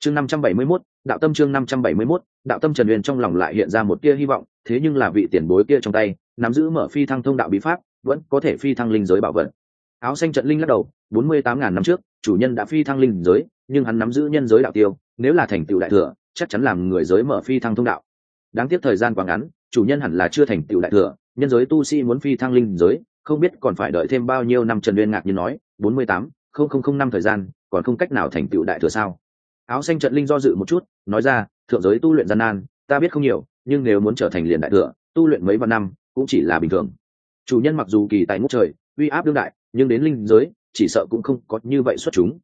chương 571, đạo tâm. chương 571, đạo tâm. Trần Uyên trong lòng lại hiện ra một tia hy vọng, thế nhưng là vị tiền bối kia trong tay nắm giữ mở phi thăng thông đạo bí pháp, vẫn có thể phi thăng linh giới bảo vật. Áo xanh trận linh lắc đầu, 48.000 năm trước chủ nhân đã phi thăng linh giới, nhưng hắn nắm giữ nhân giới đạo tiêu, nếu là thành tựu đại thừa chắc chắn làm người giới mở phi thăng thông đạo. Đáng tiếc thời gian quá ngắn, chủ nhân hẳn là chưa thành tựu đại thừa, nhân giới tu sĩ muốn phi thăng linh giới không biết còn phải đợi thêm bao nhiêu năm. Trần Uyên ngạc nhiên nói, 48.000 năm thời gian còn không cách nào thành tựu đại thừa sao? Áo xanh trận linh do dự một chút, nói ra, thượng giới tu luyện gian nan, ta biết không nhiều, nhưng nếu muốn trở thành liền đại thừa, tu luyện mấy vạn năm cũng chỉ là bình thường. Chủ nhân mặc dù kỳ tài ngút trời, uy áp đương đại, nhưng đến linh giới chỉ sợ cũng không có như vậy xuất chúng.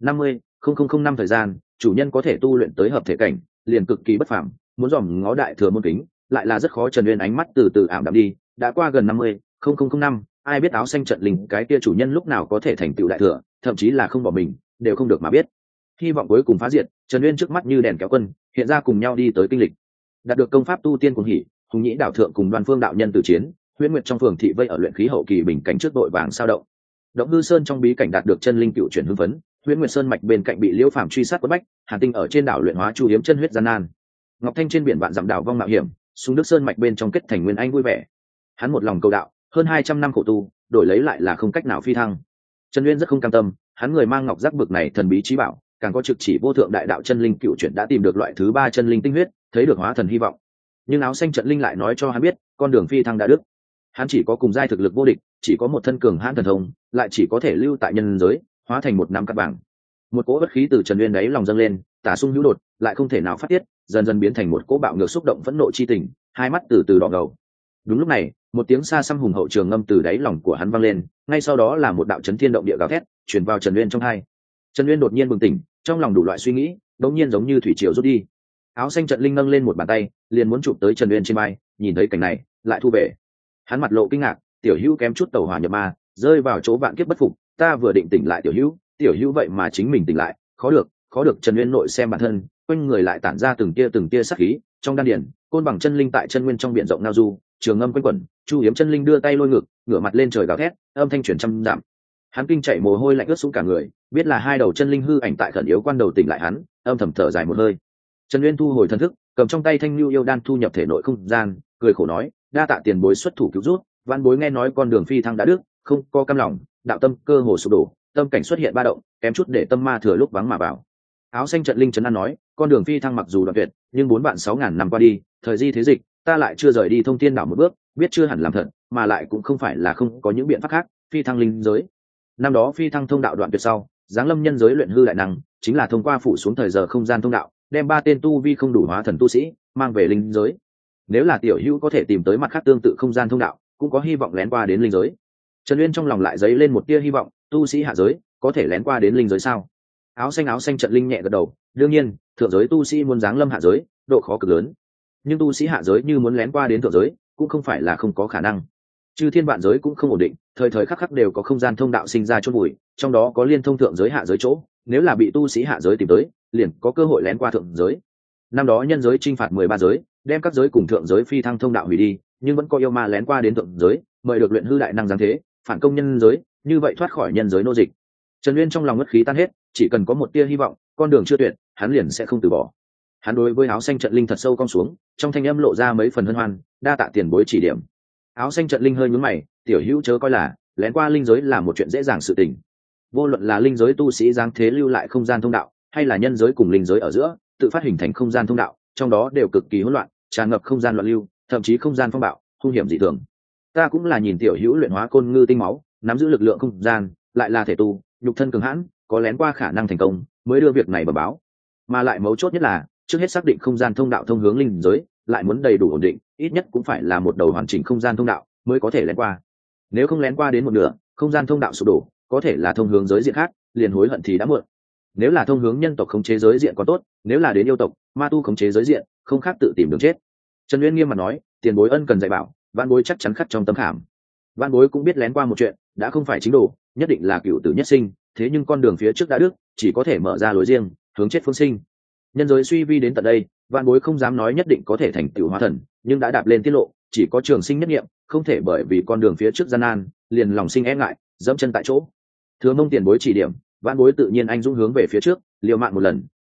50.000 năm thời gian, chủ nhân có thể tu luyện tới hợp thể cảnh, liền cực kỳ bất phàm, muốn dòm ngó đại thừa môn kính lại là rất khó. Trần Uyên ánh mắt từ từ ảm đạm đi, đã qua gần 50.000 năm, ai biết áo xanh trận linh cái kia chủ nhân lúc nào có thể thành tựu đại thừa, thậm chí là không bỏ mình đều không được mà biết. Hy vọng cuối cùng phá diệt, Trần Uyên trước mắt như đèn kéo quân, hiện ra cùng nhau đi tới kinh lịch. Đạt được công pháp tu tiên cuồng hỉ, Hùng Nhĩ đạo thượng cùng Đoan Phương đạo nhân tử chiến, Huyễn Nguyệt trong phường thị vây ở luyện khí hậu kỳ bình cảnh trước đội vàng sao động. Động Hư Sơn trong bí cảnh đạt được chân linh cựu chuyển hưng phấn, Huyễn Nguyệt Sơn mạch bên cạnh bị Liễu Phàm truy sát quất bách, Hàn Tinh ở trên đảo luyện hóa chu hiếm chân huyết gian nan. Ngọc Thanh trên biển vạn dặm đảo vong mạo hiểm, Súng Đức Sơn mạch bên trong kết thành nguyên anh vui vẻ. Hắn một lòng cầu đạo, hơn 200 năm khổ tu, đổi lấy lại là không cách nào phi thăng. Trần Uyên rất không cam tâm, hắn người mang ngọc giác bực này thần bí trí bảo, càng có trực chỉ vô thượng đại đạo chân linh cựu chuyển đã tìm được loại thứ 3 chân linh tinh huyết, thấy được hóa thần hy vọng. Nhưng áo xanh trận linh lại nói cho hắn biết, con đường phi thăng đã đứt. Hắn chỉ có cùng giai thực lực vô địch, chỉ có một thân cường hãn thần thông, lại chỉ có thể lưu tại nhân giới, hóa thành một năm cát bảng. Một cỗ bất khí từ Trần Uyên đấy lòng dâng lên, tả sung hữu đột, lại không thể nào phát tiết, dần dần biến thành một cỗ bạo ngược xúc động phẫn nộ chi tình, hai mắt từ từ đỏ ngầu. Đúng lúc này, một tiếng xa xăm hùng hậu trường ngâm từ đáy lòng của hắn vang lên, ngay sau đó là một đạo chấn thiên động địa gào thét truyền vào Trần Uyên trong tai. Trần Uyên đột nhiên bừng tỉnh, trong lòng đủ loại suy nghĩ đột nhiên giống như thủy triều rút đi. Áo xanh trận linh nâng lên một bàn tay, liền muốn chụp tới Trần Uyên trên vai, nhìn thấy cảnh này, lại thu về. Hắn mặt lộ kinh ngạc, tiểu hữu kém chút tẩu hỏa nhập ma, rơi vào chỗ vạn kiếp bất phục, ta vừa định tỉnh lại tiểu hữu vậy mà chính mình tỉnh lại, khó được. Trần Uyên nội xem bản thân, quanh người lại tản ra từng tia sát khí, trong đan điển, côn bằng chân linh tại chân nguyên trong biển rộng ngao du, trường ngâm quanh quẩn, chu hiếm chân linh đưa tay lôi ngực, ngửa mặt lên trời gào thét, âm thanh truyền trăm dặm. Hắn kinh chạy mồ hôi lạnh ướt xuống cả người, biết là hai đầu chân linh hư ảnh tại khẩn yếu quan đầu tỉnh lại hắn, âm thầm thở dài một hơi. Trần Uyên thu hồi thần thức, cầm trong tay thanh lưu yêu đan thu nhập thể nội không gian, cười khổ nói, đa tạ tiền bối xuất thủ cứu rút, vãn bối nghe nói con đường phi thăng đã đứt, không có cam lòng, đạo tâm cơ hồ sụp đổ, tâm cảnh xuất hiện ba động, kém chút để tâm ma thừa lúc vắng mà vào. Áo xanh trận linh trấn an nói, con đường phi thăng mặc dù đoạn tuyệt, nhưng 4.600 năm qua đi, thời di thế dịch, ta lại chưa rời đi thông thiên đảo một bước, biết chưa hẳn làm thật, mà lại cũng không phải là không có những biện pháp khác, phi thăng linh giới. Năm đó phi thăng thông đạo đoạn tuyệt sau, giáng lâm nhân giới luyện hư đại năng, chính là thông qua phủ xuống thời giờ không gian thông đạo, đem 3 tên tu vi không đủ hóa thần tu sĩ mang về linh giới. Nếu là tiểu hữu có thể tìm tới mặt khác tương tự không gian thông đạo, cũng có hy vọng lén qua đến linh giới. Trần Uyên trong lòng lại dấy lên một tia hy vọng, tu sĩ hạ giới có thể lén qua đến linh giới sao? Áo xanh trận linh nhẹ gật đầu, đương nhiên, thượng giới tu sĩ muốn giáng lâm hạ giới, độ khó cực lớn. Nhưng tu sĩ hạ giới như muốn lén qua đến thượng giới, cũng không phải là không có khả năng. Chư thiên vạn giới cũng không ổn định, thời thời khắc khắc đều có không gian thông đạo sinh ra chôn bụi, trong đó có liên thông thượng giới hạ giới chỗ, nếu là bị tu sĩ hạ giới tìm tới, liền có cơ hội lén qua thượng giới. Năm đó nhân giới chinh phạt 13 giới, đem các giới cùng thượng giới phi thăng thông đạo hủy đi, nhưng vẫn có yêu ma lén qua đến thượng giới, mời được luyện hư đại năng giáng thế, phản công nhân giới, như vậy thoát khỏi nhân giới nô dịch. Trần Uyên trong lòng ngất khí tan hết, chỉ cần có một tia hy vọng, con đường chưa tuyệt, hắn liền sẽ không từ bỏ. Hắn đối với áo xanh trận linh thật sâu cong xuống, trong thanh âm lộ ra mấy phần hân hoan, đa tạ tiền bối chỉ điểm. Áo xanh trận linh hơi nhướng mày, tiểu hữu chớ coi là lén qua linh giới là một chuyện dễ dàng sự tình. Vô luận là linh giới tu sĩ giáng thế lưu lại không gian thông đạo, hay là nhân giới cùng linh giới ở giữa tự phát hình thành không gian thông đạo, trong đó đều cực kỳ hỗn loạn, tràn ngập không gian loạn lưu, thậm chí không gian phong bạo, hung hiểm dị thường. Ta cũng là nhìn tiểu hữu luyện hóa côn ngư tinh máu, nắm giữ lực lượng không gian, lại là thể tu, nhục thân cường hãn, có lén qua khả năng thành công, mới đưa việc này bẩm báo. Mà lại mấu chốt nhất là, trước hết xác định không gian thông đạo thông hướng linh giới, lại muốn đầy đủ ổn định, ít nhất cũng phải là một đầu hoàn chỉnh không gian thông đạo mới có thể lén qua. Nếu không lén qua đến một nửa, không gian thông đạo sụp đổ, có thể là thông hướng giới diện khác, liền hối hận thì đã muộn. Nếu là thông hướng nhân tộc khống chế giới diện có tốt, nếu là đến yêu tộc, ma tu khống chế giới diện, không khác tự tìm đường chết. Trần Uyên nghiêm mặt nói, tiền bối ân cần dạy bảo, vạn bối chắc chắn khắc trong tâm khảm. Vạn bối cũng biết lén qua một chuyện, đã không phải chính đồ, nhất định là cửu tử nhất sinh, thế nhưng con đường phía trước đã đứt, chỉ có thể mở ra lối riêng, hướng chết phương sinh. Nhân giới suy vi đến tận đây, vạn bối không dám nói nhất định có thể thành tựu hóa thần, nhưng đã đạp lên tiết lộ, chỉ có trường sinh nhất nghiệm, không thể bởi vì con đường phía trước gian nan, liền lòng sinh e ngại, dẫm chân tại chỗ. Thừa mong tiền bối chỉ điểm, vạn bối tự nhiên anh dũng hướng về phía trước, liều mạng một lần,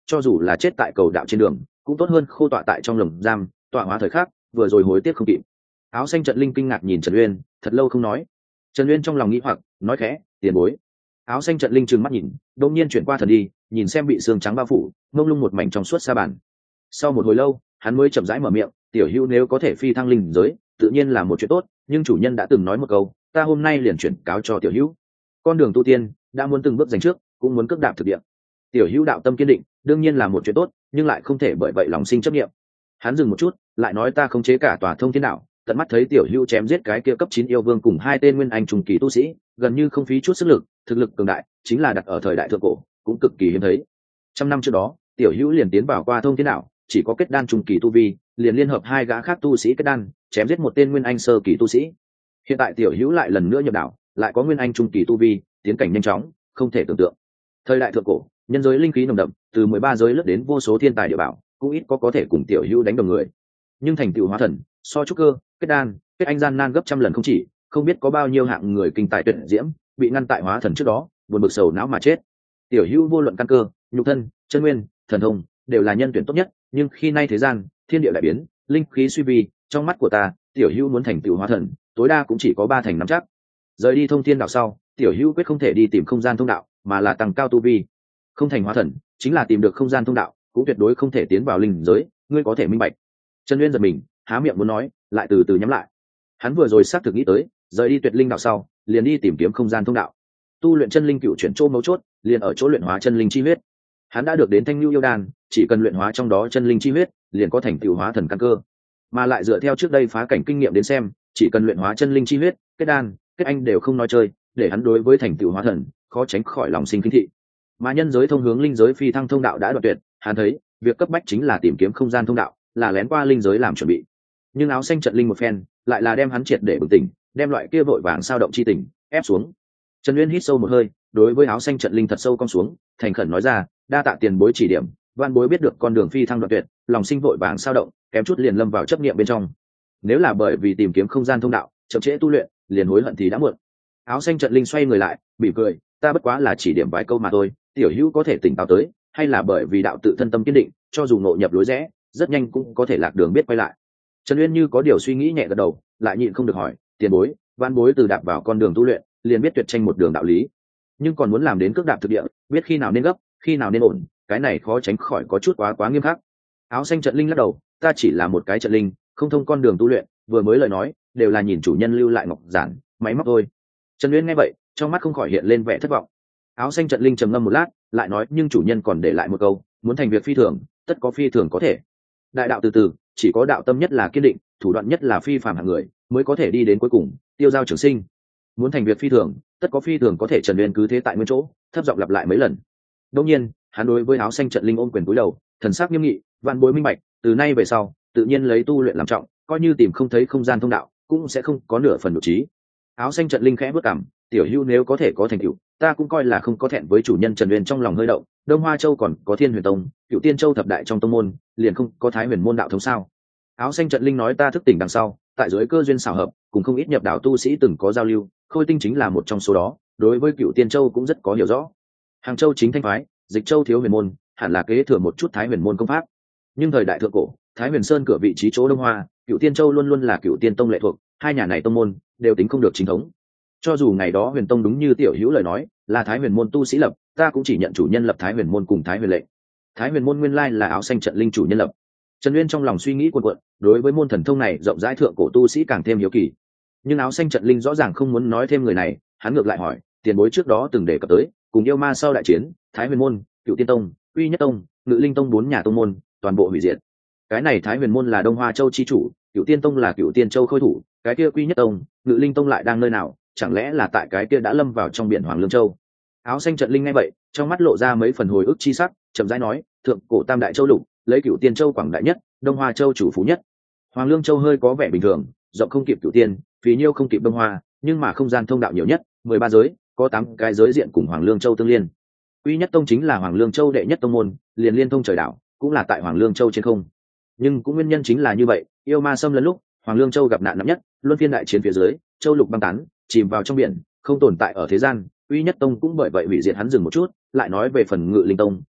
cho dù là chết tại cầu đạo trên đường cũng tốt hơn khô tọa tại trong lồng giam tọa hóa thời khắc vừa rồi hối tiếc không kịp. Áo xanh trận linh kinh ngạc nhìn Trần Uyên thật lâu không nói. Trần Uyên trong lòng nghĩ hoặc nói khẽ tiền bối. Áo xanh trận linh trừng mắt nhìn đột nhiên chuyển qua thần đi nhìn xem bị xương trắng bao phủ mông lung một mảnh trong suốt sa bàn. Sau một hồi lâu hắn mới chậm rãi mở miệng tiểu hữu nếu có thể phi thăng linh giới tự nhiên là một chuyện tốt nhưng chủ nhân đã từng nói một câu ta hôm nay liền chuyển cáo cho tiểu hữu con đường tu tiên đã muốn từng bước dành trước cũng muốn cước đạp thực địa. Tiểu hữu đạo tâm kiên định đương nhiên là một chuyện tốt nhưng lại không thể bởi vậy lòng sinh chấp niệm. Hắn dừng một chút lại nói ta khống chế cả tòa thông thiên đạo tận mắt thấy tiểu hữu chém giết cái kia cấp 9 yêu vương cùng 2 tên nguyên anh trùng kỳ tu sĩ gần như không phí chút sức lực thực lực cường đại chính là đặt ở thời đại thượng cổ cũng cực kỳ hiếm thấy. 100 năm trước đó tiểu hữu liền tiến vào qua thông thiên đạo chỉ có kết đan trùng kỳ tu vi liền liên hợp 2 gã khác tu sĩ kết đan chém giết một tên nguyên anh sơ kỳ tu sĩ. Hiện tại tiểu hữu lại lần nữa nhập đạo lại có nguyên anh trung kỳ tu vi tiến cảnh nhanh chóng không thể tưởng tượng. Thời đại thượng cổ nhân giới linh khí nồng đậm từ 13 giới lướt đến vô số thiên tài địa bảo cũng ít có thể cùng tiểu hữu đánh đồng người nhưng thành tựu hóa thần so trúc cơ kết đan kết anh gian nan gấp trăm lần không chỉ không biết có bao nhiêu hạng người kinh tài tuyệt diễm bị ngăn tại hóa thần trước đó buồn bực sầu não mà chết. Tiểu hữu vô luận căn cơ nhục thân chân nguyên thần thông đều là nhân tuyển tốt nhất nhưng khi nay thế gian thiên địa đại biến linh khí suy vi trong mắt của ta tiểu hữu muốn thành tựu hóa thần tối đa cũng chỉ có 3 thành 5 chắc. Rời đi thông thiên đạo sau tiểu hữu quyết không thể đi tìm không gian thông đạo mà là tăng cao tu vi. Không thành hóa thần chính là tìm được không gian thông đạo cũng tuyệt đối không thể tiến vào linh giới ngươi có thể minh bạch. Trần Uyên giật mình há miệng muốn nói lại từ từ nhắm lại. Hắn vừa rồi xác thực nghĩ tới rời đi tuyệt linh đạo sau liền đi tìm kiếm không gian thông đạo tu luyện chân linh cựu chuyển chỗ mấu chốt liền ở chỗ luyện hóa chân linh chi huyết. Hắn đã được đến thanh lưu yêu đan chỉ cần luyện hóa trong đó chân linh chi huyết liền có thành tựu hóa thần căn cơ mà lại dựa theo trước đây phá cảnh kinh nghiệm đến xem chỉ cần luyện hóa chân linh chi huyết kết đan kết anh đều không nói chơi để hắn đối với thành tựu hóa thần khó tránh khỏi lòng sinh kinh thị. Mà nhân giới thông hướng linh giới phi thăng thông đạo đã đoạn tuyệt hắn thấy việc cấp bách chính là tìm kiếm không gian thông đạo là lén qua linh giới làm chuẩn bị. Nhưng áo xanh trận linh một phen lại là đem hắn triệt để bừng tỉnh đem loại kia vội vàng sao động chi tình ép xuống. Trần Uyên hít sâu một hơi đối với áo xanh trận linh thật sâu cong xuống thành khẩn nói ra đa tạ tiền bối chỉ điểm văn bối biết được con đường phi thăng đoạn tuyệt lòng sinh vội vàng sao động kém chút liền lâm vào chấp niệm bên trong. Nếu là bởi vì tìm kiếm không gian thông đạo chậm trễ tu luyện liền hối hận thì đã muộn. Áo xanh trận linh xoay người lại mỉm cười ta bất quá là chỉ điểm vài câu mà thôi tiểu hữu có thể tỉnh táo tới hay là bởi vì đạo tự thân tâm kiên định cho dù ngộ nhập lối rẽ rất nhanh cũng có thể lạc đường biết quay lại. Trần Uyên như có điều suy nghĩ nhẹ gật đầu lại nhịn không được hỏi tiền bối văn bối từ đạp vào con đường tu luyện liền biết tuyệt tranh một đường đạo lý nhưng còn muốn làm đến cước đạp thực địa biết khi nào nên gấp khi nào nên ổn cái này khó tránh khỏi có chút quá nghiêm khắc. Áo xanh trận linh lắc đầu ta chỉ là một cái trận linh không thông con đường tu luyện vừa mới lời nói đều là nhìn chủ nhân lưu lại ngọc giản máy móc thôi. Trần Uyên nghe vậy trong mắt không khỏi hiện lên vẻ thất vọng. Áo xanh trận linh trầm ngâm một lát lại nói nhưng chủ nhân còn để lại một câu muốn thành việc phi thường tất có phi thường có thể. Đại đạo từ từ chỉ có đạo tâm nhất là kiên định thủ đoạn nhất là phi phàm hạng người mới có thể đi đến cuối cùng tiêu giao trường sinh. Muốn thành việc phi thường tất có phi thường có thể. Trần Uyên cứ thế tại nguyên chỗ thấp giọng lặp lại mấy lần. Đương nhiên hắn đối với áo xanh trận linh ôm quyền cúi đầu thần sắc nghiêm nghị vạn bối minh bạch từ nay về sau tự nhiên lấy tu luyện làm trọng coi như tìm không thấy không gian thông đạo cũng sẽ không có nửa phần độ trí. Áo xanh trận linh khẽ bước cảm tiểu hữu nếu có thể có thành tựu ta cũng coi là không có thẹn với chủ nhân. Trần Uyên trong lòng hơi động Đông Hoa Châu còn có Thiên Huyền Tông Cựu Tiên Châu thập đại trong tông môn liền không có Thái Huyền môn đạo thống sao. Áo xanh trận linh nói ta thức tỉnh đằng sau tại dưới cơ duyên xảo hợp cùng không ít nhập đạo tu sĩ từng có giao lưu Khôi Tinh chính là một trong số đó đối với Cựu Tiên Châu cũng rất có hiểu rõ. Hàng Châu chính thanh phái Dịch Châu thiếu huyền môn hẳn là kế thừa một chút Thái Huyền môn công pháp nhưng thời đại thượng cổ Thái Huyền Sơn cửa vị trí chỗ Đông Hoa Cựu Tiên Châu luôn luôn là Cựu Tiên Tông lệ thuộc hai nhà này tông môn đều tính không được chính thống. Cho dù ngày đó Huyền Tông đúng như tiểu hữu lời nói là Thái Huyền môn tu sĩ lập ta cũng chỉ nhận chủ nhân lập Thái Huyền môn cùng Thái Huyền lệnh. Thái Huyền môn nguyên lai là áo xanh trận linh chủ nhân lập. Trần Uyên trong lòng suy nghĩ cuồn cuộn đối với môn thần thông này rộng rãi thượng cổ tu sĩ càng thêm hiếu kỳ nhưng áo xanh trận linh rõ ràng không muốn nói thêm người này. Hắn ngược lại hỏi tiền bối trước đó từng đề cập tới cùng yêu ma sau đại chiến Thái Huyền môn Cựu Tiên Tông Uy Nhất Tông Ngự Linh Tông 4 nhà tông môn toàn bộ hủy diệt. Cái này Thái Huyền môn là Đông Hoa Châu chi chủ Cựu Tiên Tông là Cựu Tiên Châu khôi thủ cái kia Uy Nhất Tông Ngự Linh Tông lại đang nơi nào chẳng lẽ là tại cái kia đã lâm vào trong biển Hoàng Lương Châu. Áo xanh trận linh nghe vậy trong mắt lộ ra mấy phần hồi ức chi sắc chậm rãi nói thượng cổ tam đại châu lục lấy Cựu Tiên Châu quảng đại nhất Đông Hoa Châu chủ phú nhất Hoàng Lương Châu hơi có vẻ bình thường rộng không kịp Cựu Tiên phí nhiêu không kịp Đông Hoa nhưng mà không gian thông đạo nhiều nhất 13 giới có 8 cái giới diện cùng Hoàng Lương Châu tương liên. Uy Nhất Tông chính là Hoàng Lương Châu đệ nhất tông môn liền liên thông trời đảo cũng là tại Hoàng Lương Châu trên không nhưng cũng nguyên nhân chính là như vậy yêu ma xâm lấn lúc Hoàng Lương Châu gặp nạn nặng nhất luân phiên đại chiến phía dưới châu lục băng tán chìm vào trong biển không tồn tại ở thế gian. Uy Nhất Tông cũng bởi vậy hủy diệt. Hắn dừng một chút lại nói về phần Ngự Linh Tông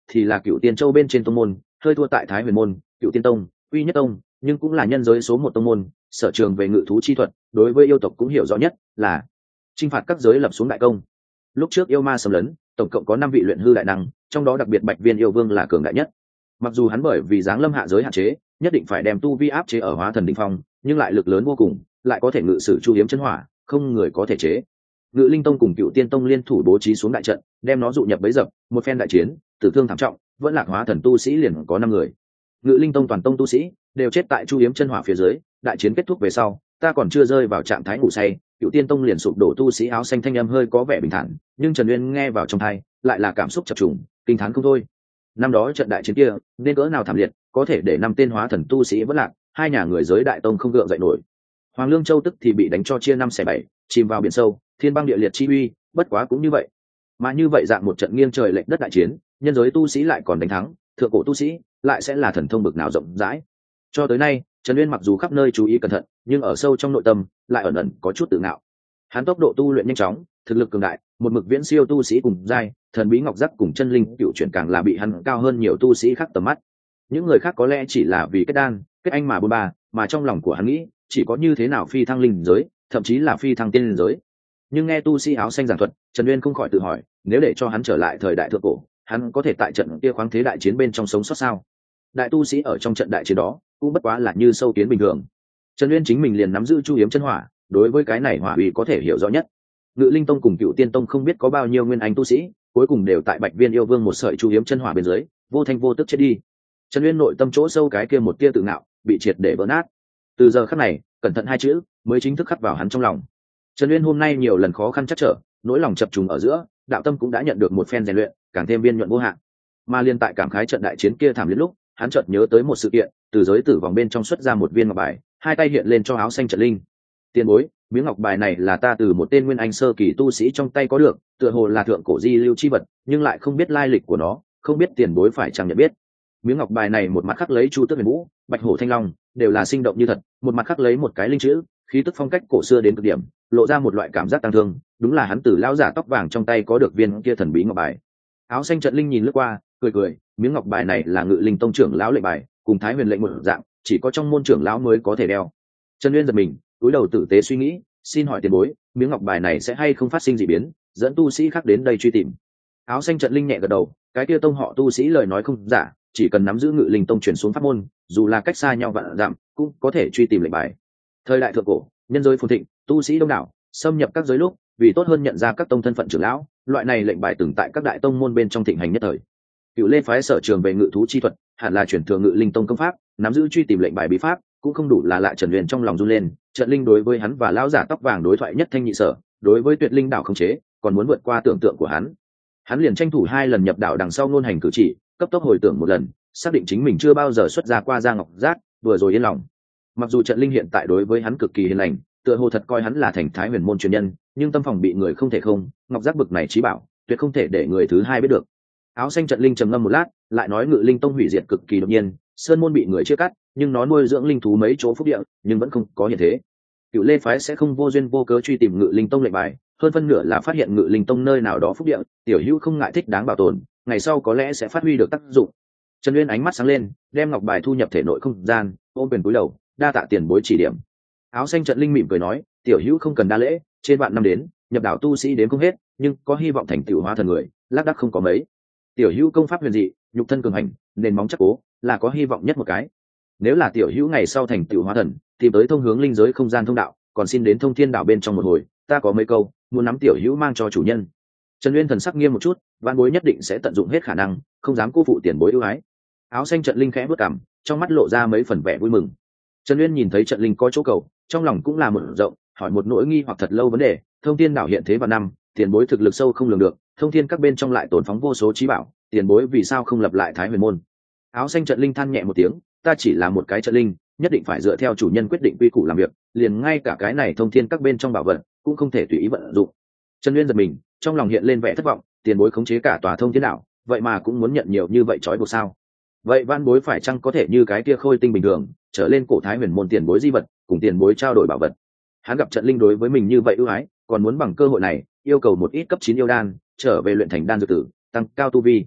thì là Cựu Tiên Châu bên trên tông môn, hơi thua tại Thái Huyền môn, Cựu Tiên tông, Uy Nhất tông, nhưng cũng là nhân giới số một tông môn, sở trường về ngự thú chi thuật, đối với yêu tộc cũng hiểu rõ nhất, là chinh phạt các giới lập xuống đại công. Lúc trước yêu ma xâm lấn, tổng cộng có 5 vị luyện hư đại năng, trong đó đặc biệt Bạch Viên yêu vương là cường đại nhất. Mặc dù hắn bởi vì dáng lâm hạ giới hạn chế, nhất định phải đem tu vi áp chế ở hóa thần đỉnh phong, nhưng lại lực lớn vô cùng, lại có thể ngự sử chu hiếm chân hỏa, không người có thể chế. Ngự Linh tông cùng Cựu Tiên tông liên thủ bố trí xuống đại trận, đem nó dụ nhập bấy dập, một phen đại chiến, tử thương thảm trọng, vẫn lạc hóa thần tu sĩ liền có 5 người. Ngự Linh tông toàn tông tu sĩ đều chết tại chu hiếm chân hỏa phía dưới. Đại chiến kết thúc về sau, ta còn chưa rơi vào trạng thái ngủ say, Cựu Tiên tông liền sụp đổ, tu sĩ áo xanh thanh âm hơi có vẻ bình thản, nhưng Trần Uyên nghe vào trong tai, lại là cảm xúc chập trùng, kinh thán không thôi. Năm đó trận đại chiến kia nên cỡ nào thảm liệt, có thể để 5 tên hóa thần tu sĩ vẫn lạc, 2 nhà người giới đại tông không gượng dậy nổi. Hoàng Lương Châu tức thì bị đánh cho chia 5 xẻ 7, chìm vào biển sâu, thiên băng địa liệt chi uy, bất quá cũng như vậy. Mà như vậy dạng một trận nghiêng trời lệch đất đại chiến, nhân giới tu sĩ lại còn đánh thắng, thượng cổ tu sĩ lại sẽ là thần thông bực nào rộng rãi. Cho tới nay, Trần Uyên mặc dù khắp nơi chú ý cẩn thận, nhưng ở sâu trong nội tâm lại ẩn ẩn có chút tự ngạo. Hắn tốc độ tu luyện nhanh chóng, thực lực cường đại, một mực viễn siêu tu sĩ cùng giai, thần bí ngọc giác cùng chân linh cựu chuyển càng là bị hắn cao hơn nhiều tu sĩ khác tầm mắt. Những người khác có lẽ chỉ là vì kết đan, kết anh mà bôn ba, mà trong lòng của hắn nghĩ chỉ có như thế nào phi thăng linh giới, thậm chí là phi thăng tiên linh giới. Nhưng nghe tu sĩ áo xanh giảng thuật, Trần Uyên không khỏi tự hỏi, nếu để cho hắn trở lại thời đại thượng cổ, hắn có thể tại trận kia khoáng thế đại chiến bên trong sống sót sao? Đại tu sĩ ở trong trận đại chiến đó cũng bất quá là như sâu kiến bình thường. Trần Uyên chính mình liền nắm giữ chu hiếm chân hỏa, đối với cái này hỏa uy có thể hiểu rõ nhất. Ngự Linh tông cùng Cựu Tiên tông không biết có bao nhiêu nguyên anh tu sĩ, cuối cùng đều tại Bạch Viên yêu vương một sợi chu hiếm chân hỏa bên dưới, vô thanh vô tức chết đi. Trần Uyên nội tâm chỗ sâu cái kia một tia tự ngạo bị triệt để vỡ nát. Từ giờ khắc này, cẩn thận 2 chữ mới chính thức khắc vào hắn trong lòng. Trần Uyên hôm nay nhiều lần khó khăn chắc trở, nỗi lòng chập trùng ở giữa, đạo tâm cũng đã nhận được một phen rèn luyện, càng thêm viên nhuận vô hạn. Mà liên tại cảm khái trận đại chiến kia thảm liệt lúc, hắn chợt nhớ tới một sự kiện, từ giới tử vòng bên trong xuất ra một viên ngọc bài, 2 tay hiện lên cho áo xanh trận linh. Tiền bối, miếng ngọc bài này là ta từ một tên nguyên anh sơ kỳ tu sĩ trong tay có được, tựa hồ là thượng cổ di lưu chi vật, nhưng lại không biết lai lịch của nó, không biết tiền bối phải chăng nhận biết. Miếng ngọc bài này một mặt khắc lấy Chu Tước Huyền Vũ, Bạch Hổ Thanh Long, đều là sinh động như thật, một mặt khắc lấy một cái linh chữ, khí tức phong cách cổ xưa đến cực điểm, lộ ra một loại cảm giác tăng thương, đúng là hắn từ lão giả tóc vàng trong tay có được viên kia thần bí ngọc bài. Áo xanh trận linh nhìn lướt qua, cười cười, miếng ngọc bài này là Ngự Linh tông trưởng lão lệnh bài, cùng Thái Huyền lệnh một dạng, chỉ có trong môn trưởng lão mới có thể đeo. Trần Uyên giật mình, cúi đầu tử tế suy nghĩ, xin hỏi tiền bối, miếng ngọc bài này sẽ hay không phát sinh dị biến, dẫn tu sĩ khác đến đây truy tìm? Áo xanh trận linh nhẹ gật đầu, cái kia tông họ tu sĩ lời nói không giả, chỉ cần nắm giữ Ngự Linh tông truyền xuống pháp môn, dù là cách xa nhau vạn dặm, cũng có thể truy tìm lệnh bài. Thời đại thượng cổ, nhân giới phồn thịnh, tu sĩ đông đảo, xâm nhập các giới lúc, vì tốt hơn nhận ra các tông thân phận trưởng lão, loại này lệnh bài từng tại các đại tông môn bên trong thịnh hành nhất thời. Cựu Lê phái sở trường về ngự thú chi thuật, hẳn là chuyển thừa Ngự Linh tông công pháp, nắm giữ truy tìm lệnh bài bí pháp, cũng không đủ là lạ. Trần Uyên trong lòng run lên, trận linh đối với hắn và lão giả tóc vàng đối thoại nhất thanh nhị sở, đối với Tuyệt Linh đảo không chế, còn muốn vượt qua tưởng tượng của hắn. Hắn liền tranh thủ 2 lần nhập đảo đằng sau ngôn hành cử chỉ, cấp tốc hồi tưởng một lần, xác định chính mình chưa bao giờ xuất ra qua Gia Ngọc Giác, vừa rồi yên lòng. Mặc dù trận linh hiện tại đối với hắn cực kỳ hiền lành, tựa hồ thật coi hắn là thành Thái Huyền môn truyền nhân, nhưng tâm phòng bị người không thể không, Ngọc Giác bực này trí bảo, tuyệt không thể để người thứ hai biết được. Áo xanh trận linh trầm ngâm một lát, lại nói Ngự Linh tông hủy diệt cực kỳ đột nhiên, sơn môn bị người chia cắt, nhưng nó nuôi dưỡng linh thú mấy chỗ phúc địa, nhưng vẫn không có hiện thế. Cựu Lê phái sẽ không vô duyên vô cớ truy tìm Ngự Linh tông lệnh bài, hơn phân nửa là phát hiện Ngự Linh tông nơi nào đó phúc địa, tiểu hữu không ngại thích đáng bảo tồn, ngày sau có lẽ sẽ phát huy được tác dụng. Trần Uyên ánh mắt sáng lên, đem ngọc bài thu nhập thể nội không gian, ôm quyền cúi đầu, đa tạ tiền bối chỉ điểm. Áo xanh trận linh mỉm cười nói, tiểu hữu không cần đa lễ, trên vạn năm đến, nhập đảo tu sĩ đến không hết, nhưng có hy vọng thành tựu hóa thần người, lác đác không có mấy. Tiểu hữu công pháp huyền dị, nhục thân cường hành, nền móng chắc cố, là có hy vọng nhất một cái. Nếu là tiểu hữu ngày sau thành tựu hóa thần, tìm tới thông hướng linh giới không gian thông đạo, còn xin đến Thông Thiên đảo bên trong một hồi, ta có mấy câu muốn nắm tiểu hữu mang cho chủ nhân. Trần Uyên thần sắc nghiêm một chút, vạn bối nhất định sẽ tận dụng hết khả năng, không dám cô phụ tiền bối ưu ái. Áo xanh trận linh khẽ bước cằm, trong mắt lộ ra mấy phần vẻ vui mừng. Trần Uyên nhìn thấy trận linh có chỗ cầu, trong lòng cũng là một rộng, hỏi một nỗi nghi hoặc thật lâu vấn đề. Thông Thiên đảo hiện thế vào năm, tiền bối thực lực sâu không lường được, thông thiên các bên trong lại tổn phóng vô số trí bảo, tiền bối vì sao không lập lại Thái Huyền môn? Áo xanh trận linh than nhẹ một tiếng, ta chỉ là một cái trận linh, nhất định phải dựa theo chủ nhân quyết định quy củ làm việc, liền ngay cả cái này thông thiên các bên trong bảo vật cũng không thể tùy ý vận dụng. Trần Uyên giật mình, trong lòng hiện lên vẻ thất vọng, tiền bối khống chế cả tòa thông thiên đảo, vậy mà cũng muốn nhận nhiều như vậy trói buộc sao? Vậy van bối phải chăng có thể như cái kia khôi tinh bình thường, trở lên cổ Thái Huyền môn tiền bối di vật, cùng tiền bối trao đổi bảo vật? Hắn gặp trận linh đối với mình như vậy ưu ái, còn muốn bằng cơ hội này yêu cầu một ít cấp 9 yêu đan, trở về luyện thành đan dược tử, tăng cao tu vi.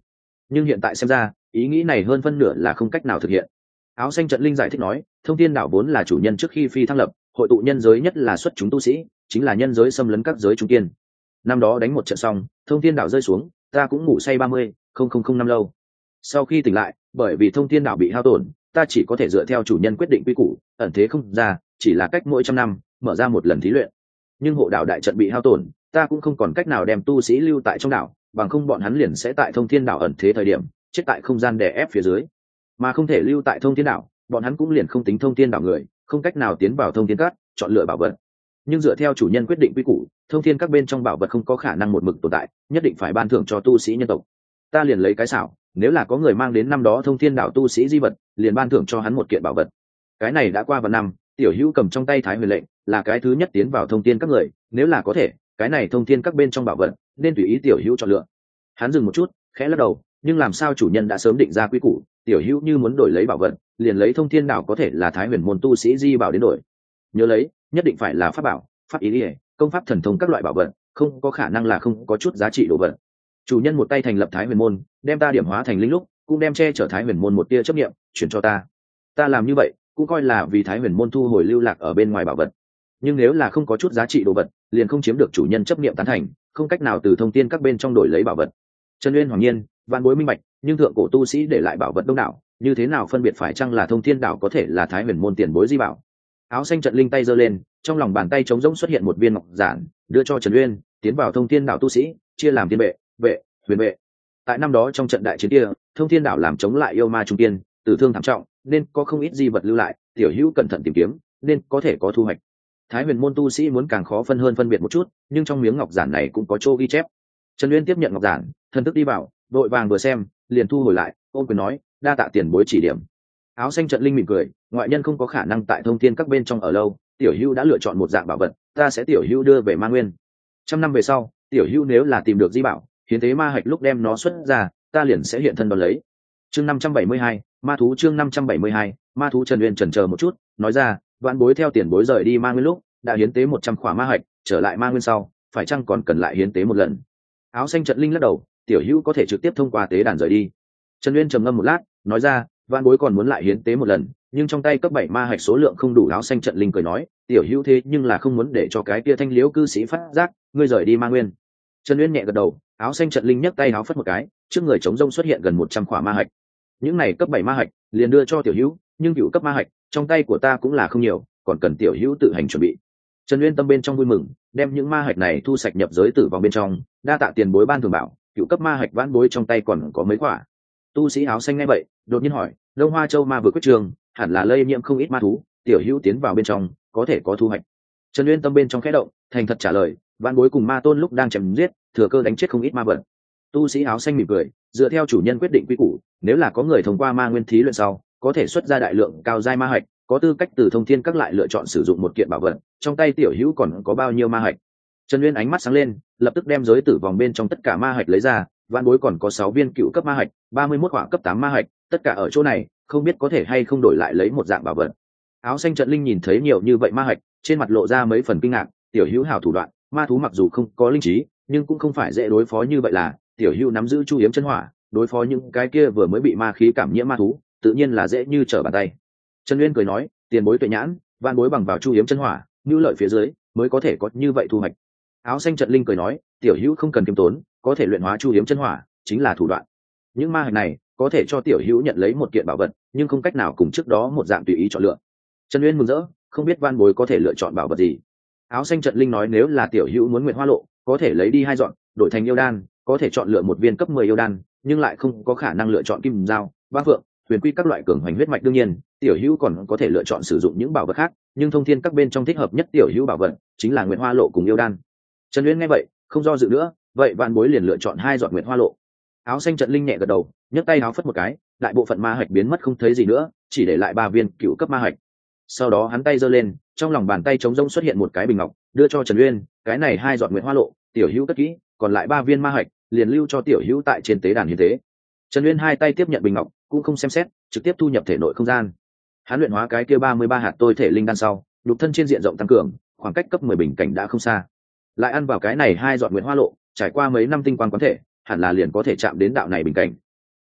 nhưng hiện tại xem ra ý nghĩ này hơn phân nửa là không cách nào thực hiện. Áo xanh trận linh giải thích nói, thông thiên đảo vốn là chủ nhân trước khi phi thăng lập, hội tụ nhân giới nhất là xuất chúng tu sĩ, chính là nhân giới xâm lấn các giới trung kiên. Năm đó đánh một trận xong, thông thiên đảo rơi xuống, ta cũng ngủ say 30,000 năm lâu. Sau khi tỉnh lại, bởi vì thông thiên đảo bị hao tổn, ta chỉ có thể dựa theo chủ nhân quyết định quy củ, ẩn thế không ra, chỉ là cách mỗi 100 năm mở ra một lần thí luyện. Nhưng hộ đảo đại trận bị hao tổn, ta cũng không còn cách nào đem tu sĩ lưu tại trong đảo, bằng không bọn hắn liền sẽ tại thông thiên đảo ẩn thế thời điểm chết tại không gian đè ép phía dưới, mà không thể lưu tại thông thiên đảo, bọn hắn cũng liền không tính thông thiên đảo người, không cách nào tiến vào thông thiên các chọn lựa bảo vật. Nhưng dựa theo chủ nhân quyết định quy củ, thông thiên các bên trong bảo vật không có khả năng một mực tồn tại, nhất định phải ban thưởng cho tu sĩ nhân tộc. Ta liền lấy cái xảo, nếu là có người mang đến năm đó thông thiên đảo tu sĩ di vật, liền ban thưởng cho hắn một kiện bảo vật. Cái này đã qua vài năm, tiểu hữu cầm trong tay thái huyền lệnh là cái thứ nhất tiến vào thông thiên các người, nếu là có thể, cái này thông thiên các bên trong bảo vật nên tùy ý tiểu hữu chọn lựa. Hắn dừng một chút, khẽ lắc đầu, nhưng làm sao chủ nhân đã sớm định ra quy củ, tiểu hữu như muốn đổi lấy bảo vật, liền lấy thông thiên đảo có thể là thái huyền môn tu sĩ di bảo đến đổi. Nhớ lấy, nhất định phải là pháp bảo, pháp ý ỉa, công pháp thần thông các loại bảo vật, không có khả năng là không có chút giá trị đồ vật. Chủ nhân một tay thành lập thái huyền môn, đem ta điểm hóa thành linh lúc, cũng đem che chở thái huyền môn một tia chấp niệm chuyển cho ta. Ta làm như vậy cũng coi là vì thái huyền môn thu hồi lưu lạc ở bên ngoài bảo vật. Nhưng nếu là không có chút giá trị đồ vật, liền không chiếm được chủ nhân chấp niệm tán thành, không cách nào từ thông thiên các bên trong đổi lấy bảo vật. Trần Uyên hoàng nhiên, vạn bối minh bạch, nhưng thượng cổ tu sĩ để lại bảo vật đông đảo, như thế nào phân biệt phải chăng là thông thiên đảo có thể là thái huyền môn tiền bối di bảo. Áo xanh trận linh tay giơ lên, trong lòng bàn tay trống rỗng xuất hiện một viên ngọc giản, đưa cho Trần Uyên, tiến vào thông thiên đảo tu sĩ chia làm tiên vệ, vệ, huyền vệ. Tại năm đó trong trận đại chiến kia, thông thiên đảo làm chống lại yêu ma trung tiên, tử thương thảm trọng, nên có không ít di vật lưu lại, tiểu hữu cẩn thận tìm kiếm, nên có thể có thu hoạch. Thái huyền môn tu sĩ muốn càng khó phân hơn phân biệt một chút, nhưng trong miếng ngọc giản này cũng có chỗ ghi chép. Trần Uyên tiếp nhận ngọc giản, thần thức đi vào, vội vàng vừa xem, liền thu hồi lại, ôn quyền nói, đa tạ tiền bối chỉ điểm. Áo xanh trận linh mỉm cười, ngoại nhân không có khả năng tại thông thiên các bên trong ở lâu, tiểu hữu đã lựa chọn một dạng bảo vật, ta sẽ tiểu hữu đưa về Ma Nguyên. 100 năm về sau, tiểu hữu nếu là tìm được di bảo, hiến tế ma hạch lúc đem nó xuất ra, ta liền sẽ hiện thân đón lấy. Chương 572, ma thú. Chương 572, ma thú. Trần Uyên chần chờ một chút, nói ra, vạn bối theo tiền bối rời đi Ma Nguyên lúc đã hiến tế 100 khỏa ma hạch, trở lại Ma Nguyên sau, phải chăng còn cần lại hiến tế một lần? Áo xanh trận linh lắc đầu, tiểu hữu có thể trực tiếp thông qua tế đàn rời đi. Trần Uyên trầm ngâm một lát, nói ra, vạn bối còn muốn lại hiến tế một lần, nhưng trong tay cấp 7 ma hạch số lượng không đủ. Áo xanh trận linh cười nói, tiểu hữu thế nhưng là không muốn để cho cái kia thanh liễu cư sĩ phát giác ngươi rời đi Ma Nguyên. Trần Uyên nhẹ gật đầu, áo xanh trận linh nhấc tay áo phất một cái, trước người trống rông xuất hiện gần 100 khỏa ma hạch. Những này cấp 7 ma hạch liền đưa cho tiểu hữu, nhưng cựu cấp ma hạch trong tay của ta cũng là không nhiều, còn cần tiểu hữu tự hành chuẩn bị. Trần Uyên tâm bên trong vui mừng, đem những ma hạch này thu sạch nhập giới tử vòng bên trong, đa tạ tiền bối ban thường bảo, cựu cấp ma hạch vãn bối trong tay còn có mấy quả. Tu sĩ áo xanh nghe vậy, đột nhiên hỏi, Đông Hoa Châu ma vừa quyết trường, hẳn là lây nhiễm không ít ma thú, tiểu hữu tiến vào bên trong, có thể có thu hoạch. Trần Uyên tâm bên trong khẽ động, thành thật trả lời, vãn bối cùng ma tôn lúc đang chém giết, thừa cơ đánh chết không ít ma vật. Tu sĩ áo xanh mỉm cười, dựa theo chủ nhân quyết định quy củ, nếu là có người thông qua ma nguyên thí luyện sau, có thể xuất ra đại lượng cao giai ma hạch, có tư cách từ thông thiên các lại lựa chọn sử dụng một kiện bảo vật, trong tay tiểu hữu còn có bao nhiêu ma hạch. Trần Uyên ánh mắt sáng lên, lập tức đem giới tử vòng bên trong tất cả ma hạch lấy ra, vạn bối còn có 6 viên cựu cấp ma hạch, 31 quả cấp 8 ma hạch, tất cả ở chỗ này, không biết có thể hay không đổi lại lấy một dạng bảo vật. Áo xanh trận linh nhìn thấy nhiều như vậy ma hạch, trên mặt lộ ra mấy phần kinh ngạc, tiểu hữu hảo thủ đoạn, ma thú mặc dù không có linh trí, nhưng cũng không phải dễ đối phó như vậy là, tiểu hữu nắm giữ chu yếm chân hỏa, đối phó những cái kia vừa mới bị ma khí cảm nhiễm ma thú, tự nhiên là dễ như trở bàn tay. Trần Uyên cười nói, tiền bối tuệ nhãn, vạn bối bằng vào chu yếm chân hỏa, nhu lợi phía dưới, mới có thể có như vậy thu hoạch. Áo xanh trận linh cười nói, tiểu hữu không cần kiêm tốn, có thể luyện hóa chu yếm chân hỏa, chính là thủ đoạn. Những ma hạch này có thể cho tiểu hữu nhận lấy một kiện bảo vật, nhưng không cách nào cùng trước đó một dạng tùy ý chọn lựa. Trần Uyên mừng rỡ, không biết van bối có thể lựa chọn bảo vật gì. Áo xanh trận linh nói, nếu là tiểu hữu muốn nguyện hoa lộ, có thể lấy đi 2 dọn, đổi thành yêu đan, có thể chọn lựa một viên cấp 10 yêu đan, nhưng lại không có khả năng lựa chọn kim dao, ba phượng, huyền quy các loại cường hoành huyết mạch. Đương nhiên, tiểu hữu còn có thể lựa chọn sử dụng những bảo vật khác, nhưng thông thiên các bên trong thích hợp nhất tiểu hữu bảo vật chính là nguyện hoa lộ cùng yêu đan. Trần Uyên nghe vậy, không do dự nữa, vậy van bối liền lựa chọn 2 dọn nguyện hoa lộ. Áo xanh trận linh nhẹ gật đầu, nhấc tay áo phất một cái, đại bộ phận ma hạch biến mất không thấy gì nữa, chỉ để lại 3 viên cựu cấp ma hạch. Sau đó hắn tay giơ lên, trong lòng bàn tay trống rỗng xuất hiện một cái bình ngọc, đưa cho Trần Uyên, cái này 2 giọt nguyện hoa lộ, tiểu hữu cất kỹ, còn lại 3 viên ma hạch liền lưu cho tiểu hữu tại trên tế đàn hiến tế. Trần Uyên hai tay tiếp nhận bình ngọc, cũng không xem xét, trực tiếp thu nhập thể nội không gian. Hắn luyện hóa cái kia 33 hạt tôi thể linh đan sau, lục thân trên diện rộng tăng cường, khoảng cách cấp 10 bình cảnh đã không xa. Lại ăn vào cái này 2 giọt nguyện hoa lộ, trải qua mấy năm tinh quang quán thể, hẳn là liền có thể chạm đến đạo này bình cảnh.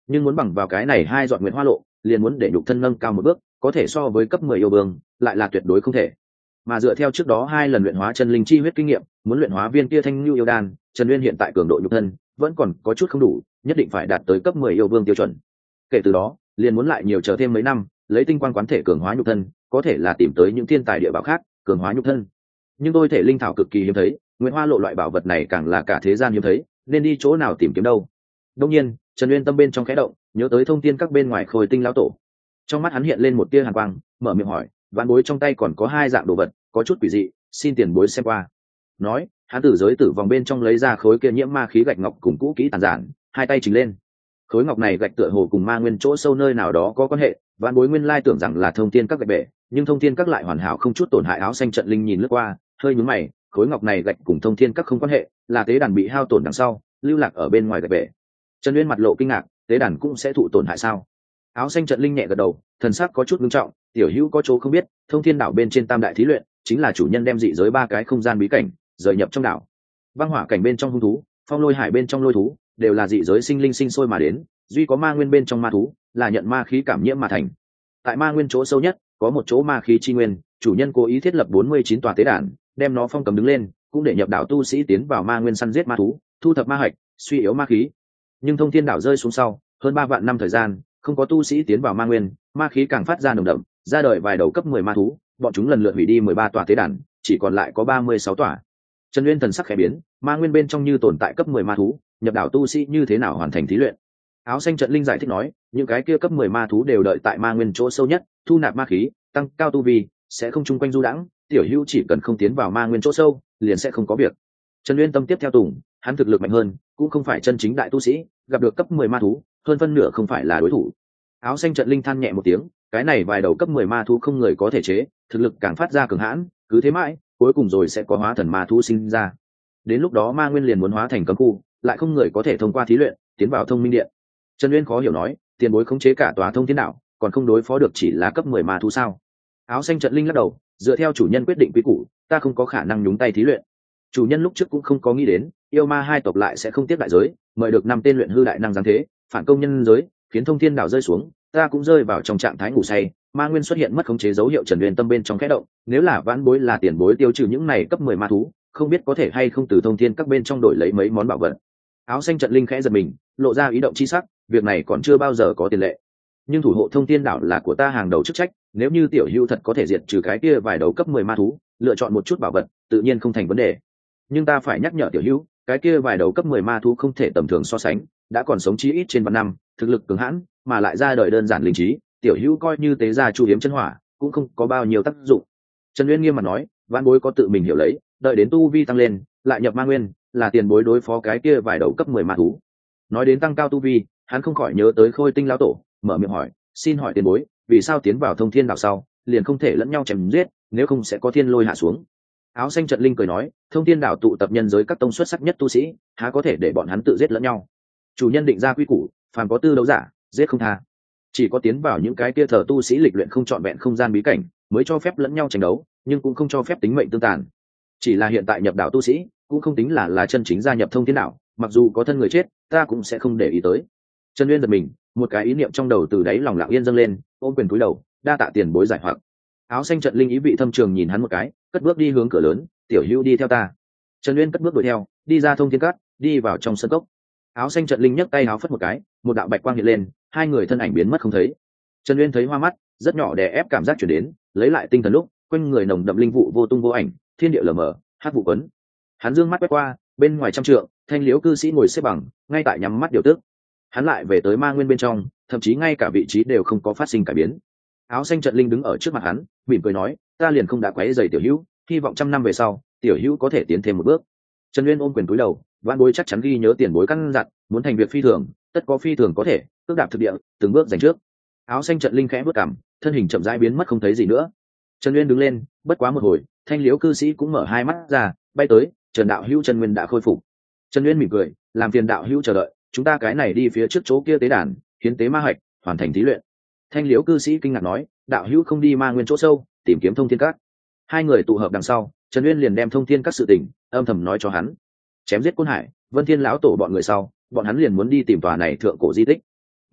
nhưng muốn bằng vào cái này hai dọn nguyện hoa lộ liền muốn để nhục thân nâng cao một bước, có thể so với cấp 10 yêu vương lại là tuyệt đối không thể. Mà dựa theo trước đó 2 lần luyện hóa chân linh chi huyết kinh nghiệm, muốn luyện hóa viên kia thanh lưu yêu đan, Trần Uyên hiện tại cường độ nhục thân vẫn còn có chút không đủ, nhất định phải đạt tới cấp 10 yêu vương tiêu chuẩn. Kể từ đó, liền muốn lại nhiều chờ thêm mấy năm, lấy tinh quang quán thể cường hóa nhục thân, có thể là tìm tới những thiên tài địa bảo khác, cường hóa nhục thân. Nhưng tôi thể linh thảo cực kỳ hiếm thấy, nguyện hoa lộ loại bảo vật này càng là cả thế gian hiếm thấy, nên đi chỗ nào tìm kiếm đâu. Đương nhiên, Trần Uyên tâm bên trong khẽ động, nhớ tới thông thiên các bên ngoài Khôi Tinh lão tổ. Trong mắt hắn hiện lên một tia hàn quang, mở miệng hỏi, vạn bối trong tay còn có 2 dạng đồ vật, có chút quỷ dị, xin tiền bối xem qua. Nói, hắn từ giới tử vòng bên trong lấy ra khối kia nhiễm ma khí gạch ngọc cùng cũ kỹ tàn giản, hai tay chỉnh lên. Khối ngọc này gạch tựa hồ cùng ma nguyên chỗ sâu nơi nào đó có quan hệ, vạn bối nguyên lai tưởng rằng là thông thiên các gạch bể, nhưng thông thiên các lại hoàn hảo không chút tổn hại. Áo xanh trận linh nhìn lướt qua, hơi nhướng mày, khối ngọc này gạch cùng thông thiên các không quan hệ, là tế đàn bị hao tổn đằng sau, lưu lạc ở bên ngoài gạch bể. Trần Uyên mặt lộ kinh ngạc, tế đàn cũng sẽ thụ tổn hại sao? Áo xanh trận linh nhẹ gật đầu, thần sắc có chút nghiêm trọng, tiểu hữu có chỗ không biết, thông thiên đảo bên trên tam đại thí luyện chính là chủ nhân đem dị giới 3 cái không gian bí cảnh rời nhập trong đảo. Băng hỏa cảnh bên trong hung thú, phong lôi hải bên trong lôi thú, đều là dị giới sinh linh sinh sôi mà đến, duy có ma nguyên bên trong ma thú là nhận ma khí cảm nhiễm mà thành. Tại ma nguyên chỗ sâu nhất có một chỗ ma khí chi nguyên, chủ nhân cố ý thiết lập 49 tòa tế đàn, đem nó phong cấm đứng lên, cũng để nhập đảo tu sĩ tiến vào ma nguyên săn giết ma thú, thu thập ma hạch, suy yếu ma khí. Nhưng thông thiên đảo rơi xuống sau, hơn 3 vạn năm thời gian, không có tu sĩ tiến vào ma nguyên, ma khí càng phát ra nồng đậm, ra đời vài đầu cấp 10 ma thú, bọn chúng lần lượt hủy đi 13 tòa tế đàn, chỉ còn lại có 36 tòa. Trần Uyên thần sắc khẽ biến, ma nguyên bên trong như tồn tại cấp 10 ma thú, nhập đảo tu sĩ như thế nào hoàn thành thí luyện? Áo xanh trận linh giải thích nói, những cái kia cấp 10 ma thú đều đợi tại ma nguyên chỗ sâu nhất, thu nạp ma khí, tăng cao tu vi, sẽ không chung quanh du đãng, tiểu hữu chỉ cần không tiến vào ma nguyên chỗ sâu, liền sẽ không có việc. Trần Uyên tâm tiếp theo tùng, hắn thực lực mạnh hơn, cũng không phải chân chính đại tu sĩ, gặp được cấp 10 ma thú, hơn phân nửa không phải là đối thủ. Áo xanh trận linh than nhẹ một tiếng, cái này vài đầu cấp 10 ma thú không người có thể chế, thực lực càng phát ra cường hãn, cứ thế mãi, cuối cùng rồi sẽ có hóa thần ma thú sinh ra. Đến lúc đó ma nguyên liền muốn hóa thành cấm khu, lại không người có thể thông qua thí luyện tiến vào thông minh điện. Trần Uyên khó hiểu nói, tiền bối khống chế cả tòa thông thiên đạo, còn không đối phó được chỉ là cấp 10 ma thú sao? Áo xanh trận linh lắc đầu, dựa theo chủ nhân quyết định quy củ, ta không có khả năng nhúng tay thí luyện. Chủ nhân lúc trước cũng không có nghĩ đến, yêu ma hai tộc lại sẽ không tiếp đại giới, mời được 5 tên luyện hư đại năng giáng thế, phản công nhân giới, khiến thông thiên đạo rơi xuống, ta cũng rơi vào trong trạng thái ngủ say. Ma nguyên xuất hiện mất khống chế dấu hiệu. Trần Uyên tâm bên trong khẽ động, nếu là vãn bối là tiền bối tiêu trừ những này cấp 10 ma thú, không biết có thể hay không từ thông thiên các bên trong đổi lấy mấy món bảo vật. Áo xanh trận linh khẽ giật mình, lộ ra ý động chi sắc, việc này còn chưa bao giờ có tiền lệ, nhưng thủ hộ thông thiên đảo là của ta hàng đầu chức trách, nếu như tiểu hữu thật có thể diệt trừ cái kia vài đầu cấp 10 ma thú, lựa chọn một chút bảo vật tự nhiên không thành vấn đề. Nhưng ta phải nhắc nhở tiểu hữu, cái kia vài đầu cấp 10 ma thú không thể tầm thường so sánh, đã còn sống chí ít trên vạn năm, thực lực cường hãn, mà lại ra đời đơn giản linh trí, tiểu hữu coi như tế gia chu hiếm chân hỏa cũng không có bao nhiêu tác dụng. Trần Uyên nghiêm mặt nói, vãn bối có tự mình hiểu lấy, đợi đến tu vi tăng lên lại nhập ma nguyên, là tiền bối đối phó cái kia vài đầu cấp 10 ma thú. Nói đến tăng cao tu vi, hắn không khỏi nhớ tới Khôi Tinh lão tổ, mở miệng hỏi, xin hỏi tiền bối, vì sao tiến vào thông thiên đảo sau liền không thể lẫn nhau chém giết, nếu không sẽ có thiên lôi hạ xuống? Áo xanh trận linh cười nói, thông thiên đảo tụ tập nhân giới các tông xuất sắc nhất tu sĩ, há có thể để bọn hắn tự giết lẫn nhau? Chủ nhân định ra quy củ, phàm có tư đấu giả giết không tha, chỉ có tiến vào những cái kia thờ tu sĩ lịch luyện không trọn vẹn không gian bí cảnh mới cho phép lẫn nhau tranh đấu, nhưng cũng không cho phép tính mệnh tương tàn. Chỉ là hiện tại nhập đảo tu sĩ cũng không tính là chân chính gia nhập thông thiên đảo, mặc dù có thân người chết ta cũng sẽ không để ý tới. Trần Uyên giật mình, một cái ý niệm trong đầu từ đáy lòng lặng yên dâng lên, ôm quyền cúi đầu, đa tạ tiền bối giải hoặc. Áo xanh trận linh ý vị thâm trường nhìn hắn một cái, cất bước đi hướng cửa lớn, tiểu hữu đi theo ta. Trần Uyên cất bước đuổi theo, đi ra thông thiên cát, đi vào trong sân cốc. Áo xanh trận linh nhấc tay áo phất một cái, một đạo bạch quang hiện lên, hai người thân ảnh biến mất không thấy. Trần Uyên thấy hoa mắt, rất nhỏ đè ép cảm giác chuyển đến, lấy lại tinh thần lúc quanh người nồng đậm linh vụ vô tung vô ảnh, thiên địa lờ mờ, hát vụ quấn. Hắn dương mắt quét qua, bên ngoài trăm trượng, thanh liễu cư sĩ ngồi xếp bằng, ngay tại nhắm mắt điều tức. Hắn lại về tới ma nguyên bên trong, thậm chí ngay cả vị trí đều không có phát sinh cải biến. Áo xanh trận linh đứng ở trước mặt hắn, mỉm cười nói, ta liền không đã quấy rầy tiểu hữu, hy vọng trăm năm về sau tiểu hữu có thể tiến thêm một bước. Trần Uyên ôm quyền cúi đầu, vãn bối chắc chắn ghi nhớ tiền bối căn dặn, muốn thành việc phi thường, tất có phi thường có thể, cước đạp thực địa, từng bước giành trước. Áo xanh trận linh khẽ bước cằm, thân hình chậm rãi biến mất không thấy gì nữa. Trần Uyên đứng lên, bất quá một hồi, thanh liễu cư sĩ cũng mở hai mắt ra, bay tới, Trần đạo hữu Trần Nguyên đã khôi phục. Trần Uyên mỉm cười, làm phiền đạo hữu chờ đợi, chúng ta cái này đi phía trước chỗ kia tế đàn, hiến tế ma hạch, hoàn thành thí luyện. Thanh liễu cư sĩ kinh ngạc nói, đạo hữu không đi ma nguyên chỗ sâu, tìm kiếm thông thiên các? Hai người tụ hợp đằng sau, Trần Uyên liền đem thông thiên các sự tình âm thầm nói cho hắn. Chém giết Côn Hải, Vân Thiên lão tổ bọn người sau, bọn hắn liền muốn đi tìm tòa này thượng cổ di tích.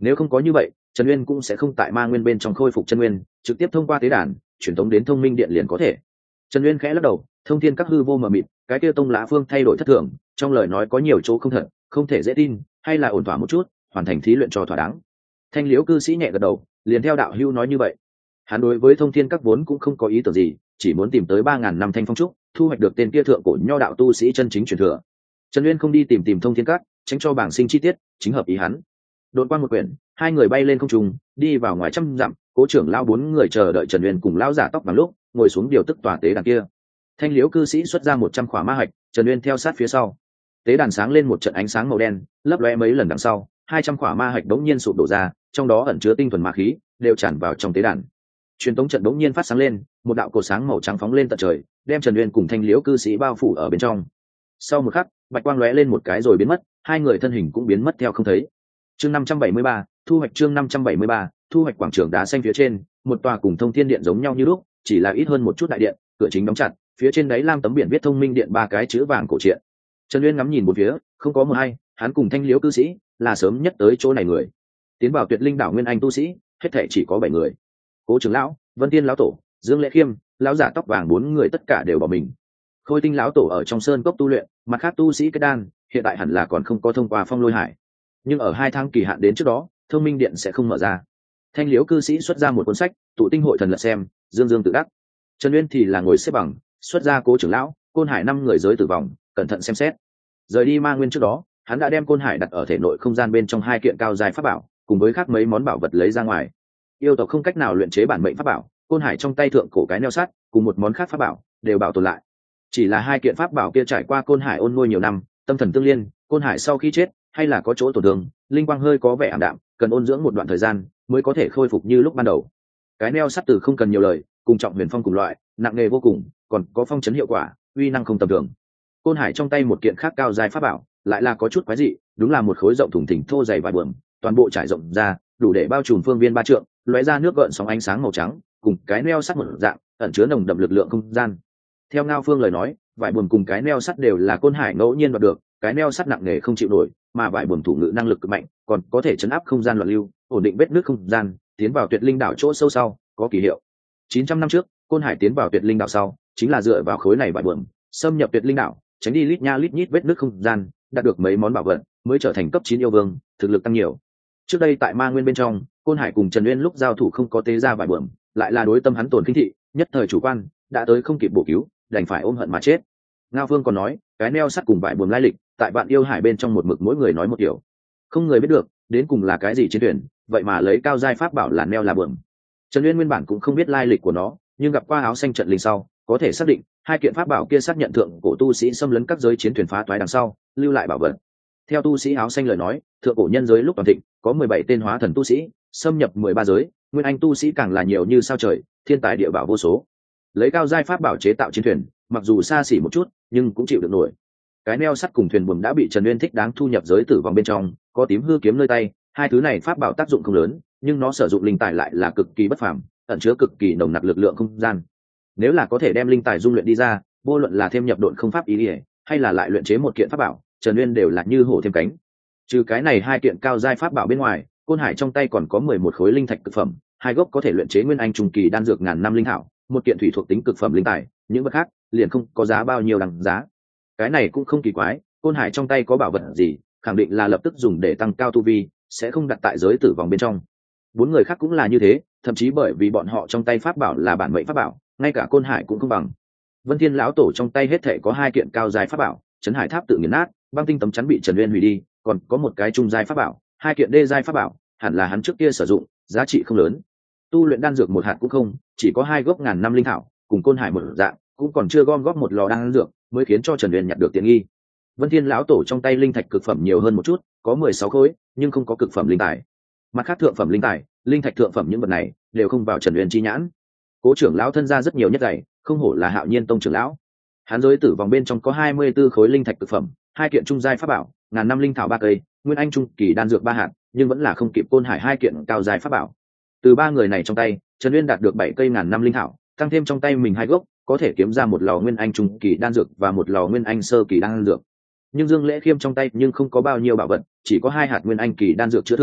Nếu không có như vậy, Trần Uyên cũng sẽ không tại ma nguyên bên trong khôi phục chân nguyên, trực tiếp thông qua tế đàn truyền tống đến thông minh điện liền có thể. Trần Uyên khẽ lắc đầu, thông thiên các hư vô mờ mịt, cái kia tông lã phương thay đổi thất thường, trong lời nói có nhiều chỗ không thật, không thể dễ tin, hay là ổn thỏa một chút, hoàn thành thí luyện cho thỏa đáng. Thanh Liễu cư sĩ nhẹ gật đầu, liền theo đạo hữu nói như vậy. Hắn đối với thông thiên các vốn cũng không có ý tưởng gì, chỉ muốn tìm tới 3000 năm thanh phong trúc, thu hoạch được tên kia thượng cổ nho đạo tu sĩ chân chính truyền thừa. Trần Uyên không đi tìm thông thiên các, tránh cho bảng sinh chi tiết, chính hợp ý hắn. Đột qua một quyển, hai người bay lên không trung, đi vào ngoài trăm dặm. Cố trưởng lão bốn người chờ đợi Trần Uyên cùng lão giả tóc vàng lúc ngồi xuống điều tức tòa tế đàn kia. Thanh Liễu cư sĩ xuất ra 100 khỏa ma hạch, Trần Uyên theo sát phía sau. Tế đàn sáng lên một trận ánh sáng màu đen, lấp lóe mấy lần đằng sau, 200 khỏa ma hạch đống nhiên sụp đổ ra, trong đó ẩn chứa tinh thuần ma khí, đều tràn vào trong tế đàn. Truyền tống trận đống nhiên phát sáng lên, một đạo cột sáng màu trắng phóng lên tận trời, đem Trần Uyên cùng Thanh Liễu cư sĩ bao phủ ở bên trong. Sau một khắc, bạch quang lóe lên một cái rồi biến mất, hai người thân hình cũng biến mất theo không thấy. Chương 573, thu hoạch chương 573, thu hoạch quảng trường đá xanh phía trên, một tòa cùng Thông Thiên Điện giống nhau như lúc, chỉ là ít hơn một chút đại điện, cửa chính đóng chặt, phía trên đáy lam tấm biển viết Thông Minh Điện ba cái chữ vàng cổ truyện. Trần Uyên ngắm nhìn bốn phía, không có một ai, hắn cùng Thanh Liễu cư sĩ là sớm nhất tới chỗ này người. Tiến vào Tuyệt Linh đảo nguyên anh tu sĩ, hết thảy chỉ có 7 người. Cố trưởng lão, Vân Tiên lão tổ, Dương Lễ Khiêm, lão giả tóc vàng 4 người tất cả đều bỏ mình. Khôi Tinh lão tổ ở trong sơn cốc tu luyện, mặt khác tu sĩ kết đan, hiện tại hẳn là còn không có thông qua Phong Lôi Hải. Nhưng ở 2 tháng kỳ hạn đến trước đó, Thông Minh Điện sẽ không mở ra. Thanh Liễu cư sĩ xuất ra một cuốn sách, tụ tinh hội thần lật xem, dương dương tự đắc. Trần Uyên thì là ngồi xếp bằng, xuất ra Cố trưởng lão, Côn Hải 5 người giới tử vong, cẩn thận xem xét. Rời đi ma nguyên trước đó, hắn đã đem Côn Hải đặt ở thể nội không gian bên trong 2 kiện cao dài pháp bảo, cùng với khác mấy món bảo vật lấy ra ngoài. Yêu tộc không cách nào luyện chế bản mệnh pháp bảo, Côn Hải trong tay thượng cổ cái neo sắt, cùng một món khác pháp bảo, đều bảo tồn lại. Chỉ là 2 kiện pháp bảo kia trải qua Côn Hải ôn nuôi nhiều năm, tâm thần tương liên, Côn Hải sau khi chết, hay là có chỗ tổn thương, linh quang hơi có vẻ ảm đạm, cần ôn dưỡng một đoạn thời gian mới có thể khôi phục như lúc ban đầu. Cái neo sắt từ không cần nhiều lời, cùng trọng huyền phong cùng loại, nặng nghề vô cùng, còn có phong chấn hiệu quả, uy năng không tầm thường. Côn Hải trong tay một kiện khác cao dài pháp bảo, lại là có chút quái dị, đúng là một khối rộng thùng thình thô dày vài buồm, toàn bộ trải rộng ra, đủ để bao trùm phương viên 3 trượng, lóe ra nước gợn sóng ánh sáng màu trắng, cùng cái neo sắt một dạng, ẩn chứa nồng đậm lực lượng không gian. Theo Ngao Phương lời nói, vải buồm cùng cái neo sắt đều là Côn Hải ngẫu nhiên đoạt được, cái neo sắt nặng nề không chịu nổi, mà vải buồm thủ ngự năng lực cực mạnh, còn có thể chấn áp không gian loạn lưu, ổn định vết nước không gian, tiến vào Tuyệt Linh đảo chỗ sâu sau, có kỳ hiệu. 900 năm trước, Côn Hải tiến vào Tuyệt Linh đảo sau, chính là dựa vào khối này vải buồm, xâm nhập Tuyệt Linh đảo, tránh đi lít nha lít nhít vết nước không gian, đạt được mấy món bảo vật, mới trở thành cấp 9 yêu vương, thực lực tăng nhiều. Trước đây tại Ma Nguyên bên trong, Côn Hải cùng Trần Uyên lúc giao thủ không có tế ra vải buồm, lại là đối tâm hắn tổn kinh thị, nhất thời chủ quan, đã tới không kịp bổ cứu, đành phải ôm hận mà chết. Ngao Phương còn nói, cái neo sắt cùng vải buồm lai lịch, tại Vạn Yêu Hải bên trong một mực mỗi người nói một kiểu, không người biết được đến cùng là cái gì chiến thuyền, vậy mà lấy cao giai pháp bảo là neo là buồm. Trần Uyên nguyên bản cũng không biết lai lịch của nó, nhưng gặp qua áo xanh trận linh sau, có thể xác định 2 kiện pháp bảo kia xác nhận thượng cổ tu sĩ xâm lấn các giới chiến thuyền phá toái đằng sau, lưu lại bảo vật. Theo tu sĩ áo xanh lời nói, thượng cổ nhân giới lúc toàn thịnh, có 17 tên hóa thần tu sĩ, xâm nhập 13 giới, nguyên anh tu sĩ càng là nhiều như sao trời, thiên tài địa bảo vô số. Lấy cao giai pháp bảo chế tạo chiến thuyền, mặc dù xa xỉ một chút, nhưng cũng chịu được nổi. Cái neo sắt cùng thuyền buồm đã bị Trần Uyên thích đáng thu nhập giới tử vong bên trong, có tím hư kiếm nơi tay, 2 thứ này pháp bảo tác dụng không lớn, nhưng nó sử dụng linh tài lại là cực kỳ bất phàm, ẩn chứa cực kỳ nồng nặc lực lượng không gian. Nếu là có thể đem linh tài dung luyện đi ra, vô luận là thêm nhập độn không pháp ý nghĩa, hay là lại luyện chế một kiện pháp bảo, Trần Uyên đều là như hổ thêm cánh. Trừ cái này 2 kiện cao giai pháp bảo bên ngoài, Côn Hải trong tay còn có 11 khối linh thạch cực phẩm, 2 gốc có thể luyện chế nguyên anh trung kỳ đan dược ngàn năm linh thảo, một kiện thủy thuộc tính cực phẩm linh tài, những vật khác liền không có giá bao nhiêu đằng giá. Cái này cũng không kỳ quái, Côn Hải trong tay có bảo vật gì, khẳng định là lập tức dùng để tăng cao tu vi, sẽ không đặt tại giới tử vong bên trong. 4 người khác cũng là như thế, thậm chí bởi vì bọn họ trong tay pháp bảo là bản mệnh pháp bảo, ngay cả Côn Hải cũng không bằng. Vân Thiên lão tổ trong tay hết thảy có 2 kiện cao dài pháp bảo, Trấn Hải tháp tự nghiền nát, băng tinh tấm chắn bị Trần Uyên hủy đi, còn có một cái trung giai pháp bảo, 2 kiện đê giai pháp bảo, hẳn là hắn trước kia sử dụng, giá trị không lớn. Tu luyện đan dược một hạt cũng không, chỉ có 2 gốc ngàn năm linh thảo, cùng Côn Hải một dạng, cũng còn chưa gom góp một lò đan dược, mới khiến cho Trần Uyên nhặt được tiện nghi. Vân Thiên lão tổ trong tay linh thạch cực phẩm nhiều hơn một chút, có 16 khối, nhưng không có cực phẩm linh tài. Mặt khác thượng phẩm linh tài, linh thạch thượng phẩm những vật này đều không vào Trần Uyên chi nhãn. Cố trưởng lão thân ra rất nhiều nhất gầy, không hổ là Hạo Nhiên tông trưởng lão. Hắn giới tử vòng bên trong có 24 khối linh thạch cực phẩm, 2 kiện trung giai pháp bảo, ngàn năm linh thảo 3 cây, nguyên anh trung kỳ đan dược 3 hạt, nhưng vẫn là không kịp Côn Hải 2 kiện cao giai pháp bảo. Từ 3 người này trong tay, Trần Uyên đạt được 7 cây ngàn năm linh thảo, tăng thêm trong tay mình 2 gốc, có thể kiếm ra một lò nguyên anh trung kỳ đan dược và một lò nguyên anh sơ kỳ đan dược. Nhưng Dương Lễ Khiêm trong tay nhưng không có bao nhiêu bảo vật, chỉ có 2 hạt nguyên anh kỳ đan dược chữa thương,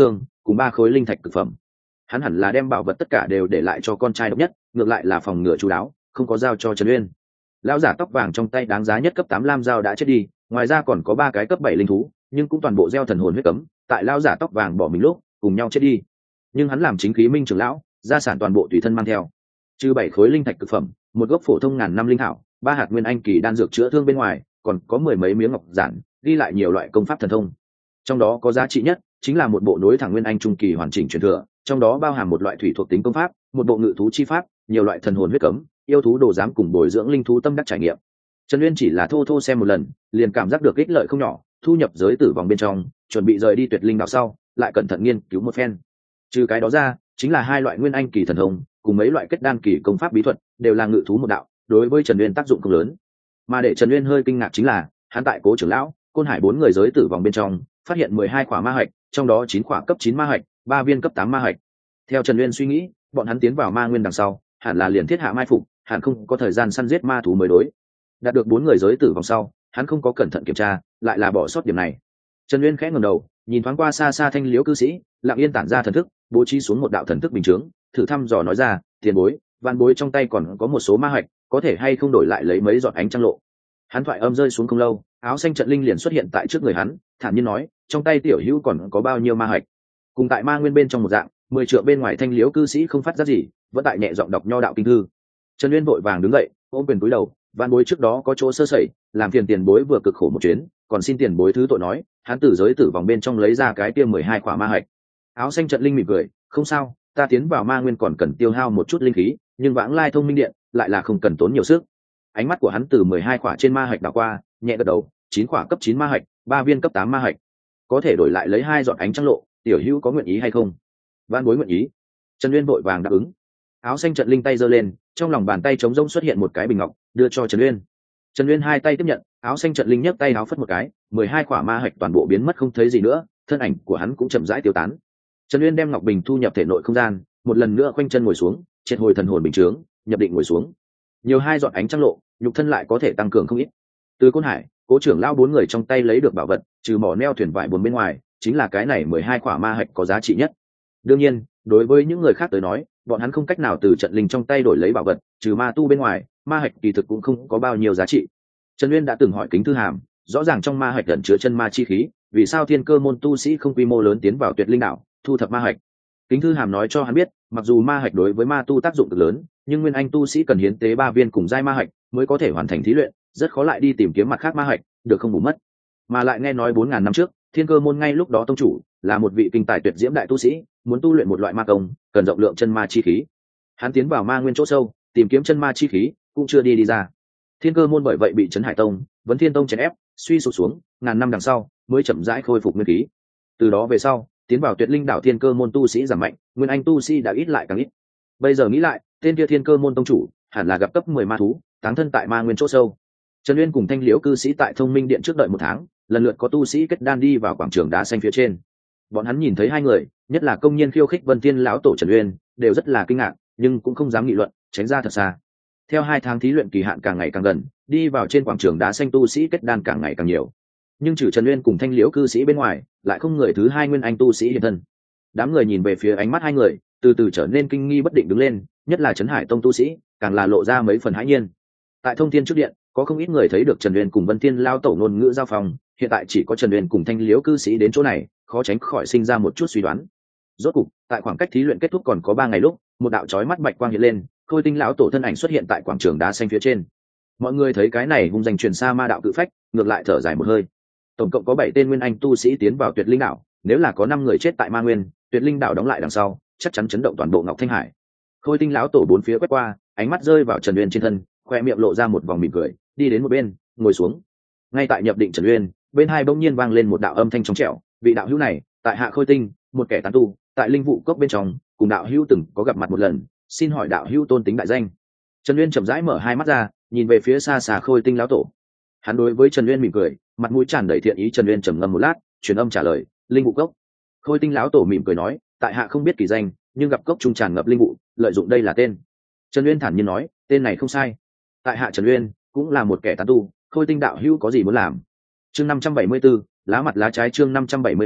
cùng 3 khối linh thạch cực phẩm. Hắn hẳn là đem bảo vật tất cả đều để lại cho con trai độc nhất, ngược lại là phòng ngừa chú đáo, không có giao cho Trần Uyên. Lão giả tóc vàng trong tay đáng giá nhất cấp 8 lam dao đã chết đi, ngoài ra còn có 3 cái cấp 7 linh thú, nhưng cũng toàn bộ gieo thần hồn huyết cấm, tại lão giả tóc vàng bỏ mình lúc, cùng nhau chết đi. Nhưng hắn làm chính khí minh trưởng lão, gia sản toàn bộ tùy thân mang theo. Trừ 7 khối linh thạch cực phẩm, một gốc phổ thông ngàn năm linh thảo, 3 hạt nguyên anh kỳ đan dược chữa thương bên ngoài, còn có 10 mấy miếng ngọc giản, ghi lại nhiều loại công pháp thần thông. Trong đó có giá trị nhất chính là một bộ nối thẳng nguyên anh trung kỳ hoàn chỉnh truyền thừa, trong đó bao hàm một loại thủy thuộc tính công pháp, một bộ ngự thú chi pháp, nhiều loại thần hồn huyết cấm, yêu thú đồ giám cùng bồi dưỡng linh thú tâm đắc trải nghiệm. Trần Uyên chỉ là thô thô xem một lần, liền cảm giác được ích lợi không nhỏ, thu nhập giới tử vòng bên trong, chuẩn bị rời đi Tuyệt Linh đảo sau, lại cẩn thận nghiên cứu một phen. Trừ cái đó ra, chính là 2 loại nguyên anh kỳ thần thông, cùng mấy loại kết đan kỳ công pháp bí thuật, đều là ngự thú một đạo, đối với Trần Uyên tác dụng không lớn. Mà để Trần Uyên hơi kinh ngạc chính là, hắn tại Cố trưởng lão, Côn Hải 4 người giới tử vòng bên trong, phát hiện 12 quả ma hạch, trong đó 9 quả cấp 9 ma hạch, 3 viên cấp 8 ma hạch. Theo Trần Uyên suy nghĩ, bọn hắn tiến vào ma nguyên đằng sau, hẳn là liền thiết hạ mai phục, hẳn không có thời gian săn giết ma thú mới đối. Đạt được 4 người giới tử vòng sau, hắn không có cẩn thận kiểm tra, lại là bỏ sót điểm này. Trần Uyên khẽ ngẩng đầu, nhìn thoáng qua xa xa Thanh Liễu cư sĩ, lặng yên tản ra thần thức, bố trí xuống một đạo thần thức bình chứng, thử thăm dò nói ra, tiền bối, van bối trong tay còn có một số ma hạch, có thể hay không đổi lại lấy mấy giọt ánh trăng lộ. Hắn thoại âm rơi xuống không lâu, áo xanh trận linh liền xuất hiện tại trước người hắn, thản nhiên nói, trong tay tiểu hữu còn có bao nhiêu ma hạch. Cùng tại ma nguyên bên trong một dạng, 10 trượng bên ngoài Thanh Liễu cư sĩ không phát ra gì, vẫn tại nhẹ giọng đọc nho đạo kinh thư. Trần Uyên vội vàng đứng dậy, ôm quyền cúi đầu, van bối trước đó có chỗ sơ sẩy, làm phiền tiền bối vừa cực khổ một chuyến, còn xin tiền bối thứ tội nói. Hắn từ giới tử vòng bên trong lấy ra cái kia 12 quả ma hạch. Áo xanh trận linh mỉm cười, không sao, ta tiến vào ma nguyên còn cần tiêu hao một chút linh khí, nhưng vãng lai thông minh điện lại là không cần tốn nhiều sức. Ánh mắt của hắn từ 12 quả trên ma hạch đảo qua, nhẹ gật đầu, 9 quả cấp 9 ma hạch, 3 viên cấp 8 ma hạch, có thể đổi lại lấy 2 giọt ánh trăng lộ, tiểu hữu có nguyện ý hay không? Van bối nguyện ý. Trần Uyên vội vàng đáp ứng. Áo xanh trận linh tay giơ lên, trong lòng bàn tay trống rỗng xuất hiện một cái bình ngọc, đưa cho Trần Uyên. Trần Uyên hai tay tiếp nhận, áo xanh trận linh nhấc tay áo phất một cái, 12 quả ma hạch toàn bộ biến mất không thấy gì nữa, thân ảnh của hắn cũng chậm rãi tiêu tán. Trần Uyên đem ngọc bình thu nhập thể nội không gian, một lần nữa khoanh chân ngồi xuống, triệt hồi thần hồn bình chướng, nhập định ngồi xuống. Nhiều 2 giọt ánh trăng lộ, nhục thân lại có thể tăng cường không ít. Từ Côn Hải, Cố trưởng lão 4 người trong tay lấy được bảo vật, trừ mỏ neo thuyền vải buồn bên ngoài, chính là cái này 12 quả ma hạch có giá trị nhất. Đương nhiên, đối với những người khác tới nói, bọn hắn không cách nào từ trận linh trong tay đổi lấy bảo vật, trừ ma tu bên ngoài, ma hạch kỳ thực cũng không có bao nhiêu giá trị. Trần Uyên đã từng hỏi Kính Thư Hàm, rõ ràng trong ma hạch ẩn chứa chân ma chi khí, vì sao Thiên Cơ môn tu sĩ không quy mô lớn tiến vào Tuyệt Linh đảo, thu thập ma hạch? Kính Thư Hàm nói cho hắn biết, mặc dù ma hạch đối với ma tu tác dụng cực lớn, nhưng nguyên anh tu sĩ cần hiến tế 3 viên cùng giai ma hạch mới có thể hoàn thành thí luyện, rất khó lại đi tìm kiếm mặt khác ma hạch, được không bù mất. Mà lại nghe nói 4000 năm trước, Thiên Cơ môn ngay lúc đó tông chủ là một vị kinh tài tuyệt diễm đại tu sĩ, muốn tu luyện một loại ma công, cần rộng lượng chân ma chi khí. Hắn tiến vào ma nguyên chỗ sâu, tìm kiếm chân ma chi khí, cũng chưa đi ra. Thiên Cơ môn bởi vậy bị Trấn Hải tông, Vấn Thiên tông chèn ép, suy sụp xuống, ngàn năm đằng sau mới chậm rãi khôi phục nguyên khí. Từ đó về sau, tiến vào Tuyệt Linh đảo Thiên Cơ môn tu sĩ giảm mạnh, nguyên anh tu sĩ đã ít lại càng ít. Bây giờ nghĩ lại, tên kia Thiên Cơ môn tông chủ hẳn là gặp cấp 10 ma thú, táng thân tại ma nguyên chỗ sâu. Trần Uyên cùng Thanh Liễu cư sĩ tại Thông Minh điện trước đợi 1 tháng, lần lượt có tu sĩ kết đan đi vào quảng trường đá xanh phía trên. Bọn hắn nhìn thấy 2 người, nhất là công nhiên khiêu khích Vân Thiên lão tổ Trần Uyên, đều rất là kinh ngạc, nhưng cũng không dám nghị luận, tránh ra thật xa. Theo 2 tháng thí luyện kỳ hạn càng ngày càng gần, đi vào trên quảng trường đá xanh tu sĩ kết đan càng ngày càng nhiều. Nhưng trừ Trần Uyên cùng Thanh Liễu cư sĩ bên ngoài, lại không người thứ 2 nguyên anh tu sĩ hiện thân. Đám người nhìn về phía ánh mắt 2 người, từ từ trở nên kinh nghi bất định đứng lên, nhất là Trấn Hải tông tu sĩ, càng là lộ ra mấy phần hãi nhiên. Tại Thông Thiên trước điện, có không ít người thấy được Trần Uyên cùng Vân Thiên lão tổ ngôn ngữ giao phòng, hiện tại chỉ có Trần Uyên cùng Thanh Liễu cư sĩ đến chỗ này, khó tránh khỏi sinh ra một chút suy đoán. Rốt cục, tại khoảng cách thí luyện kết thúc còn có 3 ngày lúc, một đạo chói mắt bạch quang hiện lên, Khôi Tinh lão tổ thân ảnh xuất hiện tại quảng trường đá xanh phía trên. Mọi người thấy cái này hung danh truyền xa ma đạo cự phách, ngược lại thở dài một hơi. Tổng cộng có 7 tên nguyên anh tu sĩ tiến vào Tuyệt Linh đảo, nếu là có 5 người chết tại ma nguyên, Tuyệt Linh đảo đóng lại đằng sau, chắc chắn chấn động toàn bộ Ngọc Thanh Hải. Khôi Tinh lão tổ 4 phía quét qua, ánh mắt rơi vào Trần Uyên trên thân, khoe miệng lộ ra một vòng mỉm cười, đi đến một bên, ngồi xuống. Ngay tại nhập định Trần Uyên, bên hai bỗng nhiên vang lên một đạo âm thanh trong trẻo, vị đạo hữu này, tại hạ Khôi Tinh, một kẻ tán tu, tại linh vụ cốc bên trong, cùng đạo hữu từng có gặp mặt một lần, xin hỏi đạo hữu tôn tính đại danh. Trần Uyên chậm rãi mở hai mắt ra, nhìn về phía xa xa Khôi Tinh lão tổ. Hắn đối với Trần Uyên mỉm cười, mặt mũi tràn đầy thiện ý. Trần Uyên trầm ngâm một lát, truyền âm trả lời, linh vụ cốc. Khôi Tinh lão tổ mỉm cười nói, tại hạ không biết kỳ danh, nhưng gặp cốc trung tràn ngập linh vụ, lợi dụng đây là tên. Trần Uyên thản nhiên nói, tên này không sai. Tại hạ Trần Uyên cũng là một kẻ tán tu, Khôi Tinh đạo hữu có gì muốn làm? Chương 574, lá mặt lá trái. Chương 574,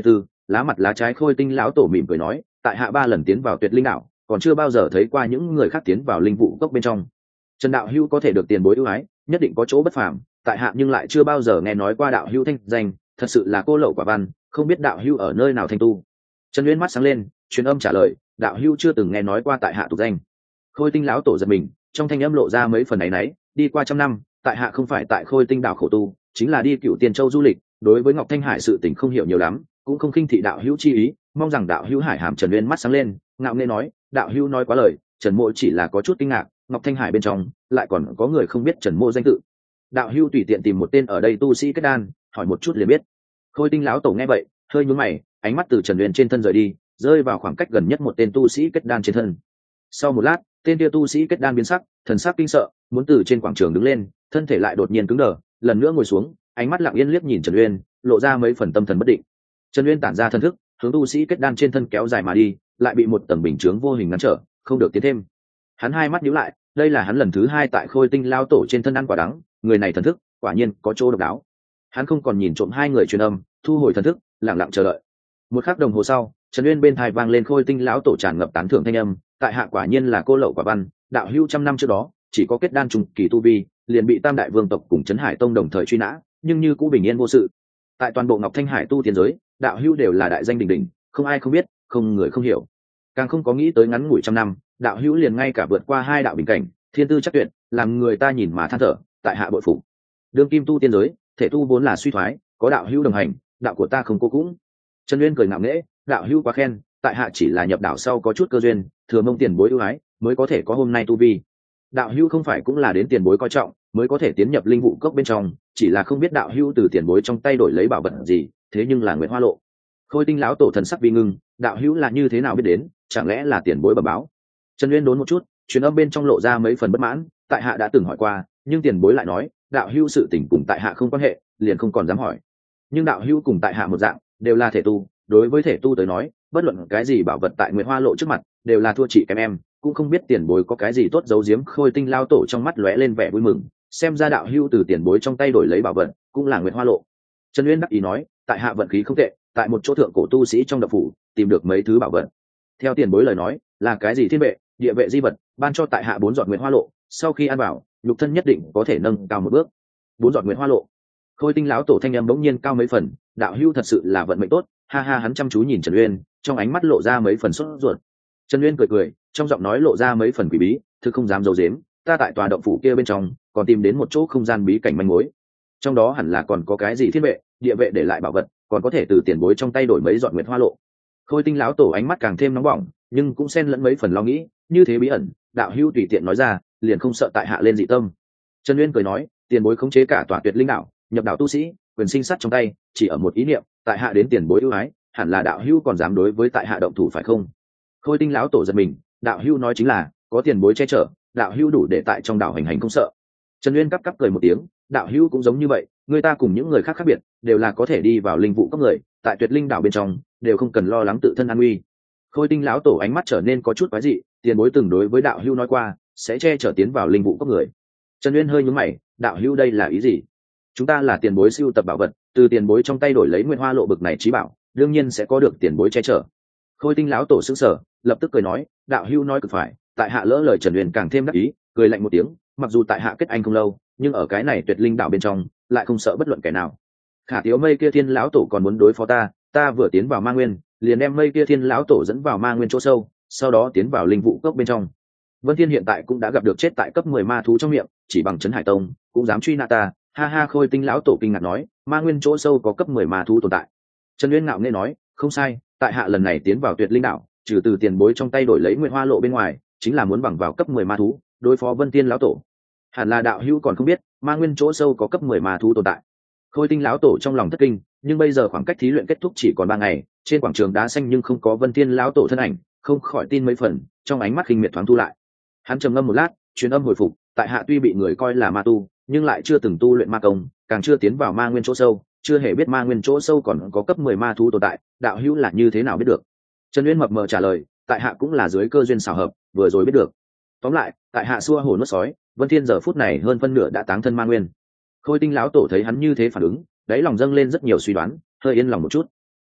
lá mặt lá trái Khôi Tinh lão tổ mỉm cười nói, tại hạ 3 lần tiến vào Tuyệt Linh đảo, còn chưa bao giờ thấy qua những người khác tiến vào linh vụ cốc bên trong. Trần đạo hữu có thể được tiền bối ưu ái, nhất định có chỗ bất phàm, tại hạ nhưng lại chưa bao giờ nghe nói qua đạo hữu thanh danh, thật sự là cô lậu quả văn, không biết đạo hữu ở nơi nào thanh tu. Trần Uyên mắt sáng lên, truyền âm trả lời, đạo hữu chưa từng nghe nói qua tại hạ tục danh. Khôi Tinh lão tổ giật mình, trong thanh âm lộ ra mấy phần áy náy, đi qua trăm năm, tại hạ không phải tại Khôi Tinh đảo khổ tu, chính là đi Cựu Tiên Châu du lịch, đối với Ngọc Thanh Hải sự tình không hiểu nhiều lắm, cũng không khinh thị đạo hữu chi ý, mong rằng đạo hữu hải hàm. Trần Uyên mắt sáng lên, ngạo nghễ nói, đạo hữu nói quá lời, Trần mộ chỉ là có chút kinh ngạc, Ngọc Thanh Hải bên trong lại còn có người không biết Trần mộ danh tự. Đạo hữu tùy tiện tìm một tên ở đây tu sĩ kết đan, hỏi một chút liền biết. Khôi Tinh lão tổ nghe vậy, hơi nhướng mày, ánh mắt từ Trần Uyên trên thân rời đi, rơi vào khoảng cách gần nhất một tên tu sĩ kết đan trên thân. Sau một lát, tên kia tu sĩ kết đan biến sắc, thần sắc kinh sợ, muốn từ trên quảng trường đứng lên, thân thể lại đột nhiên cứng đờ, lần nữa ngồi xuống, ánh mắt lặng yên liếc nhìn Trần Uyên, lộ ra mấy phần tâm thần bất định. Trần Uyên tản ra thân thức, hướng tu sĩ kết đan trên thân kéo dài mà đi, lại bị một tầng bình chướng vô hình ngăn trở, không được tiến thêm. Hắn hai mắt nhíu lại, đây là hắn lần thứ 2 tại Khôi Tinh lao tổ trên thân ăn quả đắng, người này thần thức quả nhiên có chỗ độc đáo. Hắn không còn nhìn trộm hai người truyền âm, thu hồi thần thức, lặng lặng chờ đợi. Một khắc đồng hồ sau, Trần Uyên bên tai vang lên Khôi Tinh lão tổ tràn ngập tán thưởng thanh âm, tại hạ quả nhiên là cô lậu quả văn, đạo hữu trăm năm trước đó chỉ có kết đan trùng kỳ tu vi, liền bị Tam đại vương tộc cùng Trấn Hải tông đồng thời truy nã, nhưng như cũng bình yên vô sự. Tại toàn bộ Ngọc Thanh Hải tu tiên giới, đạo hữu đều là đại danh đỉnh đỉnh, không ai không biết, không người không hiểu. Càng không có nghĩ tới ngắn ngủi trăm năm, đạo hữu liền ngay cả vượt qua 2 đạo bình cảnh, thiên tư chắc tuyệt, làm người ta nhìn mà than thở, tại hạ bội phục. Đương kim tu tiên giới, thể tu vốn là suy thoái, có đạo hữu đồng hành, đạo của ta không cô cũng. Trần Uyên cười ngạo nghễ, đạo hữu quá khen, tại hạ chỉ là nhập đạo sau có chút cơ duyên, thừa mong tiền bối ưu ái, mới có thể có hôm nay tu vi. Đạo hữu không phải cũng là đến tiền bối coi trọng, mới có thể tiến nhập linh vụ cốc bên trong, chỉ là không biết đạo hữu từ tiền bối trong tay đổi lấy bảo vật gì, thế nhưng là Nguyệt Hoa lộ. Khôi Tinh lão tổ thần sắc vi ngưng, đạo hữu là như thế nào biết đến, chẳng lẽ là tiền bối bẩm báo? Trần Uyên đốn một chút, truyền âm bên trong lộ ra mấy phần bất mãn, tại hạ đã từng hỏi qua, nhưng tiền bối lại nói, đạo hữu sự tình cùng tại hạ không quan hệ, liền không còn dám hỏi. Nhưng đạo hữu cùng tại hạ một dạng, đều là thể tu, đối với thể tu tới nói, bất luận cái gì bảo vật tại Nguyệt Hoa lộ trước mặt, đều là thua chị em, cũng không biết tiền bối có cái gì tốt giấu giếm. Khôi Tinh lao tổ trong mắt lóe lên vẻ vui mừng, xem ra đạo hữu từ tiền bối trong tay đổi lấy bảo vật, cũng là Nguyệt Hoa lộ. Trần Uyên đắc ý nói, tại hạ vận khí không tệ, tại một chỗ thượng cổ tu sĩ trong động phủ tìm được mấy thứ bảo vật. Theo tiền bối lời nói, là cái gì thiên vệ, địa vệ di vật, ban cho tại hạ 4 giọt Nguyệt Hoa lộ, sau khi ăn vào, nhục thân nhất định có thể nâng cao một bước. 4 giọt Nguyệt Hoa lộ. Khôi Tinh lão tổ thanh âm bỗng nhiên cao mấy phần, đạo hữu thật sự là vận mệnh tốt, ha ha. Hắn chăm chú nhìn Trần Uyên, trong ánh mắt lộ ra mấy phần sốt ruột. Trần Uyên cười cười, trong giọng nói lộ ra mấy phần quỷ bí, thực không dám giấu giếm, ta tại tòa động phủ kia bên trong còn tìm đến một chỗ không gian bí cảnh manh mối, trong đó hẳn là còn có cái gì thiên vệ, địa vệ để lại bảo vật, còn có thể từ tiền bối trong tay đổi mấy giọt Nguyệt Hoa lộ. Khôi Tinh lão tổ ánh mắt càng thêm nóng bỏng, nhưng cũng xen lẫn mấy phần lo nghĩ, như thế bí ẩn, đạo hữu tùy tiện nói ra, liền không sợ tại hạ lên dị tâm. Trần Uyên cười nói, tiền bối khống chế cả tòa Tuyệt Linh đảo, nhập đạo tu sĩ, quyền sinh sát trong tay, chỉ ở một ý niệm, tại hạ đến tiền bối ưu ái, hẳn là đạo hữu còn dám đối với tại hạ động thủ phải không? Khôi Tinh lão tổ giật mình, đạo hữu nói chính là có tiền bối che chở, đạo hữu đủ để tại trong đảo hành hành không sợ. Trần Uyên cắp cắp cười một tiếng, đạo hữu cũng giống như vậy, người ta cùng những người khác khác biệt, đều là có thể đi vào linh vụ cốc người, tại Tuyệt Linh đảo bên trong đều không cần lo lắng tự thân an nguy. Khôi Tinh lão tổ ánh mắt trở nên có chút quái dị, tiền bối từng đối với đạo hữu nói qua sẽ che chở tiến vào linh vụ cốc người. Trần Uyên hơi nhướng mày, đạo hữu đây là ý gì? Chúng ta là tiền bối sưu tập bảo vật, từ tiền bối trong tay đổi lấy Nguyệt Hoa lộ bực này trí bảo, đương nhiên sẽ có được tiền bối che chở. Khôi Tinh lão tổ sững sờ, lập tức cười nói, đạo hữu nói cực phải, tại hạ lỡ lời. Trần Uyên càng thêm đắc ý, cười lạnh một tiếng, mặc dù tại hạ kết anh không lâu, nhưng ở cái này Tuyệt Linh đảo bên trong lại không sợ bất luận kẻ nào. Khả Tiếu Mây kia Thiên lão tổ còn muốn đối phó ta, ta vừa tiến vào Ma Nguyên, liền đem Mây kia Thiên lão tổ dẫn vào Ma Nguyên chỗ sâu, sau đó tiến vào linh vụ cốc bên trong. Vân Thiên hiện tại cũng đã gặp được chết tại cấp 10 ma thú trong miệng, chỉ bằng Trấn Hải tông cũng dám truy nã ta, ha ha. Khôi Tinh lão tổ kinh ngạc nói, Ma Nguyên chỗ sâu có cấp 10 ma thú tồn tại. Trần Uyên ngạo nghễ nói, không sai, tại hạ lần này tiến vào Tuyệt Linh đảo, trừ từ tiền bối trong tay đổi lấy Nguyệt Hoa lộ bên ngoài, chính là muốn bằng vào cấp 10 ma thú đối phó Vân Thiên lão tổ. Hẳn là đạo hữu còn không biết, Ma Nguyên chỗ sâu có cấp 10 ma thú tồn tại. Khôi Tinh lão tổ trong lòng thất kinh, nhưng bây giờ khoảng cách thí luyện kết thúc chỉ còn 3 ngày, trên quảng trường đá xanh nhưng không có Vân Thiên lão tổ thân ảnh, không khỏi tin mấy phần, trong ánh mắt khinh miệt thoáng thu lại. Hắn trầm ngâm một lát, truyền âm hồi phục, tại hạ tuy bị người coi là ma tu, nhưng lại chưa từng tu luyện ma công, càng chưa tiến vào Ma Nguyên chỗ sâu, chưa hề biết Ma Nguyên chỗ sâu còn có cấp 10 ma thú tồn tại, đạo hữu là như thế nào biết được? Trần Uyên mập mờ trả lời, tại hạ cũng là dưới cơ duyên xảo hợp, vừa rồi biết được. Tóm lại, tại hạ xua hổ nuốt sói, Vân Thiên giờ phút này hơn phân nửa đã táng thân Ma Nguyên. Khôi Tinh lão tổ thấy hắn như thế phản ứng, đáy lòng dâng lên rất nhiều suy đoán, hơi yên lòng một chút.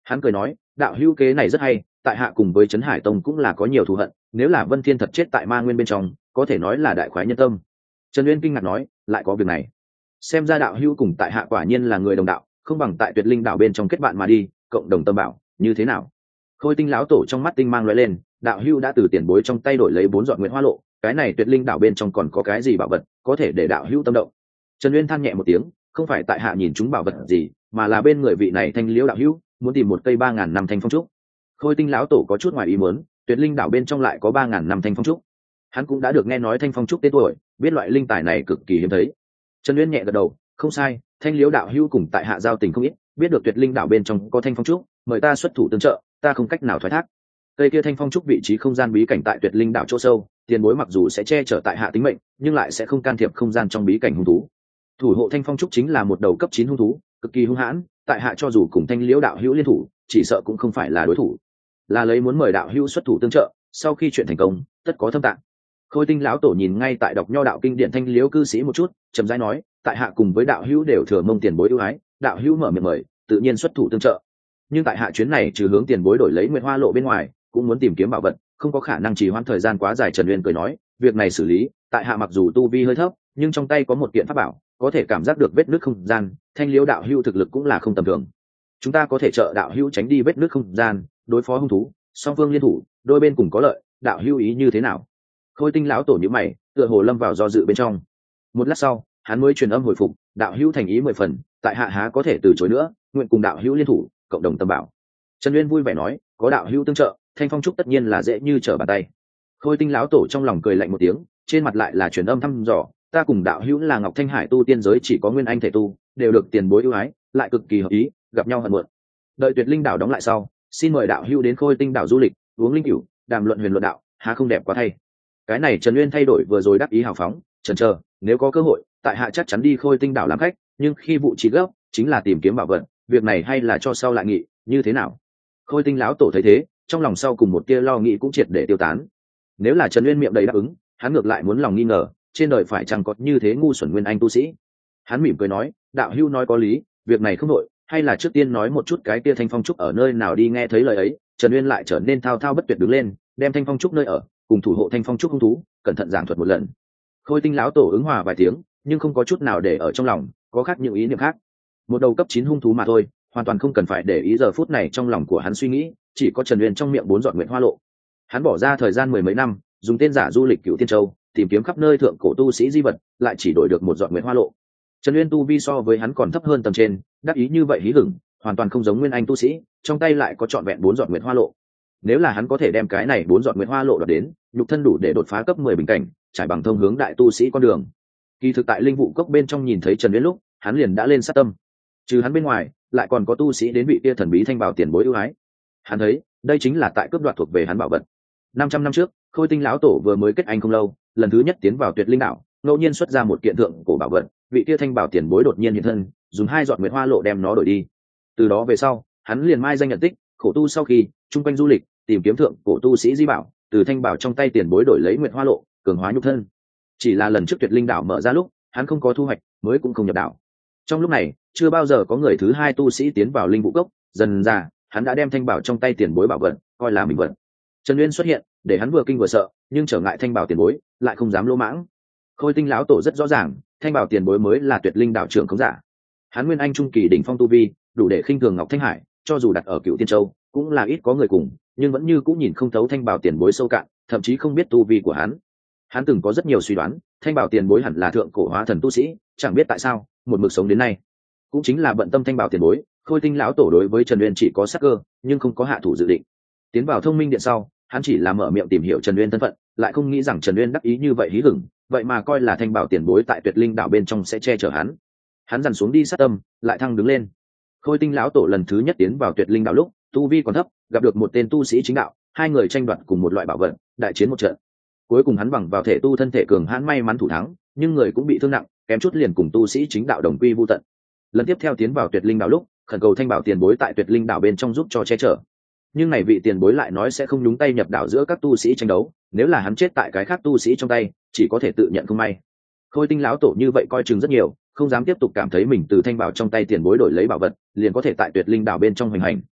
Hắn cười nói, đạo hữu kế này rất hay, tại hạ cùng với Trấn Hải Tông cũng là có nhiều thù hận, nếu là Vân Thiên thật chết tại Ma Nguyên bên trong, có thể nói là đại khoái nhân tâm. Trần Uyên kinh ngạc nói, lại có việc này, xem ra đạo hữu cùng tại hạ quả nhiên là người đồng đạo, không bằng tại Tuyệt Linh đảo bên trong kết bạn mà đi, cộng đồng tâm bảo, như thế nào? Khôi Tinh lão tổ trong mắt tinh mang lóe lên, đạo hữu đã từ tiền bối trong tay đổi lấy 4 giọt nguyện hoa lộ, cái này Tuyệt Linh đảo bên trong còn có cái gì bảo vật có thể để đạo hữu tâm động? Trần Uyên than nhẹ một tiếng, không phải tại hạ nhìn chúng bảo vật gì, mà là bên người vị này Thanh Liễu đạo hữu muốn tìm một cây 3000 năm thanh phong trúc. Khôi Tinh lão tổ có chút ngoài ý muốn, Tuyệt Linh đảo bên trong lại có 3000 năm thanh phong trúc. Hắn cũng đã được nghe nói thanh phong trúc tên tuổi, biết loại linh tài này cực kỳ hiếm thấy. Trần Uyên nhẹ gật đầu, không sai, Thanh Liễu đạo hữu cùng tại hạ giao tình không ít, biết được Tuyệt Linh đảo bên trong có thanh phong trúc, mời ta xuất thủ tương trợ, ta không cách nào thoái thác. Cây kia thanh phong trúc vị trí không gian bí cảnh tại Tuyệt Linh đảo chỗ sâu, tiền bối mặc dù sẽ che chở tại hạ tính mệnh, nhưng lại sẽ không can thiệp không gian trong bí cảnh hung thú. Thủ hộ thanh phong trúc chính là một đầu cấp 9 hung thú, cực kỳ hung hãn, tại hạ cho dù cùng Thanh Liễu đạo hữu liên thủ, chỉ sợ cũng không phải là đối thủ. Là lấy muốn mời đạo hữu xuất thủ tương trợ, sau khi chuyện thành công, tất có thâm tạng. Khôi Tinh lão tổ nhìn ngay tại đọc nho đạo kinh điển Thanh Liễu cư sĩ một chút, trầm rãi nói, tại hạ cùng với đạo hữu đều thừa mông tiền bối ưu ái, đạo hữu mở miệng mời, tự nhiên xuất thủ tương trợ. Nhưng tại hạ chuyến này trừ hướng tiền bối đổi lấy nguyện hoa lộ bên ngoài, cũng muốn tìm kiếm bảo vật, không có khả năng trì hoãn thời gian quá dài. Trần Uyên cười nói, việc này xử lý, tại hạ mặc dù tu vi hơi thấp, nhưng trong tay có một kiện pháp bảo, có thể cảm giác được vết nứt không gian, Thanh Liễu đạo hữu thực lực cũng là không tầm thường. Chúng ta có thể trợ đạo hữu tránh đi vết nứt không gian, đối phó hung thú, song phương liên thủ, đôi bên cùng có lợi, đạo hữu ý như thế nào? Khôi Tinh lão tổ nhíu mày, tựa hồ lâm vào do dự bên trong. Một lát sau, hắn mới truyền âm hồi phục, đạo hữu thành ý 10 phần, tại hạ há có thể từ chối nữa, nguyện cùng đạo hữu liên thủ, cộng đồng tâm bảo. Trần Uyên vui vẻ nói, có đạo hữu tương trợ, thanh phong trúc tất nhiên là dễ như trở bàn tay. Khôi Tinh lão tổ trong lòng cười lạnh một tiếng, trên mặt lại là truyền âm thăm dò, ta cùng đạo hữu là Ngọc Thanh Hải tu tiên giới chỉ có nguyên anh thể tu, đều được tiền bối ưu ái, lại cực kỳ hợp ý, gặp nhau hận muộn. Đợi Tuyệt Linh đảo đóng lại sau, xin mời đạo hữu đến Khôi Tinh đảo du lịch, uống linh cửu, đàm luận huyền luận đạo, há không đẹp quá thay. Cái này Trần Uyên thay đổi vừa rồi đắc ý hào phóng, chần chờ, nếu có cơ hội, tại hạ chắc chắn đi Khôi Tinh đảo làm khách, nhưng khi vụ trí gấp chính là tìm kiếm bảo vật, việc này hay là cho sau lại nghị, như thế nào? Khôi Tinh lão tổ thấy thế, trong lòng sau cùng một tia lo nghĩ cũng triệt để tiêu tán. Nếu là Trần Uyên miệng đầy đáp ứng, hắn ngược lại muốn lòng nghi ngờ, trên đời phải chăng có như thế ngu xuẩn nguyên anh tu sĩ. Hắn mỉm cười nói, đạo hữu nói có lý, việc này không đội, hay là trước tiên nói một chút cái tia thanh phong trúc ở nơi nào đi. Nghe thấy lời ấy, Trần Uyên lại trở nên thao thao bất tuyệt đứng lên, đem thanh phong trúc nơi ở cùng thủ hộ thanh phong trúc hung thú cẩn thận giảng thuật một lần. Khôi Tinh lão tổ ứng hòa vài tiếng, nhưng không có chút nào để ở trong lòng, có khác những ý niệm khác. Một đầu cấp 9 hung thú mà thôi, hoàn toàn không cần phải để ý giờ phút này trong lòng của hắn suy nghĩ, chỉ có Trần Uyên trong miệng 4 giọt nguyện hoa lộ. Hắn bỏ ra thời gian 10 mấy năm, dùng tên giả du lịch Cửu Tiên Châu, tìm kiếm khắp nơi thượng cổ tu sĩ di vật, lại chỉ đổi được 1 giọt nguyện hoa lộ. Trần Uyên tu vi so với hắn còn thấp hơn tầm trên, đắc ý như vậy hí hửng, hoàn toàn không giống nguyên anh tu sĩ, trong tay lại có trọn vẹn 4 giọt nguyện hoa lộ. Nếu là hắn có thể đem cái này 4 giọt nguyện hoa lộ đoạt đến, nhục thân đủ để đột phá cấp 10 bình cảnh, trải bằng thông hướng đại tu sĩ con đường. Kỳ thực tại linh vụ cốc bên trong nhìn thấy Trần Uyên lúc, hắn liền đã lên sát tâm. Trừ hắn bên ngoài, lại còn có tu sĩ đến vị kia thần bí thanh bảo tiền bối ưu ái. Hắn thấy, đây chính là tại cướp đoạt thuộc về hắn bảo vật. 500 năm trước, Khôi Tinh lão tổ vừa mới kết anh không lâu, lần thứ nhất tiến vào Tuyệt Linh đảo, ngẫu nhiên xuất ra một kiện thượng cổ bảo vật, vị kia thanh bảo tiền bối đột nhiên hiện thân, dùng 2 giọt nguyệt hoa lộ đem nó đổi đi. Từ đó về sau, hắn liền mai danh nhận tích, khổ tu sau khi trung quanh du lịch, tìm kiếm thượng cổ tu sĩ di bảo, từ thanh bảo trong tay tiền bối đổi lấy nguyệt hoa lộ, cường hóa nhục thân. Chỉ là lần trước Tuyệt Linh đảo mở ra lúc, hắn không có thu hoạch, mới cũng không nhập đảo. Trong lúc này, chưa bao giờ có người thứ hai tu sĩ tiến vào linh vụ cốc, dần ra, hắn đã đem thanh bảo trong tay tiền bối bảo vật coi là mình vật. Trần Uyên xuất hiện, để hắn vừa kinh vừa sợ, nhưng trở ngại thanh bảo tiền bối, lại không dám lỗ mãng. Khôi Tinh lão tổ rất rõ ràng, thanh bảo tiền bối mới là Tuyệt Linh đảo trưởng khống giả. Hắn nguyên anh trung kỳ đỉnh phong tu vi, đủ để khinh thường Ngọc Thanh Hải, cho dù đặt ở Cựu Tiên Châu, cũng là ít có người cùng, nhưng vẫn như cũng nhìn không thấu thanh bảo tiền bối sâu cạn, thậm chí không biết tu vi của hắn. Hắn từng có rất nhiều suy đoán, thanh bảo tiền bối hẳn là thượng cổ hóa thần tu sĩ, chẳng biết tại sao, một mực sống đến nay. Cũng chính là bận tâm thanh bảo tiền bối, Khôi Tinh lão tổ đối với Trần Uyên chỉ có sắc cơ, nhưng không có hạ thủ dự định. Tiến vào Thông Minh Điện sau, hắn chỉ là mở miệng tìm hiểu Trần Uyên thân phận, lại không nghĩ rằng Trần Uyên đắc ý như vậy hí hửng, vậy mà coi là thanh bảo tiền bối tại Tuyệt Linh đảo bên trong sẽ che chở hắn. Hắn dằn xuống đi sát tâm, lại thăng đứng lên. Khôi Tinh lão tổ lần thứ nhất tiến vào Tuyệt Linh đảo lúc, tu vi còn thấp, gặp được một tên tu sĩ chính đạo, hai người tranh đoạt cùng một loại bảo vật, đại chiến một trận. Cuối cùng hắn bằng vào thể tu thân thể cường hãn may mắn thủ thắng, nhưng người cũng bị thương nặng, kém chút liền cùng tu sĩ chính đạo đồng quy vu tận. Lần tiếp theo tiến vào Tuyệt Linh đảo lúc, khẩn cầu thanh bảo tiền bối tại Tuyệt Linh đảo bên trong giúp cho che chở. Nhưng này vị tiền bối lại nói sẽ không nhúng tay nhập đảo giữa các tu sĩ tranh đấu, nếu là hắn chết tại cái khác tu sĩ trong tay, chỉ có thể tự nhận không may. Khôi Tinh lão tổ như vậy coi chừng rất nhiều, không dám tiếp tục cảm thấy mình từ thanh bảo trong tay tiền bối đổi lấy bảo vật, liền có thể tại Tuyệt Linh đảo bên trong hoành hành.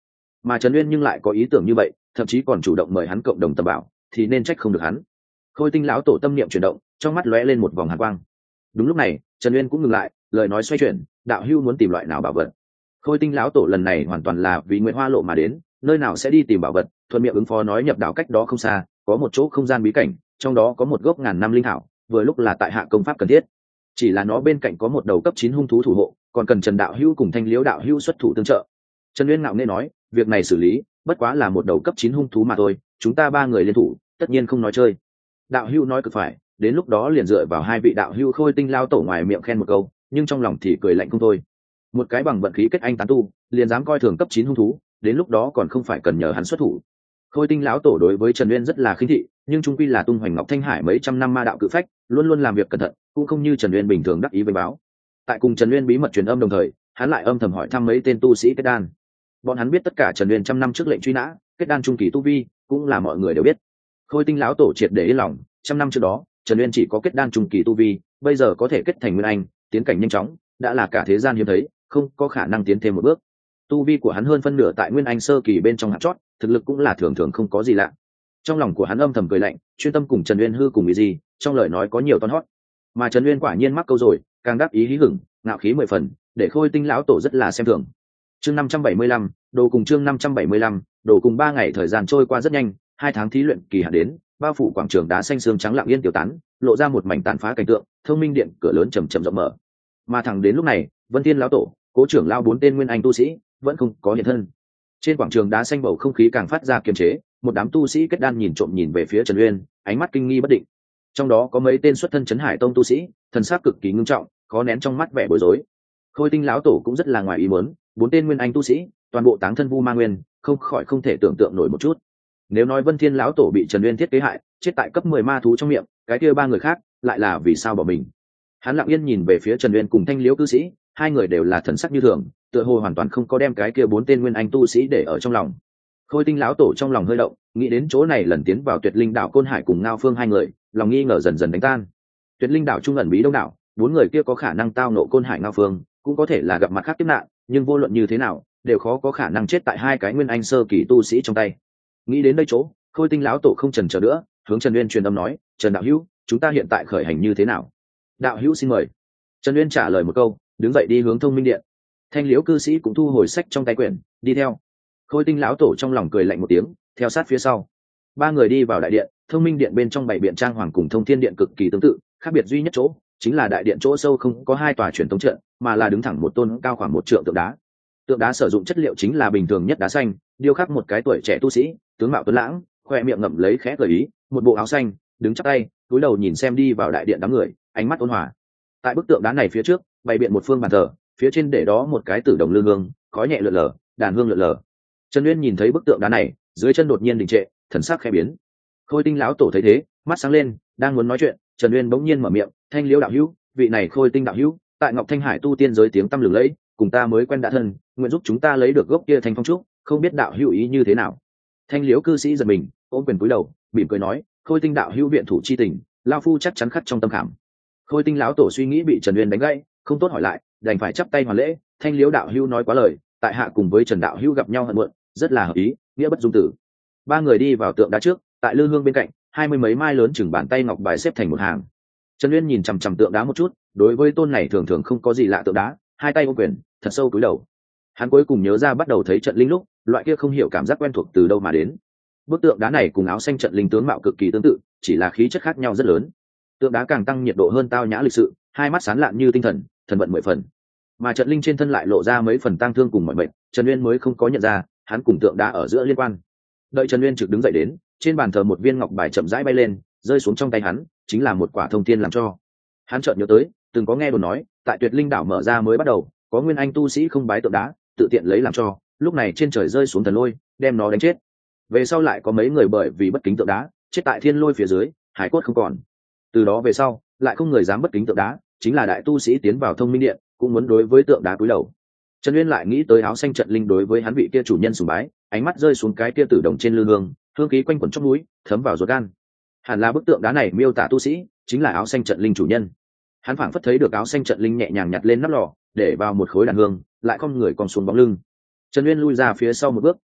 mà Trần Uyên nhưng lại có ý tưởng như vậy, thậm chí còn chủ động mời hắn cộng đồng tầm bảo, thì nên trách không được hắn. Khôi Tinh lão tổ tâm niệm chuyển động, trong mắt lóe lên một vòng hàn quang. Đúng lúc này, Trần Uyên cũng ngừng lại, lời nói xoay chuyển, đạo hưu muốn tìm loại nào bảo vật? Khôi Tinh lão tổ lần này hoàn toàn là vì Nguyệt Hoa lộ mà đến, nơi nào sẽ đi tìm bảo vật, thuận miệng ứng phó nói nhập đạo cách đó không xa, có một chỗ không gian bí cảnh, trong đó có một gốc ngàn năm linh thảo, vừa lúc là tại hạ công pháp cần thiết. Chỉ là nó bên cạnh có một đầu cấp 9 hung thú thủ hộ, còn cần Trần đạo hưu cùng Thanh Liễu đạo hưu xuất thủ tương trợ. Trần Uyên ngạo nghễ nói, việc này xử lý, bất quá là một đầu cấp 9 hung thú mà thôi, chúng ta ba người liên thủ, tất nhiên không nói chơi. Đạo hưu nói cực phải, đến lúc đó liền dựa vào hai vị đạo hưu. Khôi Tinh lao tổ ngoài miệng khen một câu, nhưng trong lòng thì cười lạnh không thôi. Một cái bằng vận khí kết anh tán tu, liền dám coi thường cấp 9 hung thú, đến lúc đó còn không phải cần nhờ hắn xuất thủ. Khôi Tinh lão tổ đối với Trần Uyên rất là khinh thị, nhưng trung quy là tung hoành ngọc thanh hải mấy trăm năm ma đạo cự phách, luôn luôn làm việc cẩn thận, cũng không như Trần Uyên bình thường đắc ý với báo. Tại cùng Trần Uyên bí mật truyền âm đồng thời, hắn lại âm thầm hỏi thăm mấy tên tu sĩ kết đan. Bọn hắn biết tất cả Trần Uyên trăm năm trước lệnh truy nã, kết đan trung kỳ tu vi, cũng là mọi người đều biết. Khôi Tinh lão tổ triệt để yên lòng, trăm năm trước đó, Trần Uyên chỉ có kết đan trung kỳ tu vi, bây giờ có thể kết thành nguyên anh, tiến cảnh nhanh chóng, đã là cả thế gian hiếm thấy, không có khả năng tiến thêm một bước. Tu vi của hắn hơn phân nửa tại nguyên anh sơ kỳ bên trong hạt chót, thực lực cũng là thường thường không có gì lạ. Trong lòng của hắn âm thầm cười lạnh, chuyên tâm cùng Trần Uyên hư cùng ý gì, trong lời nói có nhiều toan hót. Mà Trần Uyên quả nhiên mắc câu rồi, càng đáp ý hí hửng, ngạo khí 10 phần, để Khôi Tinh lão tổ rất là xem thường. Chương 575, đồ cùng chương 575, đồ cùng 3 ngày thời gian trôi qua rất nhanh, 2 tháng thí luyện kỳ hạn đến, bao phủ quảng trường đá xanh sương trắng lặng yên tiêu tán, lộ ra một mảnh tàn phá cảnh tượng, Thông Minh điện cửa lớn chậm chậm rộng mở. Mà thẳng đến lúc này, Vân Thiên lão tổ, Cố trưởng lão 4 tên nguyên anh tu sĩ vẫn không có hiện thân. Trên quảng trường đá xanh bầu không khí càng phát ra kiềm chế, một đám tu sĩ kết đan nhìn trộm nhìn về phía Trần Uyên, ánh mắt kinh nghi bất định. Trong đó có mấy tên xuất thân Trấn Hải tông tu sĩ, thần sắc cực kỳ ngưng trọng, khó nén trong mắt vẻ bối rối. Khôi Tinh lão tổ cũng rất là ngoài ý muốn, 4 tên nguyên anh tu sĩ, toàn bộ táng thân vu ma nguyên, không khỏi không thể tưởng tượng nổi một chút. Nếu nói Vân Thiên lão tổ bị Trần Uyên thiết kế hại, chết tại cấp 10 ma thú trong miệng, cái kia 3 người khác lại là vì sao bỏ mình? Hắn lặng yên nhìn về phía Trần Uyên cùng Thanh Liễu cư sĩ, hai người đều là thần sắc như thường, tựa hồ hoàn toàn không có đem cái kia 4 tên nguyên anh tu sĩ để ở trong lòng. Khôi Tinh lão tổ trong lòng hơi động, nghĩ đến chỗ này lần tiến vào Tuyệt Linh đảo Côn Hải cùng Ngao Phương hai người, lòng nghi ngờ dần dần đánh tan. Tuyệt Linh đảo trung ẩn bí đông đảo, 4 người kia có khả năng tao nộ Côn Hải Ngao Phương, cũng có thể là gặp mặt khác kiếp nạn, nhưng vô luận như thế nào, đều khó có khả năng chết tại hai cái nguyên anh sơ kỳ tu sĩ trong tay. Nghĩ đến đây chỗ, Khôi Tinh lão tổ không chần chờ nữa, hướng Trần Uyên truyền âm nói, Trần đạo hữu, chúng ta hiện tại khởi hành như thế nào? Đạo hữu xin mời. Trần Uyên trả lời một câu, đứng dậy đi hướng Thông Minh điện. Thanh Liễu cư sĩ cũng thu hồi sách trong tay quyển, đi theo. Khôi Tinh lão tổ trong lòng cười lạnh một tiếng, theo sát phía sau. 3 người đi vào đại điện. Thông Minh điện bên trong bảy biện trang hoàng cùng Thông Thiên điện cực kỳ tương tự, khác biệt duy nhất chỗ chính là đại điện chỗ sâu không có 2 tòa truyền tống trận, mà là đứng thẳng một tôn cao khoảng 1 trượng tượng đá. Tượng đá sử dụng chất liệu chính là bình thường nhất đá xanh, điêu khắc một cái tuổi trẻ tu sĩ, tướng mạo tuấn lãng, khoe miệng ngậm lấy khẽ cười ý, một bộ áo xanh, đứng chắp tay, cúi đầu nhìn xem đi vào đại điện đám người, ánh mắt ôn hòa. Tại bức tượng đá này phía trước, bày biện một phương bàn thờ, phía trên để đó một cái tử đồng lư hương, khói nhẹ lượn lờ, đàn hương lượn lờ. Trần Uyên nhìn thấy bức tượng đá này, dưới chân đột nhiên đình trệ, thần sắc khẽ biến. Khôi Tinh lão tổ thấy thế, mắt sáng lên, đang muốn nói chuyện, Trần Uyên bỗng nhiên mở miệng, Thanh Liễu đạo hữu, vị này Khôi Tinh đạo hữu, tại Ngọc Thanh Hải tu tiên giới tiếng tăm lừng lẫy, cùng ta mới quen đã thân, nguyện giúp chúng ta lấy được gốc kia thanh phong trúc, không biết đạo hữu ý như thế nào? Thanh Liễu cư sĩ giật mình, ôm quyền cúi đầu, mỉm cười nói, Khôi Tinh đạo hữu viện thủ chi tình, lão phu chắc chắn khắc trong tâm khảm. Khôi Tinh lão tổ suy nghĩ bị Trần Uyên đánh gãy, không tốt hỏi lại, đành phải chắp tay hoàn lễ. Thanh Liễu đạo hữu nói quá lời, tại hạ cùng với Trần đạo hữu gặp nhau hận muộn, rất là hợp ý, nghĩa bất dung tử. 3 người đi vào tượng đá trước, tại lư hương bên cạnh, 20 mấy mai lớn chừng bàn tay ngọc bài xếp thành một hàng. Trần Uyên nhìn chằm chằm tượng đá một chút, đối với tôn này thường thường không có gì lạ tượng đá, hai tay ôm quyền, thật sâu cúi đầu. Hắn cuối cùng nhớ ra bắt đầu thấy trận linh lúc, loại kia không hiểu cảm giác quen thuộc từ đâu mà đến. Bức tượng đá này cùng áo xanh trận linh tướng mạo cực kỳ tương tự, chỉ là khí chất khác nhau rất lớn. Tượng đá càng tăng nhiệt độ hơn tao nhã lịch sự, hai mắt sáng lạn như tinh thần, thần vận 10 phần. Mà trận linh trên thân lại lộ ra mấy phần tang thương cùng mọi mệnh, Trần Uyên mới không có nhận ra, hắn cùng tượng đá ở giữa liên quan. Đợi Trần Uyên trực đứng dậy đến, trên bàn thờ một viên ngọc bài chậm rãi bay lên, rơi xuống trong tay hắn, chính là một quả thông thiên làm cho. Hắn chợt nhớ tới, từng có nghe đồn nói, tại Tuyệt Linh đảo mở ra mới bắt đầu, có nguyên anh tu sĩ không bái tượng đá, tự tiện lấy làm cho, lúc này trên trời rơi xuống thần lôi, đem nó đánh chết. Về sau lại có mấy người bởi vì bất kính tượng đá, chết tại thiên lôi phía dưới, hải cốt không còn. Từ đó về sau, lại không người dám bất kính tượng đá, chính là đại tu sĩ tiến vào Thông Minh điện, cũng muốn đối với tượng đá cúi đầu. Trần Uyên lại nghĩ tới áo xanh trận linh đối với hắn vị kia chủ nhân sùng bái, ánh mắt rơi xuống cái kia tử đồng trên lư hương, hương khí quanh quẩn trong núi, thấm vào ruột gan. Hẳn là bức tượng đá này miêu tả tu sĩ, chính là áo xanh trận linh chủ nhân. Hắn phảng phất thấy được áo xanh trận linh nhẹ nhàng nhặt lên nắp lò, để vào một khối đàn hương, lại không người còn xuống bóng lưng. Trần Uyên lui ra phía sau một bước,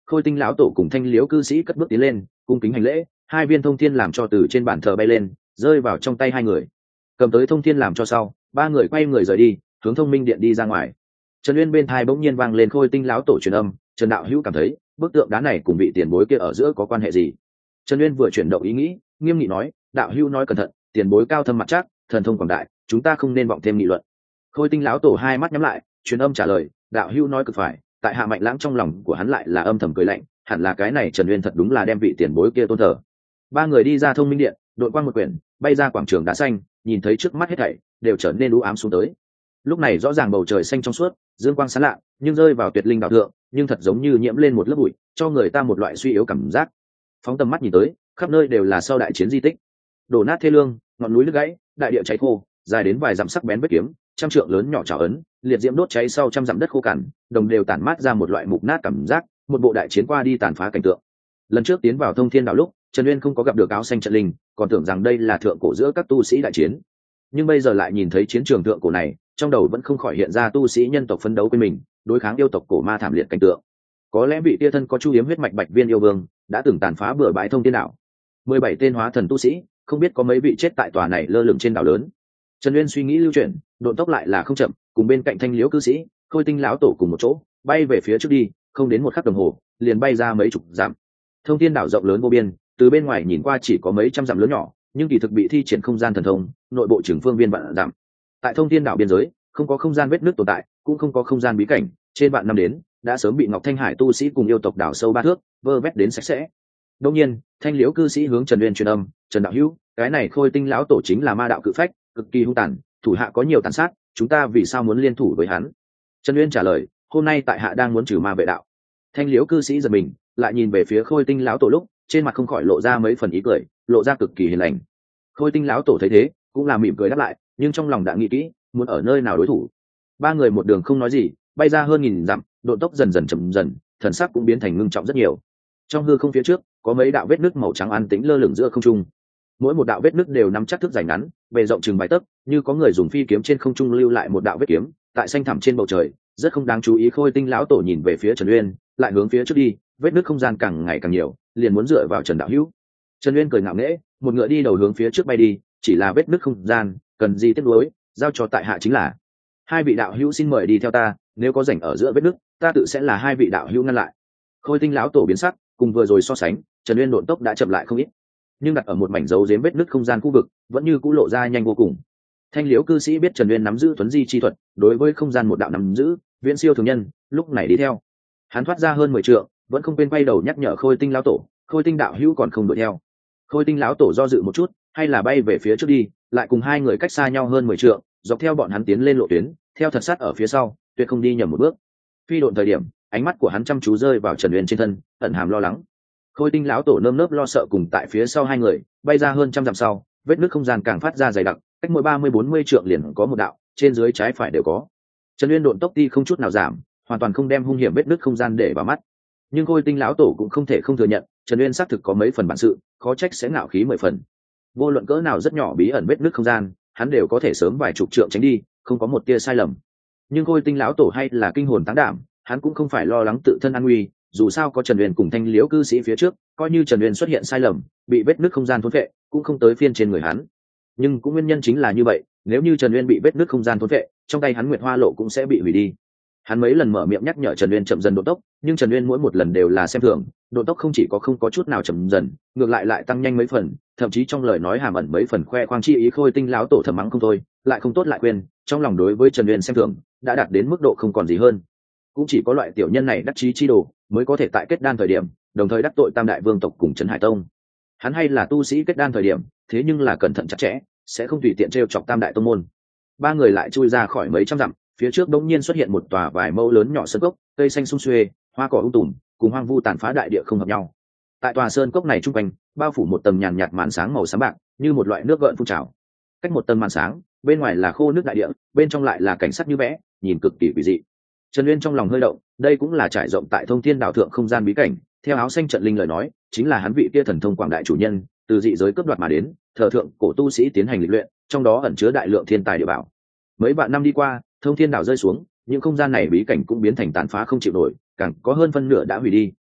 Khôi Tinh lão tổ cùng Thanh Liễu cư sĩ cất bước tiến lên, cung kính hành lễ. Hai viên thông thiên làm cho từ trên bàn thờ bay lên, rơi vào trong tay hai người. Cầm tới thông thiên làm cho sau, ba người quay người rời đi, hướng Thông Minh điện đi ra ngoài. Trần Uyên bên tai bỗng nhiên vang lên Khôi Tinh lão tổ truyền âm. Trần đạo hữu cảm thấy bức tượng đá này cùng vị tiền bối kia ở giữa có quan hệ gì? Trần Uyên vừa chuyển động ý nghĩ, nghiêm nghị nói, đạo hữu nói cẩn thận, tiền bối cao thâm mặt chắc, thần thông quảng đại, chúng ta không nên vọng thêm nghị luận. Khôi Tinh lão tổ hai mắt nhắm lại, truyền âm trả lời, đạo hữu nói cực phải. Tại Hạ Mạnh Lãng trong lòng của hắn lại là âm thầm cười lạnh, hẳn là cái này Trần Uyên thật đúng là đem vị tiền bối kia tôn thờ. Ba người đi ra Thông Minh điện, đội quang một quyển, bay ra quảng trường đá xanh, nhìn thấy trước mắt hết thảy đều trở nên u ám xuống tới. Lúc này rõ ràng bầu trời xanh trong suốt, dương quang sáng lạ, nhưng rơi vào tuyệt linh đạo thượng, nhưng thật giống như nhiễm lên một lớp bụi, cho người ta một loại suy yếu cảm giác. Phóng tầm mắt nhìn tới, khắp nơi đều là sau đại chiến di tích, đổ nát thê lương, ngọn núi nứt gãy, đại địa cháy khô, dài đến vài dặm sắc bén vết kiếm, trăm trượng lớn nhỏ trảo ấn, liệt diễm đốt cháy sau trăm dặm đất khô cằn, đồng đều tản mát ra một loại mục nát cảm giác, một bộ đại chiến qua đi tàn phá cảnh tượng. Lần trước tiến vào Thông Thiên Đạo lúc, Trần Uyên không có gặp được áo xanh trận linh, còn tưởng rằng đây là thượng cổ giữa các tu sĩ đại chiến, nhưng bây giờ lại nhìn thấy chiến trường thượng cổ này, trong đầu vẫn không khỏi hiện ra tu sĩ nhân tộc phấn đấu quên mình, đối kháng yêu tộc cổ ma thảm liệt cảnh tượng. Có lẽ vị tia thân có chu hiếm huyết mạch Bạch Viên yêu vương đã từng tàn phá bừa bãi Thông Thiên Đạo. 17 tên hóa thần tu sĩ, không biết có mấy vị chết tại tòa này lơ lửng trên đảo lớn. Trần Uyên suy nghĩ lưu chuyển, độn tốc lại là không chậm, cùng bên cạnh Thanh Liễu cư sĩ, Khôi Tinh lão tổ cùng một chỗ bay về phía trước đi, không đến một khắc đồng hồ liền bay ra mấy chục dặm. Thông Thiên Đảo rộng lớn vô biên, từ bên ngoài nhìn qua chỉ có mấy trăm dặm lớn nhỏ, nhưng kỳ thực bị thi triển không gian thần thông, nội bộ trường phương viên vạn dặm. Tại Thông Thiên Đảo biên giới, không có không gian vết nứt tồn tại, cũng không có không gian bí cảnh, trên vạn năm đến đã sớm bị Ngọc Thanh Hải tu sĩ cùng yêu tộc đảo sâu 3 thước, vơ vét đến sạch sẽ. Đương nhiên, Thanh Liễu cư sĩ hướng Trần Uyên truyền âm, Trần đạo hữu, cái này Khôi Tinh lão tổ chính là ma đạo cự phách, cực kỳ hung tàn, thủ hạ có nhiều tàn sát, chúng ta vì sao muốn liên thủ với hắn? Trần Uyên trả lời, hôm nay tại hạ đang muốn trừ ma vệ đạo. Thanh Liễu cư sĩ giật mình, lại nhìn về phía Khôi Tinh lão tổ lúc, trên mặt không khỏi lộ ra mấy phần ý cười, lộ ra cực kỳ hiền lành. Khôi Tinh lão tổ thấy thế, cũng là mỉm cười đáp lại, nhưng trong lòng đã nghĩ kỹ, muốn ở nơi nào đối thủ. Ba người một đường không nói gì, bay ra hơn 1000 dặm, độ tốc dần dần chậm dần, thần sắc cũng biến thành ngưng trọng rất nhiều. Trong hư không phía trước, có mấy đạo vết nứt màu trắng an tĩnh lơ lửng giữa không trung. Mỗi một đạo vết nứt đều nắm chắc thước dài ngắn, bề rộng chừng vài tấc, như có người dùng phi kiếm trên không trung lưu lại một đạo vết kiếm, tại xanh thẳm trên bầu trời, rất không đáng chú ý. Khôi Tinh lão tổ nhìn về phía Trần Uyên, lại hướng phía trước đi, vết nứt không gian càng ngày càng nhiều, liền muốn dựa vào Trần đạo hữu. Trần Uyên cười ngạo nghễ, một ngựa đi đầu hướng phía trước bay đi, chỉ là vết nứt không gian, cần gì tiếc nuối, giao cho tại hạ chính là. Hai vị đạo hữu xin mời đi theo ta, nếu có rảnh ở giữa vết nứt, ta tự sẽ là hai vị đạo hữu ngăn lại. Khôi Tinh lão tổ biến sắc, cùng vừa rồi so sánh, Trần Uyên độn tốc đã chậm lại không ít, nhưng đặt ở một mảnh dấu giếm vết nứt không gian khu vực, vẫn như cũ lộ ra nhanh vô cùng. Thanh Liễu cư sĩ biết Trần Uyên nắm giữ tuấn di chi thuật, đối với không gian một đạo nắm giữ, viễn siêu thường nhân, lúc này đi theo. Hắn thoát ra hơn 10 trượng, vẫn không quên quay đầu nhắc nhở Khôi Tinh lão tổ, Khôi Tinh đạo hữu còn không đuổi theo. Khôi Tinh lão tổ do dự một chút, hay là bay về phía trước đi, lại cùng hai người cách xa nhau hơn 10 trượng, dọc theo bọn hắn tiến lên lộ tuyến, theo thật sát ở phía sau, tuyệt không đi nhầm một bước. Phi độn thời điểm, ánh mắt của hắn chăm chú rơi vào Trần Uyên trên thân, ẩn hàm lo lắng. Khôi Tinh lão tổ nơm nớp lo sợ cùng tại phía sau hai người, bay ra hơn trăm dặm sau, vết nứt không gian càng phát ra dày đặc, cách mỗi 30-40 trượng liền có một đạo, trên dưới trái phải đều có. Trần Uyên độn tốc đi không chút nào giảm, hoàn toàn không đem hung hiểm vết nứt không gian để vào mắt. Nhưng Khôi Tinh lão tổ cũng không thể không thừa nhận, Trần Uyên xác thực có mấy phần bản sự, khó trách sẽ ngạo khí 10 phần. Vô luận cỡ nào rất nhỏ bí ẩn vết nứt không gian, hắn đều có thể sớm vài chục trượng tránh đi, không có một tia sai lầm. Nhưng Khôi Tinh lão tổ hay là kinh hồn táng đảm, hắn cũng không phải lo lắng tự thân an nguy, dù sao có Trần Uyên cùng Thanh Liễu cư sĩ phía trước, coi như Trần Uyên xuất hiện sai lầm, bị vết nứt không gian thôn phệ, cũng không tới phiên trên người hắn. Nhưng cũng nguyên nhân chính là như vậy, nếu như Trần Uyên bị vết nứt không gian thôn phệ, trong tay hắn Nguyệt Hoa Lộ cũng sẽ bị hủy đi. Hắn mấy lần mở miệng nhắc nhở Trần Uyên chậm dần độ tốc, nhưng Trần Uyên mỗi một lần đều là xem thường, độ tốc không chỉ có không có chút nào chậm dần, ngược lại tăng nhanh mấy phần, thậm chí trong lời nói hàm ẩn mấy phần khoe khoang chi ý. Khôi Tinh lão tổ thầm mắng không thôi, lại không tốt lại quên, trong lòng đối với Trần Uyên xem thường đã đạt đến mức độ không còn gì hơn. Cũng chỉ có loại tiểu nhân này đắc chí chi đồ mới có thể tại kết đan thời điểm đồng thời đắc tội Tam đại vương tộc cùng Trấn Hải Tông. Hắn hay là tu sĩ kết đan thời điểm, thế nhưng là cẩn thận chặt chẽ, sẽ không tùy tiện trêu chọc Tam đại tông môn. Ba người lại chui ra khỏi mấy trăm dặm, phía trước đống nhiên xuất hiện một tòa vài mẫu lớn nhỏ sơn cốc, cây xanh sum xuê, hoa cỏ tùm, cùng hoang vu tàn phá đại địa không hợp nhau. Tại tòa sơn cốc này trung quanh, bao phủ một tầng nhàn nhạt màn sáng màu xám bạc, như một loại nước gợn phun trào. Cách một tầng màn sáng, bên ngoài là khô nước đại địa, bên trong lại là cảnh sắc như vẽ, nhìn cực kỳ quỷ dị. Trần Uyên trong lòng hơi động, đây cũng là trải rộng tại Thông Thiên Đảo thượng không gian bí cảnh, theo áo xanh trận linh lời nói, chính là hắn vị kia thần thông quảng đại chủ nhân, từ dị giới cướp đoạt mà đến, thờ thượng cổ tu sĩ tiến hành lịch luyện, trong đó ẩn chứa đại lượng thiên tài địa bảo. Mấy vạn năm đi qua, Thông Thiên Đảo rơi xuống, những không gian này bí cảnh cũng biến thành tàn phá không chịu nổi, càng có hơn phân nửa đã hủy đi.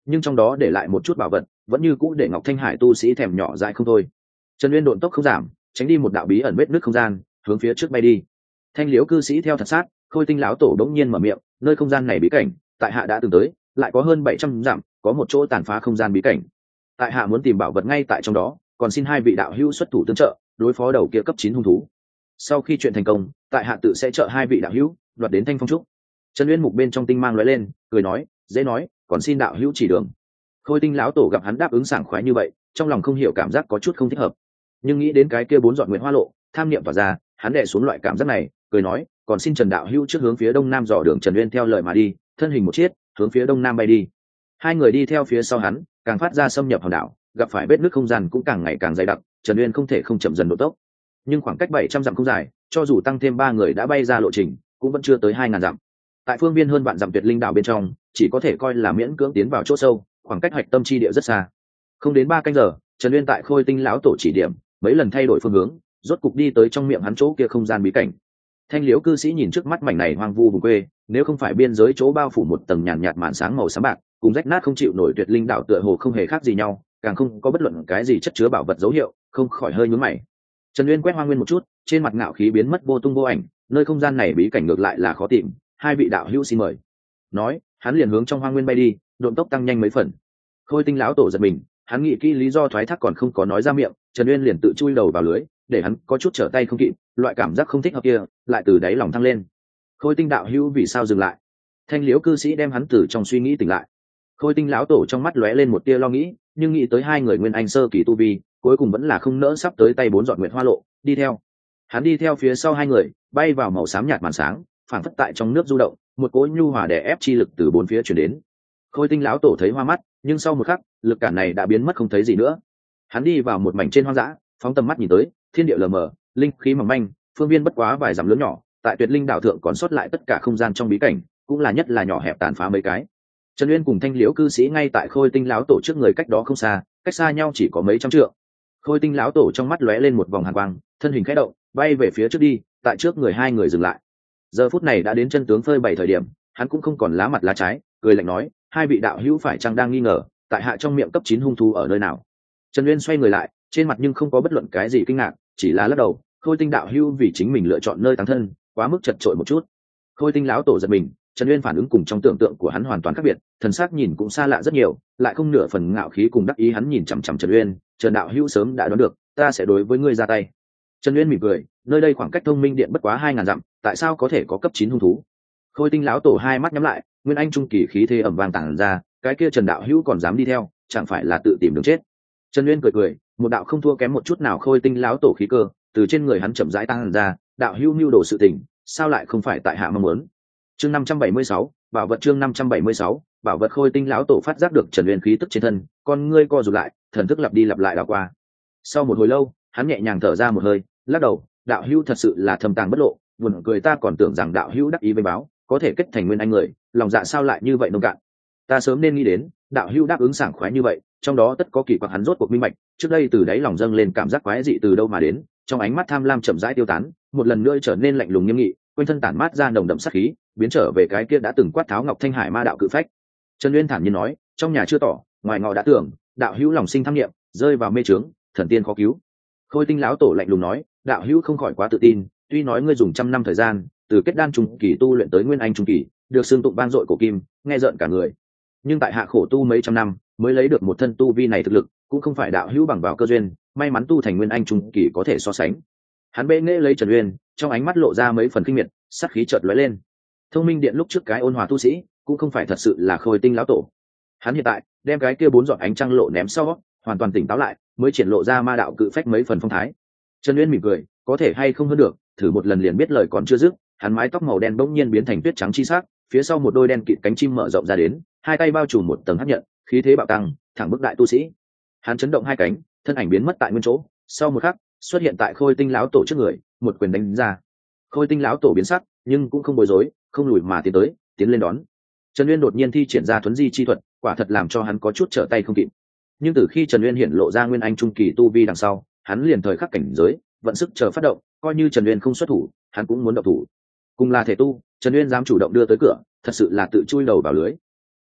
nhưng trong đó để lại một chút bảo vật vẫn như cũ để Ngọc Thanh Hải tu sĩ thèm nhỏ dại không thôi. Trần Uyên độn tốc không giảm, tránh đi một đạo bí ẩn vết nước không gian, hướng phía trước bay đi. Thanh Liễu cư sĩ theo thật sát, Khôi Tinh lão tổ đống nhiên mở miệng, nơi không gian này bí cảnh, tại hạ đã từng tới, lại có hơn 700 dặm, có một chỗ tàn phá không gian bí cảnh. Tại hạ muốn tìm bảo vật ngay tại trong đó, còn xin hai vị đạo hữu xuất thủ tương trợ, đối phó đầu kia cấp 9 hung thú. Sau khi chuyện thành công, tại hạ tự sẽ trợ hai vị đạo hữu đoạt đến Thanh Phong trúc. Trần Uyên mục bên trong tinh mang lóe lên, cười nói, dễ nói, còn xin đạo hữu chỉ đường. Khôi Tinh lão tổ gặp hắn đáp ứng sảng khoái như vậy, trong lòng không hiểu cảm giác có chút không thích hợp, nhưng nghĩ đến cái kia 4 giọt nguyện hoa lộ, tham niệm tỏa ra, hắn đè xuống loại cảm giác này, cười nói, còn xin Trần đạo hữu trước hướng phía đông nam dò đường. Trần Uyên theo lời mà đi, thân hình một chiết, hướng phía đông nam bay đi. Hai người đi theo phía sau hắn, càng phát ra xâm nhập hòn đảo, gặp phải vết nước không gian cũng càng ngày càng dày đặc, Trần Uyên không thể không chậm dần độ tốc. Nhưng khoảng cách 700 dặm không dài, cho dù tăng thêm 3 người đã bay ra lộ trình, cũng vẫn chưa tới 2000 dặm. Tại phương viên hơn vạn dặm tuyệt linh đảo bên trong, chỉ có thể coi là miễn cưỡng tiến vào chỗ sâu, khoảng cách hạch tâm chi địa rất xa. Không đến 3 canh giờ, Trần Uyên tại Khôi Tinh lão tổ chỉ điểm, mấy lần thay đổi phương hướng, rốt cục đi tới trong miệng hắn chỗ kia không gian bí cảnh. Thanh Liễu cư sĩ nhìn trước mắt mảnh này hoang vu vùng quê, nếu không phải biên giới chỗ bao phủ một tầng nhàn nhạt màn sáng màu xám bạc, cùng rách nát không chịu nổi tuyệt linh đảo tựa hồ không hề khác gì nhau, càng không có bất luận cái gì chất chứa bảo vật dấu hiệu, không khỏi hơi nhướng mày. Trần Uyên quét hoang nguyên một chút, trên mặt ngạo khí biến mất vô tung vô ảnh, nơi không gian này bí cảnh ngược lại là khó tìm, hai vị đạo hữu xin mời. Nói, hắn liền hướng trong hoang nguyên bay đi, độn tốc tăng nhanh mấy phần. Khôi Tinh lão tổ giật mình, hắn nghĩ kỹ lý do thoái thác còn không có nói ra miệng, Trần Uyên liền tự chui đầu vào lưới, để hắn có chút trở tay không kịp, loại cảm giác không thích hợp kia lại từ đáy lòng thăng lên. Khôi Tinh đạo hữu vì sao dừng lại? Thanh Liễu cư sĩ đem hắn từ trong suy nghĩ tỉnh lại. Khôi Tinh lão tổ trong mắt lóe lên một tia lo nghĩ, nhưng nghĩ tới hai người nguyên anh sơ kỳ tu vi, cuối cùng vẫn là không nỡ sắp tới tay 4 giọt nguyệt hoa lộ, đi theo. Hắn đi theo phía sau hai người, bay vào màu xám nhạt màn sáng, phảng phất tại trong nước du động, một cỗ nhu hòa đè ép chi lực từ bốn phía truyền đến. Khôi Tinh lão tổ thấy hoa mắt, nhưng sau một khắc, lực cản này đã biến mất không thấy gì nữa. Hắn đi vào một mảnh trên hoang dã, phóng tầm mắt nhìn tới, thiên địa lờ mờ, linh khí mỏng manh, phương viên bất quá vài dặm lớn nhỏ, tại tuyệt linh đảo thượng còn sót lại tất cả không gian trong bí cảnh, cũng là nhất là nhỏ hẹp tàn phá mấy cái. Trần Uyên cùng Thanh Liễu cư sĩ ngay tại Khôi Tinh lão tổ trước người cách đó không xa, cách xa nhau chỉ có mấy trăm trượng. Khôi Tinh lão tổ trong mắt lóe lên một vòng hàn quang, thân hình khẽ động, bay về phía trước đi, tại trước người hai người dừng lại. Giờ phút này đã đến chân tướng phơi bày thời điểm, hắn cũng không còn lá mặt lá trái, cười lạnh nói, hai vị đạo hữu phải chăng đang nghi ngờ, tại hạ trong miệng cấp 9 hung thú ở nơi nào? Trần Uyên xoay người lại, trên mặt nhưng không có bất luận cái gì kinh ngạc, chỉ là lắc đầu, Khôi Tinh đạo hữu vì chính mình lựa chọn nơi táng thân, quá mức chật chội một chút. Khôi Tinh lão tổ giật mình, Trần Uyên phản ứng cùng trong tưởng tượng của hắn hoàn toàn khác biệt, thần sắc nhìn cũng xa lạ rất nhiều, lại không nửa phần ngạo khí cùng đắc ý. Hắn nhìn chằm chằm Trần Uyên, Trần đạo hữu sớm đã đoán được, ta sẽ đối với ngươi ra tay. Trần Uyên mỉm cười, nơi đây khoảng cách Thông Minh Điện bất quá 2000 dặm, tại sao có thể có cấp 9 hung thú? Khôi Tinh lão tổ hai mắt nhắm lại, nguyên anh trung kỳ khí thế ầm vang tàng ra, cái kia Trần đạo hữu còn dám đi theo, chẳng phải là tự tìm đường chết. Trần Uyên cười cười, một đạo không thua kém một chút nào Khôi Tinh lão tổ khí cơ, từ trên người hắn chậm rãi tăng ra, đạo hữu mưu đồ sự tình, sao lại không phải tại hạ mong muốn. Chương 576, bảo vật. Chương 576, bảo vật. Khôi Tinh lão tổ phát giác được Trần Uyên khí tức trên thân, con ngươi co rụt lại, thần thức lặp đi lặp lại đảo qua. Sau một hồi lâu, hắn nhẹ nhàng thở ra một hơi, lắc đầu, đạo hữu thật sự là thâm tàng bất lộ, buồn cười, ta còn tưởng rằng đạo hữu đắc ý với báo, có thể kết thành nguyên anh người, lòng dạ sao lại như vậy nông cạn. Ta sớm nên nghĩ đến, đạo hữu đáp ứng sảng khoái như vậy, trong đó tất có kỳ quặc. Hắn rốt cuộc minh bạch, trước đây từ đáy lòng dâng lên cảm giác quái dị từ đâu mà đến, trong ánh mắt tham lam chậm rãi tiêu tán, một lần nữa trở nên lạnh lùng nghiêm nghị, quanh thân tản mát ra nồng đậm sát khí, biến trở về cái kia đã từng quát tháo Ngọc Thanh Hải ma đạo cự phách. Trần Uyên thản nhiên nói, trong nhà chưa tỏ, ngoài ngọ đã tưởng, đạo hữu lòng sinh tham niệm, rơi vào mê trướng, thần tiên khó cứu. Khôi Tinh lão tổ lạnh lùng nói, đạo hữu không khỏi quá tự tin, tuy nói ngươi dùng 100 năm thời gian, từ kết đan trung kỳ tu luyện tới nguyên anh trung kỳ, được xưng tụng vang dội cổ kim, nghe rợn cả người. Nhưng tại hạ khổ tu mấy trăm năm, mới lấy được một thân tu vi này thực lực, cũng không phải đạo hữu bằng vào cơ duyên, may mắn tu thành nguyên anh trung kỳ có thể so sánh. Hắn bệ nghệ lấy Trần Uyên, trong ánh mắt lộ ra mấy phần kinh miệt, sát khí chợt lóe lên. Thông Minh Điện lúc trước cái ôn hòa tu sĩ, cũng không phải thật sự là Khôi Tinh lão tổ. Hắn hiện tại đem cái kia 4 giọt ánh trăng lộ ném sau, hoàn toàn tỉnh táo lại, mới triển lộ ra ma đạo cự phách mấy phần phong thái. Trần Uyên mỉm cười, có thể hay không hơn được, thử một lần liền biết. Lời còn chưa dứt, hắn mái tóc màu đen bỗng nhiên biến thành tuyết trắng chi sắc, phía sau một đôi đen kịt cánh chim mở rộng ra đến, hai tay bao trùm một tầng hấp nhận, khí thế bạo tăng, thẳng bức đại tu sĩ. Hắn chấn động hai cánh, thân ảnh biến mất tại nguyên chỗ, sau một khắc, xuất hiện tại Khôi Tinh lão tổ trước người, một quyền đánh ra. Khôi Tinh lão tổ biến sắc, nhưng cũng không bối rối, không lùi mà tiến lên đón. Trần Uyên đột nhiên thi triển ra thuấn di chi thuật, quả thật làm cho hắn có chút trở tay không kịp. Nhưng từ khi Trần Uyên hiện lộ ra nguyên anh trung kỳ tu vi đằng sau, hắn liền thời khắc cảnh giới, vận sức chờ phát động, coi như Trần Uyên không xuất thủ, hắn cũng muốn động thủ. Cùng là thể tu, Trần Uyên dám chủ động đưa tới cửa, thật sự là tự chui đầu vào lưới.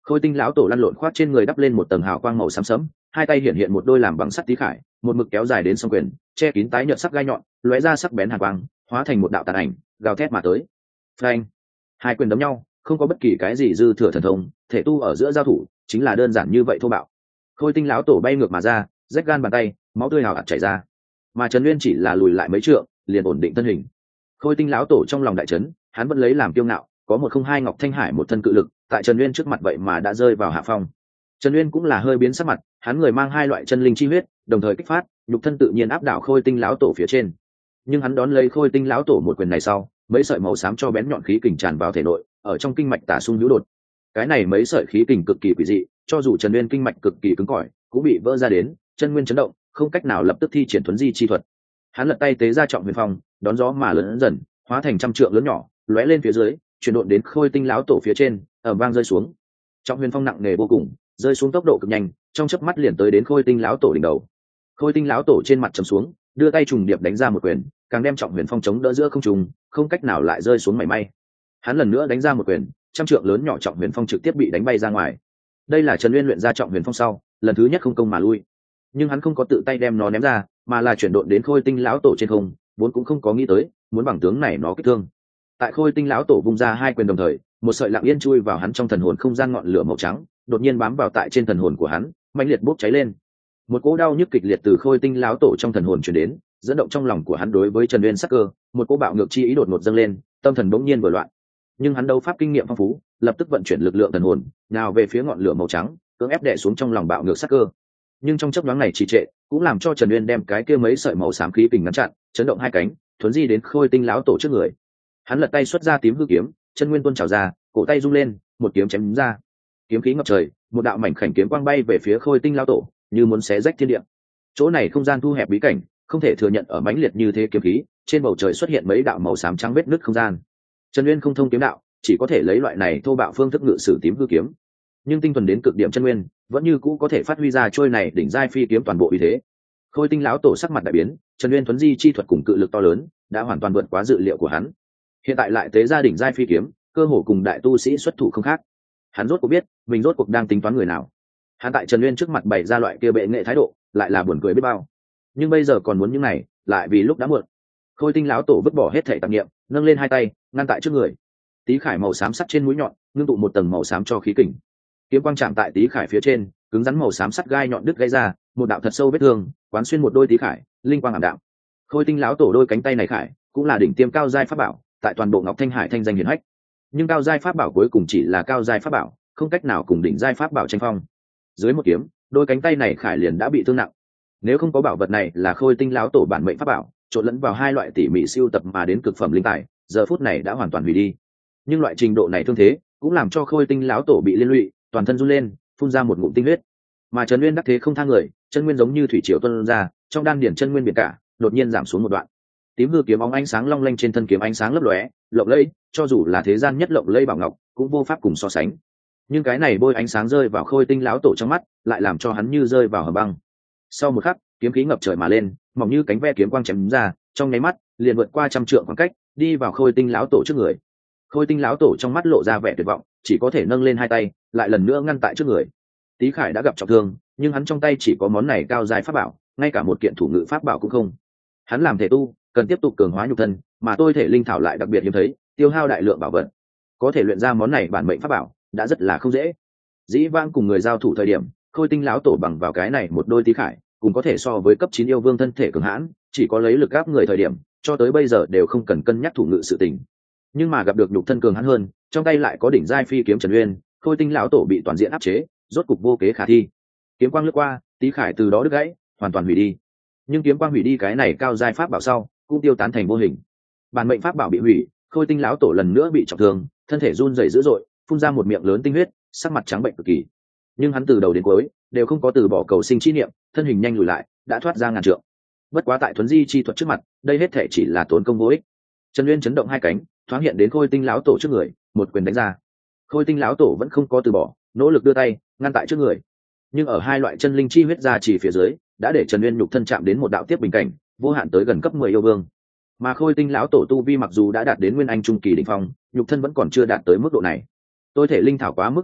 Khôi tinh lão tổ lăn lộn khoác trên người đắp lên một tầng hào quang màu xám sẫm, hai tay hiện một đôi làm bằng sắt tí khải, một mực kéo dài đến song quyền, che kín tái nhợt sắc gai nhọn, lóe ra sắc bén hàn quang, hóa thành một đạo tàn ảnh, gào thét mà tới. Phanh! Hai quyền đấm nhau, không có bất kỳ cái gì dư thừa thần thông, thể tu ở giữa giao thủ, chính là đơn giản như vậy thô bạo. Khôi tinh lão tổ bay ngược mà ra, rách gan bàn tay, máu tươi hào hạt chảy ra. Mà Trần Uyên chỉ là lùi lại mấy trượng, liền ổn định thân hình. Khôi tinh lão tổ trong lòng đại chấn, hắn vẫn lấy làm kiêu ngạo, có 102 Ngọc Thanh Hải một thân cự lực, tại Trần Uyên trước mặt vậy mà đã rơi vào hạ phong. Trần Uyên cũng là hơi biến sắc mặt, hắn người mang hai loại chân linh chi huyết, đồng thời kích phát, nhục thân tự nhiên áp đảo Khôi tinh lão tổ phía trên. Nhưng hắn đón lấy Khôi tinh lão tổ một quyền này sau, mấy sợi màu xám cho bén nhọn khí kình tràn vào thể nội, ở trong kinh mạch tả xung hữu đột. Cái này mấy sợi khí kình cực kỳ quỷ dị, cho dù Trần Uyên kinh mạch cực kỳ cứng cỏi, cũng bị vỡ ra đến, chân nguyên chấn động, không cách nào lập tức thi triển thuấn di chi thuật. Hắn lật tay tế ra Trọng Huyền Phong, đón gió mà lớn dần, hóa thành trăm trượng lớn nhỏ, lóe lên phía dưới, chuyển độn đến Khôi tinh lão tổ phía trên, ầm vang rơi xuống. Trọng Huyền Phong nặng nề vô cùng, rơi xuống tốc độ cực nhanh, trong chớp mắt liền tới đến Khôi tinh lão tổ đỉnh đầu. Khôi tinh lão tổ trên mặt trầm xuống, đưa tay trùng điệp đánh ra một quyền, càng đem Trọng Huyền Phong chống đỡ giữa không trung, không cách nào lại rơi xuống mảy may. Hắn lần nữa đánh ra một quyền, trăm trượng lớn nhỏ Trọng Huyền Phong trực tiếp bị đánh bay ra ngoài. Đây là Trần Uyên luyện ra Trọng Huyền Phong sau, lần thứ nhất không công mà lui. Nhưng hắn không có tự tay đem nó ném ra, mà là chuyển độn đến Khôi tinh lão tổ trên không, vốn cũng không có nghĩ tới muốn bằng tướng này nó kích thương. Tại Khôi tinh lão tổ vung ra hai quyền đồng thời, một sợi lặng yên chui vào hắn trong thần hồn không gian ngọn lửa màu trắng, đột nhiên bám vào tại trên thần hồn của hắn, mãnh liệt bốc cháy lên. Một cỗ đau nhức kịch liệt từ Khôi tinh lão tổ trong thần hồn truyền đến, dẫn động trong lòng của hắn đối với Trần Uyên sắc cơ, một cỗ bạo ngược chi ý đột ngột dâng lên, tâm thần bỗng nhiên vừa loạn. Nhưng hắn đấu pháp kinh nghiệm phong phú, lập tức vận chuyển lực lượng thần hồn, nào về phía ngọn lửa màu trắng, cưỡng ép đè xuống trong lòng bạo ngược sắc cơ. Nhưng trong chớp nhoáng này trì trệ, cũng làm cho Trần Uyên đem cái kia mấy sợi màu xám khí kình ngăn chặn, chấn động hai cánh, thuấn di đến Khôi tinh lão tổ trước người. Hắn lật tay xuất ra tím hư kiếm, chân nguyên tuôn trào ra, cổ tay rung lên, một kiếm chém ra. Kiếm khí ngập trời, một đạo mảnh khảnh kiếm quang bay về phía Khôi tinh lão tổ, như muốn xé rách thiên địa. Chỗ này không gian thu hẹp bí cảnh, không thể thừa nhận ở mãnh liệt như thế kiếm khí, trên bầu trời xuất hiện mấy đạo màu xám trắng vết nứt không gian. Trần Uyên không thông kiếm đạo, chỉ có thể lấy loại này thô bạo phương thức ngự sử tím hư kiếm. Nhưng tinh thuần đến cực điểm chân nguyên, vẫn như cũ có thể phát huy ra trôi này đỉnh giai phi kiếm toàn bộ uy thế. Khôi tinh lão tổ sắc mặt đại biến, Trần Uyên thuấn di chi thuật cùng cự lực to lớn, đã hoàn toàn vượt quá dự liệu của hắn. Hiện tại lại tế ra đỉnh giai phi kiếm, cơ hồ cùng đại tu sĩ xuất thủ không khác. Hắn rốt cuộc biết, mình rốt cuộc đang tính toán người nào. Hắn tại Trần Uyên trước mặt bày ra loại kia bệ nghệ thái độ, lại là buồn cười biết bao. Nhưng bây giờ còn muốn những này, lại vì lúc đã muộn. Khôi tinh lão tổ vứt bỏ hết thảy tạp niệm, nâng lên hai tay, ngăn tại trước người. Tí khải màu xám sắt trên mũi nhọn, ngưng tụ một tầng màu xám cho khí kình. Kiếm quang chạm tại tí khải phía trên, cứng rắn màu xám sắt gai nhọn đứt gãy ra, một đạo thật sâu vết thương, quán xuyên một đôi tí khải, linh quang ảm đạm. Khôi tinh lão tổ đôi cánh tay này khải, cũng là đỉnh tiêm cao giai pháp bảo, tại toàn bộ Ngọc Thanh Hải thanh danh hiển hách. Nhưng cao giai pháp bảo cuối cùng chỉ là cao giai pháp bảo, không cách nào cùng đỉnh giai pháp bảo tranh phong. Dưới một kiếm, đôi cánh tay này khải liền đã bị thương nặng. Nếu không có bảo vật này là Khôi tinh lão tổ bản mệnh pháp bảo, trộn lẫn vào hai loại tỉ mỉ siêu tập mà đến cực phẩm linh tài, giờ phút này đã hoàn toàn hủy đi. Nhưng loại trình độ này thương thế, cũng làm cho Khôi tinh lão tổ bị liên lụy, toàn thân run lên, phun ra một ngụm tinh huyết. Mà Trần Uyên đắc thế không tha người, chân nguyên giống như thủy triều tuôn ra, trong đan điển chân nguyên biển cả, đột nhiên giảm xuống một đoạn. Tím hư kiếm óng ánh sáng long lanh trên thân kiếm ánh sáng lấp lóe, lộng lẫy, cho dù là thế gian nhất lộng lẫy bảo ngọc, cũng vô pháp cùng so sánh. Nhưng cái này bôi ánh sáng rơi vào Khôi tinh lão tổ trong mắt, lại làm cho hắn như rơi vào hầm băng. Sau một khắc, kiếm khí ngập trời mà lên, mỏng như cánh ve kiếm quang chém ra, trong nháy mắt, liền vượt qua trăm trượng khoảng cách, đi vào Khôi tinh lão tổ trước người. Khôi tinh lão tổ trong mắt lộ ra vẻ tuyệt vọng, chỉ có thể nâng lên hai tay, lại lần nữa ngăn tại trước người. Tý Khải đã gặp trọng thương, nhưng hắn trong tay chỉ có món này cao giai pháp bảo, ngay cả một kiện thủ ngự pháp bảo cũng không. Hắn làm thể tu, cần tiếp tục cường hóa nhục thân, mà tôi thể linh thảo lại đặc biệt hiếm thấy, tiêu hao đại lượng bảo vật. Có thể luyện ra món này bản mệnh pháp bảo, đã rất là không dễ. Dĩ vãng cùng người giao thủ thời điểm, Khôi tinh lão tổ bằng vào cái này một đôi Tý Khải, cũng có thể so với cấp 9 yêu vương thân thể cường hãn, chỉ có lấy lực áp người thời điểm, cho tới bây giờ đều không cần cân nhắc thủ ngự sự tình. Nhưng mà gặp được nhục thân cường hãn hơn, trong tay lại có đỉnh giai phi kiếm Trần Uyên, Khôi tinh lão tổ bị toàn diện áp chế, rốt cục vô kế khả thi. Kiếm quang lướt qua, Tý Khải từ đó đứt gãy, hoàn toàn hủy đi. Nhưng kiếm quang hủy đi cái này cao giai pháp bảo sau, cũng tiêu tán thành vô hình. Bản mệnh pháp bảo bị hủy, Khôi tinh lão tổ lần nữa bị trọng thương, thân thể run rẩy dữ dội, phun ra một miệng lớn tinh huyết, sắc mặt trắng bệnh cực kỳ. Nhưng hắn từ đầu đến cuối đều không có từ bỏ cầu sinh chi niệm, thân hình nhanh lùi lại, đã thoát ra ngàn trượng. Bất quá tại thuấn di chi thuật trước mặt, đây hết thể chỉ là tốn công vô ích. Trần Uyên chấn động hai cánh, thoáng hiện đến Khôi tinh lão tổ trước người, một quyền đánh ra. Khôi tinh lão tổ vẫn không có từ bỏ, nỗ lực đưa tay ngăn tại trước người. Nhưng ở hai loại chân linh chi huyết ra chỉ phía dưới, đã để Trần Uyên nhục thân chạm đến một đạo tiếp bình cảnh, vô hạn tới gần cấp 10 yêu vương. Mà Khôi tinh lão tổ tu vi mặc dù đã đạt đến nguyên anh trung kỳ đỉnh phong, nhục thân vẫn còn chưa đạt tới mức độ này. Tôi thể linh thảo quá mức thưa thớt,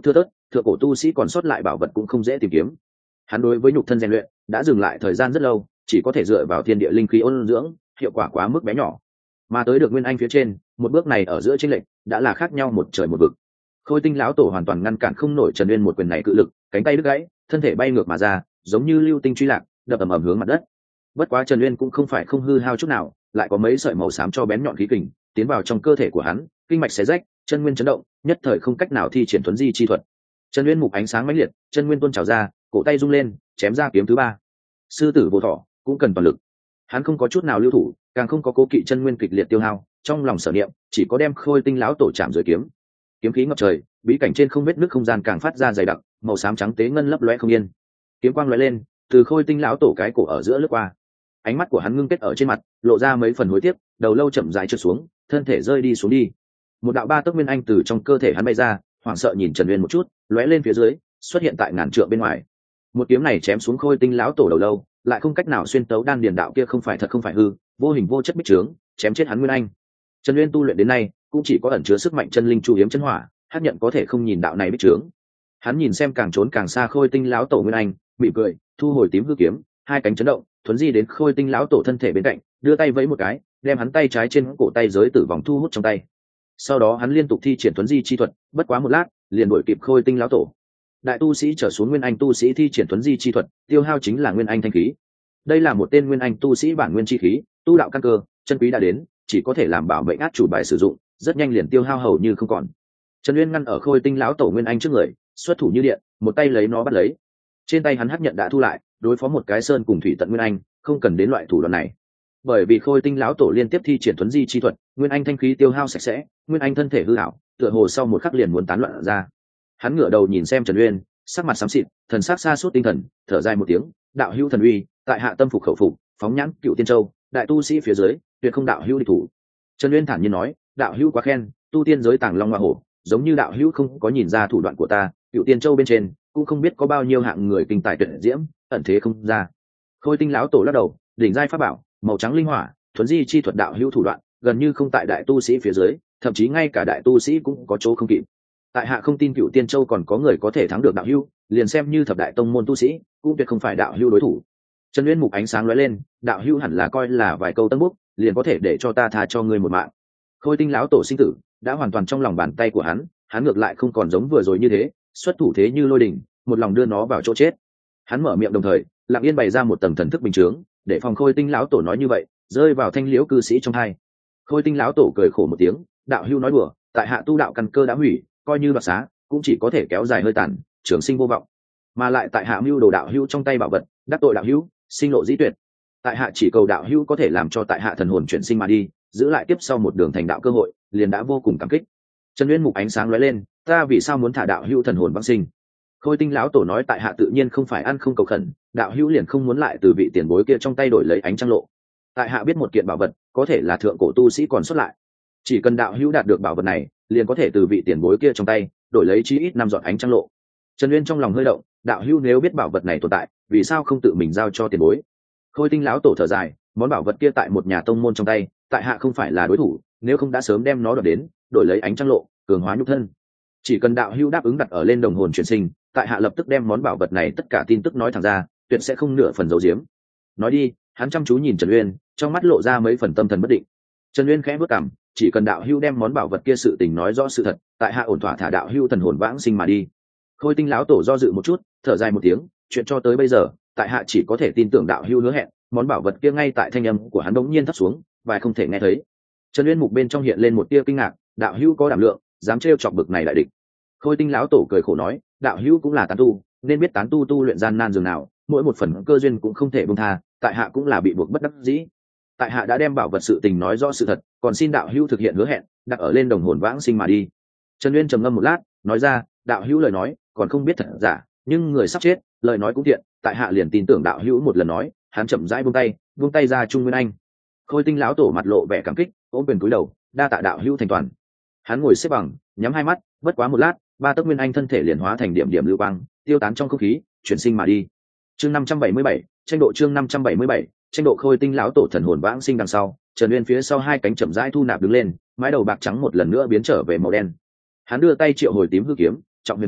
thượng cổ tu sĩ còn sót lại bảo vật cũng không dễ tìm kiếm. Hắn đối với nhục thân rèn luyện đã dừng lại thời gian rất lâu, chỉ có thể dựa vào thiên địa linh khí ôn dưỡng, hiệu quả quá mức bé nhỏ. Mà tới được nguyên anh phía trên, một bước này ở giữa chênh lệch đã là khác nhau một trời một vực. Khôi Tinh lão tổ hoàn toàn ngăn cản không nổi Trần Uyên một quyền này cự lực, cánh tay đứt gãy, thân thể bay ngược mà ra, giống như lưu tinh truy lạc, đập ầm ầm hướng mặt đất. Bất quá Trần Uyên cũng không phải không hư hao chút nào, lại có mấy sợi màu xám cho bén nhọn khí kình tiến vào trong cơ thể của hắn, kinh mạch xé rách, chân nguyên chấn động, nhất thời không cách nào thi triển thuấn di chi thuật. Trần Uyên mục ánh sáng mãnh liệt, chân nguyên tuôn trào ra, cổ tay rung lên, chém ra kiếm thứ ba. Sư tử vô thọ cũng cần toàn lực. Hắn không có chút nào lưu thủ, càng không có cố kỵ chân nguyên kịch liệt tiêu hao, trong lòng sở niệm chỉ có đem Khôi Tinh lão tổ chạm dưới kiếm. Kiếm khí ngập trời, bí cảnh trên không vết nước không gian càng phát ra dày đặc, màu xám trắng tế ngân lấp lóe không yên. Kiếm quang lóe lên, từ Khôi Tinh lão tổ cái cổ ở giữa lướt qua. Ánh mắt của hắn ngưng kết ở trên mặt, lộ ra mấy phần hối tiếc, đầu lâu chậm rãi trượt xuống, thân thể rơi đi xuống đi. Một đạo ba tấc nguyên anh từ trong cơ thể hắn bay ra, hoảng sợ nhìn Trần Uyên một chút, lóe lên phía dưới, xuất hiện tại ngàn trượng bên ngoài. Một kiếm này chém xuống Khôi Tinh lão tổ đầu lâu, lại không cách nào xuyên tấu đan điền đạo kia không phải thật không phải hư, vô hình vô chất bích trướng, chém chết hắn nguyên anh. Trần Uyên tu luyện đến nay, cũng chỉ có ẩn chứa sức mạnh chân linh chu hiếm chân hỏa, hắc nhận có thể không nhìn đạo này bích trướng. Hắn nhìn xem càng trốn càng xa Khôi Tinh lão tổ nguyên anh, mỉm cười, thu hồi tím hư kiếm, hai cánh chấn động, thuấn di đến Khôi Tinh lão tổ thân thể bên cạnh, đưa tay vẫy một cái, đem hắn tay trái trên cổ tay giới tử vòng thu hút trong tay. Sau đó hắn liên tục thi triển thuấn di chi thuật, bất quá một lát, liền đuổi kịp Khôi Tinh lão tổ. Đại tu sĩ trở xuống nguyên anh tu sĩ thi triển thuấn di chi thuật, tiêu hao chính là nguyên anh thanh khí. Đây là một tên nguyên anh tu sĩ bản nguyên chi khí, tu đạo căn cơ, chân quý đã đến, chỉ có thể làm bảo mệnh át chủ bài sử dụng, rất nhanh liền tiêu hao hầu như không còn. Trần Uyên ngăn ở Khôi Tinh lão tổ nguyên anh trước người, xuất thủ như điện, một tay lấy nó bắt lấy. Trên tay hắn hắc nhận đã thu lại, đối phó một cái sơn cùng thủy tận nguyên anh, không cần đến loại thủ đoạn này. Bởi vì Khôi Tinh lão tổ liên tiếp thi triển thuấn di chi thuật, nguyên anh thanh khí tiêu hao sạch sẽ, nguyên anh thân thể hư ảo, tựa hồ sau một khắc liền muốn tán loạn ra. Hắn ngửa đầu nhìn xem Trần Uyên, sắc mặt xám xịt, thần sắc xa suốt tinh thần, thở dài một tiếng, đạo hữu thần uy, tại hạ tâm phục khẩu phục, phóng nhãn Cựu Tiên Châu, đại tu sĩ phía dưới, tuyệt không đạo hữu địch thủ. Trần Uyên thản nhiên nói, đạo hữu quá khen, tu tiên giới tàng long hoa hổ, giống như đạo hữu không có nhìn ra thủ đoạn của ta, Cựu Tiên Châu bên trên cũng không biết có bao nhiêu hạng người kinh tài tuyệt diễm, ẩn thế không ra. Khôi Tinh lão tổ lắc đầu, đỉnh giai pháp bảo, màu trắng linh hỏa, thuấn di chi thuật đạo hữu thủ đoạn, gần như không tại đại tu sĩ phía dưới, thậm chí ngay cả đại tu sĩ cũng có chỗ không kịp. Tại hạ không tin Cựu Tiên Châu còn có người có thể thắng được đạo hữu, liền xem như thập đại tông môn tu sĩ, cũng tuyệt không phải đạo hữu đối thủ. Trần Uyên mục ánh sáng lóe lên, đạo hữu hẳn là coi là vài câu tân búc, liền có thể để cho ta tha cho ngươi một mạng. Khôi Tinh lão tổ sinh tử đã hoàn toàn trong lòng bàn tay của hắn, hắn ngược lại không còn giống vừa rồi như thế, xuất thủ thế như lôi đình, một lòng đưa nó vào chỗ chết. Hắn mở miệng đồng thời, lặng yên bày ra một tầng thần thức bình chướng, để phòng Khôi Tinh lão tổ nói như vậy rơi vào thanh liễu cư sĩ trong hai. Khôi Tinh lão tổ cười khổ một tiếng, đạo hữu nói đùa, tại hạ tu đạo căn cơ đã hủy, coi như đoạt xá cũng chỉ có thể kéo dài hơi tàn, trường sinh vô vọng. Mà lại tại hạ mưu đồ đạo hữu trong tay bảo vật, đắc tội đạo hữu, sinh lộ dĩ tuyệt. Tại hạ chỉ cầu đạo hữu có thể làm cho tại hạ thần hồn chuyển sinh mà đi, giữ lại tiếp sau một đường thành đạo cơ hội, liền đã vô cùng cảm kích. Trần Uyên mục ánh sáng lóe lên, ta vì sao muốn thả đạo hữu thần hồn vãng sinh? Khôi Tinh lão tổ nói, tại hạ tự nhiên không phải ăn không cầu khẩn, đạo hữu liền không muốn lại từ vị tiền bối kia trong tay đổi lấy ánh trăng lộ. Tại hạ biết một kiện bảo vật, có thể là thượng cổ tu sĩ còn xuất lại, chỉ cần đạo hữu đạt được bảo vật này, liền có thể từ vị tiền bối kia trong tay đổi lấy chí ít 5 giọt ánh trăng lộ. Trần Uyên trong lòng hơi động, đạo hữu nếu biết bảo vật này tồn tại, vì sao không tự mình giao cho tiền bối? Khôi Tinh lão tổ thở dài, món bảo vật kia tại một nhà tông môn trong tay, tại hạ không phải là đối thủ, nếu không đã sớm đem nó đoạt đến, đổi lấy ánh trăng lộ, cường hóa nhục thân. Chỉ cần đạo hữu đáp ứng đặt ở lên đồng hồn chuyển sinh, tại hạ lập tức đem món bảo vật này tất cả tin tức nói thẳng ra, tuyệt sẽ không nửa phần giấu giếm. Nói đi, hắn chăm chú nhìn Trần Uyên, trong mắt lộ ra mấy phần tâm thần bất định. Trần Uyên khẽ bước cằm, chỉ cần đạo hữu đem món bảo vật kia sự tình nói rõ sự thật, tại hạ ổn thỏa thả đạo hữu thần hồn vãng sinh mà đi. Khôi Tinh lão tổ do dự một chút, thở dài một tiếng, chuyện cho tới bây giờ, tại hạ chỉ có thể tin tưởng đạo hữu hứa hẹn, món bảo vật kia ngay tại thanh âm của hắn bỗng nhiên thấp xuống, vài không thể nghe thấy. Trần Uyên mục bên trong hiện lên một tia kinh ngạc, đạo hữu có đảm lượng, dám trêu chọc bực này đại địch. Khôi Tinh lão tổ cười khổ nói, đạo hữu cũng là tán tu, nên biết tán tu tu luyện gian nan dường nào, mỗi một phần cơ duyên cũng không thể buông tha, tại hạ cũng là bị buộc bất đắc dĩ. Tại hạ đã đem bảo vật sự tình nói rõ sự thật, còn xin đạo hữu thực hiện hứa hẹn, đặt ở lên đồng hồn vãng sinh mà đi. Trần Uyên trầm ngâm một lát, nói ra, đạo hữu lời nói còn không biết thật giả, nhưng người sắp chết, lời nói cũng thiện, tại hạ liền tin tưởng đạo hữu một lần nói. Hắn chậm rãi buông tay ra Trung Nguyên Anh. Khôi Tinh lão tổ mặt lộ vẻ cảm kích, ôm quyền cúi đầu, đa tạ đạo hữu thành toàn. Hắn ngồi xếp bằng, nhắm hai mắt, bất quá một lát, ba tấc Nguyên Anh thân thể liền hóa thành điểm điểm lưu quang, tiêu tán trong không khí, chuyển sinh mà đi. Chương 577, tranh độ chương 577, tranh độ. Khôi Tinh lão tổ thần hồn vãng sinh đằng sau, Trần Uyên phía sau hai cánh chậm rãi thu nạp đứng lên, mái đầu bạc trắng một lần nữa biến trở về màu đen. Hắn đưa tay triệu hồi tím hư kiếm, trọng huyền phong,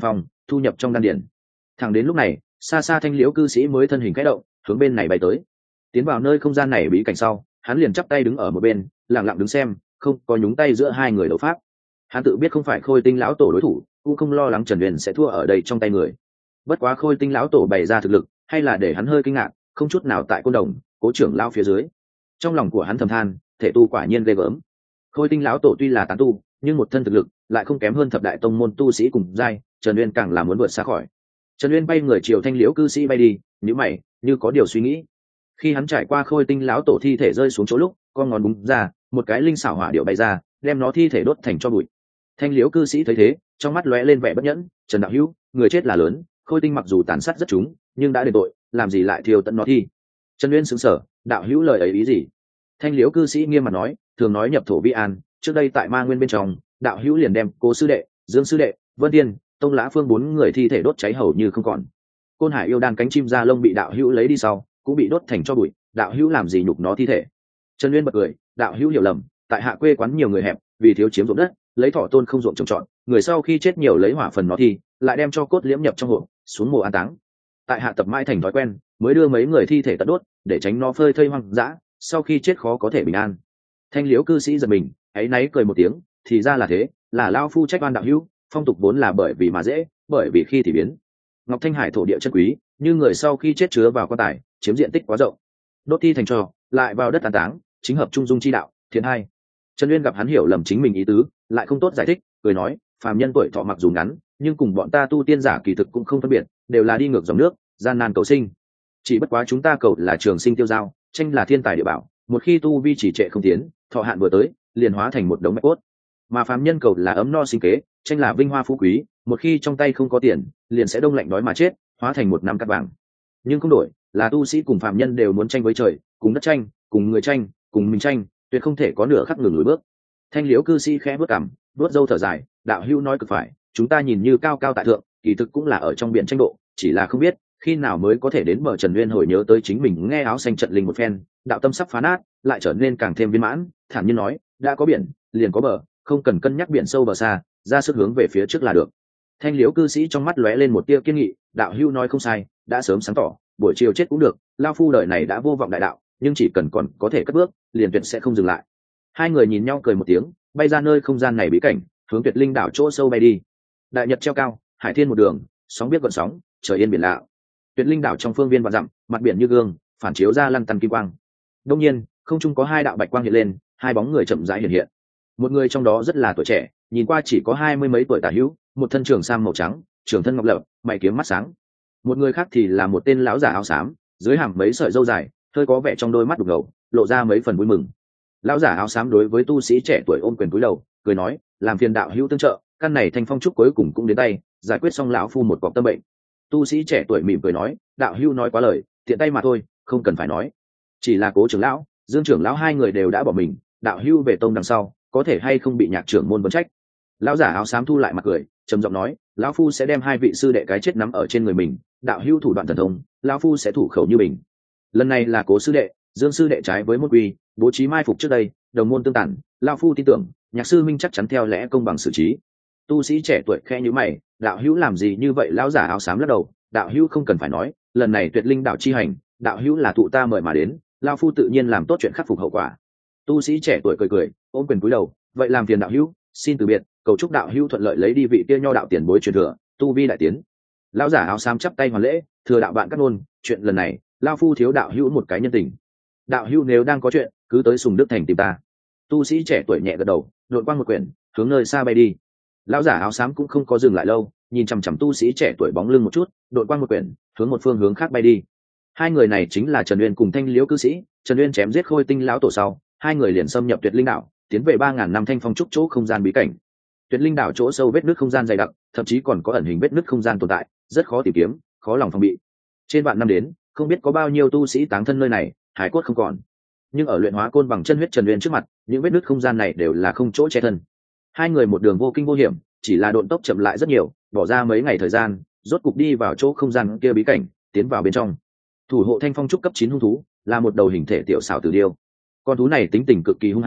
thu nhập trong đan điển. Thẳng đến lúc này, xa xa Thanh Liễu cư sĩ mới thân hình khẽ động, hướng bên này bay tới. Tiến vào nơi không gian này bí cảnh sau, hắn liền chắp tay đứng ở một bên, lặng lặng đứng xem, không có nhúng tay giữa hai người đấu pháp. Hắn tự biết không phải Khôi Tinh lão tổ đối thủ, cũng không lo lắng Trần Uyên sẽ thua ở đây trong tay người. Bất quá Khôi Tinh lão tổ bày ra thực lực, hay là để hắn hơi kinh ngạc, không chút nào tại Côn Đồng, Cố trưởng lão phía dưới. Trong lòng của hắn thầm than, thể tu quả nhiên ghê gớm. Khôi Tinh lão tổ tuy là tán tu, nhưng một thân thực lực lại không kém hơn thập đại tông môn tu sĩ cùng giai, Trần Uyên càng là muốn vượt xa khỏi. Trần Uyên bay người chiều Thanh Liễu cư sĩ bay đi, nhíu mày, như có điều suy nghĩ. Khi hắn trải qua Khôi Tinh lão tổ thi thể rơi xuống chỗ lúc, con ngón búng ra, một cái linh xảo hỏa điệu bay ra, đem nó thi thể đốt thành tro bụi. Thanh Liễu cư sĩ thấy thế, trong mắt lóe lên vẻ bất nhẫn, Trần đạo hữu, người chết là lớn, Khôi Tinh mặc dù tàn sát rất chúng, nhưng đã đền tội, làm gì lại thiêu tận nó thi? Trần Uyên sững sờ, đạo hữu lời ấy ý gì? Thanh Liễu cư sĩ nghiêm mặt nói, thường nói nhập thổ vi an, trước đây tại Ma Nguyên bên trong, đạo hữu liền đem Cố sư đệ, Dương sư đệ, Vân Tiên, Tông Lã Phương bốn người thi thể đốt cháy hầu như không còn. Côn Hải yêu đan cánh chim da lông bị đạo hữu lấy đi sau, cũng bị đốt thành tro bụi, đạo hữu làm gì nhục nó thi thể? Trần Uyên bật cười, đạo hữu hiểu lầm, tại hạ quê quán nhiều người hẹp, vì thiếu chiếm ruộng đất, lấy thọ tôn không ruộng trồng trọt, người sau khi chết nhiều lấy hỏa phần nó thi, lại đem cho cốt liễm nhập trong hộp, xuống mồ an táng. Tại hạ tập mãi thành thói quen, mới đưa mấy người thi thể tận đốt, để tránh nó phơi thây hoang dã, sau khi chết khó có thể bình an. Thanh Liễu cư sĩ giật mình, áy náy cười một tiếng, thì ra là thế, là lao phu trách oan đạo hữu, phong tục vốn là bởi vì mà dễ, bởi vì khi thì biến. Ngọc Thanh Hải thổ địa chân quý, như người sau khi chết chứa vào quan tài, chiếm diện tích quá rộng, đốt thi thành tro, lại vào đất an táng, chính hợp trung dung chi đạo, thiện hai. Trần Uyên gặp hắn hiểu lầm chính mình ý tứ, lại không tốt giải thích, cười nói, phàm nhân tuổi thọ mặc dù ngắn, nhưng cùng bọn ta tu tiên giả kỳ thực cũng không phân biệt, đều là đi ngược dòng nước, gian nan cầu sinh. Chỉ bất quá chúng ta cầu là trường sinh tiêu dao, tranh là thiên tài địa bảo, một khi tu vi chỉ trệ không tiến, thọ hạn vừa tới, liền hóa thành một đống bạch cốt. Mà phàm nhân cầu là ấm no sinh kế, tranh là vinh hoa phú quý, một khi trong tay không có tiền, liền sẽ đông lạnh đói mà chết, hóa thành một năm cát vàng. Nhưng không đổi, là tu sĩ cùng phàm nhân đều muốn tranh với trời, cùng đất tranh, cùng người tranh, cùng mình tranh, tuyệt không thể có nửa khắc ngừng lùi bước. Thanh Liễu cư sĩ khẽ bước cằm, vuốt râu thở dài, đạo hữu nói cực phải, chúng ta nhìn như cao cao tại thượng, kỳ thực cũng là ở trong biển tranh độ, chỉ là không biết khi nào mới có thể đến bờ. Trần Uyên hồi nhớ tới chính mình nghe áo xanh trận linh một phen, đạo tâm sắp phá nát, lại trở nên càng thêm viên mãn, thản nhiên nói, đã có biển, liền có bờ, không cần cân nhắc biển sâu bờ xa, ra sức hướng về phía trước là được. Thanh Liễu cư sĩ trong mắt lóe lên một tia kiên nghị, đạo hữu nói không sai, đã sớm sáng tỏ, buổi chiều chết cũng được, lao phu đời này đã vô vọng đại đạo, nhưng chỉ cần còn có thể cất bước, liền tuyệt sẽ không dừng lại. Hai người nhìn nhau cười một tiếng, bay ra nơi không gian này bí cảnh, hướng Tuyệt Linh đảo chỗ sâu bay đi. Đại nhật treo cao, hải thiên một đường, sóng biết gợn sóng, trời yên biển lạ. Tuyệt Linh đảo trong phương viên vạn dặm, mặt biển như gương, phản chiếu ra lăn tăn kim quang. Đông nhiên, không trung có hai đạo bạch quang hiện lên, hai bóng người chậm rãi hiện hiện. Một người trong đó rất là tuổi trẻ, nhìn qua chỉ có 20 mấy tuổi tả hữu, một thân trường sam màu trắng, trường thân ngọc lập, mày kiếm mắt sáng. Một người khác thì là một tên lão giả áo xám, dưới hàm mấy sợi râu dài, hơi có vẻ trong đôi mắt đục ngầu, lộ ra mấy phần vui mừng. Lão giả áo xám đối với tu sĩ trẻ tuổi ôm quyền cúi đầu, cười nói, làm phiền đạo hữu tương trợ, căn này thanh phong trúc cuối cùng cũng đến tay, giải quyết xong lão phu một cọc tâm bệnh. Tu sĩ trẻ tuổi mỉm cười nói, đạo hữu nói quá lời, tiện tay mà thôi, không cần phải nói. Chỉ là Cố trưởng lão, Dương trưởng lão hai người đều đã bỏ mình, đạo hữu về tông đằng sau, có thể hay không bị nhạc trưởng môn vấn trách. Lão giả áo xám thu lại mặt cười, trầm giọng nói, lão phu sẽ đem hai vị sư đệ cái chết nắm ở trên người mình, đạo hữu thủ đoạn thần thông, lão phu sẽ thủ khẩu như mình. Lần này là Cố sư đệ, Dương sư đệ trái với môn quy, bố trí mai phục trước đây, đồng môn tương tản, lão phu tin tưởng nhạc sư minh chắc chắn theo lẽ công bằng xử trí. Tu sĩ trẻ tuổi khẽ nhíu mày, đạo hữu làm gì như vậy? Lão giả áo xám lắc đầu, đạo hữu không cần phải nói, lần này Tuyệt Linh đảo chi hành, đạo hữu là thụ ta mời mà đến, lão phu tự nhiên làm tốt chuyện khắc phục hậu quả. Tu sĩ trẻ tuổi cười cười, ôm quyền cúi đầu, vậy làm phiền đạo hữu, xin từ biệt, cầu chúc đạo hữu thuận lợi lấy đi vị kia nho đạo tiền bối truyền thừa, tu vi đại tiến. Lão giả áo xám chắp tay hoàn lễ, thừa đạo bạn cắt ngôn, chuyện lần này lão phu thiếu đạo hữu một cái nhân tình, đạo hữu nếu đang có chuyện cứ tới Sùng Đức Thành tìm ta. Tu sĩ trẻ tuổi nhẹ gật đầu, đội quang một quyển, hướng nơi xa bay đi. Lão giả áo xám cũng không có dừng lại lâu, nhìn chằm chằm tu sĩ trẻ tuổi bóng lưng một chút, đội quang một quyển, hướng một phương hướng khác bay đi. Hai người này chính là Trần Uyên cùng Thanh Liễu cư sĩ. Trần Uyên chém giết Khôi Tinh lão tổ sau, hai người liền xâm nhập Tuyệt Linh đảo, tiến về 3000 năm thanh phong trúc chỗ không gian bí cảnh. Tuyệt Linh đảo chỗ sâu vết nứt không gian dày đặc, thậm chí còn có ẩn hình vết nứt không gian tồn tại, rất khó tìm kiếm, khó lòng phòng bị. Trên vạn năm đến, không biết có bao nhiêu tu sĩ táng thân nơi này, hải cốt không còn. Nhưng ở luyện hóa côn bằng chân huyết Trần Uyên trước mặt, những vết nứt không gian này đều là không chỗ che thân. Hai người một đường vô kinh vô hiểm, chỉ là độn tốc chậm lại rất nhiều, bỏ ra mấy ngày thời gian, rốt cục đi vào chỗ không gian kia bí cảnh, tiến vào bên trong. Thủ hộ thanh phong trúc cấp 9 hung thú, là một đầu hình thể tiểu xảo tử điêu. Con thú này tính tình cực kỳ hung hãn,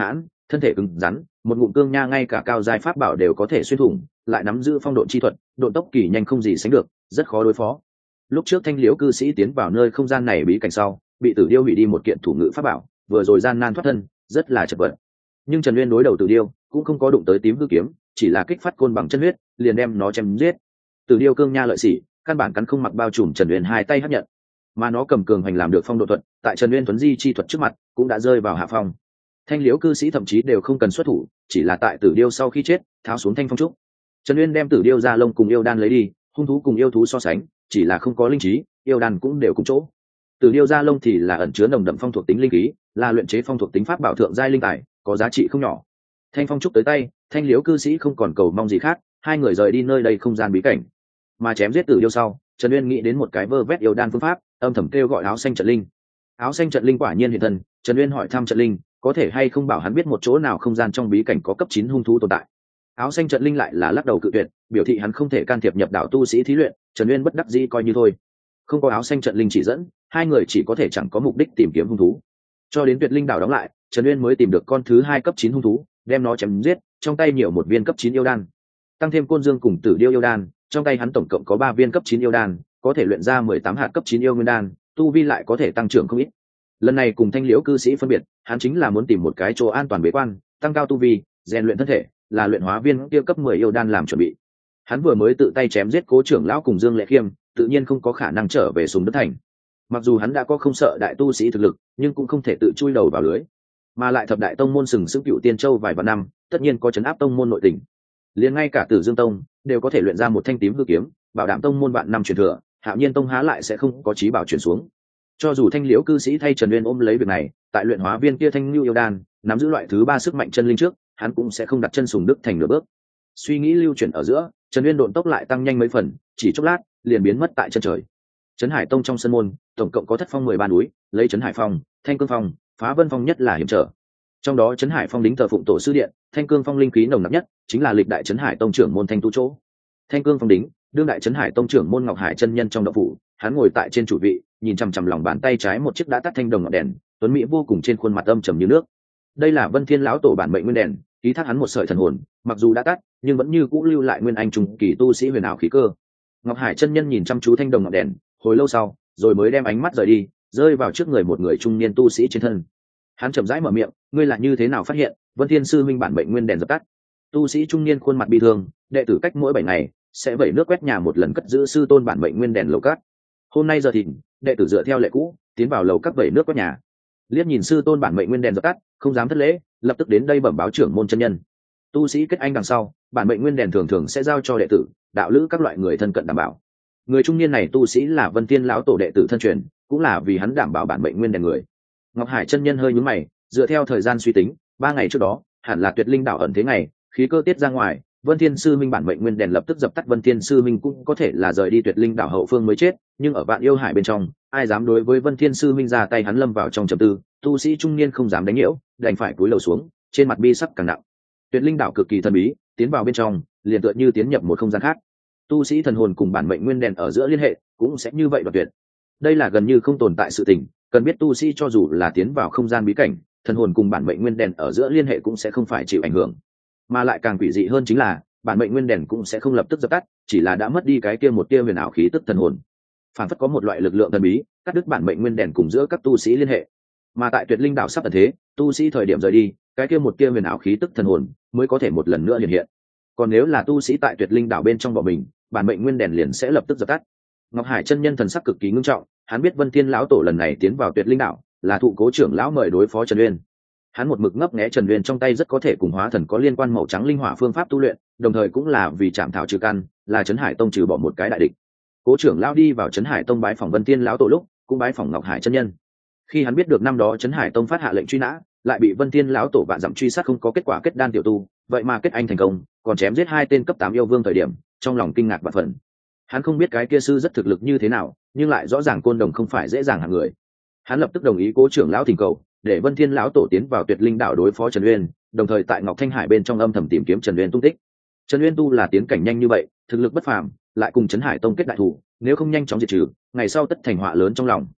thân thể cứng rắn, một ngụm cương nha ngay cả cao giai pháp bảo đều có thể xuyên thủng, lại nắm giữ phong độn chi thuật, độ tốc kỳ nhanh không gì sánh được, rất khó đối phó. Lúc trước Thanh Liễu cư sĩ tiến vào nơi không gian này bí cảnh sau, bị Tử Điêu hủy đi một kiện thủ ngữ pháp bảo, vừa rồi gian nan thoát thân, rất là chật vật. Nhưng Trần Uyên đối đầu Tử Điêu cũng không có đụng tới tím hư kiếm, chỉ là kích phát côn bằng chân huyết, liền đem nó chém giết. Tử Điêu cương nha lợi sĩ, căn bản cắn không mặc bao trùm Trần Uyên hai tay hấp nhận, mà nó cầm cường hành làm được phong độ thuật, tại Trần Uyên tuấn di chi thuật trước mặt cũng đã rơi vào hạ phong. Thanh Liễu cư sĩ thậm chí đều không cần xuất thủ, chỉ là tại Tử Điêu sau khi chết tháo xuống thanh phong trúc. Trần Uyên đem Tử Điêu ra lông cùng yêu đan lấy đi, hung thú cùng yêu thú so sánh, chỉ là không có linh trí, yêu đan cũng đều cùng chỗ. Tử Điêu ra lông thì là ẩn chứa nồng đậm phong thuộc tính linh khí, là luyện chế phong thuộc tính pháp bảo thượng giai linh tài, có giá trị không nhỏ. Thanh phong trúc tới tay, Thanh Liễu cư sĩ không còn cầu mong gì khác, hai người rời đi nơi đây không gian bí cảnh. Mà chém giết Tử Điêu sau, Trần Uyên nghĩ đến một cái vơ vét yêu đan phương pháp, âm thầm kêu gọi áo xanh trận linh. Áo xanh trận linh quả nhiên hiện thân, Trần Uyên hỏi thăm trận linh, có thể hay không bảo hắn biết một chỗ nào không gian trong bí cảnh có cấp 9 hung thú tồn tại. Áo xanh trận linh lại là lắc đầu cự tuyệt, biểu thị hắn không thể can thiệp nhập đạo tu sĩ thí luyện. Trần Uyên bất đắc dĩ coi như thôi. Không có áo xanh trận linh chỉ dẫn, hai người chỉ có thể chẳng có mục đích tìm kiếm hung thú. Cho đến Tuyệt Linh đảo đóng lại, Trần Uyên mới tìm được con thứ 2 cấp 9 hung thú, đem nó chém giết, trong tay nhiều một viên cấp 9 yêu đan. Tăng thêm Côn Dương cùng Tử Điêu yêu đan, trong tay hắn tổng cộng có 3 viên cấp 9 yêu đan, có thể luyện ra 18 hạt cấp 9 yêu nguyên đan, tu vi lại có thể tăng trưởng không ít. Lần này cùng Thanh Liễu cư sĩ phân biệt, hắn chính là muốn tìm một cái chỗ an toàn bế quan, tăng cao tu vi, rèn luyện thân thể, là luyện hóa viên kia cấp 10 yêu đan làm chuẩn bị. Hắn vừa mới tự tay chém giết Cố trưởng lão cùng Dương Lệ Khiêm, tự nhiên không có khả năng trở về Sùng Đất Thành. Mặc dù hắn đã có không sợ đại tu sĩ thực lực, nhưng cũng không thể tự chui đầu vào lưới. Mà lại thập đại tông môn sừng sững Cựu Tiên Châu vài vạn năm, tất nhiên có trấn áp tông môn nội tình. Liền ngay cả Tử Dương Tông đều có thể luyện ra một thanh tím hư kiếm, bảo đảm tông môn vạn năm truyền thừa, Hạo Nhiên Tông há lại sẽ không có chí bảo truyền xuống. Cho dù Thanh Liễu cư sĩ thay Trần Uyên ôm lấy việc này, tại luyện hóa viên kia Thanh Nưu yêu đan, nắm giữ loại thứ 3 sức mạnh chân linh trước, hắn cũng sẽ không đặt chân Sùng Đức Thành nửa bước. Suy nghĩ lưu chuyển ở giữa, Trần Uyên độn tốc lại tăng nhanh mấy phần, chỉ chốc lát liền biến mất tại chân trời. Trấn Hải Tông trong sân môn, tổng cộng có thất phong 13 núi, lấy Trấn Hải Phong, Thanh Cương Phong, Phá Vân Phong nhất là hiểm trở. Trong đó Trấn Hải Phong đính thờ phụng tổ sư điện, Thanh Cương Phong linh khí nồng nặc nhất, chính là lịch đại Trấn Hải Tông trưởng môn Thanh Tu chỗ. Thanh Cương Phong đính, đương đại Trấn Hải Tông trưởng môn Ngọc Hải chân nhân trong động phủ, hắn ngồi tại trên chủ vị, nhìn chằm chằm lòng bàn tay trái một chiếc đã tắt thanh đồng ngọn đèn, tuấn mỹ vô cùng trên khuôn mặt âm trầm như nước. Đây là Vân Thiên lão tổ bản mệnh nguyên đèn, ký thác hắn một sợi thần hồn, mặc dù đã tắt, nhưng vẫn như cũ lưu lại nguyên anh trùng kỳ tu sĩ huyền ảo khí cơ. Ngọc Hải chân nhân nhìn chăm chú thanh đồng ngọn đèn, hồi lâu sau, rồi mới đem ánh mắt rời đi, rơi vào trước người một người trung niên tu sĩ trên thân. Hắn chậm rãi mở miệng, ngươi là như thế nào phát hiện Vân Thiên sư minh bản mệnh nguyên đèn dập tắt? Tu sĩ trung niên khuôn mặt bi thương, đệ tử cách mỗi 7 ngày sẽ vẩy nước quét nhà một lần, cất giữ sư tôn bản mệnh nguyên đèn lầu cát. Hôm nay giờ thìn, đệ tử dựa theo lệ cũ tiến vào lầu các vẩy nước quét nhà. Liếc nhìn sư tôn bản mệnh nguyên đèn dập tắt, không dám thất lễ, lập tức đến đây bẩm báo trưởng môn chân nhân. Tu sĩ kết anh đằng sau, bản mệnh nguyên đèn thường thường sẽ giao cho đệ tử, đạo lữ các loại người thân cận đảm bảo. Người trung niên này tu sĩ là Vân Thiên lão tổ đệ tử thân truyền, cũng là vì hắn đảm bảo bản mệnh nguyên đèn người. Ngọc Hải chân nhân hơi nhướng mày, dựa theo thời gian suy tính, 3 ngày trước đó, hẳn là Tuyệt Linh đảo ẩn thế ngày, khí cơ tiết ra ngoài, Vân Thiên sư minh bản mệnh nguyên đèn lập tức dập tắt. Vân Thiên sư minh cũng có thể là rời đi Tuyệt Linh đảo hậu phương mới chết, nhưng ở Vạn Yêu Hải bên trong, ai dám đối với Vân Thiên sư minh ra tay? Hắn lâm vào trong trầm tư, tu sĩ trung niên không dám đánh nhiễu, đành phải cúi đầu xuống, trên mặt bi sắc càng nặng. Tuyệt Linh đảo cực kỳ thần bí, tiến vào bên trong, liền tựa như tiến nhập một không gian khác. Tu sĩ thần hồn cùng bản mệnh nguyên đèn ở giữa liên hệ, cũng sẽ như vậy đoạt tuyệt. Đây là gần như không tồn tại sự tình, cần biết tu sĩ cho dù là tiến vào không gian bí cảnh, thần hồn cùng bản mệnh nguyên đèn ở giữa liên hệ cũng sẽ không phải chịu ảnh hưởng. Mà lại càng quỷ dị hơn chính là, bản mệnh nguyên đèn cũng sẽ không lập tức dập tắt, chỉ là đã mất đi cái kia một tia huyền ảo khí tức thần hồn. Phản phất có một loại lực lượng thần bí, cắt đứt bản mệnh nguyên đèn cùng giữa các tu sĩ liên hệ. Mà tại Tuyệt Linh đảo sắp tận thế, tu sĩ thời điểm rời đi, cái kia một tia huyền ảo khí tức thần hồn mới có thể một lần nữa hiện hiện. Còn nếu là tu sĩ tại Tuyệt Linh đảo bên trong bọn mình, bản mệnh nguyên đèn liền sẽ lập tức dập tắt. Ngọc Hải chân nhân thần sắc cực kỳ ngưng trọng, hắn biết Vân Thiên lão tổ lần này tiến vào Tuyệt Linh đảo, là thụ Cố trưởng lão mời đối phó Trần Uyên. Hắn một mực ngấp nghé Trần Uyên trong tay rất có thể cùng hóa thần có liên quan màu trắng linh hỏa phương pháp tu luyện, đồng thời cũng là vì chạm thảo trừ căn, là Trấn Hải Tông trừ bỏ một cái đại địch. Cố trưởng lão đi vào Trấn Hải Tông bái phỏng Vân Thiên lão tổ lúc, cũng bái phỏng Ngọc Hải chân nhân. Khi hắn biết được năm đó Trấn Hải Tông phát hạ lệnh truy nã, lại bị Vân Thiên lão tổ vạn dặm truy sát không có kết quả kết đan tiểu tu, vậy mà kết anh thành công, còn chém giết 2 tên cấp 8 yêu vương thời điểm, trong lòng kinh ngạc vạn phần. Hắn không biết cái kia sư rất thực lực như thế nào, nhưng lại rõ ràng Côn Đồng không phải dễ dàng hạng người. Hắn lập tức đồng ý Cố trưởng lão thỉnh cầu, để Vân Thiên lão tổ tiến vào Tuyệt Linh đảo đối phó Trần Uyên, đồng thời tại Ngọc Thanh Hải bên trong âm thầm tìm kiếm Trần Uyên tung tích. Trần Uyên tu là tiến cảnh nhanh như vậy, thực lực bất phàm, lại cùng Trấn Hải Tông kết đại thủ, nếu không nhanh chóng diệt trừ, ngày sau tất thành họa lớn trong lòng.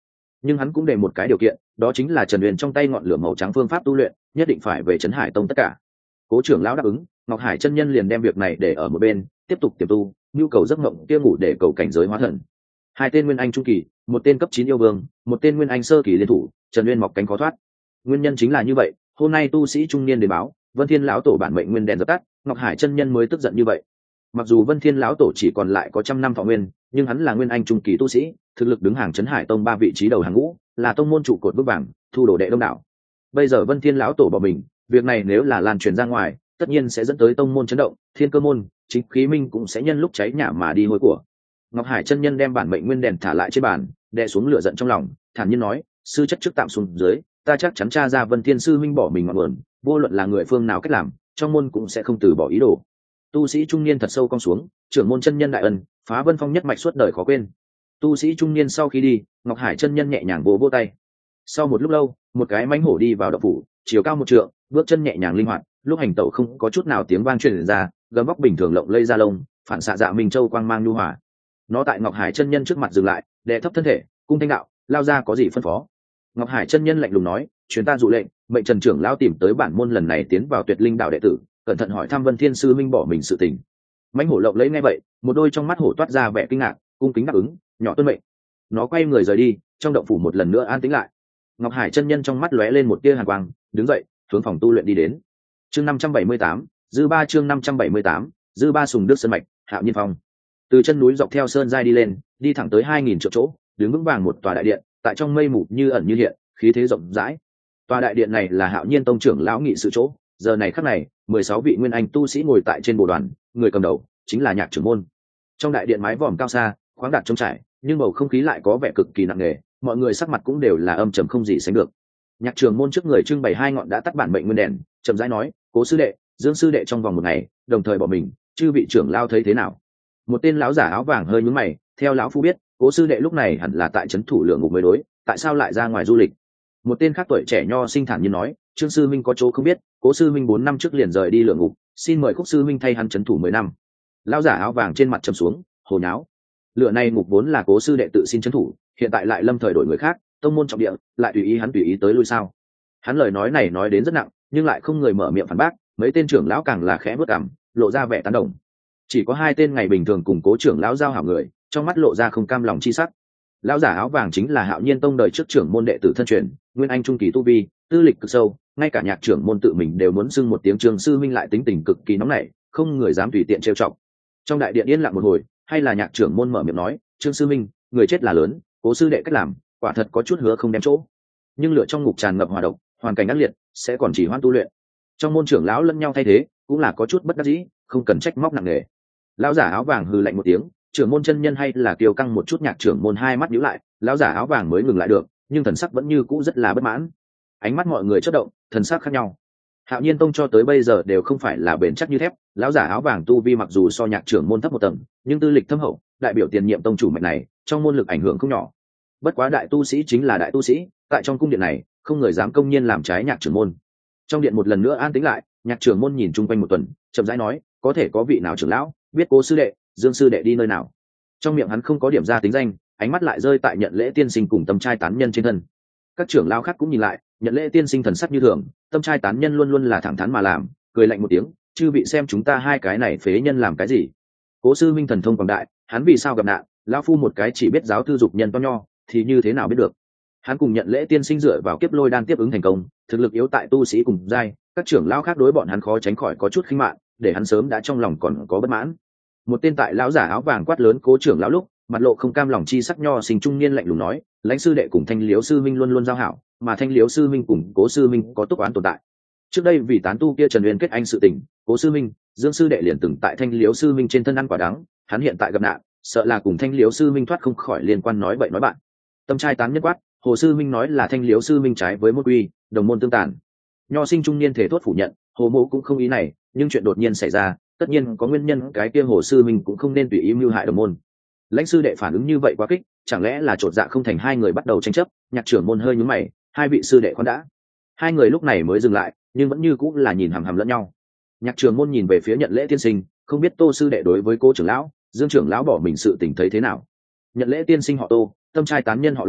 nhưng hắn cũng đề một cái điều kiện, đó chính là Trần Uyên trong tay ngọn lửa màu trắng phương pháp tu luyện nhất định phải về Trấn Hải Tông tất cả. Cố trưởng lão đáp ứng, Ngọc Hải chân nhân liền đem việc này để ở một bên, tiếp tục tiềm tu, nhu cầu giấc mộng kia ngủ để cầu cảnh giới hóa thần. Hai tên nguyên anh trung kỳ, một tên cấp 9 yêu vương, một tên nguyên anh sơ kỳ liên thủ, Trần Uyên mọc cánh khó thoát. Nguyên nhân chính là như vậy, hôm nay tu sĩ trung niên đến báo, Vân Thiên lão tổ bản mệnh nguyên đèn dập tắt, Ngọc Hải chân nhân mới tức giận như vậy. Mặc dù Vân Thiên lão tổ chỉ còn lại có 100 năm thọ nguyên, nhưng hắn là nguyên anh trung kỳ tu sĩ, thực lực đứng hàng Trấn Hải Tông 3 vị trí đầu hàng ngũ, là tông môn trụ cột bước vàng, thu đồ đệ đông đảo. Bây giờ Vân Thiên lão tổ bỏ mình, việc này nếu là lan truyền ra ngoài, tất nhiên sẽ dẫn tới tông môn chấn động, Thiên Cơ môn, Chính Khí Minh cũng sẽ nhân lúc cháy nhà mà đi hôi của. Ngọc Hải chân nhân đem bản mệnh nguyên đèn thả lại trên bàn, đè xuống lửa giận trong lòng, thản nhiên nói, sư chất trước tạm xuống dưới, ta chắc chắn tra ra Vân Thiên sư huynh bỏ mình ngọn nguồn, vô luận là người phương nào cách làm, trong môn cũng sẽ không từ bỏ ý đồ. Tu sĩ trung niên thật sâu cong xuống, trưởng môn chân nhân đại ân, phá Vân Phong nhất mạch suốt đời khó quên. Tu sĩ trung niên sau khi đi, Ngọc Hải chân nhân nhẹ nhàng vỗ vỗ tay. Sau một lúc lâu, một cái mãnh hổ đi vào động phủ, chiều cao 1 trượng, bước chân nhẹ nhàng linh hoạt, lúc hành tẩu không có chút nào tiếng vang truyền ra, gấm vóc bình thường lộng lây ra lông, phản xạ dạ minh châu quang mang nhu hòa. Nó tại Ngọc Hải chân nhân trước mặt dừng lại, đệ thấp thân thể, cung thanh đạo, lao ra có gì phân phó. Ngọc Hải chân nhân lạnh lùng nói, truyền ta dụ lệnh, mệnh Trần trưởng lão tìm tới bản môn lần này tiến vào Tuyệt Linh đạo đệ tử, cẩn thận hỏi thăm Vân Thiên sư minh bỏ mình sự tình. Mãnh hổ lộng lấy ngay vậy, một đôi trong mắt hổ toát ra vẻ kinh ngạc, cung kính đáp ứng, nhỏ tuân mệnh. Nó quay người rời đi, trong động phủ một lần nữa an tĩnh lại. Ngọc Hải chân nhân trong mắt lóe lên một tia hàn quang, đứng dậy, hướng phòng tu luyện đi đến. Chương 578, chương 578, dư ba sùng đức sơn mạch, Hạo Nhiên Phong. Từ chân núi dọc theo sơn giai đi lên, đi thẳng tới 2000 triệu chỗ, đứng vững vàng một tòa đại điện, tại trong mây mù như ẩn như hiện, khí thế rộng rãi. Tòa đại điện này là Hạo Nhiên Tông trưởng lão nghị sự chỗ, giờ này khắc này, 16 vị nguyên anh tu sĩ ngồi tại trên bồ đoàn, người cầm đầu chính là Nhạc trưởng môn. Trong đại điện mái vòm cao xa, khoáng đạt trống trải, nhưng bầu không khí lại có vẻ cực kỳ nặng nề, mọi người sắc mặt cũng đều là âm trầm không gì sánh được. Nhạc trưởng môn trước người trưng bày 2 ngọn đã tắt bản mệnh nguyên đèn, chậm rãi nói, Cố sư đệ, Dương sư đệ trong vòng 1 ngày, đồng thời bỏ mình, chư vị trưởng lao thấy thế nào? Một tên lão giả áo vàng hơi nhướng mày, theo lão phu biết, Cố sư đệ lúc này hẳn là tại trấn thủ lượng ngục mới đối, tại sao lại ra ngoài du lịch? Một tên khác tuổi trẻ nho sinh thản nhiên nói, Trương sư minh có chỗ không biết, Cố sư minh 4 năm trước liền rời đi lượng ngục, xin mời Khúc sư minh thay hắn trấn thủ 10 năm. Lão giả áo vàng trên mặt trầm xuống, hồ nháo. Lựa này ngục vốn là Cố sư đệ tự xin trấn thủ, hiện tại lại lâm thời đổi người khác, tông môn trọng địa, lại tùy ý hắn tùy ý tới lui sao? Hắn lời nói này nói đến rất nặng, nhưng lại không người mở miệng phản bác, mấy tên trưởng lão càng là khẽ bước cằm, lộ ra vẻ tán đồng. Chỉ có 2 tên ngày bình thường cùng Cố trưởng lão giao hảo người, trong mắt lộ ra không cam lòng chi sắc. Lão giả áo vàng chính là Hạo Nhiên Tông đời trước trưởng môn đệ tử thân truyền, nguyên anh trung kỳ tu vi, tư lịch cực sâu, ngay cả Nhạc trưởng môn tự mình đều muốn xưng một tiếng Trường sư minh, lại tính tình cực kỳ nóng nảy, không người dám tùy tiện trêu chọc. Trong đại điện yên lặng một hồi, hay là Nhạc trưởng môn mở miệng nói, Trương sư minh, người chết là lớn, Cố sư đệ cách làm, quả thật có chút hứa không đem chỗ. Nhưng lửa trong ngục tràn ngập hỏa độc, hoàn cảnh ác liệt, sẽ còn chỉ hoãn tu luyện. Trong môn trưởng lão lẫn nhau thay thế, cũng là có chút bất đắc dĩ, không cần trách móc nặng nề. Lão giả áo vàng hừ lạnh một tiếng, trưởng môn chân nhân hay là kiêu căng một chút. Nhạc trưởng môn 2 mắt nhíu lại, lão giả áo vàng mới ngừng lại được, nhưng thần sắc vẫn như cũ rất là bất mãn. Ánh mắt mọi người chớp động, thần sắc khác nhau. Hạo Nhiên Tông cho tới bây giờ đều không phải là bền chắc như thép, lão giả áo vàng tu vi mặc dù so Nhạc trưởng môn thấp một tầng, nhưng tư lịch thâm hậu, đại biểu tiền nhiệm tông chủ mạch này, trong môn lực ảnh hưởng không nhỏ. Bất quá đại tu sĩ chính là đại tu sĩ, tại trong cung điện này, không người dám công nhiên làm trái Nhạc trưởng môn. Trong điện một lần nữa an tĩnh lại, Nhạc trưởng môn nhìn chung quanh một tuần, chậm rãi nói, có thể có vị nào trưởng lão biết Cố sư đệ, Dương sư đệ đi nơi nào? Trong miệng hắn không có điểm ra tính danh, ánh mắt lại rơi tại Nhận Lễ tiên sinh cùng Tâm Trai tán nhân trên thân. Các trưởng lão khác cũng nhìn lại, Nhận Lễ tiên sinh thần sắc như thường, Tâm Trai tán nhân luôn luôn là thẳng thắn mà làm, cười lạnh một tiếng, chư vị xem chúng ta 2 cái này phế nhân làm cái gì? Cố sư minh thần thông quảng đại, hắn vì sao gặp nạn, lão phu một cái chỉ biết giáo thư dục nhân to nho, thì như thế nào biết được? Hắn cùng Nhận Lễ tiên sinh dựa vào kiếp lôi đan tiếp ứng thành công, thực lực yếu tại tu sĩ cùng giai, các trưởng lão khác đối bọn hắn khó tránh khỏi có chút khinh mạn, để hắn sớm đã trong lòng còn có bất mãn. Một tên tại lão giả áo vàng quát lớn Cố trưởng lão lúc, mặt lộ không cam lòng chi sắc nho sinh trung niên lạnh lùng nói, lãnh sư đệ cùng Thanh Liếu sư minh luôn luôn giao hảo, mà Thanh Liếu sư minh cùng Cố sư minh có túc oán tồn tại. Trước đây vì tán tu kia Trần Uyên kết anh sự tình, Cố sư minh, Dương sư đệ liền từng tại Thanh Liếu sư minh trên thân ăn quả đắng, hắn hiện tại gặp nạn, sợ là cùng Thanh Liếu sư minh thoát không khỏi liên quan nói bậy nói bạn. Tâm Trai tán nhất quát, Hồ sư minh nói là Thanh Liếu sư minh trái với môn quy, đồng môn tương tàn. Nho sinh trung niên thể thốt phủ nhận, Hồ mộ cũng không ý này, nhưng chuyện đột nhiên xảy ra, tất nhiên có nguyên nhân, cái kia Hồ sư minh cũng không nên tùy ý mưu hại đồng môn. Lãnh sư đệ phản ứng như vậy quá kích, chẳng lẽ là chột dạ không thành? 2 người bắt đầu tranh chấp. Nhạc trưởng môn hơi nhướng mày, 2 vị sư đệ khoan đã. 2 người lúc này mới dừng lại, nhưng vẫn như cũng là nhìn hằm hằm lẫn nhau. Nhạc trưởng môn nhìn về phía Nhận Lễ tiên sinh, không biết Tô sư đệ đối với Cố trưởng lão, Dương trưởng lão bỏ mình sự tình thấy thế nào? Nhận Lễ tiên sinh họ Tô, Tâm Trai tán nhân họ Lãnh,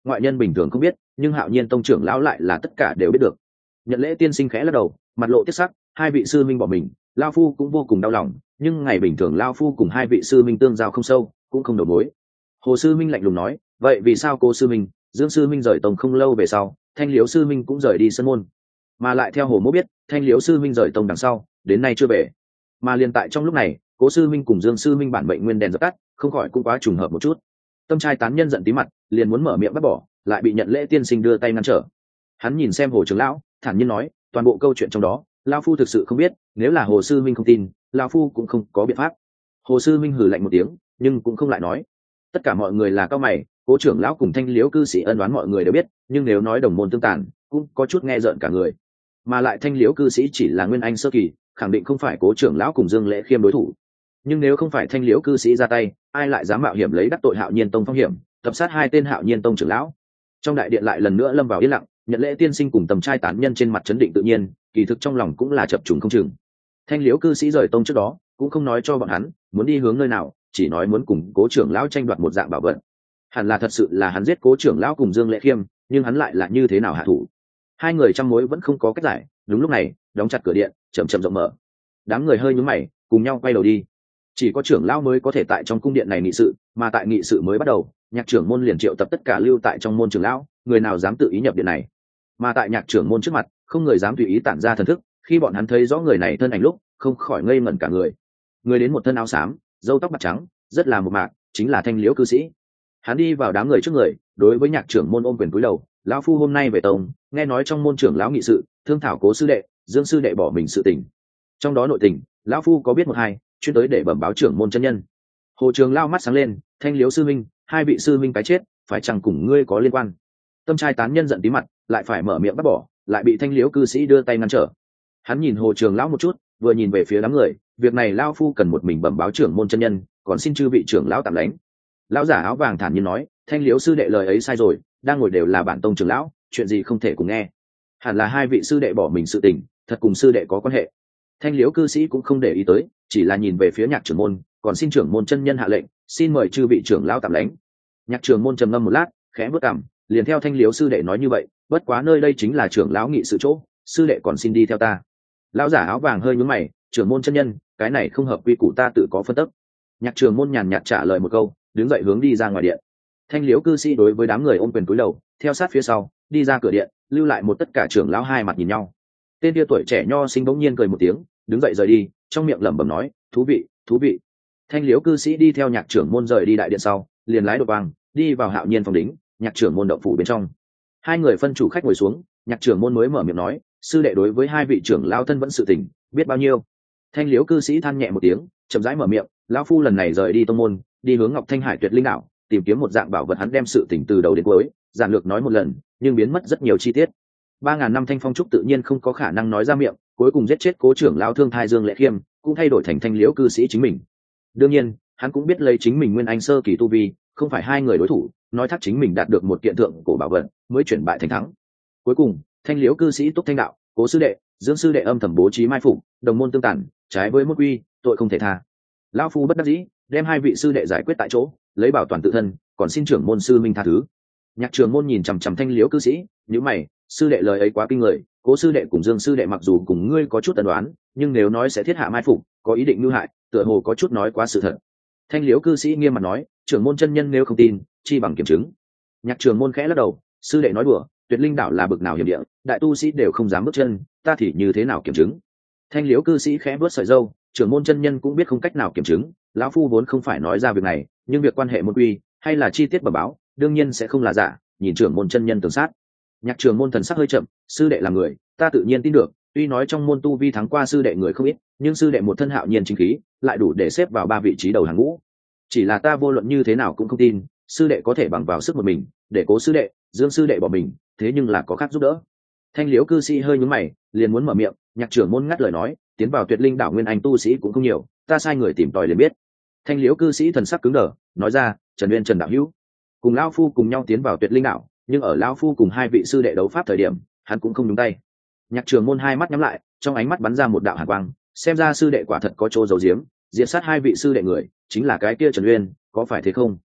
ngoại nhân bình thường không biết, nhưng Hạo Nhiên tông trưởng lão lại là tất cả đều biết được. Nhận lễ tiên sinh khẽ lắc đầu, mặt lộ tiếc sắc, hai vị sư minh bỏ mình, lao phu cũng vô cùng đau lòng, nhưng ngày bình thường lao phu cùng hai vị sư minh tương giao không sâu, cũng không đầu mối. Hồ sư minh lạnh lùng nói, vậy vì sao cô sư minh, Dương sư minh rời tông không lâu về sau, Thanh Liễu sư minh cũng rời đi sân môn, mà lại theo Hồ mỗ biết, Thanh Liễu sư minh rời tông đằng sau, đến nay chưa về. Mà liền tại trong lúc này, Cố sư minh cùng Dương sư minh bản mệnh nguyên đèn dập tắt, không khỏi cũng quá trùng hợp một chút. Tâm trai tán nhân giận tí mặt, liền muốn mở miệng bắt bỏ, lại bị nhận lễ tiên sinh đưa tay ngăn trở. Hắn nhìn xem Hồ trưởng lão, thản nhiên nói, toàn bộ câu chuyện trong đó, lão phu thực sự không biết, nếu là Hồ sư minh không tin, lão phu cũng không có biện pháp. Hồ sư minh hừ lạnh một tiếng, nhưng cũng không lại nói. Tất cả mọi người là cao mày, Cố trưởng lão cùng Thanh Liễu cư sĩ ân oán mọi người đều biết, nhưng nếu nói đồng môn tương tàn, cũng có chút nghe rợn cả người. Mà lại Thanh Liễu cư sĩ chỉ là nguyên anh sơ kỳ, khẳng định không phải Cố trưởng lão cùng Dương Lễ Khiêm đối thủ. Nhưng nếu không phải Thanh Liễu cư sĩ ra tay, ai lại dám mạo hiểm lấy đắc tội Hạo Nhiên tông phong hiểm, tập sát hai tên Hạo Nhiên tông trưởng lão? Trong đại điện lại lần nữa lâm vào yên lặng, nhận lễ tiên sinh cùng tầm trai tán nhân trên mặt chấn định tự nhiên, kỳ thực trong lòng cũng là chập trùng không chừng. Thanh Liễu cư sĩ rời tông trước đó, cũng không nói cho bọn hắn muốn đi hướng nơi nào, chỉ nói muốn cùng Cố trưởng lão tranh đoạt một dạng bảo vật. Hẳn là thật sự là hắn giết Cố trưởng lão cùng Dương Lễ Khiêm, nhưng hắn lại là như thế nào hạ thủ? Hai người trăm mối vẫn không có cách giải. Đúng lúc này, đóng chặt cửa điện, chậm chậm rộng mở. Đám người hơi nhướng mày, cùng nhau quay đầu đi. Chỉ có trưởng lão mới có thể tại trong cung điện này nghị sự, mà tại nghị sự mới bắt đầu, Nhạc trưởng môn liền triệu tập tất cả lưu tại trong môn trưởng lão, người nào dám tự ý nhập điện này. Mà tại Nhạc trưởng môn trước mặt, không người dám tùy ý tản ra thần thức, khi bọn hắn thấy rõ người này thân ảnh lúc, không khỏi ngây ngẩn cả người. Người đến một thân áo xám, râu tóc bạc trắng, rất là mộc mạc, chính là Thanh Liễu cư sĩ. Hắn đi vào đám người trước người, đối với Nhạc trưởng môn ôm quyền cúi đầu, lão phu hôm nay về tông, nghe nói trong môn trưởng lão nghị sự, thương thảo Cố sư đệ, Dương sư đệ bỏ mình sự tình. Trong đó nội tình, lão phu có biết một hai, chuyên tới để bẩm báo trưởng môn chân nhân. Hồ Trường lao mắt sáng lên, Thanh Liễu sư minh, hai vị sư minh cái chết, phải chăng cùng ngươi có liên quan? Tâm trai tán nhân giận tí mặt, lại phải mở miệng bắt bỏ, lại bị Thanh Liễu cư sĩ đưa tay ngăn trở. Hắn nhìn Hồ Trường lão một chút, vừa nhìn về phía đám người, việc này lao phu cần một mình bẩm báo trưởng môn chân nhân, còn xin chư vị trưởng lão tạm lãnh. Lão giả áo vàng thản nhiên nói, Thanh Liễu sư đệ lời ấy sai rồi, đang ngồi đều là bản tông trưởng lão, chuyện gì không thể cùng nghe. Hẳn là hai vị sư đệ bỏ mình sự tình, thật cùng sư đệ có quan hệ. Thanh Liễu cư sĩ cũng không để ý tới, chỉ là nhìn về phía Nhạc trưởng môn, còn xin trưởng môn chân nhân hạ lệnh, xin mời chư vị trưởng lão tạm lãnh. Nhạc trưởng môn trầm ngâm một lát, khẽ bước cằm, liền theo Thanh Liễu sư đệ nói như vậy, bất quá nơi đây chính là trưởng lão nghị sự chỗ, sư đệ còn xin đi theo ta. Lão giả áo vàng hơi nhướng mày, trưởng môn chân nhân, cái này không hợp quy củ ta tự có phân tích. Nhạc trưởng môn nhàn nhạt trả lời một câu, đứng dậy hướng đi ra ngoài điện. Thanh Liễu cư sĩ đối với đám người ôm quyền cúi đầu, theo sát phía sau, đi ra cửa điện, lưu lại một tất cả trưởng lão hai mặt nhìn nhau. Tên kia tuổi trẻ nho sinh bỗng nhiên cười một tiếng, đứng dậy rời đi, trong miệng lẩm bẩm nói, thú vị, thú vị. Thanh Liễu cư sĩ đi theo Nhạc trưởng môn rời đi đại điện sau, liền lái đột vang, đi vào Hạo Nhiên phòng đính, Nhạc trưởng môn động phủ bên trong. Hai người phân chủ khách ngồi xuống, Nhạc trưởng môn mới mở miệng nói, sư đệ đối với hai vị trưởng lão thân vẫn sự tình, biết bao nhiêu? Thanh Liễu cư sĩ than nhẹ một tiếng, chậm rãi mở miệng, lão phu lần này rời đi tông môn, đi hướng Ngọc Thanh Hải Tuyệt Linh đảo, tìm kiếm một dạng bảo vật, hắn đem sự tình từ đầu đến cuối giản lược nói một lần, nhưng biến mất rất nhiều chi tiết. 3000 năm Thanh Phong trúc tự nhiên không có khả năng nói ra miệng, cuối cùng giết chết Cố trưởng lão thương thai Dương Lễ Khiêm, cũng thay đổi thành Thanh Liễu cư sĩ chính mình. Đương nhiên, hắn cũng biết lấy chính mình nguyên anh sơ kỳ tu vi, không phải hai người đối thủ, nói thắc chính mình đạt được một kiện thượng cổ bảo vật, mới chuyển bại thành thắng. Cuối cùng, Thanh Liễu cư sĩ Túc Thanh đạo, Cố sư đệ, Dương sư đệ âm thầm bố trí mai phục, đồng môn tương tàn, trái với môn quy, tội không thể tha. Lão phu bất đắc dĩ, đem hai vị sư đệ giải quyết tại chỗ, lấy bảo toàn tự thân, còn xin trưởng môn sư minh tha thứ. Nhạc trưởng môn nhìn chằm chằm Thanh Liễu cư sĩ, nhíu mày, sư đệ lời ấy quá kinh người, Cố sư đệ cùng Dương sư đệ mặc dù cùng ngươi có chút tần đoán, nhưng nếu nói sẽ thiết hạ mai phục, có ý định mưu hại, tựa hồ có chút nói quá sự thật. Thanh Liễu cư sĩ nghiêm mặt nói, trưởng môn chân nhân nếu không tin, chi bằng kiểm chứng. Nhạc trưởng môn khẽ lắc đầu, sư đệ nói đùa, Tuyệt Linh đảo là bực nào hiểm địa, đại tu sĩ đều không dám bước chân, ta thì như thế nào kiểm chứng? Thanh Liễu cư sĩ khẽ vớt sợi râu, trưởng môn chân nhân cũng biết không cách nào kiểm chứng, lão phu vốn không phải nói ra việc này, nhưng việc quan hệ môn quy hay là chi tiết bẩm báo, đương nhiên sẽ không là giả, nhìn trưởng môn chân nhân tường sát. Nhạc trưởng môn thần sắc hơi chậm, sư đệ là người, ta tự nhiên tin được, tuy nói trong môn tu vi thắng qua sư đệ người không ít, nhưng sư đệ một thân hạo nhiên chính khí, lại đủ để xếp vào 3 vị trí đầu hàng ngũ. Chỉ là ta vô luận như thế nào cũng không tin, sư đệ có thể bằng vào sức một mình, để Cố sư đệ, Dương sư đệ bỏ mình, thế nhưng là có khác giúp đỡ. Thanh Liễu cư sĩ hơi nhướng mày, liền muốn mở miệng, Nhạc trưởng môn ngắt lời nói, tiến vào Tuyệt Linh đảo nguyên anh tu sĩ cũng không nhiều, ta sai người tìm tòi liền biết. Thanh Liễu cư sĩ thần sắc cứng đờ, nói ra, Trần Uyên Trần đạo hữu, cùng lão phu cùng nhau tiến vào Tuyệt Linh đảo, nhưng ở lão phu cùng hai vị sư đệ đấu pháp thời điểm, hắn cũng không nhúng tay. Nhạc trưởng môn hai mắt nhắm lại, trong ánh mắt bắn ra một đạo hàn quang, xem ra sư đệ quả thật có chỗ giấu giếm, diệt sát hai vị sư đệ người, chính là cái kia Trần Uyên, có phải thế không?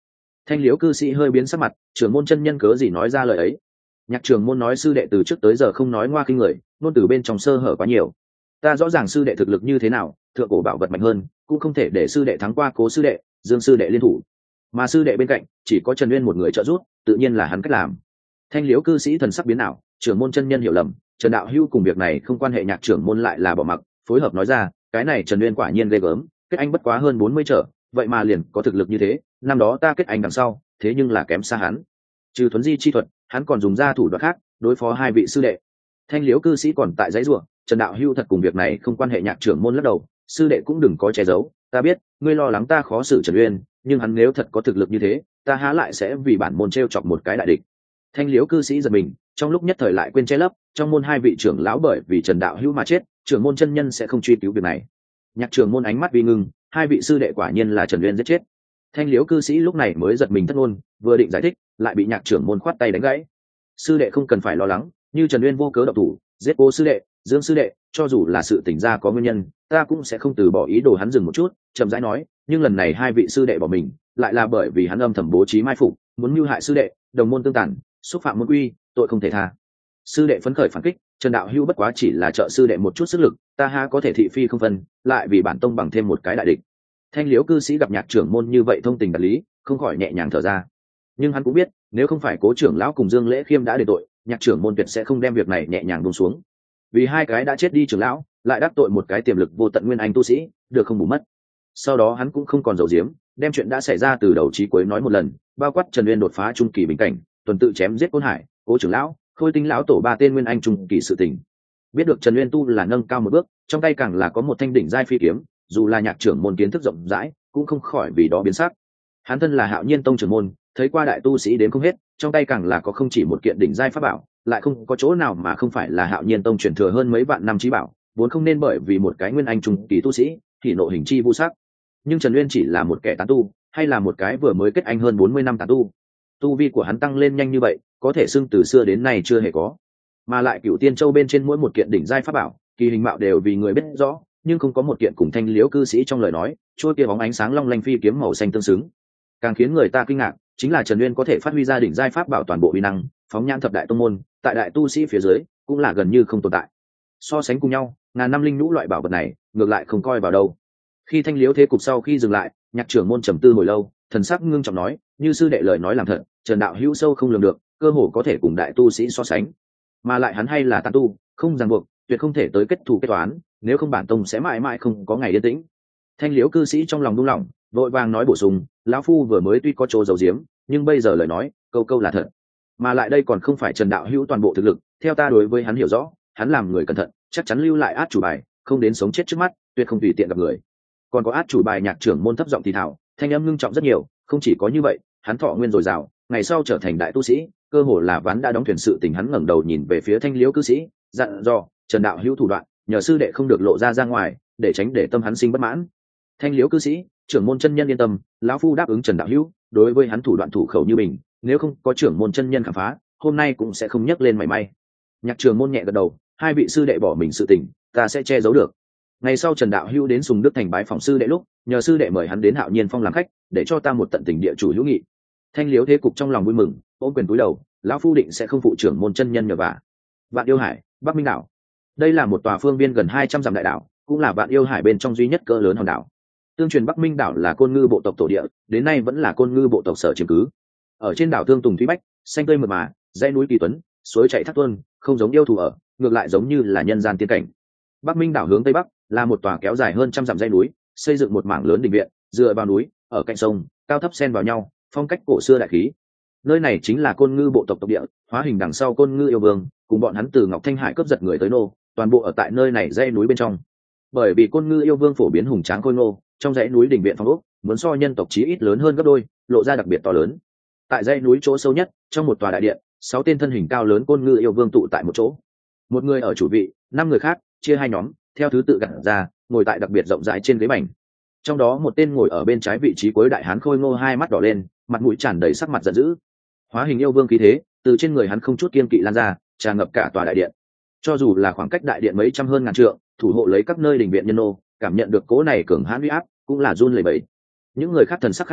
Thanh Liễu cư sĩ hơi biến sắc mặt, trưởng môn chân nhân cớ gì nói ra lời ấy? Nhạc trưởng môn nói sư đệ từ trước tới giờ không nói ngoa kinh người, ngôn từ bên trong sơ hở quá nhiều. Ta rõ ràng sư đệ thực lực như thế nào, thượng cổ bảo vật mạnh hơn, cũng không thể để sư đệ thắng qua Cố sư đệ, Dương sư đệ liên thủ. Mà sư đệ bên cạnh chỉ có Trần Uyên một người trợ giúp, tự nhiên là hắn cách làm. Thanh Liễu cư sĩ thần sắc biến ảo, trưởng môn chân nhân hiểu lầm, Trần đạo hữu cùng việc này không quan hệ, nhạc trưởng môn lại là bỏ mặc, phối hợp nói ra, cái này Trần Uyên quả nhiên ghê gớm, kết anh bất quá hơn 40 trở, vậy mà liền có thực lực như thế, năm đó ta kết anh đằng sau, thế nhưng là kém xa hắn. Trừ thuấn di chi thuật, hắn còn dùng ra thủ đoạn khác đối phó hai vị sư đệ. Thanh Liễu cư sĩ còn tại giấy rủa, Trần đạo hữu thật cùng việc này không quan hệ, nhạc trưởng môn lắc đầu, sư đệ cũng đừng có che giấu, ta biết ngươi lo lắng ta khó xử Trần Uyên, nhưng hắn nếu thật có thực lực như thế, ta há lại sẽ vì bản môn trêu chọc một cái đại địch. Thanh Liễu cư sĩ giật mình, trong lúc nhất thời lại quên che lấp, trong môn hai vị trưởng lão bởi vì Trần đạo hữu mà chết, trưởng môn chân nhân sẽ không truy cứu việc này. Nhạc trưởng môn ánh mắt vi ngưng, hai vị sư đệ quả nhiên là Trần Uyên giết chết. Thanh Liễu cư sĩ lúc này mới giật mình thất ngôn, vừa định giải thích, lại bị nhạc trưởng môn khoát tay đánh gãy. Sư đệ không cần phải lo lắng, như Trần Uyên vô cớ động thủ, giết Cố sư đệ, Dương sư đệ, cho dù là sự tình ra có nguyên nhân, ta cũng sẽ không từ bỏ ý đồ. Hắn dừng một chút, chậm rãi nói, nhưng lần này hai vị sư đệ bỏ mình, lại là bởi vì hắn âm thầm bố trí mai phục, muốn mưu hại sư đệ, đồng môn tương tàn, xúc phạm môn quy, tội không thể tha. Sư đệ phấn khởi phản kích, Trần đạo hữu bất quá chỉ là trợ sư đệ một chút sức lực, ta há có thể thị phi không phân, lại vì bản tông bằng thêm một cái đại địch. Thanh Liễu cư sĩ gặp nhạc trưởng môn như vậy thông tình đạt lý, không khỏi nhẹ nhàng thở ra. Nhưng hắn cũng biết, nếu không phải Cố trưởng lão cùng Dương Lễ Khiêm đã đền tội, nhạc trưởng môn tuyệt sẽ không đem việc này nhẹ nhàng buông xuống. Vì hai cái đã chết đi trưởng lão, lại đắc tội một cái tiềm lực vô tận nguyên anh tu sĩ, được không bù mất. Sau đó hắn cũng không còn giấu giếm, đem chuyện đã xảy ra từ đầu chí cuối nói một lần, bao quát Trần Uyên đột phá trung kỳ bình cảnh, tuần tự chém giết Côn Hải, Cố trưởng lão, Khôi Tinh lão tổ ba tên nguyên anh trung kỳ sự tình. Biết được Trần Uyên tu là nâng cao một bước, trong tay càng là có một thanh đỉnh giai phi kiếm, dù là nhạc trưởng môn kiến thức rộng rãi, cũng không khỏi vì đó biến sắc. Hắn thân là Hạo Nhiên tông trưởng môn, thấy qua đại tu sĩ đến không hết, trong tay càng là có không chỉ một kiện đỉnh giai pháp bảo, lại không có chỗ nào mà không phải là Hạo Nhiên tông truyền thừa hơn mấy vạn năm chí bảo, vốn không nên bởi vì một cái nguyên anh trung kỳ tu sĩ thì nộ hình chi vu sắc. Nhưng Trần Uyên chỉ là một kẻ tán tu, hay là một cái vừa mới kết anh hơn 40 năm tán tu. Tu vi của hắn tăng lên nhanh như vậy, có thể xưng từ xưa đến nay chưa hề có. Mà lại Cửu Tiên Châu bên trên mỗi một kiện đỉnh giai pháp bảo, kỳ hình mạo đều vì người biết rõ, nhưng không có một kiện cùng Thanh Liễu cư sĩ trong lời nói, trôi kia bóng ánh sáng long lanh phi kiếm màu xanh tương xứng. Càng khiến người ta kinh ngạc, chính là Trần Uyên có thể phát huy ra đỉnh giai pháp bảo toàn bộ uy năng, phóng nhãn thập đại tông môn, tại đại tu sĩ phía dưới, cũng là gần như không tồn tại. So sánh cùng nhau, ngàn năm linh nhũ loại bảo vật này, ngược lại không coi vào đâu. Khi Thanh Liễu thế cục sau khi dừng lại, nhạc trưởng môn trầm tư hồi lâu, thần sắc ngưng trọng nói, như sư đệ lời nói làm thật, Trần đạo hữu sâu không lường được, cơ hồ có thể cùng đại tu sĩ so sánh. Mà lại hắn hay là tán tu, không ràng buộc, tuyệt không thể tới kết thù kết toán, nếu không bản tông sẽ mãi mãi không có ngày yên tĩnh. Thanh Liễu cư sĩ trong lòng đung lòng, vội vàng nói bổ sung, lão phu vừa mới tuy có chỗ giấu giếm, nhưng bây giờ lời nói câu câu là thật. Mà lại đây còn không phải Trần đạo hữu toàn bộ thực lực, theo ta đối với hắn hiểu rõ, hắn làm người cẩn thận, chắc chắn lưu lại át chủ bài, không đến sống chết trước mắt, tuyệt không tùy tiện gặp người. Còn có át chủ bài, nhạc trưởng môn thấp giọng thì thào, thanh âm ngưng trọng rất nhiều, không chỉ có như vậy, hắn thọ nguyên dồi dào, ngày sau trở thành đại tu sĩ, cơ hồ là ván đã đóng thuyền sự tình. Hắn ngẩng đầu nhìn về phía Thanh Liễu cư sĩ, dặn dò, Trần đạo hữu thủ đoạn, nhờ sư đệ không được lộ ra ngoài, để tránh để tâm hắn sinh bất mãn. Thanh Liễu cư sĩ, trưởng môn chân nhân yên tâm, lão phu đáp ứng Trần đạo hữu, đối với hắn thủ đoạn thủ khẩu như mình, nếu không có trưởng môn chân nhân khám phá, hôm nay cũng sẽ không nhắc lên mảy may. Nhạc trưởng môn nhẹ gật đầu, hai vị sư đệ bỏ mình sự tình, ta sẽ che giấu được. Ngày sau Trần đạo hữu đến Sùng Đức thành bái phòng sư đệ lúc, nhờ sư đệ mời hắn đến Hạo Nhiên phong làm khách, để cho ta một tận tình địa chủ hữu nghị. Thanh Liễu thế cục trong lòng vui mừng, ôm quyền cúi đầu, lão phu định sẽ không phụ trưởng môn chân nhân nhờ vả. Vạn Yêu Hải, Bắc Minh đảo. Đây là một tòa phương viên gần 200 dặm đại đảo, cũng là Vạn Yêu Hải bên trong duy nhất cỡ lớn hòn đảo. Tương truyền Bắc Minh đảo là Côn Ngư bộ tộc tổ địa, đến nay vẫn là Côn Ngư bộ tộc sở chiếm cứ. Ở trên đảo Thương Tùng Thúy Bách, xanh tươi mượt mà, dãy núi kỳ tuấn, suối chảy thác tuôn, không giống yêu thú ở, ngược lại giống như là nhân gian tiên cảnh. Bắc Minh đảo hướng tây bắc là một tòa kéo dài hơn trăm dặm dãy núi, xây dựng một mảng lớn đình viện, dựa vào núi, ở cạnh sông, cao thấp xen vào nhau, phong cách cổ xưa đại khí. Nơi này chính là Côn Ngư bộ tộc tộc địa, hóa hình đằng sau Côn Ngư yêu vương, cùng bọn hắn từ Ngọc Thanh Hải cướp giật người tới nô, toàn bộ ở tại nơi này dãy núi bên trong. Bởi vì Côn Ngư yêu vương phổ biến hùng tráng khôi ngô, trong dãy núi đình viện phong ốc, muốn so nhân tộc chí ít lớn hơn gấp đôi, lộ ra đặc biệt to lớn. Tại dãy núi chỗ sâu nhất, trong một tòa đại điện, 6 tên thân hình cao lớn Côn Ngư yêu vương tụ tại một chỗ. Một người ở chủ vị, 5 người khác chia hai nhóm, theo thứ tự gặt ra, ngồi tại đặc biệt rộng rãi trên ghế bành. Trong đó một tên ngồi ở bên trái vị trí cuối đại hán khôi ngô, hai mắt đỏ lên, mặt mũi tràn đầy sắc mặt giận dữ. Hóa hình yêu vương khí thế từ trên người hắn không chút kiêng kỵ lan ra, tràn ngập cả tòa đại điện. Cho dù là khoảng cách đại điện mấy trăm hơn ngàn trượng, thủ hộ lấy các nơi đình viện nhân nô, cảm nhận được cỗ này cường hãn uy áp, cũng là run lẩy bẩy. Những người khác thần sắc khác nhau,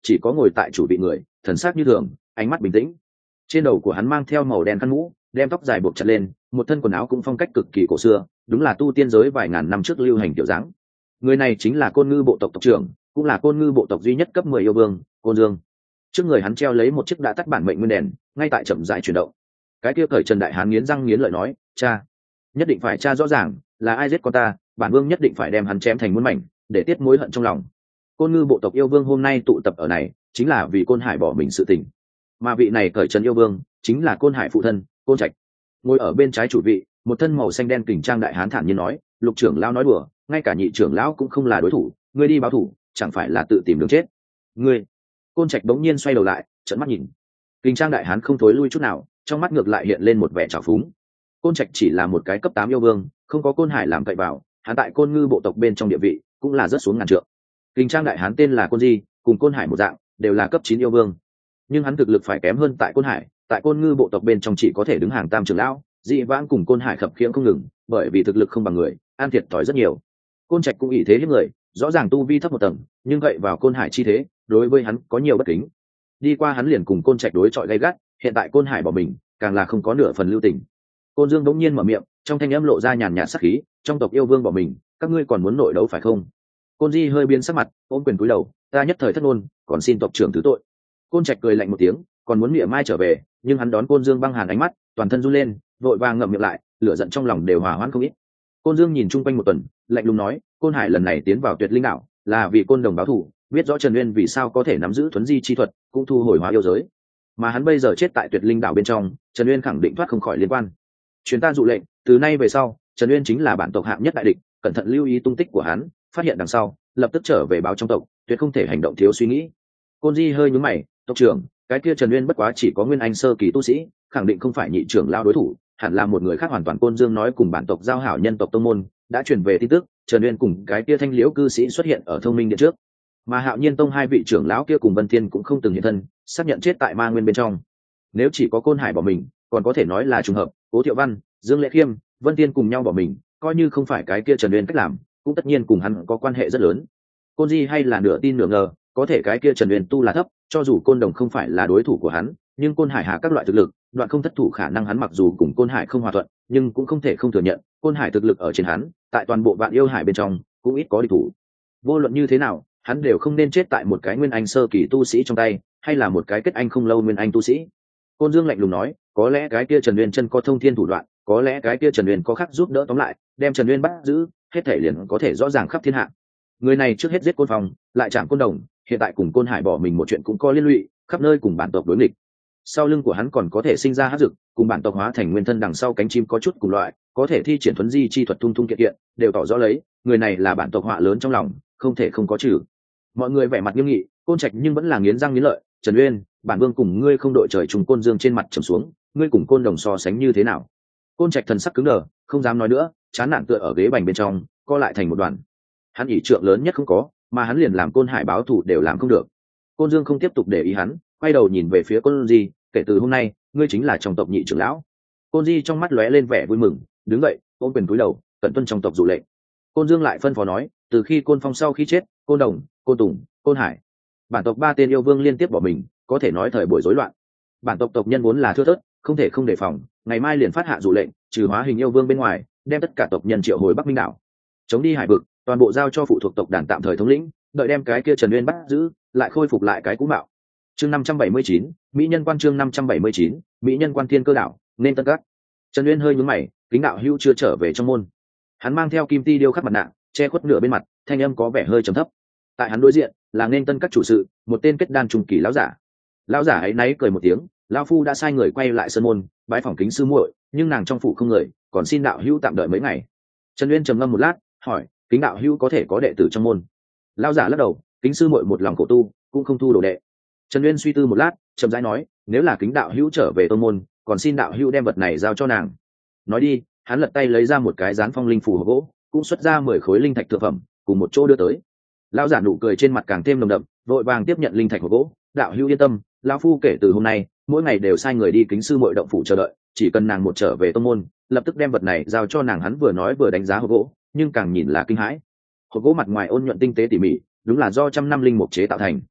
chỉ có ngồi tại chủ vị người thần sắc như thường, ánh mắt bình tĩnh. Trên đầu của hắn mang theo màu đen khăn mũ, đem tóc dài buộc chặt lên, một thân quần áo cũng phong cách cực kỳ cổ xưa, đúng là tu tiên giới vài ngàn năm trước lưu hành kiểu dáng. Người này chính là Côn Ngư bộ tộc tộc trưởng, cũng là Côn Ngư bộ tộc duy nhất cấp 10 yêu vương, Côn Dương. Trước người hắn treo lấy một chiếc đã tắt bản mệnh nguyên đèn, ngay tại chậm rãi chuyển động. Cái kia cởi trần đại hán nghiến răng nghiến lợi nói, cha, nhất định phải tra rõ ràng là ai giết con ta, bản vương nhất định phải đem hắn chém thành muôn mảnh, để tiết mối hận trong lòng. Côn Ngư bộ tộc yêu vương hôm nay tụ tập ở này, chính là vì Côn Hải bỏ mình sự tình. Mà vị này cởi trần yêu vương chính là Côn Hải phụ thân, Côn Trạch. Ngồi ở bên trái chủ vị, một thân màu xanh đen kình trang đại hán thản nhiên nói, Lục trưởng lão nói đùa, ngay cả nhị trưởng lão cũng không là đối thủ, ngươi đi báo thủ, chẳng phải là tự tìm đường chết. Ngươi. Côn Trạch bỗng nhiên xoay đầu lại, trợn mắt nhìn. Kình trang đại hán không thối lui chút nào, trong mắt ngược lại hiện lên một vẻ trào phúng. Côn Trạch chỉ là một cái cấp 8 yêu vương, không có Côn Hải làm cậy vào, hắn tại Côn Ngư bộ tộc bên trong địa vị cũng là rất xuống ngàn trượng. Kình trang đại hán tên là Côn Di, cùng Côn Hải một dạng, đều là cấp 9 yêu vương. Nhưng hắn thực lực phải kém hơn tại Côn Hải, tại Côn Ngư bộ tộc bên trong chỉ có thể đứng hàng tam trưởng lão, dị vãng cùng Côn Hải khập khiễng không ngừng, bởi vì thực lực không bằng người, an thiệt thòi rất nhiều. Côn Trạch cũng ỷ thế hiếp người, rõ ràng tu vi thấp một tầng, nhưng gậy vào Côn Hải chi thế, đối với hắn có nhiều bất kính. Đi qua hắn liền cùng Côn Trạch đối chọi gay gắt, hiện tại Côn Hải bỏ mình, càng là không có nửa phần lưu tình. Côn Dương bỗng nhiên mở miệng, trong thanh âm lộ ra nhàn nhạt sát khí, trong tộc yêu vương bỏ mình, các ngươi còn muốn nội đấu phải không? Côn Di hơi biến sắc mặt, ôm quyền cúi đầu, ta nhất thời thất ngôn, còn xin tộc trưởng thứ tội. Côn Trạch cười lạnh một tiếng, còn muốn miệng mai trở về, nhưng hắn đón Côn Dương băng hàn ánh mắt, toàn thân run lên, vội vàng ngậm miệng lại, lửa giận trong lòng đều hòa hoãn không ít. Côn Dương nhìn chung quanh một tuần, lạnh lùng nói, Côn Hải lần này tiến vào Tuyệt Linh đảo, là vì Côn Đồng báo thù, biết rõ Trần Uyên vì sao có thể nắm giữ thuấn di chi thuật, cũng thu hồi hóa yêu giới. Mà hắn bây giờ chết tại Tuyệt Linh đảo bên trong, Trần Uyên khẳng định thoát không khỏi liên quan. Truyền ta dụ lệnh, từ nay về sau, Trần Uyên chính là bản tộc hạng nhất đại địch, cẩn thận lưu ý tung tích của hắn, phát hiện đằng sau, lập tức trở về báo trong tộc, tuyệt không thể hành động thiếu suy nghĩ. Côn Di hơi nhướng mày, tộc trưởng, cái kia Trần Uyên bất quá chỉ có nguyên anh sơ kỳ tu sĩ, khẳng định không phải nhị trưởng lao đối thủ, hẳn là một người khác hoàn toàn. Côn Dương nói cùng bản tộc giao hảo nhân tộc tông môn đã truyền về tin tức, Trần Uyên cùng cái kia Thanh Liễu cư sĩ xuất hiện ở Thông Minh Điện trước, mà Hạo Nhiên tông hai vị trưởng lão kia cùng Vân Thiên cũng không từng hiện thân, xác nhận chết tại Ma Nguyên bên trong. Nếu chỉ có Côn Hải bỏ mình, còn có thể nói là trùng hợp, Cố Thiệu Văn, Dương Lệ Khiêm, Vân Thiên cùng nhau bỏ mình, coi như không phải cái kia Trần Uyên cách làm, cũng tất nhiên cùng hắn có quan hệ rất lớn. Côn Di hay là nửa tin nửa ngờ, có thể cái kia Trần Uyên tu là thấp, cho dù Côn Đồng không phải là đối thủ của hắn, nhưng Côn Hải hạ các loại thực lực, đoạn không thất thủ khả năng. Hắn mặc dù cùng Côn Hải không hòa thuận, nhưng cũng không thể không thừa nhận, Côn Hải thực lực ở trên hắn, tại toàn bộ Vạn Yêu Hải bên trong, cũng ít có địch thủ. Vô luận như thế nào, hắn đều không nên chết tại một cái nguyên anh sơ kỳ tu sĩ trong tay, hay là một cái kết anh không lâu nguyên anh tu sĩ. Côn Dương lạnh lùng nói, có lẽ cái kia Trần Uyên chân có thông thiên thủ đoạn, có lẽ cái kia Trần Uyên có khắc giúp đỡ tóm lại, đem Trần Uyên bắt giữ, hết thể liền có thể rõ ràng khắp thiên hạ. Người này trước hết giết Côn Phong, lại chạm Côn Đồng, hiện tại cùng Côn Hải bỏ mình một chuyện cũng có liên lụy, khắp nơi cùng bản tộc đối nghịch. Sau lưng của hắn còn có thể sinh ra hắc dực, cùng bản tộc hóa thành nguyên thân đằng sau cánh chim có chút cùng loại, có thể thi triển thuấn di chi thuật thung thung kiện kiện, đều tỏ rõ lấy, người này là bản tộc họa lớn trong lòng, không thể không có trừ. Mọi người vẻ mặt nghiêm nghị, Côn Trạch nhưng vẫn là nghiến răng nghiến lợi, Trần Uyên, bản vương cùng ngươi không đội trời chung. Côn Dương trên mặt trầm xuống, ngươi cùng Côn Đồng so sánh như thế nào? Côn Trạch thần sắc cứng đờ, không dám nói nữa, chán nản tựa ở ghế bành bên trong, co lại thành một đoàn. Hắn ỷ trượng lớn nhất không có, mà hắn liền làm Côn Hải báo thù đều làm không được. Côn Dương không tiếp tục để ý hắn, quay đầu nhìn về phía Côn Di, kể từ hôm nay, ngươi chính là trong tộc nhị trưởng lão. Côn Di trong mắt lóe lên vẻ vui mừng, đứng dậy, ôm quyền cúi đầu, cẩn tuân trong tộc dụ lệnh. Côn Dương lại phân phó nói, từ khi Côn Phong sau khi chết, Côn Đồng, Côn Tùng, Côn Hải, bản tộc 3 tên yêu vương liên tiếp bỏ mình, có thể nói thời buổi rối loạn. Bản tộc tộc nhân vốn là thưa thớt, không thể không đề phòng, ngày mai liền phát hạ dụ lệnh, trừ hóa hình yêu vương bên ngoài, đem tất cả tộc nhân triệu hồi Bắc Minh đảo, chống đi hải vực, toàn bộ giao cho phụ thuộc tộc đàn tạm thời thống lĩnh, đợi đem cái kia Trần Uyên bắt giữ, lại khôi phục lại cái cũ mạo. Chương 579, mỹ nhân quan. Chương 579, mỹ nhân quan. Thiên Cơ đảo, nên Tân Các. Trần Uyên hơi nhướng mày, Kính đạo hữu chưa trở về trong môn. Hắn mang theo kim ti điêu khắc mặt nạ, che khuất nửa bên mặt, thanh âm có vẻ hơi trầm thấp. Tại hắn đối diện là nên Tân Các chủ sự, một tên kết đan trung kỳ lão giả. Lão giả ấy náy cười một tiếng, lão phu đã sai người quay lại sơn môn, bái phỏng Kính sư muội, nhưng nàng trong phủ không người, còn xin đạo hữu tạm đợi mấy ngày. Trần Uyên trầm ngâm một lát, hỏi, Kính đạo hữu có thể có đệ tử trong môn? Lão giả lắc đầu, Kính sư muội một lòng khổ tu, cũng không thu đồ đệ. Trần Uyên suy tư một lát, chậm rãi nói, nếu là Kính đạo hữu trở về tông môn, còn xin đạo hữu đem vật này giao cho nàng. Nói đi, hắn lật tay lấy ra một cái dán phong linh phù hộp gỗ, cũng xuất ra 10 khối linh thạch thượng phẩm, cùng một chỗ đưa tới. Lão giả nụ cười trên mặt càng thêm nồng đậm, vội vàng tiếp nhận linh thạch hộp gỗ, đạo hữu yên tâm, lão phu kể từ hôm nay, mỗi ngày đều sai người đi Kính sư muội động phủ chờ đợi, chỉ cần nàng một trở về tông môn, lập tức đem vật này giao cho nàng. Hắn vừa nói vừa đánh giá hộp gỗ, nhưng càng nhìn là kinh hãi. Hộp gỗ mặt ngoài ôn nhuận tinh tế tỉ mỉ, đúng là do trăm năm linh mục chế tạo thành.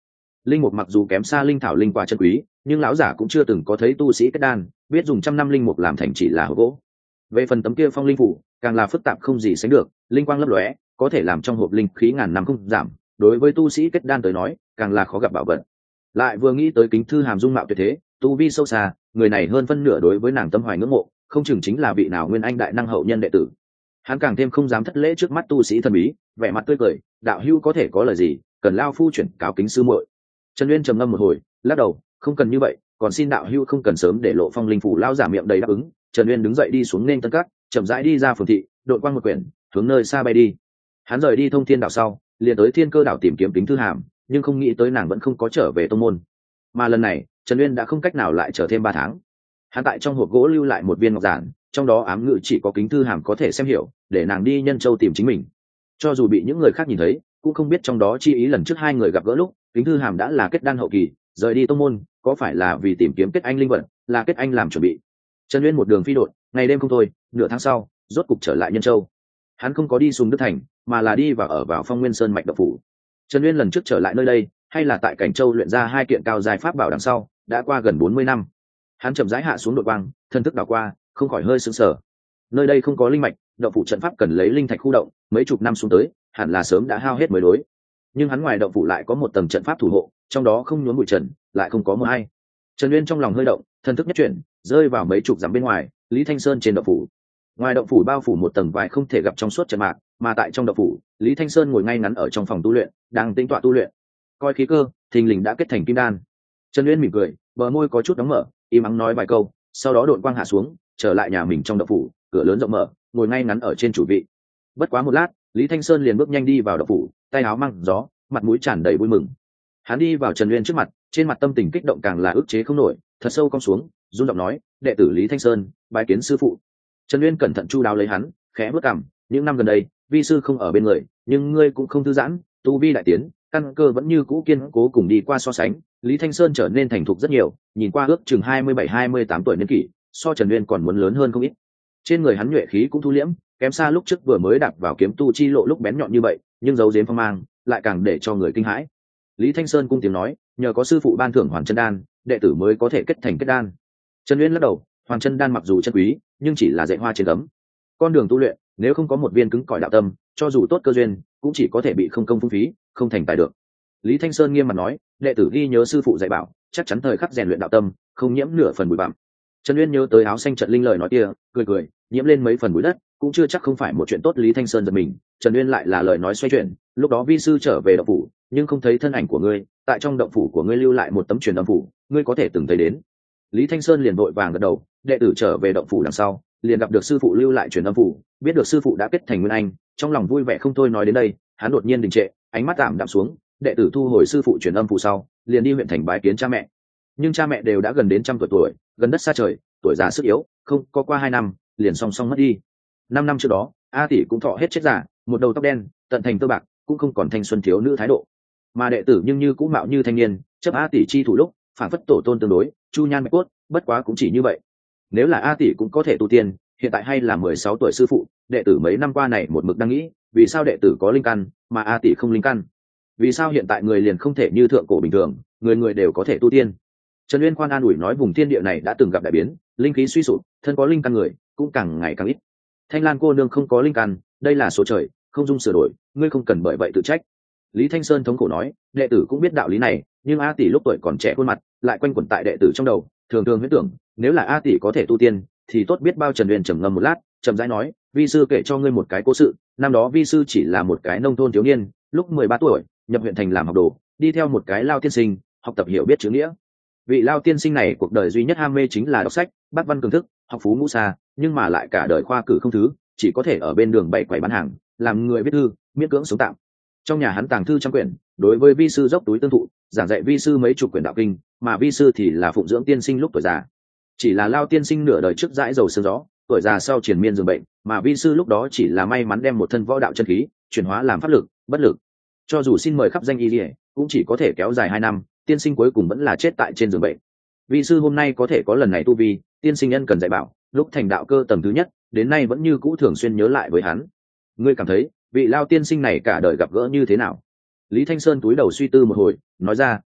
linh mục mặc dù kém xa linh thảo linh quả chân quý, nhưng lão giả cũng chưa từng có thấy tu sĩ kết đan biết dùng 100 năm linh mục làm thành chỉ là hộp gỗ. Về phần tấm kia phong linh phủ càng là phức tạp không gì sánh được, linh quang lấp lóe có thể làm trong hộp linh khí ngàn năm không giảm, đối với tu sĩ kết đan tới nói càng là khó gặp bảo vật. Lại vừa nghĩ tới Kính Thư Hàm dung mạo tuyệt thế, tu vi sâu xa, người này hơn phân nửa đối với nàng tâm hoài ngưỡng mộ, không chừng chính là vị nào nguyên anh đại năng hậu nhân đệ tử. Hắn càng thêm không dám thất lễ trước mắt tu sĩ thần bí, vẻ mặt tươi cười, đạo hữu có thể có lời gì, cần lao phu chuyển cáo Kính sư muội. Trần Uyên trầm ngâm một hồi, lắc đầu, không cần như vậy, còn xin đạo hữu không cần sớm để lộ phong linh phủ. Lao giả miệng đầy đáp ứng. Trần Uyên đứng dậy đi xuống nên tân cát, chậm rãi đi ra phường thị, đội quang một quyển, hướng nơi xa bay đi. Hắn rời đi Thông Thiên đảo sau, liền tới Thiên Cơ đảo tìm kiếm Kính Thư Hàm, nhưng không nghĩ tới nàng vẫn không có trở về tông môn. Mà lần này, Trần Uyên đã không cách nào lại chờ thêm 3 tháng. Hắn tại trong hộp gỗ lưu lại một viên ngọc giản, trong đó ám ngữ chỉ có Kính Thư Hàm có thể xem hiểu, để nàng đi Nhân Châu tìm chính mình. Cho dù bị những người khác nhìn thấy, cũng không biết trong đó chi ý. Lần trước hai người gặp gỡ lúc, Kính Thư Hàm đã là kết đan hậu kỳ, rời đi tông môn, có phải là vì tìm kiếm kết anh linh vật, là kết anh làm chuẩn bị. Trần Uyên một đường phi đột, ngày đêm không thôi, nửa tháng sau, rốt cục trở lại Nhân Châu. Hắn không có đi Sùng Đức Thành, mà là đi vào Phong Nguyên Sơn mạch độc phủ. Trần Uyên lần trước trở lại nơi đây, hay là tại Cảnh Châu luyện ra 2 kiện cao giai pháp bảo đằng sau, đã qua gần 40 năm. Hắn chậm rãi hạ xuống đội quang, thân thức đảo qua, không khỏi hơi sững sờ. Nơi đây không có linh mạch, động phủ trận pháp cần lấy linh thạch khu động, mấy chục năm xuống tới, hẳn là sớm đã hao hết mới đối. Nhưng hắn ngoài động phủ lại có một tầng trận pháp thủ hộ, trong đó không nhuốm bụi trần, lại không có mưa hay. Trần Uyên trong lòng hơi động, thân thức nhất chuyển, rơi vào mấy chục dặm bên ngoài, Lý Thanh Sơn trên động phủ. Ngoài động phủ bao phủ một tầng vải không thể gặp trong suốt trận mạc, mà tại trong động phủ, Lý Thanh Sơn ngồi ngay ngắn ở trong phòng tu luyện, đang tĩnh tọa tu luyện. Coi khí cơ, thình lình đã kết thành kim đan. Trần Uyên mỉm cười, bờ môi có chút đóng mở, im ắng nói vài câu, sau đó độn quang hạ xuống, trở lại nhà mình trong động phủ, cửa lớn rộng mở, ngồi ngay ngắn ở trên chủ vị. Bất quá một lát, Lý Thanh Sơn liền bước nhanh đi vào động phủ, tay áo mang gió, mặt mũi tràn đầy vui mừng. Hắn đi vào Trần Uyên trước mặt, trên mặt tâm tình kích động càng là ức chế không nổi, thật sâu cong xuống, run giọng nói, đệ tử Lý Thanh Sơn, bái kiến sư phụ. Trần Uyên cẩn thận chu đáo lấy hắn, khẽ bước cằm, những năm gần đây, vi sư không ở bên người, nhưng ngươi cũng không thư giãn, tu vi đại tiến, căn cơ vẫn như cũ kiên cố. Cùng đi qua so sánh, Lý Thanh Sơn trở nên thành thục rất nhiều, nhìn qua ước chừng 27-28 tuổi niên kỷ, so Trần Uyên còn muốn lớn hơn không ít. Trên người hắn nhuệ khí cũng thu liễm, kém xa lúc trước vừa mới đạp vào kiếm tu chi lộ lúc bén nhọn như vậy, nhưng giấu giếm phong mang, lại càng để cho người kinh hãi. Lý Thanh Sơn cung tiếng nói, nhờ có sư phụ ban thưởng Hoàn Chân Đan, đệ tử mới có thể kết thành kết đan. Trần Uyên lắc đầu, Hoàn Chân Đan mặc dù chân quý, nhưng chỉ là dạy hoa trên gấm. Con đường tu luyện, nếu không có một viên cứng cỏi đạo tâm, cho dù tốt cơ duyên, cũng chỉ có thể bị không công phung phí, không thành tài được. Lý Thanh Sơn nghiêm mặt nói, đệ tử ghi nhớ sư phụ dạy bảo, chắc chắn thời khắc rèn luyện đạo tâm, không nhiễm nửa phần bụi bặm. Trần Uyên nhớ tới áo xanh trận linh lời nói kia, cười cười, nhiễm lên mấy phần bụi đất, cũng chưa chắc không phải một chuyện tốt. Lý Thanh Sơn giật mình, Trần Uyên lại là lời nói xoay chuyển, lúc đó vi sư trở về động phủ, nhưng không thấy thân ảnh của ngươi, tại trong động phủ của ngươi lưu lại một tấm truyền âm phủ, ngươi có thể từng thấy đến. Lý Thanh Sơn liền vội vàng gật đầu, đệ tử trở về động phủ đằng sau, liền gặp được sư phụ lưu lại truyền âm phủ, biết được sư phụ đã kết thành nguyên anh, trong lòng vui vẻ không thôi. Nói đến đây, hắn đột nhiên đình trệ, ánh mắt tạm đạm xuống. Đệ tử thu hồi sư phụ truyền âm phủ sau, liền đi huyện thành bái kiến cha mẹ. Nhưng cha mẹ đều đã gần đến 100 tuổi, gần đất xa trời, tuổi già sức yếu, không có qua 2 năm, liền song song mất đi. 5 năm trước đó, A tỷ cũng thọ hết chết giả, một đầu tóc đen, tận thành tơ bạc, cũng không còn thanh xuân thiếu nữ thái độ. Mà đệ tử nhưng như cũng mạo như thanh niên, chấp A tỷ chi thủ lúc, phản phất tổ tôn tương đối, chu nhan mạch cốt, bất quá cũng chỉ như vậy. Nếu là A tỷ cũng có thể tu tiên, hiện tại hay là 16 tuổi sư phụ, đệ tử mấy năm qua này một mực đang nghĩ, vì sao đệ tử có linh căn, mà A tỷ không linh căn? Vì sao hiện tại người liền không thể như thượng cổ bình thường, người người đều có thể tu tiên? Trần Uyên khoan an ủi nói, vùng thiên địa này đã từng gặp đại biến, linh khí suy sụp, thân có linh căn người cũng càng ngày càng ít. Thanh Lan cô nương không có linh căn, đây là số trời, không dung sửa đổi, ngươi không cần bởi vậy tự trách. Lý Thanh Sơn thống khổ nói, đệ tử cũng biết đạo lý này, nhưng A tỷ lúc tuổi còn trẻ, khuôn mặt lại quanh quẩn tại đệ tử trong đầu, thường thường huyễn tưởng, nếu là A tỷ có thể tu tiên, thì tốt biết bao. Trần Uyên trầm ngâm một lát, chậm rãi nói, vi sư kể cho ngươi một cái cố sự. Năm đó vi sư chỉ là một cái nông thôn thiếu niên, lúc 13 tuổi, nhập huyện thành làm học đồ, đi theo một cái lao tiên sinh, học tập hiểu biết chữ nghĩa. Vị lao tiên sinh này cuộc đời duy nhất ham mê chính là đọc sách, bát văn cường thức, học phú ngũ xa, nhưng mà lại cả đời khoa cử không thứ, chỉ có thể ở bên đường bày quầy bán hàng, làm người viết thư, miễn cưỡng sống tạm. Trong nhà hắn tàng thư trăm quyển, đối với vi sư dốc túi tương thụ, giảng dạy vi sư mấy chục quyển đạo kinh, mà vi sư thì là phụng dưỡng tiên sinh lúc tuổi già. Chỉ là lao tiên sinh nửa đời trước dãi dầu sương gió, tuổi già sau triền miên giường bệnh, mà vi sư lúc đó chỉ là may mắn đem một thân võ đạo chân khí chuyển hóa làm pháp lực, bất lực. Cho dù xin mời khắp danh y liễu, cũng chỉ có thể kéo dài 2 năm, tiên sinh cuối cùng vẫn là chết tại trên giường bệnh. Vi sư hôm nay có thể có lần này tu vi, tiên sinh nhân cần dạy bảo, lúc thành đạo cơ tầng thứ nhất, đến nay vẫn như cũ thường xuyên nhớ lại với hắn. Ngươi cảm thấy vị lao tiên sinh này cả đời gặp gỡ như thế nào? Lý Thanh Sơn túi đầu suy tư một hồi, nói ra,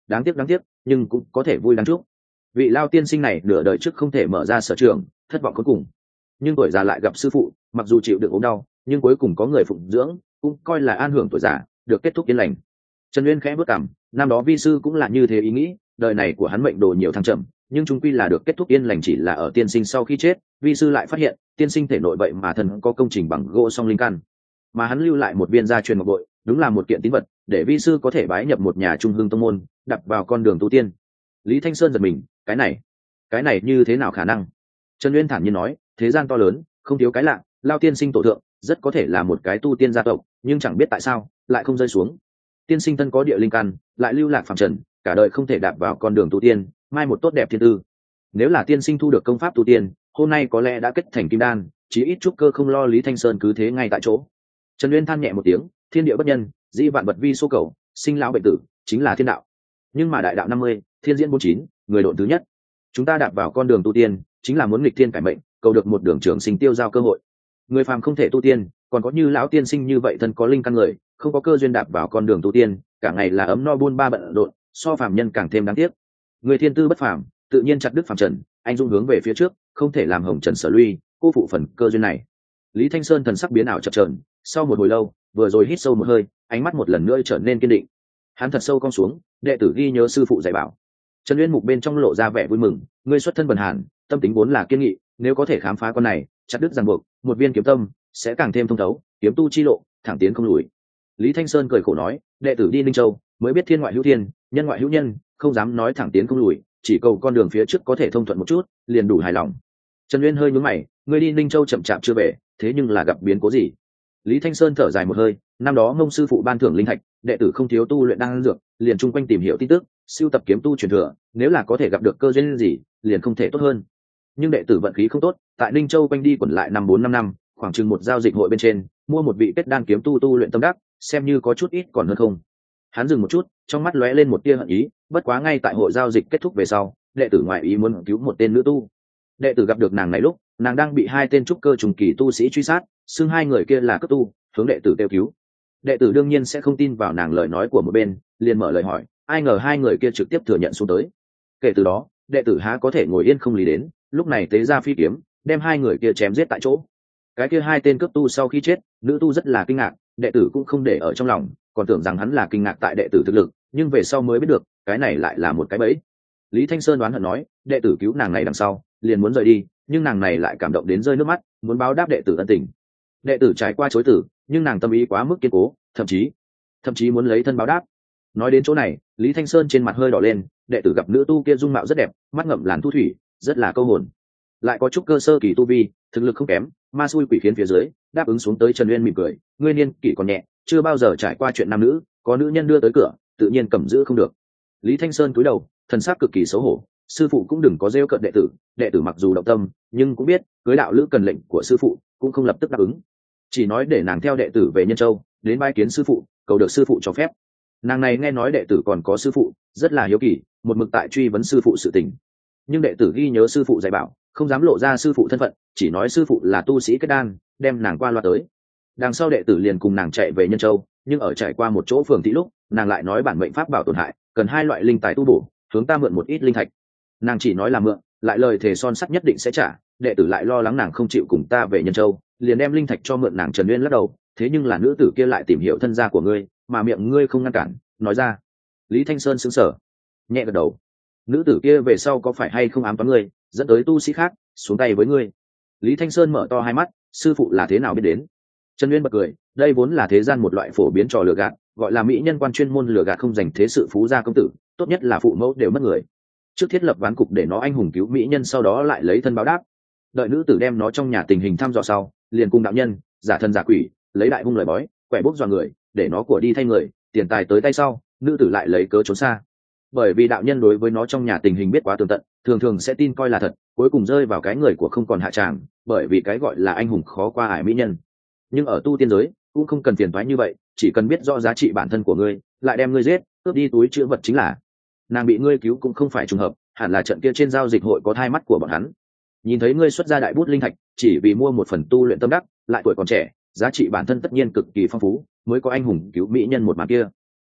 đáng tiếc nhưng cũng có thể vui đáng chúc. Vị Lao tiên sinh này nửa đời trước không thể mở ra sở trường, thất vọng cuối cùng, nhưng tuổi già lại gặp sư phụ, mặc dù chịu đựng ốm đau nhưng cuối cùng có người phụng dưỡng, cũng coi là an hưởng tuổi già, được kết thúc yên lành. Trần Uyên khẽ bước cằm, năm đó vi sư cũng là như thế ý nghĩ, đời này của hắn mệnh đồ nhiều thăng trầm, nhưng chung quy là được kết thúc yên lành, chỉ là ở tiên sinh sau khi chết, vi sư lại phát hiện tiên sinh thể nội vậy mà thần có công trình bằng gỗ song linh căn, mà hắn lưu lại một viên gia truyền ngọc bội, đúng là một kiện tín vật, để vi sư có thể bái nhập một nhà trung hưng tông môn, đạp vào con đường tu tiên. Lý Thanh Sơn giật mình, cái này như thế nào khả năng? Trần Uyên thản nhiên nói, thế gian to lớn, không thiếu cái lạ, Lao tiên sinh tổ thượng rất có thể là một cái tu tiên gia tộc, nhưng chẳng biết tại sao lại không rơi xuống. Tiên sinh thân có địa linh căn, lại lưu lạc phàm trần, cả đời không thể đạp vào con đường tu tiên, mai một tốt đẹp thiên tư. Nếu là tiên sinh thu được công pháp tu tiên, hôm nay có lẽ đã kết thành kim đan, chí ít trúc cơ không lo. Lý Thanh Sơn cứ thế ngay tại chỗ. Trần Uyên than nhẹ một tiếng, thiên địa bất nhân, dĩ vạn vật vi số cầu, sinh lão bệnh tử chính là thiên đạo. Nhưng mà đại đạo 50, thiên diễn 49, người độn thứ nhất. Chúng ta đạp vào con đường tu tiên, chính là muốn nghịch thiên cải mệnh, cầu được một đường trường sinh tiêu giao cơ hội. Người phàm không thể tu tiên, còn có như lão tiên sinh như vậy thân có linh căn người, không có cơ duyên đạp vào con đường tu tiên, cả ngày là ấm no buôn ba bận rộn, so phàm nhân càng thêm đáng tiếc. Người thiên tư bất phàm, tự nhiên chặt đứt phàm trần, anh dung hướng về phía trước, không thể làm hồng trần sở lui, cô phụ phần cơ duyên này. Lý Thanh Sơn thần sắc biến ảo chập chờn, sau một hồi lâu, vừa rồi hít sâu một hơi, ánh mắt một lần nữa trở nên kiên định. Hắn thật sâu cong xuống, đệ tử ghi nhớ sư phụ dạy bảo. Trần Uyên mục bên trong lộ ra vẻ vui mừng, ngươi xuất thân bần hàn, tâm tính vốn là kiên nghị, nếu có thể khám phá con này, chặt đứt ràng buộc, một viên kiếm tâm sẽ càng thêm thông thấu, kiếm tu chi lộ, thẳng tiến không lùi. Lý Thanh Sơn cười khổ nói, đệ tử đi Ninh Châu, mới biết thiên ngoại hữu thiên, nhân ngoại hữu nhân, không dám nói thẳng tiến không lùi, chỉ cầu con đường phía trước có thể thông thuận một chút, liền đủ hài lòng. Trần Uyên hơi nhướng mày, ngươi đi Ninh Châu chậm chạp chưa về, thế nhưng là gặp biến cố gì? Lý Thanh Sơn thở dài một hơi, năm đó Ngông sư phụ ban thưởng linh thạch, đệ tử không thiếu tu luyện đan dược, liền chung quanh tìm hiểu tin tức, siêu tập kiếm tu truyền thừa, nếu là có thể gặp được cơ duyên gì, liền không thể tốt hơn. Nhưng đệ tử vận khí không tốt, tại Ninh Châu quanh đi quẩn lại 5 năm, khoảng chừng một giao dịch hội bên trên, mua một vị kết đan kiếm tu luyện tâm đắc, xem như có chút ít còn hơn không. Hắn dừng một chút, trong mắt lóe lên một tia hận ý, bất quá ngay tại hội giao dịch kết thúc về sau, đệ tử ngoại ý muốn cứu một tên nữ tu. Đệ tử gặp được nàng này lúc, nàng đang bị hai tên trúc cơ trùng kỳ tu sĩ truy sát, xưng hai người kia là cấp tu, hướng đệ tử kêu cứu. Đệ tử đương nhiên sẽ không tin vào nàng lời nói của một bên, liền mở lời hỏi, ai ngờ hai người kia trực tiếp thừa nhận xuống tới. Kể từ đó, đệ tử há có thể ngồi yên không lý đến, lúc này tế ra phi kiếm, đem hai người kia chém giết tại chỗ. Cái kia hai tên cướp tu sau khi chết, nữ tu rất là kinh ngạc, đệ tử cũng không để ở trong lòng, còn tưởng rằng hắn là kinh ngạc tại đệ tử thực lực, nhưng về sau mới biết được, cái này lại là một cái bẫy. Lý Thanh Sơn đoán hận nói, đệ tử cứu nàng này đằng sau, liền muốn rời đi, nhưng nàng này lại cảm động đến rơi nước mắt, muốn báo đáp đệ tử ân tình. Đệ tử trải qua chối tử, nhưng nàng tâm ý quá mức kiên cố, thậm chí muốn lấy thân báo đáp. Nói đến chỗ này, Lý Thanh Sơn trên mặt hơi đỏ lên, đệ tử gặp nữ tu kia dung mạo rất đẹp, mắt ngậm làn thu thủy, rất là câu hồn, lại có chút cơ sơ kỳ tu vi, thực lực không kém, ma xui quỷ khiến phía dưới, đáp ứng xuống tới. Trần Uyên mỉm cười, ngươi niên kỷ còn nhẹ, chưa bao giờ trải qua chuyện nam nữ, có nữ nhân đưa tới cửa, tự nhiên cầm giữ không được. Lý Thanh Sơn cúi đầu, thần sắc cực kỳ xấu hổ, sư phụ cũng đừng có rêu cợt đệ tử mặc dù động tâm, nhưng cũng biết cưới đạo lữ cần lệnh của sư phụ, cũng không lập tức đáp ứng, chỉ nói để nàng theo đệ tử về Nhân Châu, đến bái kiến sư phụ, cầu được sư phụ cho phép. Nàng này nghe nói đệ tử còn có sư phụ, rất là hiếu kỳ, một mực tại truy vấn sư phụ sự tình, nhưng đệ tử ghi nhớ sư phụ dạy bảo, không dám lộ ra sư phụ thân phận, chỉ nói sư phụ là tu sĩ kết đan, đem nàng qua loa tới. Đằng sau đệ tử liền cùng nàng chạy về Nhân Châu, nhưng ở trải qua một chỗ phường thị lúc, nàng lại nói bản mệnh pháp bảo tổn hại, cần hai loại linh tài tu bổ, hướng ta mượn một ít linh thạch. Nàng chỉ nói là mượn, lại lời thề son sắt nhất định sẽ trả. Đệ tử lại lo lắng nàng không chịu cùng ta về Nhân Châu, liền đem linh thạch cho mượn nàng. Trần Uyên lắc đầu, thế nhưng là nữ tử kia lại tìm hiểu thân gia của ngươi, mà miệng ngươi không ngăn cản, nói ra. Lý Thanh Sơn sững sờ, nhẹ gật đầu. Nữ tử kia về sau có phải hay không ám toán ngươi, dẫn tới tu sĩ khác xuống tay với ngươi? Lý Thanh Sơn mở to hai mắt, sư phụ là thế nào biết đến? Trần Uyên bật cười, đây vốn là thế gian một loại phổ biến trò lừa gạt, gọi là mỹ nhân quan, chuyên môn lừa gạt không dành thế sự phú gia công tử, tốt nhất là phụ mẫu đều mất người, trước thiết lập ván cục để nó anh hùng cứu mỹ nhân, sau đó lại lấy thân báo đáp. Đợi nữ tử đem nó trong nhà tình hình thăm dò sau, liền cùng đạo nhân giả thân giả quỷ, lấy đại hung lời bói, quẻ bốc dọa người, để nó của đi thay người, tiền tài tới tay sau, nữ tử lại lấy cớ trốn xa. Bởi vì đạo nhân đối với nó trong nhà tình hình biết quá tường tận, thường thường sẽ tin coi là thật, cuối cùng rơi vào cái người của không còn hạ tràng, bởi vì cái gọi là anh hùng khó qua ải mỹ nhân. Nhưng ở tu tiên giới cũng không cần phiền toái như vậy, chỉ cần biết rõ giá trị bản thân của ngươi, lại đem ngươi giết, cướp đi túi chứa vật chính là. Nàng bị ngươi cứu cũng không phải trùng hợp, hẳn là trận kia trên giao dịch hội có thai mắt của bọn hắn, nhìn thấy ngươi xuất ra đại bút linh thạch, chỉ vì mua một phần tu luyện tâm đắc, lại tuổi còn trẻ, giá trị bản thân tất nhiên cực kỳ phong phú, mới có anh hùng cứu mỹ nhân một màn kia.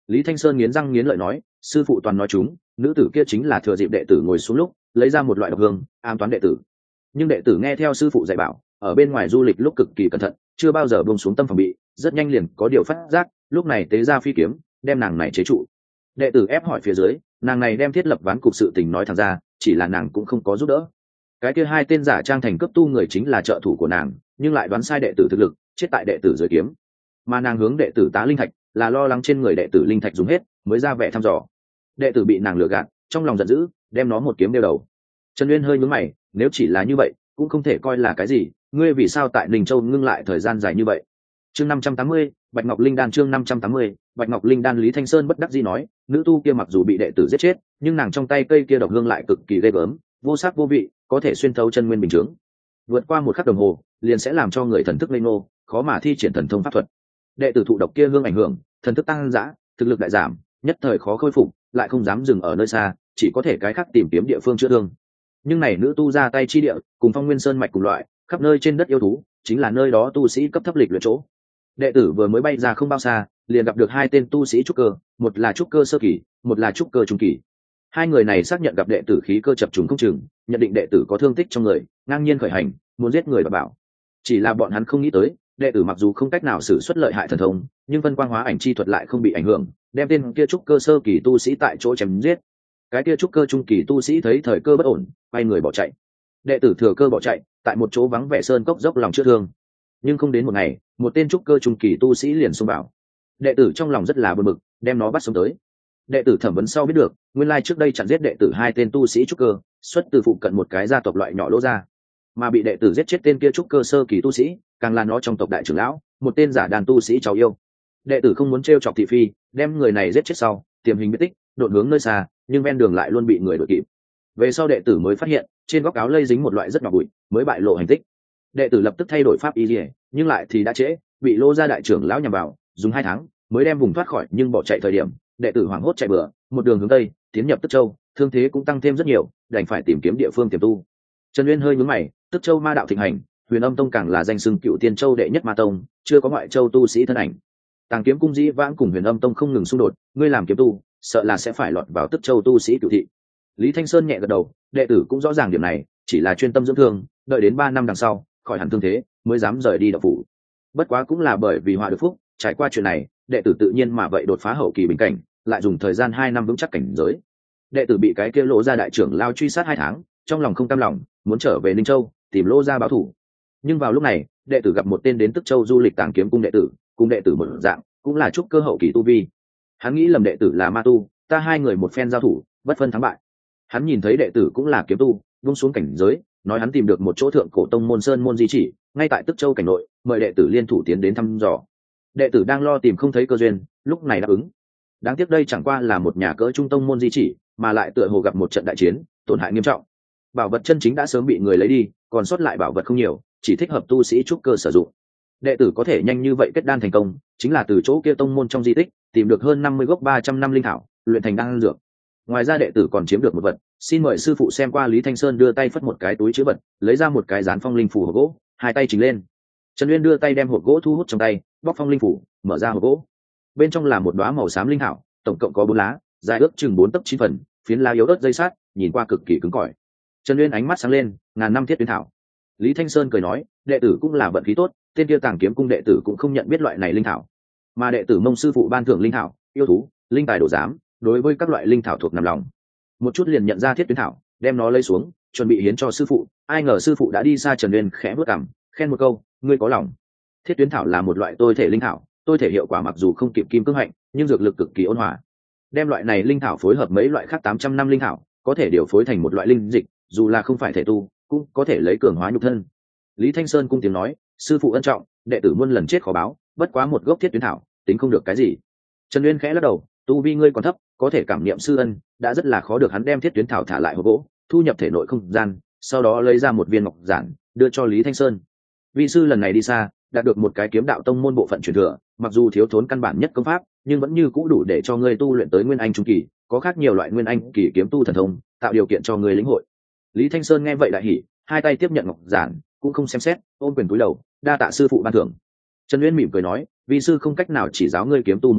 Lý Thanh Sơn nghiến răng nghiến lợi nói, sư phụ toàn nói chúng, nữ tử kia chính là thừa dịp đệ tử ngồi xuống lúc lấy ra một loại độc hương ám toán đệ tử. Nhưng đệ tử nghe theo sư phụ dạy bảo, ở bên ngoài du lịch lúc cực kỳ cẩn thận, chưa bao giờ buông xuống tâm phòng bị, rất nhanh liền có điều phát giác, lúc này tế ra phi kiếm đem nàng này chế trụ. Đệ tử ép hỏi phía dưới, nàng này đem thiết lập ván cục sự tình nói thẳng ra, chỉ là nàng cũng không có giúp đỡ. Cái kia hai tên giả trang thành cấp tu người chính là trợ thủ của nàng, nhưng lại đoán sai đệ tử thực lực, chết tại đệ tử dưới kiếm. Mà nàng hướng đệ tử tá linh thạch, là lo lắng trên người đệ tử linh thạch dùng hết, mới ra vẻ thăm dò. Đệ tử bị nàng lừa gạt, trong lòng giận dữ, đem nó một kiếm đeo đầu. Trần Uyên hơi nhướng mày, nếu chỉ là như vậy, cũng không thể coi là cái gì, ngươi vì sao tại Ninh Châu ngưng lại thời gian dài như vậy? Chương 580, Bạch Ngọc Linh Đan. Chương 580, Bạch Ngọc Linh Đan. Lý Thanh Sơn bất đắc dĩ nói, nữ tu kia mặc dù bị đệ tử giết chết, nhưng nàng trong tay cây kia độc hương lại cực kỳ ghê gớm, vô sắc vô vị, có thể xuyên thấu chân nguyên bình chứng. Vượt qua một khắc đồng hồ, liền sẽ làm cho người thần thức ngây ngô, khó mà thi triển thần thông pháp thuật. Đệ tử thụ độc kia hương ảnh hưởng, thần thức tăng dã, thực lực đại giảm, nhất thời khó khôi phục, lại không dám dừng ở nơi xa, chỉ có thể cái khác tìm kiếm địa phương chữa thương. Nhưng này nữ tu ra tay chi địa, cùng Phong Nguyên Sơn mạch cùng loại, khắp nơi trên đất yêu thú, chính là nơi đó tu sĩ cấp thấp lịch luyện chỗ. Đệ tử vừa mới bay ra không bao xa, liền gặp được hai tên tu sĩ trúc cơ, một là trúc cơ sơ kỳ, một là trúc cơ trung kỳ. Hai người này xác nhận gặp đệ tử khí cơ chập trùng không chừng, nhận định đệ tử có thương tích trong người, ngang nhiên khởi hành, muốn giết người và bảo. Chỉ là bọn hắn không nghĩ tới, đệ tử mặc dù không cách nào sử xuất lợi hại thần thông, nhưng vân quang hóa ảnh chi thuật lại không bị ảnh hưởng, đem tên kia trúc cơ sơ kỳ tu sĩ tại chỗ chém giết. Cái kia trúc cơ trung kỳ tu sĩ thấy thời cơ bất ổn, quay người bỏ chạy. Đệ tử thừa cơ bỏ chạy, tại một chỗ vắng vẻ sơn cốc dốc lòng chữa thương. Nhưng không đến một ngày, một tên trúc cơ trung kỳ tu sĩ liền xông vào. Đệ tử trong lòng rất là bực bực, đem nó bắt sống tới. Đệ tử thẩm vấn sau biết được, nguyên lai trước đây chặn giết đệ tử hai tên tu sĩ trúc cơ, xuất từ phụ cận một cái gia tộc loại nhỏ Lỗ gia, mà bị đệ tử giết chết tên kia trúc cơ sơ kỳ tu sĩ, càng là nó trong tộc đại trưởng lão, một tên giả đàn tu sĩ cháu yêu. Đệ tử không muốn trêu chọc thị phi, đem người này giết chết sau, tiềm hình biết tích, đột hướng nơi xa, nhưng ven đường lại luôn bị người đuổi kịp. Về sau đệ tử mới phát hiện, trên góc áo lây dính một loại rất nhỏ bụi, mới bại lộ hành tích. Đệ tử lập tức thay đổi pháp y liề, nhưng lại thì đã trễ, bị Lô gia đại trưởng lão nhằm vào, dùng 2 tháng mới đem vùng thoát khỏi, nhưng bỏ chạy thời điểm, đệ tử hoảng hốt chạy bừa, một đường hướng tây, tiến nhập Tức Châu, thương thế cũng tăng thêm rất nhiều, đành phải tìm kiếm địa phương tiềm tu. Trần Uyên hơi nhướng mày, Tức Châu ma đạo thịnh hành, Huyền Âm Tông càng là danh xưng Cựu Tiên Châu đệ nhất ma tông, chưa có ngoại châu tu sĩ thân ảnh. Tàng Kiếm Cung dĩ vãng cùng Huyền Âm Tông không ngừng xung đột, ngươi làm kiếm tu, sợ là sẽ phải lọt vào Tức Châu tu sĩ cửu thị. Lý Thanh Sơn nhẹ gật đầu, đệ tử cũng rõ ràng điểm này, chỉ là chuyên tâm dưỡng thương, đợi đến 3 năm đằng sau, khỏi hẳn thương thế, mới dám rời đi đạo phủ. Bất quá cũng là bởi vì họa được phúc, trải qua chuyện này, đệ tử tự nhiên mà vậy đột phá hậu kỳ bình cảnh, lại dùng thời gian 2 năm vững chắc cảnh giới. Đệ tử bị cái kia Lỗ gia đại trưởng lao truy sát 2 tháng, trong lòng không cam lòng, muốn trở về Ninh Châu, tìm Lỗ gia báo thù. Nhưng vào lúc này, đệ tử gặp một tên đến Tức Châu du lịch Tàng Kiếm Cung đệ tử, cùng đệ tử một dạng, cũng là trúc cơ hậu kỳ tu vi. Hắn nghĩ lầm đệ tử là ma tu, ta hai người một phen giao thủ, bất phân thắng bại. Hắn nhìn thấy đệ tử cũng là kiếm tu, buông xuống cảnh giới, nói hắn tìm được một chỗ thượng cổ tông môn sơn môn di chỉ, ngay tại Tức Châu cảnh nội, mời đệ tử liên thủ tiến đến thăm dò. Đệ tử đang lo tìm không thấy cơ duyên, lúc này đáp ứng. Đáng tiếc đây chẳng qua là một nhà cỡ trung tông môn di chỉ, mà lại tựa hồ gặp một trận đại chiến, tổn hại nghiêm trọng. Bảo vật chân chính đã sớm bị người lấy đi, còn sót lại bảo vật không nhiều, chỉ thích hợp tu sĩ trúc cơ sử dụng. Đệ tử có thể nhanh như vậy kết đan thành công, chính là từ chỗ kia tông môn trong di tích tìm được hơn 50 gốc 300 năm linh thảo, luyện thành đan dược. Ngoài ra đệ tử còn chiếm được một vật, xin mời sư phụ xem qua. Lý Thanh Sơn đưa tay phất một cái túi trữ vật, lấy ra một cái dán phong linh phủ hộp gỗ, hai tay chỉnh lên. Trần Uyên đưa tay đem hộp gỗ thu hút trong tay, bóc phong linh phủ, mở ra hộp gỗ. Bên trong là một đóa màu xám linh thảo, tổng cộng có 4 lá, dài ước chừng 4 tấc 9 phần, phiến lá yếu ớt dây sát, nhìn qua cực kỳ cứng cỏi. Trần Uyên ánh mắt sáng lên, ngàn năm thiết tuyến thảo. Lý Thanh Sơn cười nói, đệ tử cũng là vận khí tốt, tên kia Tàng Kiếm Cung đệ tử cũng không nhận biết loại này linh thảo, mà đệ tử mông sư phụ ban thưởng linh thảo, yêu thú, linh tài đồ giám, đối với các loại linh thảo thuộc nằm lòng. Một chút liền nhận ra thiết tuyến thảo, đem nó lấy xuống, chuẩn bị hiến cho sư phụ. Ai ngờ sư phụ đã đi xa. Trần Uyên khẽ bước cằm, khen một câu, ngươi có lòng. Thiết tuyến thảo là một loại tôi thể linh thảo, tôi thể hiệu quả mặc dù không kịp kim cương hạnh, nhưng dược lực cực kỳ ôn hòa. Đem loại này linh thảo phối hợp mấy loại khác 800 năm linh thảo, có thể điều phối thành một loại linh dịch, dù là không phải thể tu, cũng có thể lấy cường hóa nhục thân. Lý Thanh Sơn cung tiếng nói, sư phụ ân trọng, đệ tử muôn lần chết khó báo, bất quá một gốc thiết tuyến thảo, tính không được cái gì. Trần Uyên khẽ lắc đầu, tu vi ngươi còn thấp, có thể cảm niệm sư ân, đã rất là khó được. Hắn đem thiết tuyến thảo thả lại hộp gỗ, thu nhập thể nội không gian, sau đó lấy ra một viên ngọc giản, đưa cho Lý Thanh Sơn. Vi sư lần này đi xa, đạt được một cái kiếm đạo tông môn bộ phận truyền thừa, mặc dù thiếu thốn căn bản nhất công pháp, nhưng vẫn như cũ đủ để cho ngươi tu luyện tới nguyên anh trung kỳ, có khác nhiều loại nguyên anh kỳ kiếm tu thần thông, tạo điều kiện cho ngươi lĩnh hội. Lý Thanh Sơn nghe vậy đại hỉ, hai tay tiếp nhận ngọc giản, cũng không xem xét, ôm quyền cúi đầu, đa tạ sư phụ ban thưởng. Trần Uyên mỉm cười nói, vi sư không cách nào chỉ giáo ngươi kiếm tu một đạo,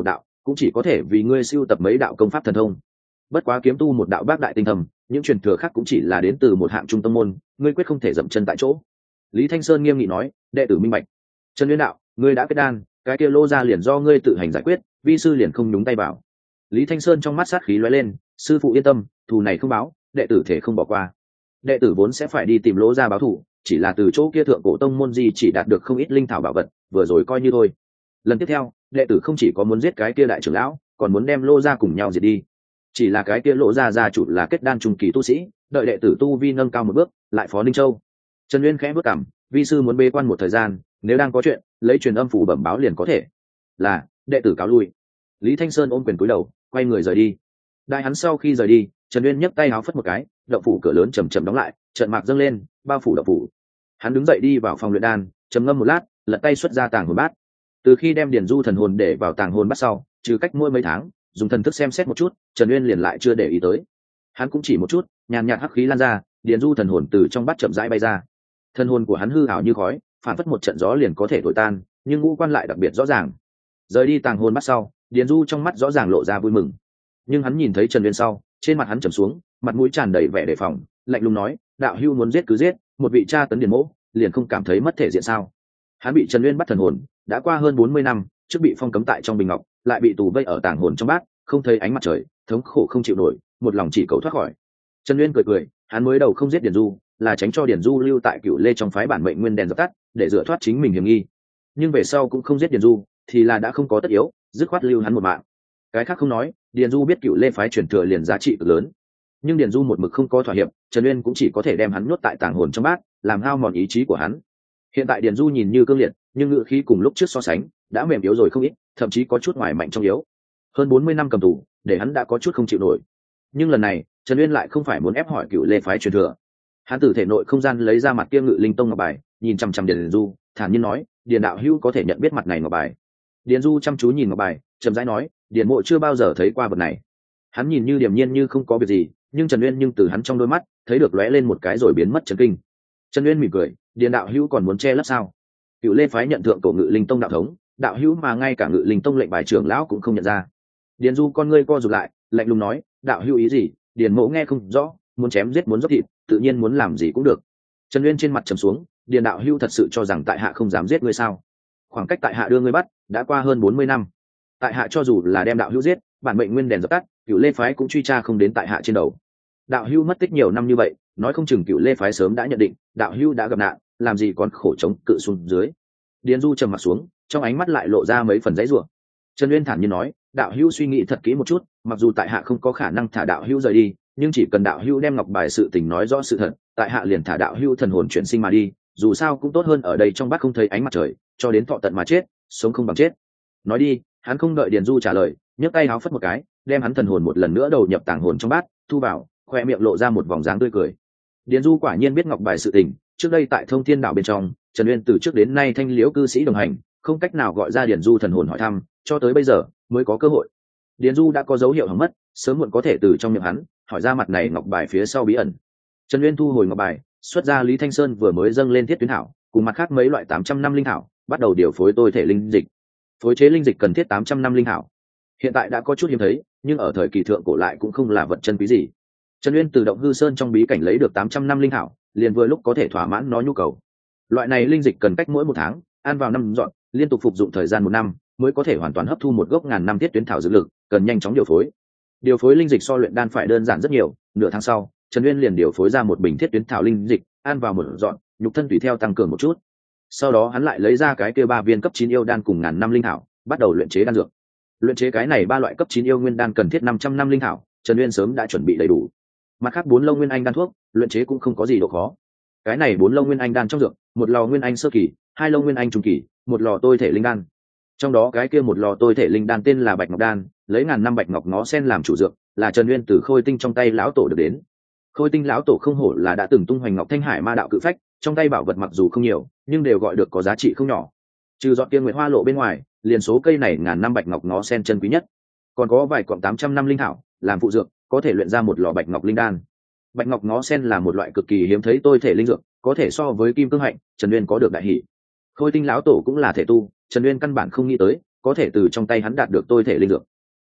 cũng chỉ có thể vì ngươi sưu tập mấy đạo công pháp thần thông. Bất quá kiếm tu một đạo bác đại tinh thầm, những truyền thừa khác cũng chỉ là đến từ một hạng trung tâm môn, ngươi quyết không thể dậm chân tại chỗ. Lý Thanh Sơn nghiêm nghị nói, đệ tử minh bạch. Trần Uyên đạo, ngươi đã kết đan, cái kia lô ra liền do ngươi tự hành giải quyết, vi sư liền không nhúng tay vào. Lý Thanh Sơn trong mắt sát khí lóe lên, sư phụ yên tâm, thù này không báo, đệ tử thể không bỏ qua. Đệ tử vốn sẽ phải đi tìm lỗ ra báo thù, chỉ là từ chỗ kia thượng cổ tông môn gì chỉ đạt được không ít linh thảo bảo vật, vừa rồi coi như thôi. Lần tiếp theo, đệ tử không chỉ có muốn giết cái kia đại trưởng lão, còn muốn đem lô ra cùng nhau diệt đi. Chỉ là cái kia lỗ ra gia chủ là kết đan trung kỳ tu sĩ, đợi đệ tử tu vi nâng cao một bước, lại phó Ninh Châu. Trần Uyên khẽ bước cằm, vi sư muốn bế quan một thời gian, nếu đang có chuyện, lấy truyền âm phủ bẩm báo liền có thể. Là, đệ tử cáo lui. Lý Thanh Sơn ôm quyền cúi đầu, quay người rời đi. Đại hắn sau khi rời đi, Trần Uyên nhấc tay áo phất một cái, động phủ cửa lớn chầm chậm đóng lại, trận mạc dâng lên, bao phủ động phủ. Hắn đứng dậy đi vào phòng luyện đan, trầm ngâm một lát, lật tay xuất ra tàng hồn bát. Từ khi đem điển du thần hồn để vào tàng hồn bát sau, trừ cách mỗi mấy tháng, dùng thần thức xem xét một chút, Trần Uyên liền lại chưa để ý tới. Hắn cũng chỉ một chút, nhàn nhạt hắc khí lan ra, điển du thần hồn từ trong bát chậm rãi bay ra. Thần hồn của hắn hư ảo như khói, phản phất một trận gió liền có thể thổi tan, nhưng ngũ quan lại đặc biệt rõ ràng. Rời đi tàng hồn bát sau, điển du trong mắt rõ ràng lộ ra vui mừng. Nhưng hắn nhìn thấy Trần Uyên sau, trên mặt hắn trầm xuống, mặt mũi tràn đầy vẻ đề phòng, lạnh lùng nói, đạo hưu muốn giết cứ giết, một vị cha tấn điển mỗ, liền không cảm thấy mất thể diện sao? Hắn bị Trần Uyên bắt thần hồn, đã qua hơn 40 năm, trước bị phong cấm tại trong bình ngọc, lại bị tù vây ở tàng hồn trong bát, không thấy ánh mặt trời, thống khổ không chịu nổi, một lòng chỉ cầu thoát khỏi. Trần Uyên cười cười, hắn mới đầu không giết Điển Du, là tránh cho Điển Du lưu tại Cửu Lê trong phái bản mệnh nguyên đèn dập tắt, để dựa thoát chính mình hiểm nghi. Nhưng về sau cũng không giết Điển Du, thì là đã không có tất yếu, dứt khoát lưu hắn một mạng. Cái khác không nói, Điển Du biết Cửu Lê phái truyền thừa liền giá trị cực lớn, nhưng Điển Du một mực không có thỏa hiệp, Trần Uyên cũng chỉ có thể đem hắn nuốt tại tàng hồn trong bát, làm hao mòn ý chí của hắn. Hiện tại Điển Du nhìn như cương liệt, nhưng ngự khí cùng lúc trước so sánh đã mềm yếu rồi không ít, thậm chí có chút ngoài mạnh trong yếu. Hơn 40 năm cầm tù, để hắn đã có chút không chịu nổi. Nhưng lần này, Trần Uyên lại không phải muốn ép hỏi Cửu Lê phái truyền thừa. Hắn từ thể nội không gian lấy ra mặt kia Ngự Linh Tông ngọc bài, nhìn chằm chằm Điển Du, thản nhiên nói, Điển đạo hữu có thể nhận biết mặt này ngọc bài. Điển Du chăm chú nhìn ngọc bài, chậm rãi nói, Điển mộ chưa bao giờ thấy qua vật này. Hắn nhìn như điềm nhiên như không có việc gì, nhưng Trần Uyên từ hắn trong đôi mắt thấy được lóe lên một cái rồi biến mất chấn kinh. Trần Uyên mỉm cười, Điển đạo hữu còn muốn che lấp sao? Cửu Lê phái nhận thượng cổ Ngự Linh Tông đạo thống, đạo hữu mà ngay cả Ngự Linh Tông lệnh bài trưởng lão cũng không nhận ra. Điền Du con ngươi co rụt lại, lạnh lùng nói, đạo hữu ý gì? Điền mộ nghe không rõ, muốn chém giết muốn dốc thịt, tự nhiên muốn làm gì cũng được. Trần Uyên trên mặt trầm xuống, Điền đạo hữu thật sự cho rằng tại hạ không dám giết ngươi sao? Khoảng cách tại hạ đưa ngươi bắt đã qua hơn 40 năm, tại hạ cho dù là đem đạo hữu giết, bản mệnh nguyên đèn dập tắt, Cửu Lê phái cũng truy tra không đến tại hạ trên đầu. Đạo hữu mất tích nhiều năm như vậy, nói không chừng Cửu Lê phái sớm đã nhận định đạo hữu đã gặp nạn, làm gì còn khổ chống cự xuống dưới. Điền Du trầm mặt xuống, trong ánh mắt lại lộ ra mấy phần giấy rủa. Trần Uyên thản nhiên nói, đạo hữu suy nghĩ thật kỹ một chút, mặc dù tại hạ không có khả năng thả đạo hữu rời đi, nhưng chỉ cần đạo hữu đem ngọc bài sự tình nói rõ sự thật, tại hạ liền thả đạo hữu thần hồn chuyển sinh mà đi, dù sao cũng tốt hơn ở đây trong bát không thấy ánh mặt trời, cho đến thọ tận mà chết, sống không bằng chết. Nói đi, hắn không đợi Điền Du trả lời, nhấc tay háo phất một cái, đem hắn thần hồn một lần nữa đầu nhập tàng hồn trong bát, thu vào, khoe miệng lộ ra một vòng dáng tươi cười. Điền Du quả nhiên biết ngọc bài sự tình, trước đây tại Thông Thiên đảo bên trong, Trần Uyên từ trước đến nay thanh liễu cư sĩ đồng hành, không cách nào gọi ra Điền Du thần hồn hỏi thăm, cho tới bây giờ mới có cơ hội. Điền Du đã có dấu hiệu hỏng mất, sớm muộn có thể từ trong miệng hắn hỏi ra mặt này ngọc bài phía sau bí ẩn. Trần Uyên thu hồi ngọc bài, xuất ra Lý Thanh Sơn vừa mới dâng lên thiết tuyến thảo, cùng mặt khác mấy loại 800 năm linh thảo, bắt đầu điều phối tôi thể linh dịch. Phối chế linh dịch cần thiết 800 năm linh thảo. Hiện tại đã có chút hiếm thấy, nhưng ở thời kỳ thượng cổ lại cũng không là vật chân quý gì. Trần Uyên từ động hư sơn trong bí cảnh lấy được 800 năm linh thảo, liền vừa lúc có thể thỏa mãn nó nhu cầu. Loại này linh dịch cần cách mỗi 1 tháng, ăn vào 5 dọn, liên tục phục dụng thời gian 1 năm, mới có thể hoàn toàn hấp thu một gốc ngàn năm thiết tuyến thảo dược lực, cần nhanh chóng điều phối. Điều phối linh dịch so luyện đan phải đơn giản rất nhiều, nửa tháng sau, Trần Uyên liền điều phối ra một bình thiết tuyến thảo linh dịch, ăn vào 1 dọn, nhục thân tùy theo tăng cường một chút. Sau đó hắn lại lấy ra cái kia 3 viên cấp 9 yêu đan cùng ngàn năm linh thảo, bắt đầu luyện chế đan dược. Luyện chế cái này 3 loại cấp 9 yêu nguyên đan cần thiết 500 năm linh thảo, Trần Uyên sớm đã chuẩn bị đầy đủ. Mặt khác 4 lô nguyên anh đan thuốc, luyện chế cũng không có gì độ khó. Cái này 4 lô nguyên anh đan trong dược, 1 lò nguyên anh sơ kỳ, 2 lô nguyên anh trung kỳ, 1 lò tôi thể linh đan. Trong đó cái kia 1 lò tôi thể linh đan tên là Bạch Ngọc đan, lấy ngàn năm bạch ngọc ngó sen làm chủ dược, là Trần Uyên từ Khôi Tinh trong tay lão tổ được đến. Khôi Tinh lão tổ không hổ là đã từng tung hoành Ngọc Thanh Hải ma đạo cự phách, trong tay bảo vật mặc dù không nhiều, nhưng đều gọi được có giá trị không nhỏ. Trừ dọn tiên nguyệt hoa lộ bên ngoài, liền số cây này ngàn năm bạch ngọc ngó sen chân quý nhất. Còn có vài cọng 800 năm linh thảo, làm phụ dược, có thể luyện ra 1 lò bạch ngọc linh đan. Bạch ngọc ngó sen là một loại cực kỳ hiếm thấy tôi thể linh dược, có thể so với kim cương hạnh, Trần Uyên có được đại hỷ. Khôi Tinh lão tổ cũng là thể tu, Trần Uyên căn bản không nghĩ tới có thể từ trong tay hắn đạt được tôi thể linh dược.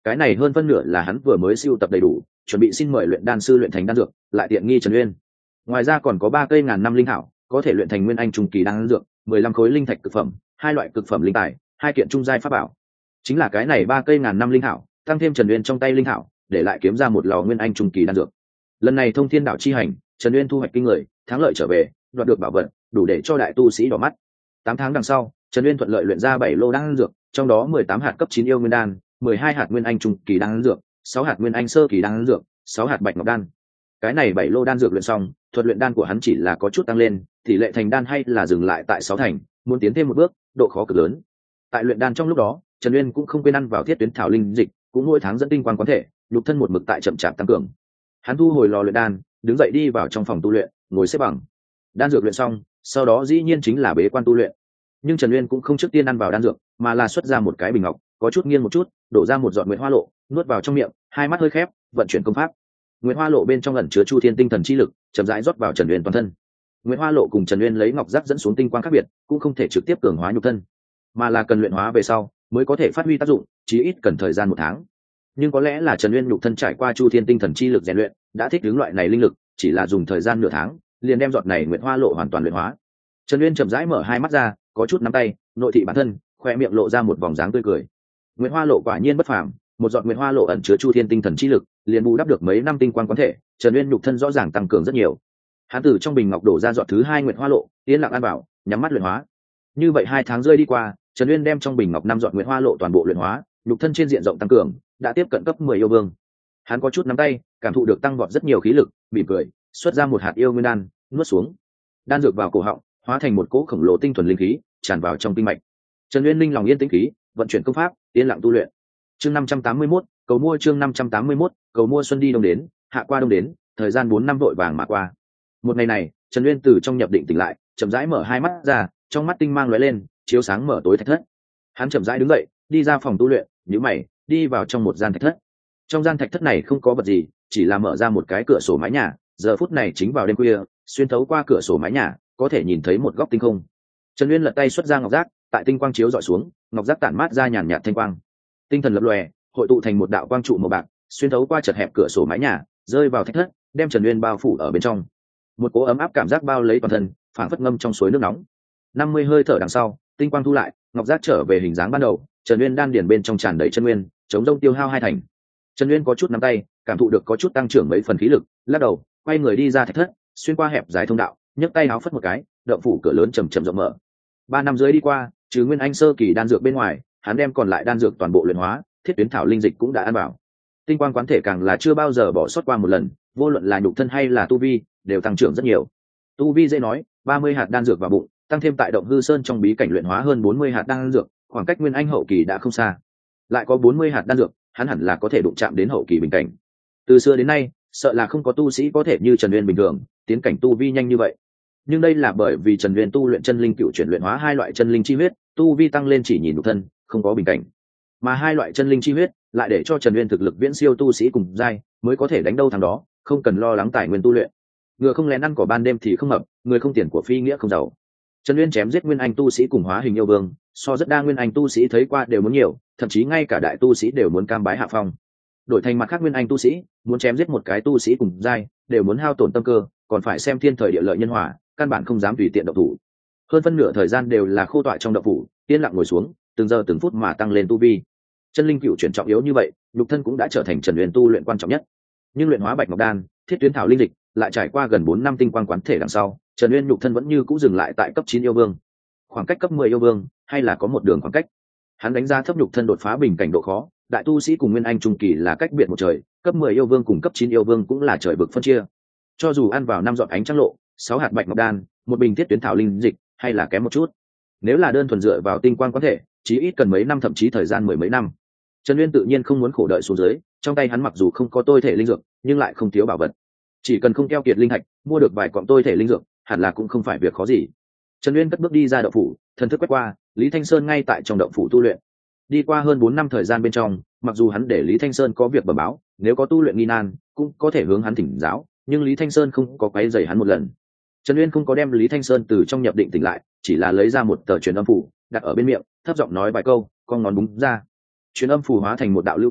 cái này hơn phân nửa là hắn vừa mới sưu tập đầy đủ, chuẩn bị xin mời luyện đan sư luyện thành đan dược, lại tiện nghi Trần Uyên. Ngoài ra còn có 3 cây ngàn năm linh thảo, có thể luyện thành nguyên anh trung kỳ đan dược, 15 khối linh thạch cực phẩm, 2 loại cực phẩm linh tài, 2 kiện trung giai pháp bảo. Chính là cái này 3 cây ngàn năm linh thảo, tăng thêm Trần Uyên trong tay linh thảo, để lại kiếm ra một lò nguyên anh trung kỳ đan dược. Lần này thông thiên đạo chi hành, Trần Uyên thu hoạch kinh người, thắng lợi trở về, đoạt được bảo vật, đủ để cho đại tu sĩ đỏ mắt. 8 tháng đằng sau, Trần Uyên thuận lợi luyện ra 7 lô đan dược, trong đó 18 hạt cấp 9 yêu nguyên đan, 12 hạt nguyên anh trung kỳ đan dược, 6 hạt nguyên anh sơ kỳ đan dược, 6 hạt bạch ngọc đan. Cái này 7 lô đan dược luyện xong, thuật luyện đan của hắn chỉ là có chút tăng lên, tỷ lệ thành đan hay là dừng lại tại 6 thành, muốn tiến thêm một bước, độ khó cực lớn. Tại luyện đan trong lúc đó, Trần Uyên cũng không quên ăn vào thiết tuyến thảo linh dịch, cũng mỗi tháng dẫn tinh quang quán thể, nhục thân một mực tại chậm chạp tăng cường. Hắn thu hồi lò luyện đan, đứng dậy đi vào trong phòng tu luyện, ngồi xếp bằng. Đan dược luyện xong, sau đó dĩ nhiên chính là bế quan tu luyện. Nhưng Trần Uyên cũng không trước tiên ăn vào đan dược, mà là xuất ra một cái bình ngọc, có chút nghiêng một chút, đổ ra một giọt nguyệt hoa lộ, nuốt vào trong miệng, hai mắt hơi khép, vận chuyển công pháp. Nguyệt hoa lộ bên trong ẩn chứa chu thiên tinh thần chi lực, chậm rãi rót vào Trần Uyên toàn thân. Nguyệt hoa lộ cùng Trần Uyên lấy ngọc giác dẫn xuống tinh quang khác biệt, cũng không thể trực tiếp cường hóa nhục thân, mà là cần luyện hóa về sau mới có thể phát huy tác dụng, chí ít cần thời gian 1 tháng. Nhưng có lẽ là Trần Uyên nhục thân trải qua chu thiên tinh thần chi lực rèn luyện, đã thích ứng loại này linh lực, chỉ là dùng thời gian nửa tháng, liền đem giọt này nguyệt hoa lộ hoàn toàn luyện hóa. Trần Uyên chậm rãi mở hai mắt ra, có chút nắm tay, nội thị bản thân, khoe miệng lộ ra một vòng dáng tươi cười. Nguyệt hoa lộ quả nhiên bất phàm, một giọt nguyệt hoa lộ ẩn chứa chu thiên tinh thần chi lực, liền bù đắp được mấy năm tinh quang quán thể, Trần Uyên nhục thân rõ ràng tăng cường rất nhiều. Hắn từ trong bình ngọc đổ ra giọt thứ 2 nguyệt hoa lộ, yên lặng ăn vào, nhắm mắt luyện hóa. Như vậy 2 tháng rơi đi qua, Trần Uyên đem trong bình ngọc 5 giọt nguyệt hoa lộ toàn bộ luyện hóa, nhục thân trên diện rộng tăng cường, đã tiếp cận cấp 10 yêu vương. Hắn có chút nắm tay, cảm thụ được tăng vọt rất nhiều khí lực, mỉm cười, xuất ra một hạt yêu nguyên đan, nuốt xuống. Đan dược vào cổ họng, hóa thành một cỗ khổng lồ tinh thuần linh khí, tràn vào trong kinh mạch. Trần Uyên linh lòng yên tĩnh khí, vận chuyển công pháp, yên lặng tu luyện. Chương 581, cầu mua chương 581, cầu mua xuân đi đông đến, hạ qua đông đến, thời gian 4 năm vội vàng mà qua. Một ngày này, Trần Uyên từ trong nhập định tỉnh lại, chậm rãi mở hai mắt ra, trong mắt tinh mang lóe lên, chiếu sáng mở tối thạch thất. Hắn chậm rãi đứng dậy, đi ra phòng tu luyện, nhíu mày, đi vào trong một gian thạch thất. Trong gian thạch thất này không có vật gì, chỉ là mở ra một cái cửa sổ mái nhà, giờ phút này chính vào đêm khuya, xuyên thấu qua cửa sổ mái nhà, có thể nhìn thấy một góc tinh không. Trần Uyên lật tay xuất ra ngọc giác, tại tinh quang chiếu dọi xuống, ngọc giác tản mát ra nhàn nhạt thanh quang. Tinh thần lập lòe, hội tụ thành một đạo quang trụ màu bạc, xuyên thấu qua chật hẹp cửa sổ mái nhà, rơi vào thạch thất, đem Trần Uyên bao phủ ở bên trong. Một cỗ ấm áp cảm giác bao lấy toàn thân, phảng phất ngâm trong suối nước nóng. 50 hơi thở đằng sau, tinh quang thu lại, ngọc giác trở về hình dáng ban đầu, Trần Uyên đan điền bên trong tràn đầy chân nguyên, chống rông tiêu hao 2 thành. Trần Uyên có chút nắm tay, cảm thụ được có chút tăng trưởng mấy phần khí lực, lắc đầu, quay người đi ra thạch thất, xuyên qua hẹp dài thông đạo, nhấc tay áo phất một cái, động phủ cửa lớn chầm chậm rộng mở. 3 năm dưới đi qua, trừ nguyên anh sơ kỳ đan dược bên ngoài, hắn đem còn lại đan dược toàn bộ luyện hóa, thiết tuyến thảo linh dịch cũng đã ăn vào. Tinh quang quán thể càng là chưa bao giờ bỏ sót qua một lần, vô luận là nhục thân hay là tu vi, đều tăng trưởng rất nhiều. Tu vi dễ nói, 30 hạt đan dược vào bụng, tăng thêm tại động hư sơn trong bí cảnh luyện hóa hơn 40 hạt đan dược, khoảng cách nguyên anh hậu kỳ đã không xa. Lại có 40 hạt đan dược, hắn hẳn là có thể đụng chạm đến hậu kỳ bình cảnh. Từ xưa đến nay, sợ là không có tu sĩ có thể như Trần Uyên bình thường, tiến cảnh tu vi nhanh như vậy. Nhưng đây là bởi vì Trần Uyên tu luyện chân linh cựu chuyển luyện hóa 2 loại chân linh chi huyết, tu vi tăng lên chỉ nhìn nhục thân, không có bình cảnh. Mà 2 loại chân linh chi huyết lại để cho Trần Uyên thực lực viễn siêu tu sĩ cùng giai, mới có thể đánh đâu thằng đó, không cần lo lắng tài nguyên tu luyện. Ngựa không lén ăn cỏ ban đêm thì không mập, người không tiền của phi nghĩa không giàu. Trần Uyên chém giết nguyên anh tu sĩ cùng hóa hình yêu vương, so rất đa nguyên anh tu sĩ thấy qua đều muốn nhiều, thậm chí ngay cả đại tu sĩ đều muốn cam bái hạ phong. Đổi thành mặt khác nguyên anh tu sĩ, muốn chém giết một cái tu sĩ cùng giai, đều muốn hao tổn tâm cơ, còn phải xem thiên thời địa lợi nhân hòa, căn bản không dám tùy tiện động thủ. Hơn phân nửa thời gian đều là khô tọa trong động phủ, yên lặng ngồi xuống, từng giờ từng phút mà tăng lên tu vi. Chân linh cựu chuyển trọng yếu như vậy, nhục thân cũng đã trở thành Trần Uyên tu luyện quan trọng nhất. Nhưng luyện hóa bạch ngọc đan, thiết tuyến thảo linh dịch, lại trải qua gần 4 năm tinh quang quán thể đằng sau, Trần Uyên nhục thân vẫn như cũ dừng lại tại cấp 9 yêu vương. Khoảng cách cấp 10 yêu vương, hay là có một đường khoảng cách. Hắn đánh giá thấp nhục thân đột phá bình cảnh độ khó, đại tu sĩ cùng nguyên anh trung kỳ là cách biệt một trời, cấp 10 yêu vương cùng cấp 9 yêu vương cũng là trời vực phân chia. Cho dù ăn vào 5 giọt ánh trăng lộ, 6 hạt bạch ngọc đan, một bình thiết tuyến thảo linh dịch, hay là kém một chút. Nếu là đơn thuần dựa vào tinh quang quán thể, chí ít cần mấy năm thậm chí thời gian 10 mấy năm. Trần Uyên tự nhiên không muốn khổ đợi xuống dưới, trong tay hắn mặc dù không có tôi thể linh dược, nhưng lại không thiếu bảo vật. Chỉ cần không keo kiệt linh thạch, mua được vài cọng tôi thể linh dược, hẳn là cũng không phải việc khó gì. Trần Uyên cất bước đi ra động phủ, thần thức quét qua, Lý Thanh Sơn ngay tại trong động phủ tu luyện. Đi qua hơn 4 năm thời gian bên trong, mặc dù hắn để Lý Thanh Sơn có việc bẩm báo, nếu có tu luyện nghi nan, cũng có thể hướng hắn thỉnh giáo, nhưng Lý Thanh Sơn không có quấy rầy hắn một lần. Trần Uyên không có đem Lý Thanh Sơn từ trong nhập định tỉnh lại, chỉ là lấy ra một tờ truyền âm phủ, đặt ở bên miệng, thấp giọng nói vài câu, con ngón búng ra. Truyền âm phủ hóa thành một đạo lưu quang,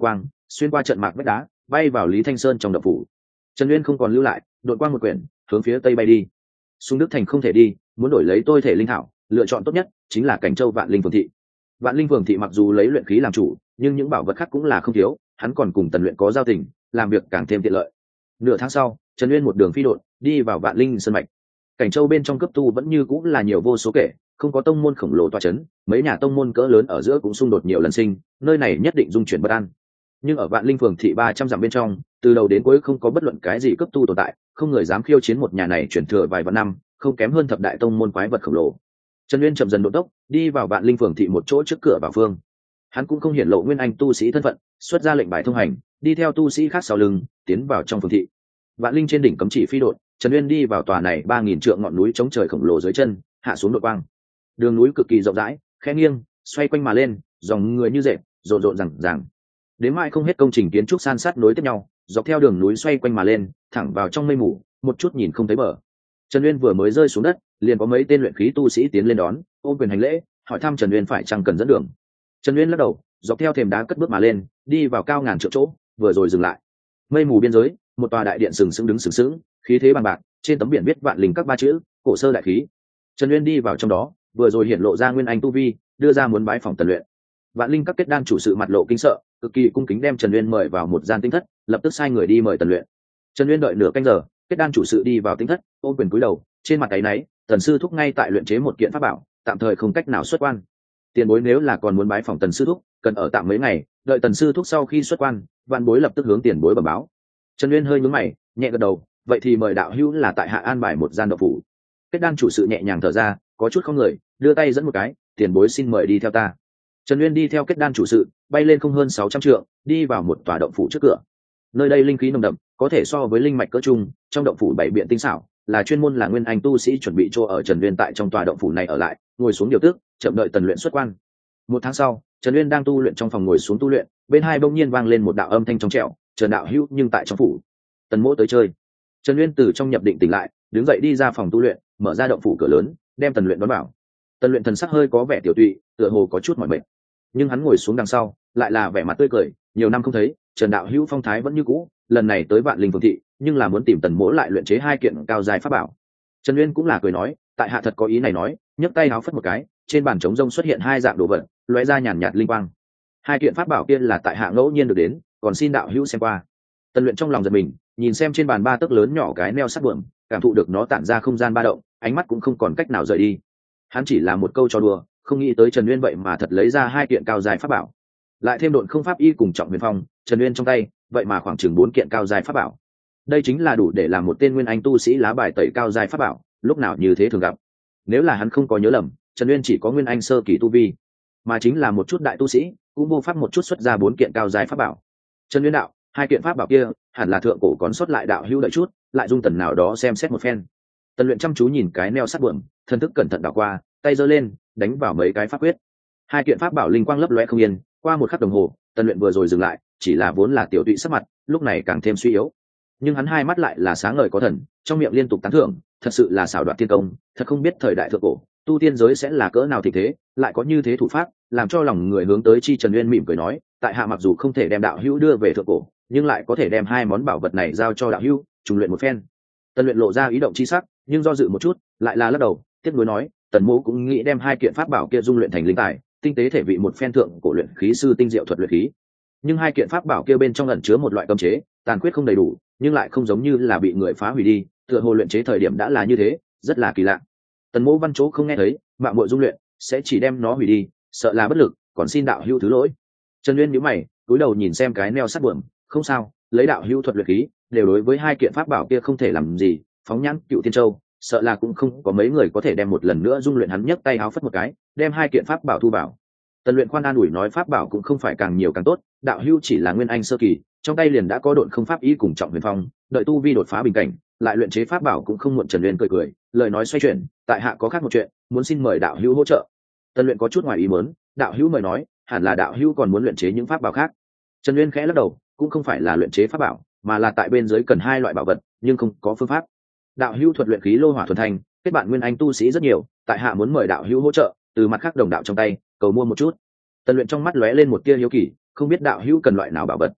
xuyên qua trận mạc vách đá bay vào Lý Thanh Sơn trong động phủ. Trần Uyên không còn lưu lại, đội quang một quyển hướng phía tây bay đi. Xung Đức Thành không thể đi, muốn đổi lấy tôi thể linh thảo, lựa chọn tốt nhất chính là Cảnh Châu Vạn Linh Phường thị. Vạn Linh Phường thị mặc dù lấy luyện khí làm chủ, nhưng những bảo vật khác cũng là không thiếu, hắn còn cùng Tần Luyện có giao tình, làm việc càng thêm tiện lợi. Nửa tháng sau, Trần Uyên một đường phi độn đi vào Vạn Linh Sơn mạch. Cảnh Châu bên trong cấp tu vẫn như cũng là nhiều vô số kể, không có tông môn khổng lồ tọa chấn, mấy nhà tông môn cỡ lớn ở giữa cũng xung đột nhiều lần sinh, nơi này nhất định dung chuyển bất an. Nhưng ở Vạn Linh Phường thị 300 dặm bên trong, từ đầu đến cuối không có bất luận cái gì cấp tu tồn tại, không người dám khiêu chiến một nhà này chuyển thừa vài vạn năm, không kém hơn thập đại tông môn quái vật khổng lồ. Trần Uyên chậm dần độ tốc, đi vào Vạn Linh Phường thị một chỗ trước cửa vào phương. Hắn cũng không hiển lộ nguyên anh tu sĩ thân phận, xuất ra lệnh bài thông hành, đi theo tu sĩ khác sau lưng, tiến vào trong phường thị. Vạn Linh trên đỉnh cấm chỉ phi độn, Trần Uyên đi vào tòa này 3000 trượng ngọn núi chống trời khổng lồ dưới chân, hạ xuống đội quang. Đường núi cực kỳ rộng rãi, khẽ nghiêng, xoay quanh mà lên, dòng người như dệt, rộn rộn rằng ràng. Đến mai không hết công trình kiến trúc san sát nối tiếp nhau, dọc theo đường núi xoay quanh mà lên, thẳng vào trong mây mù, một chút nhìn không thấy bờ. Trần Uyên vừa mới rơi xuống đất, liền có mấy tên luyện khí tu sĩ tiến lên đón, ôm quyền hành lễ, hỏi thăm Trần Uyên phải chăng cần dẫn đường. Trần Uyên lắc đầu, dọc theo thềm đá cất bước mà lên, đi vào cao ngàn trượng chỗ, vừa rồi dừng lại. Mây mù biên giới, một tòa đại điện sừng sững đứng sừng sững, khí thế bằng bạc, trên tấm biển viết Vạn Linh các ba chữ, cổ sơ đại khí. Trần Uyên đi vào trong đó, vừa rồi hiện lộ ra nguyên anh tu vi, đưa ra muốn bái phòng Tần Luyện. Vạn Linh các kết đan chủ sự mặt lộ kinh sợ, cực kỳ cung kính đem Trần Uyên mời vào một gian tinh thất, lập tức sai người đi mời Tần Luyện. Trần Uyên đợi nửa canh giờ, kết đan chủ sự đi vào tinh thất, ôm quyền cúi đầu, trên mặt áy náy, Tần sư thúc ngay tại luyện chế một kiện pháp bảo, tạm thời không cách nào xuất quan. Tiền bối nếu là còn muốn bái phòng Tần sư thúc, cần ở tạm mấy ngày, đợi Tần sư thúc sau khi xuất quan, vạn bối lập tức hướng tiền bối bẩm báo. Trần Uyên hơi nhướng mày, nhẹ gật đầu, vậy thì mời đạo hữu là tại hạ an bài một gian động phủ. Kết đan chủ sự nhẹ nhàng thở ra, có chút không người, đưa tay dẫn một cái, tiền bối xin mời đi theo ta. Trần Uyên đi theo kết đan chủ sự, bay lên không hơn 600 trượng, đi vào một tòa động phủ trước cửa. Nơi đây linh khí nồng đậm, có thể so với linh mạch cỡ trung, trong động phủ bảy biện tinh xảo, là chuyên môn là nguyên anh tu sĩ chuẩn bị cho ở Trần Uyên tại trong tòa động phủ này ở lại, ngồi xuống điều tước, chậm đợi Tần Luyện xuất quan. Một tháng sau, Trần Uyên đang tu luyện trong phòng ngồi xuống tu luyện, bên hai bỗng nhiên vang lên một đạo âm thanh trong trẻo, "Trần đạo hữu nhưng tại trong phủ." Tần Mỗ tới chơi. Trần Uyên từ trong nhập định tỉnh lại, đứng dậy đi ra phòng tu luyện, mở ra động phủ cửa lớn, đem Tần Luyện đón vào. Tần Luyện thần sắc hơi có vẻ tiểu tụy, tựa hồ có chút mỏi mệt, nhưng hắn ngồi xuống đằng sau, lại là vẻ mặt tươi cười, nhiều năm không thấy, Trần đạo hữu phong thái vẫn như cũ, lần này tới Vạn Linh Phường thị, nhưng là muốn tìm Tần Mỗ lại luyện chế hai kiện cao giai pháp bảo. Trần Uyên cũng là cười nói, tại hạ thật có ý này nói, nhấc tay háo phất một cái, trên bàn trống rông xuất hiện hai dạng đồ vật, lóe ra nhàn nhạt linh quang. Hai kiện pháp bảo kia là tại hạ ngẫu nhiên được đến, còn xin đạo hữu xem qua. Tần Luyện trong lòng giật mình, nhìn xem trên bàn ba tấc lớn nhỏ cái neo sắt buồm, cảm thụ được nó tản ra không gian ba động, ánh mắt cũng không còn cách nào rời đi. Hắn chỉ là một câu trò đùa, không nghĩ tới Trần Uyên vậy mà thật lấy ra hai kiện cao giai pháp bảo, lại thêm độn không pháp y cùng trọng huyền phong, Trần Uyên trong tay vậy mà khoảng chừng 4 kiện cao giai pháp bảo. Đây chính là đủ để làm một tên nguyên anh tu sĩ lá bài tẩy cao giai pháp bảo, lúc nào như thế thường gặp. Nếu là hắn không có nhớ lầm, Trần Uyên chỉ có nguyên anh sơ kỳ tu vi, mà chính là một chút đại tu sĩ cũng vô pháp một chút xuất ra 4 kiện cao giai pháp bảo. Trần Uyên đạo, hai kiện pháp bảo kia hẳn là thượng cổ còn sót lại đạo hữu đợi chút, lại dung Tần nào đó xem xét một phen. Tần Luyện chăm chú nhìn cái neo sắt buồm, thần thức cẩn thận đảo qua, tay giơ lên, đánh vào mấy cái pháp quyết. Hai kiện pháp bảo linh quang lấp lóe không yên, qua một khắc đồng hồ, Tần Luyện vừa rồi dừng lại, chỉ là vốn là tiểu tụy sắc mặt, lúc này càng thêm suy yếu. Nhưng hắn hai mắt lại là sáng ngời có thần, trong miệng liên tục tán thưởng, thật sự là xảo đoạt tiên công, thật không biết thời đại thượng cổ, tu tiên giới sẽ là cỡ nào thịnh thế, lại có như thế thủ pháp, làm cho lòng người hướng tới chi. Trần Uyên mỉm cười nói, tại hạ mặc dù không thể đem đạo hữu đưa về thượng cổ, nhưng lại có thể đem hai món bảo vật này giao cho đạo hữu, trùng luyện một phen. Tần Luyện lộ ra ý động chi sắc, nhưng do dự một chút, lại là lắc đầu, tiếc nuối nói, Tần Mỗ cũng nghĩ đem hai kiện pháp bảo kia dung luyện thành linh tài, tinh tế thể vị một phen thượng cổ luyện khí sư tinh diệu thuật luyện khí. Nhưng hai kiện pháp bảo kia bên trong ẩn chứa một loại cấm chế, tàn khuyết không đầy đủ, nhưng lại không giống như là bị người phá hủy đi, tựa hồ luyện chế thời điểm đã là như thế, rất là kỳ lạ. Tần Mỗ văn chỗ không nghe thấy, mạo muội dung luyện, sẽ chỉ đem nó hủy đi, sợ là bất lực, còn xin đạo hữu thứ lỗi. Trần Uyên nhíu mày, cúi đầu nhìn xem cái neo sắt buồm, không sao, lấy đạo hữu thuật luyện khí, đều đối với hai kiện pháp bảo kia không thể làm gì, phóng nhãn Cựu Thiên Châu, sợ là cũng không có mấy người có thể đem một lần nữa dung luyện. Hắn nhấc tay áo phất một cái, đem hai kiện pháp bảo thu vào. Tần Luyện khoan an ủi nói, pháp bảo cũng không phải càng nhiều càng tốt, đạo hữu chỉ là nguyên anh sơ kỳ, trong tay liền đã có độn không pháp ý cùng trọng huyền phong, đợi tu vi đột phá bình cảnh, lại luyện chế pháp bảo cũng không muộn. Trần Uyên cười cười, lời nói xoay chuyển, tại hạ có khác một chuyện, muốn xin mời đạo hữu hỗ trợ. Tần Luyện có chút ngoài ý muốn, đạo hữu mời nói, hẳn là đạo hữu còn muốn luyện chế những pháp bảo khác. Trần Uyên khẽ lắc đầu, cũng không phải là luyện chế pháp bảo, mà là tại bên dưới cần hai loại bảo vật, nhưng không có phương pháp. Đạo hữu thuật luyện khí lô hỏa thuần thành, kết bạn nguyên anh tu sĩ rất nhiều, tại hạ muốn mời đạo hữu hỗ trợ, từ mặt khác đồng đạo trong tay cầu mua một chút. Tần Luyện trong mắt lóe lên một tia hiếu kỳ, không biết đạo hữu cần loại nào bảo vật.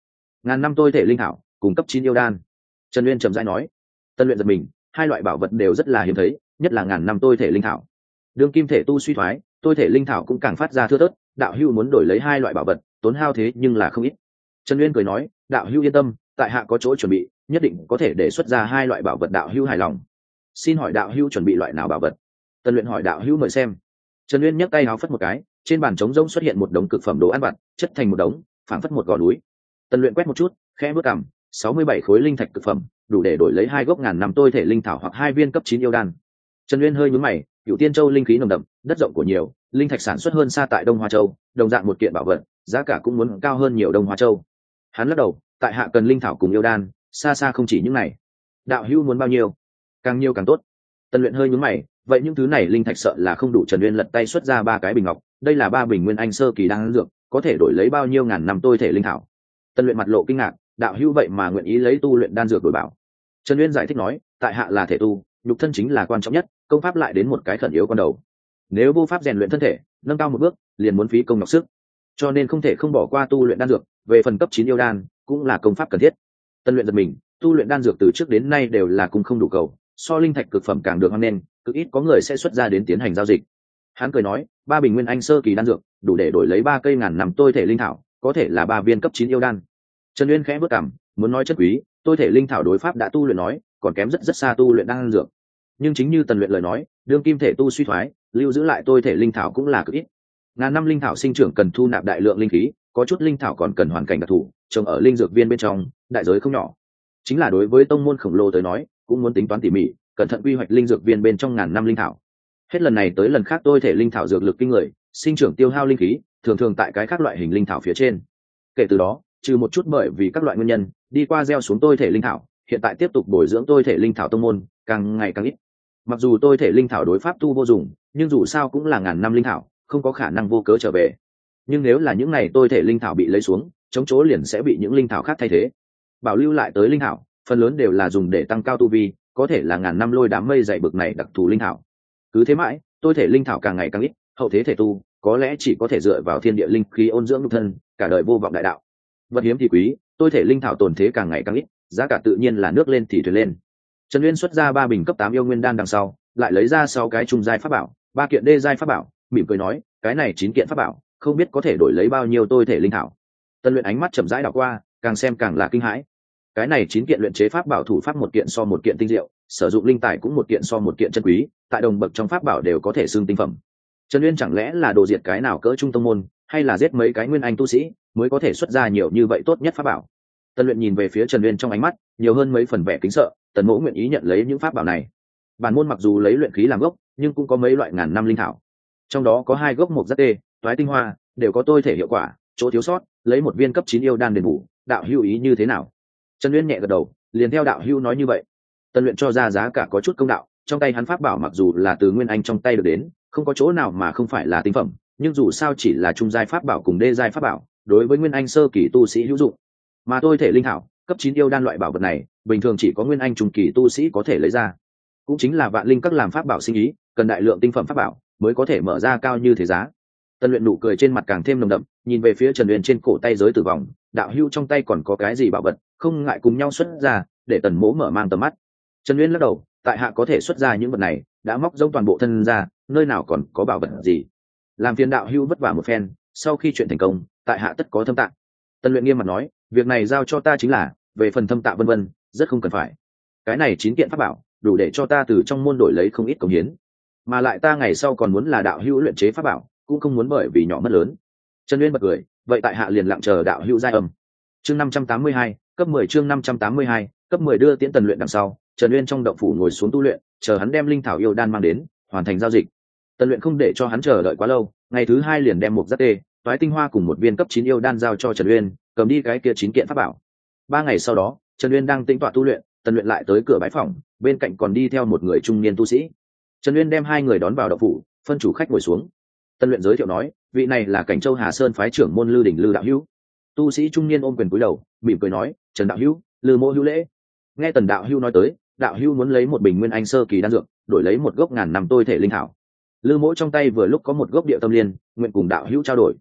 ngàn năm tôi thể linh thảo cùng cấp 9 yêu đan. Trần Uyên chậm rãi nói. Tân luyện giật mình, hai loại bảo vật đều rất là hiếm thấy, nhất là ngàn năm tôi thể linh thảo. Đương kim thể tu suy thoái, tôi thể linh thảo cũng càng phát ra thưa thớt, đạo hữu muốn đổi lấy hai loại bảo vật, tốn hao thế nhưng là không ít. Trần Uyên cười nói, đạo hữu yên tâm, tại hạ có chỗ chuẩn bị, nhất định có thể đề xuất ra hai loại bảo vật đạo hữu hài lòng. Xin hỏi đạo hữu chuẩn bị loại nào bảo vật? Tân luyện hỏi đạo hữu mời xem. Trần Uyên nhấc tay áo phất một cái, trên bàn trống rỗng xuất hiện một đống cực phẩm đồ ăn vặt, chất thành một đống, phảng phất một gò núi. Tân luyện quét một chút, khẽ bước cằm, 67 khối linh thạch cực phẩm, đủ để đổi lấy hai gốc ngàn năm tôi thể linh thảo hoặc hai viên cấp 9 yêu đan. Trần Uyên hơi nhướng mày, Cửu Tiên Châu linh khí nồng đậm, đất rộng của nhiều, linh thạch sản xuất hơn xa tại Đông Hoa Châu, đồng dạng một kiện bảo vật, giá cả cũng muốn cao hơn nhiều Đông Hoa Châu. Hắn lắc đầu, tại hạ cần linh thảo cùng yêu đan, xa xa không chỉ những này. Đạo hữu muốn bao nhiêu? Càng nhiều càng tốt. Tân luyện hơi nhướng mày, vậy những thứ này linh thạch sợ là không đủ. Trần Uyên lật tay xuất ra ba cái bình ngọc, đây là ba bình nguyên anh sơ kỳ đang dược, có thể đổi lấy bao nhiêu ngàn năm tôi thể linh thảo. Tân luyện mặt lộ kinh ngạc, đạo hữu vậy mà nguyện ý lấy tu luyện đan dược đổi bảo. Trần Uyên giải thích nói, tại hạ là thể tu, nhục thân chính là quan trọng nhất, công pháp lại đến một cái khẩn yếu con đầu. Nếu vô pháp rèn luyện thân thể, nâng cao một bước, liền muốn phí công nhọc sức, cho nên không thể không bỏ qua tu luyện đan dược. Về phần cấp 9 yêu đan, cũng là công pháp cần thiết. Tân luyện giật mình, tu luyện đan dược từ trước đến nay đều là cung không đủ cầu, so linh thạch cực phẩm càng được hoan nghênh, cực ít có người sẽ xuất ra đến tiến hành giao dịch. Hắn cười nói, ba bình nguyên anh sơ kỳ đan dược, đủ để đổi lấy ba cây ngàn năm tôi thể linh thảo, có thể là ba viên cấp 9 yêu đan. Trần Uyên khẽ bước cằm, muốn nói chất quý, tôi thể linh thảo đối pháp đã tu luyện nói, còn kém rất rất xa tu luyện đan dược. Nhưng chính như Tần luyện lời nói, đương kim thể tu suy thoái, lưu giữ lại tôi thể linh thảo cũng là cực ít. Ngàn năm linh thảo sinh trưởng cần thu nạp đại lượng linh khí, có chút linh thảo còn cần hoàn cảnh đặc thù, trồng ở linh dược viên bên trong, đại giới không nhỏ. Chính là đối với tông môn khổng lồ tới nói, cũng muốn tính toán tỉ mỉ, cẩn thận quy hoạch linh dược viên bên trong ngàn năm linh thảo. Hết lần này tới lần khác tôi thể linh thảo dược lực kinh người, sinh trưởng tiêu hao linh khí, thường thường tại cái khác loại hình linh thảo phía trên. Kể từ đó, trừ một chút bởi vì các loại nguyên nhân, đi qua gieo xuống tôi thể linh thảo, hiện tại tiếp tục bồi dưỡng tôi thể linh thảo tông môn, càng ngày càng ít. Mặc dù tôi thể linh thảo đối pháp tu vô dụng, nhưng dù sao cũng là ngàn năm linh thảo, không có khả năng vô cớ trở về. Nhưng nếu là những này tôi thể linh thảo bị lấy xuống, chống chỗ liền sẽ bị những linh thảo khác thay thế. Bảo lưu lại tới linh thảo, phần lớn đều là dùng để tăng cao tu vi, có thể là ngàn năm lôi đám mây dày bực này đặc thù linh thảo. Cứ thế mãi, tôi thể linh thảo càng ngày càng ít, hậu thế thể tu có lẽ chỉ có thể dựa vào thiên địa linh khí ôn dưỡng nhục thân, cả đời vô vọng đại đạo. Vật hiếm thì quý, tôi thể linh thảo tồn thế càng ngày càng ít, giá cả tự nhiên là nước lên thì thuyền lên. Trần Uyên xuất ra ba bình cấp 8 yêu nguyên đan đằng sau, lại lấy ra 6 cái trung giai pháp bảo, 3 kiện đê giai pháp bảo, mỉm cười nói, cái này 9 kiện pháp bảo, không biết có thể đổi lấy bao nhiêu tôi thể linh thảo. Tân luyện ánh mắt chậm rãi đảo qua, càng xem càng là kinh hãi. Cái này 9 kiện luyện chế pháp bảo thủ pháp một kiện so một kiện tinh diệu, sử dụng linh tài cũng một kiện so một kiện chân quý, tại đồng bậc trong pháp bảo đều có thể xưng tinh phẩm. Trần Uyên chẳng lẽ là đồ diệt cái nào cỡ trung tông môn, hay là giết mấy cái nguyên anh tu sĩ mới có thể xuất ra nhiều như vậy tốt nhất pháp bảo? Tân luyện nhìn về phía Trần Uyên trong ánh mắt nhiều hơn mấy phần vẻ kính sợ. Tần Mỗ nguyện ý nhận lấy những pháp bảo này. Bản môn mặc dù lấy luyện khí làm gốc, nhưng cũng có mấy loại ngàn năm linh thảo, trong đó có 2 gốc mộc giác tê, toái tinh hoa, đều có tôi thể hiệu quả, chỗ thiếu sót lấy một viên cấp 9 yêu đan đền bù. Đạo hữu ý như thế nào? Trần Uyên nhẹ gật đầu, liền theo đạo hữu nói như vậy. Tân luyện cho ra giá cả có chút công đạo, trong tay hắn pháp bảo mặc dù là từ nguyên anh trong tay được đến, không có chỗ nào mà không phải là tinh phẩm, nhưng dù sao chỉ là trung giai pháp bảo cùng đê giai pháp bảo, đối với nguyên anh sơ kỳ tu sĩ hữu dụng. Mà tôi thể linh thảo, cấp 9 yêu đan loại bảo vật này, bình thường chỉ có nguyên anh trung kỳ tu sĩ có thể lấy ra. Cũng chính là vạn linh các làm pháp bảo sinh ý, cần đại lượng tinh phẩm pháp bảo mới có thể mở ra cao như thế giá. Tân luyện nụ cười trên mặt càng thêm nồng đậm, nhìn về phía Trần Uyên trên cổ tay giới tử vòng, đạo hữu trong tay còn có cái gì bảo vật, không ngại cùng nhau xuất ra, để Tần Mỗ mở mang tầm mắt. Trần Uyên lắc đầu, tại hạ có thể xuất ra những vật này, đã móc rông toàn bộ thân ra, nơi nào còn có bảo vật gì. Làm phiền đạo hữu vất vả một phen, sau khi chuyện thành công, tại hạ tất có thâm tạng. Tân luyện nghiêm mặt nói, việc này giao cho ta chính là, về phần thâm tạ vân vân, rất không cần phải. Cái này 9 kiện pháp bảo, đủ để cho ta từ trong môn đổi lấy không ít công hiến, mà lại ta ngày sau còn muốn là đạo hữu luyện chế pháp bảo, cũng không muốn bởi vì nhỏ mất lớn. Trần Uyên bật cười, vậy tại hạ liền lặng chờ đạo hữu giai âm. Chương 582, cấp 10 chương 582, cấp 10 đưa tiễn Tần luyện đằng sau, Trần Uyên trong động phủ ngồi xuống tu luyện, chờ hắn đem linh thảo yêu đan mang đến, hoàn thành giao dịch. Tần luyện không để cho hắn chờ đợi quá lâu, ngày thứ 2 liền đem một giác tê, toái tinh hoa cùng một viên cấp 9 yêu đan giao cho Trần Uyên, cầm đi cái kia 9 kiện pháp bảo. 3 ngày sau đó, Trần Uyên đang tĩnh tọa tu luyện, Tần luyện lại tới cửa bái phòng, bên cạnh còn đi theo một người trung niên tu sĩ. Trần Uyên đem 2 người đón vào động phủ, phân chủ khách ngồi xuống. Tần luyện giới thiệu nói, vị này là Cảnh Châu Hà Sơn phái trưởng môn Lư Đỉnh Lư đạo hữu. Tu sĩ trung niên ôm quyền cúi đầu, mỉm cười nói, Trần đạo hữu, Lư mỗ hữu lễ. Nghe Tần đạo hữu nói tới, đạo hữu muốn lấy một bình nguyên anh sơ kỳ đan dược, đổi lấy một gốc ngàn năm tôi thể linh thảo. Lư mỗ trong tay vừa lúc có một gốc địa tâm liên, nguyện cùng đạo hữu trao đổi.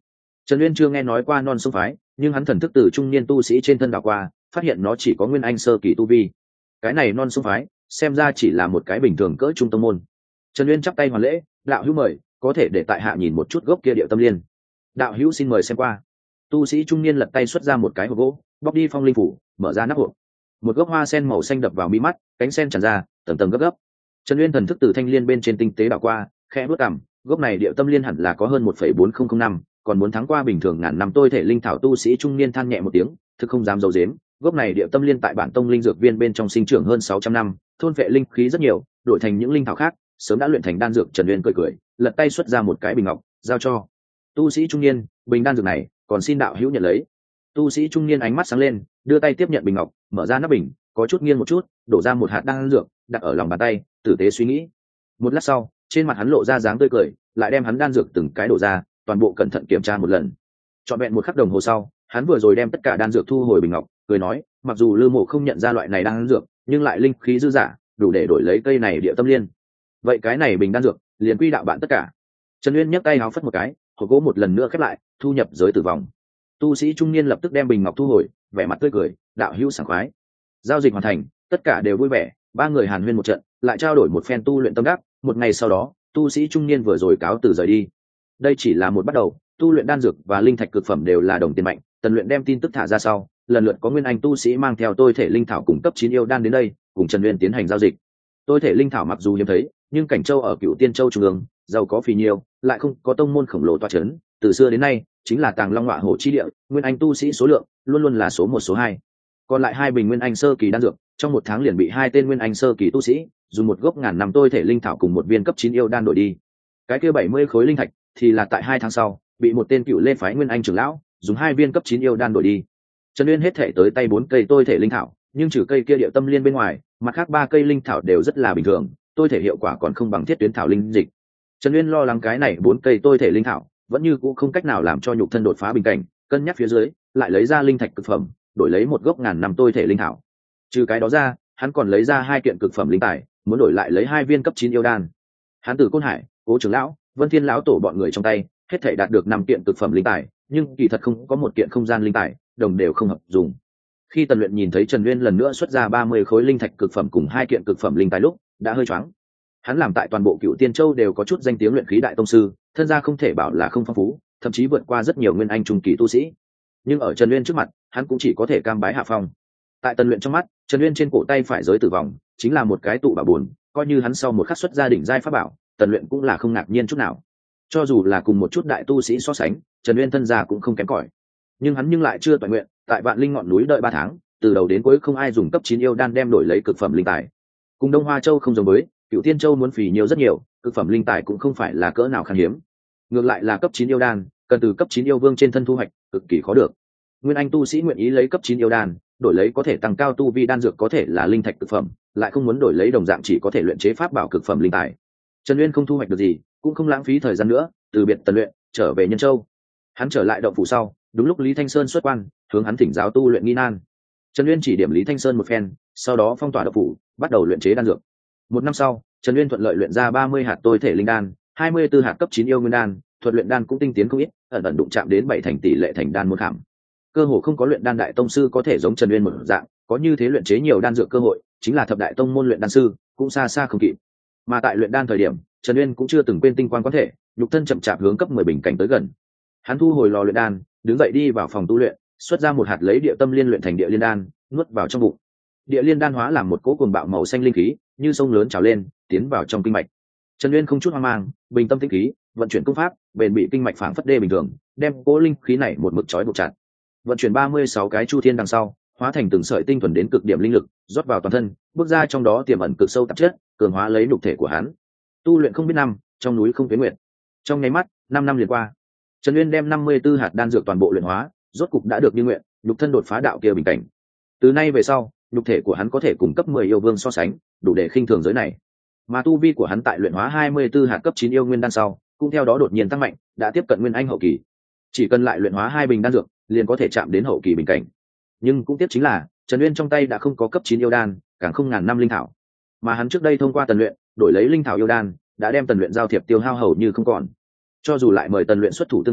Trần Uyên chưa nghe nói qua non sông phái, nhưng hắn thần thức từ trung niên tu sĩ trên thân đảo qua, phát hiện nó chỉ có nguyên anh sơ kỳ tu vi. Cái này non sông phái xem ra chỉ là một cái bình thường cỡ trung tông môn. Trần Uyên chắp tay hoàn lễ, đạo hữu mời, có thể để tại hạ nhìn một chút gốc kia điệu tâm liên. Đạo hữu xin mời xem qua. Tu sĩ trung niên lật tay xuất ra một cái hộp gỗ, bóc đi phong linh phủ, mở ra nắp hộp. Một gốc hoa sen màu xanh đập vào mi mắt, cánh sen tràn ra, tầng tầng gấp gấp. Trần Uyên thần thức từ thanh liên bên trên tinh tế đảo qua, khẽ bước cằm, gốc này điệu tâm liên hẳn là có hơn 1,4005, còn muốn thắng qua bình thường ngàn năm tôi thể linh thảo. Tu sĩ trung niên than nhẹ một tiếng, thực không dám giấu giếm, gốc này điệu tâm liên tại bản tông linh dược viên bên trong sinh trưởng hơn 600 năm, thôn vệ linh khí rất nhiều, đổi thành những linh thảo khác, sớm đã luyện thành đan dược. Trần Uyên cười cười, lật tay xuất ra một cái bình ngọc, giao cho tu sĩ trung niên, bình đan dược này, còn xin đạo hữu nhận lấy. Tu sĩ trung niên ánh mắt sáng lên, đưa tay tiếp nhận bình ngọc, mở ra nắp bình, có chút nghiêng một chút, đổ ra một hạt đan dược, đặt ở lòng bàn tay, tử tế suy nghĩ. Một lát sau, trên mặt hắn lộ ra dáng tươi cười, lại đem hắn đan dược từng cái đổ ra, toàn bộ cẩn thận kiểm tra một lần. Trọn vẹn một khắc đồng hồ sau, hắn vừa rồi đem tất cả đan dược thu hồi bình ngọc, cười nói, mặc dù Lư Mộ không nhận ra loại này đan dược, nhưng lại linh khí dư dả, đủ để đổi lấy cây này địa tâm liên. Vậy cái này bình đan dược, liền quy đạo bạn tất cả. Trần Uyên nhấc tay háo phất một cái, hộp gỗ một lần nữa khép lại, thu nhập giới tử vong. Tu sĩ trung niên lập tức đem bình ngọc thu hồi, vẻ mặt tươi cười, đạo hữu sảng khoái. Giao dịch hoàn thành, tất cả đều vui vẻ, ba người hàn huyên một trận, lại trao đổi một phen tu luyện tâm đắc. Một ngày sau đó, tu sĩ trung niên vừa rồi cáo từ rời đi. Đây chỉ là một bắt đầu, tu luyện đan dược và linh thạch cực phẩm đều là đồng tiền mạnh. Tần Luyện đem tin tức thả ra sau, lần lượt có nguyên anh tu sĩ mang theo tôi thể linh thảo cùng cấp 9 yêu đan đến đây, cùng Trần Uyên tiến hành giao dịch. Tôi thể linh thảo mặc dù hiếm thấy, nhưng Cảnh Châu ở Cựu Tiên Châu trung ương, giàu có phì nhiêu, lại không có tông môn khổng lồ toa chấn, từ xưa đến nay chính là tàng long ngọa hổ chi địa, nguyên anh tu sĩ số lượng luôn luôn là số một số hai. Còn lại hai bình nguyên anh sơ kỳ đan dược, trong một tháng liền bị hai tên nguyên anh sơ kỳ tu sĩ dùng một gốc ngàn năm tôi thể linh thảo cùng một viên cấp 9 yêu đan đổi đi. Cái kia 70 khối linh thạch thì là tại 2 tháng sau bị một tên cựu lê phái nguyên anh trưởng lão dùng 2 viên cấp 9 yêu đan đổi đi. Trần Uyên hết thể tới tay 4 cây tôi thể linh thảo, nhưng trừ cây kia điệu tâm liên bên ngoài, mặt khác 3 cây linh thảo đều rất là bình thường, tôi thể hiệu quả còn không bằng thiết tuyến thảo linh dịch. Trần Uyên lo lắng cái này 4 cây tôi thể linh thảo vẫn như cũ không cách nào làm cho nhục thân đột phá bình cảnh, cân nhắc phía dưới, lại lấy ra linh thạch cực phẩm, đổi lấy một gốc ngàn năm tôi thể linh thảo. Trừ cái đó ra, hắn còn lấy ra 2 kiện cực phẩm linh tài, muốn đổi lại lấy 2 viên cấp 9 yêu đan. Hắn từ Côn Hải, Cố trưởng lão, Vân Thiên lão tổ bọn người trong tay, hết thảy đạt được 5 kiện cực phẩm linh tài, nhưng kỳ thật không có một kiện không gian linh tài, đồng đều không hợp dùng. Khi Tần Luyện nhìn thấy Trần Uyên lần nữa xuất ra 30 khối linh thạch cực phẩm cùng 2 kiện cực phẩm linh tài lúc, đã hơi choáng. Hắn làm tại toàn bộ Cựu Tiên Châu đều có chút danh tiếng luyện khí đại tông sư, thân gia không thể bảo là không phong phú, thậm chí vượt qua rất nhiều nguyên anh trung kỳ tu sĩ. Nhưng ở Trần Uyên trước mặt, hắn cũng chỉ có thể cam bái hạ phong. Tại Tần Luyện trong mắt, Trần Uyên trên cổ tay phải giới tử vong, chính là một cái tụ bảo buồn, coi như hắn sau một khắc xuất ra đỉnh giai pháp bảo, Tần Luyện cũng là không ngạc nhiên chút nào. Cho dù là cùng một chút đại tu sĩ so sánh, Trần Uyên thân gia cũng không kém cỏi. Nhưng hắn lại chưa toàn nguyện, tại Vạn Linh ngọn núi đợi 3 tháng, từ đầu đến cuối không ai dùng cấp 9 yêu đan đem đổi lấy cực phẩm linh tài. Cùng Đông Hoa Châu không giống với, Cựu Tiên Châu muốn phì nhiều rất nhiều, cực phẩm linh tài cũng không phải là cỡ nào khan hiếm. Ngược lại là cấp 9 yêu đan, cần từ cấp 9 yêu vương trên thân thu hoạch, cực kỳ khó được. Nguyên anh tu sĩ nguyện ý lấy cấp 9 yêu đan, đổi lấy có thể tăng cao tu vi đan dược có thể là linh thạch cực phẩm, lại không muốn đổi lấy đồng dạng chỉ có thể luyện chế pháp bảo cực phẩm linh tài. Trần Uyên không thu hoạch được gì, cũng không lãng phí thời gian nữa, từ biệt Tần Luyện, trở về Nhân Châu. Hắn trở lại động phủ sau, đúng lúc Lý Thanh Sơn xuất quan, hướng hắn thỉnh giáo tu luyện nghi nan. Trần Uyên chỉ điểm Lý Thanh Sơn một phen, sau đó phong tỏa động phủ, bắt đầu luyện chế đan dược. 1 năm sau, Trần Uyên thuận lợi luyện ra 30 hạt tôi thể linh đan, 24 hạt cấp 9 yêu nguyên đan, thuật luyện đan cũng tinh tiến không ít, ẩn ẩn đụng chạm đến 7 thành tỷ lệ thành đan môn khảm. Cơ hồ không có luyện đan đại tông sư có thể giống Trần Uyên một dạng, có như thế luyện chế nhiều đan dược cơ hội, chính là thập đại tông môn luyện đan sư, cũng xa xa không kịp. Mà tại luyện đan thời điểm, Trần Uyên cũng chưa từng quên tinh quan quán thể, nhục thân chậm chạp hướng cấp 10 bình cảnh tới gần. Hắn thu hồi lò luyện đan, đứng dậy đi vào phòng tu luyện, xuất ra một hạt lấy địa tâm liên luyện thành địa liên đan, nuốt vào trong bụng. Địa liên đan hóa làm một cỗ cuồng bạo màu xanh linh khí, như sông lớn trào lên, tiến vào trong kinh mạch. Trần Uyên không chút hoang mang, bình tâm tĩnh khí, vận chuyển công pháp, bền bị kinh mạch phảng phất đê bình thường, đem cỗ linh khí này một mực trói buộc chặt. Vận chuyển 36 cái chu thiên đằng sau, hóa thành từng sợi tinh thuần đến cực điểm linh lực, rót vào toàn thân, bước ra trong đó tiềm ẩn cực sâu tạp chất, cường hóa lấy nhục thể của hắn. Tu luyện không biết năm, trong núi không tuyến nguyện. Trong nháy mắt, 5 năm liền qua. Trần Uyên đem 54 hạt đan dược toàn bộ luyện hóa, rốt cục đã được như nguyện, nhục thân đột phá đạo kia bình cảnh. Từ nay về sau, nhục thể của hắn có thể cùng cấp 10 yêu vương so sánh, đủ để khinh thường giới này. Mà tu vi của hắn tại luyện hóa 24 hạt cấp 9 yêu nguyên đan sau, cũng theo đó đột nhiên tăng mạnh, đã tiếp cận nguyên anh hậu kỳ. Chỉ cần lại luyện hóa 2 bình đan dược, liền có thể chạm đến hậu kỳ bình cảnh. Nhưng cũng tiếc chính là, Trần Uyên trong tay đã không có cấp 9 yêu đan, càng không ngàn năm linh thảo. Mà hắn trước đây thông qua Tần Luyện, đổi lấy linh thảo yêu đan, đã đem Tần Luyện giao thiệp tiêu hao hầu như không còn. Cho dù lại mời Tần Luyện xuất thủ tương trợ,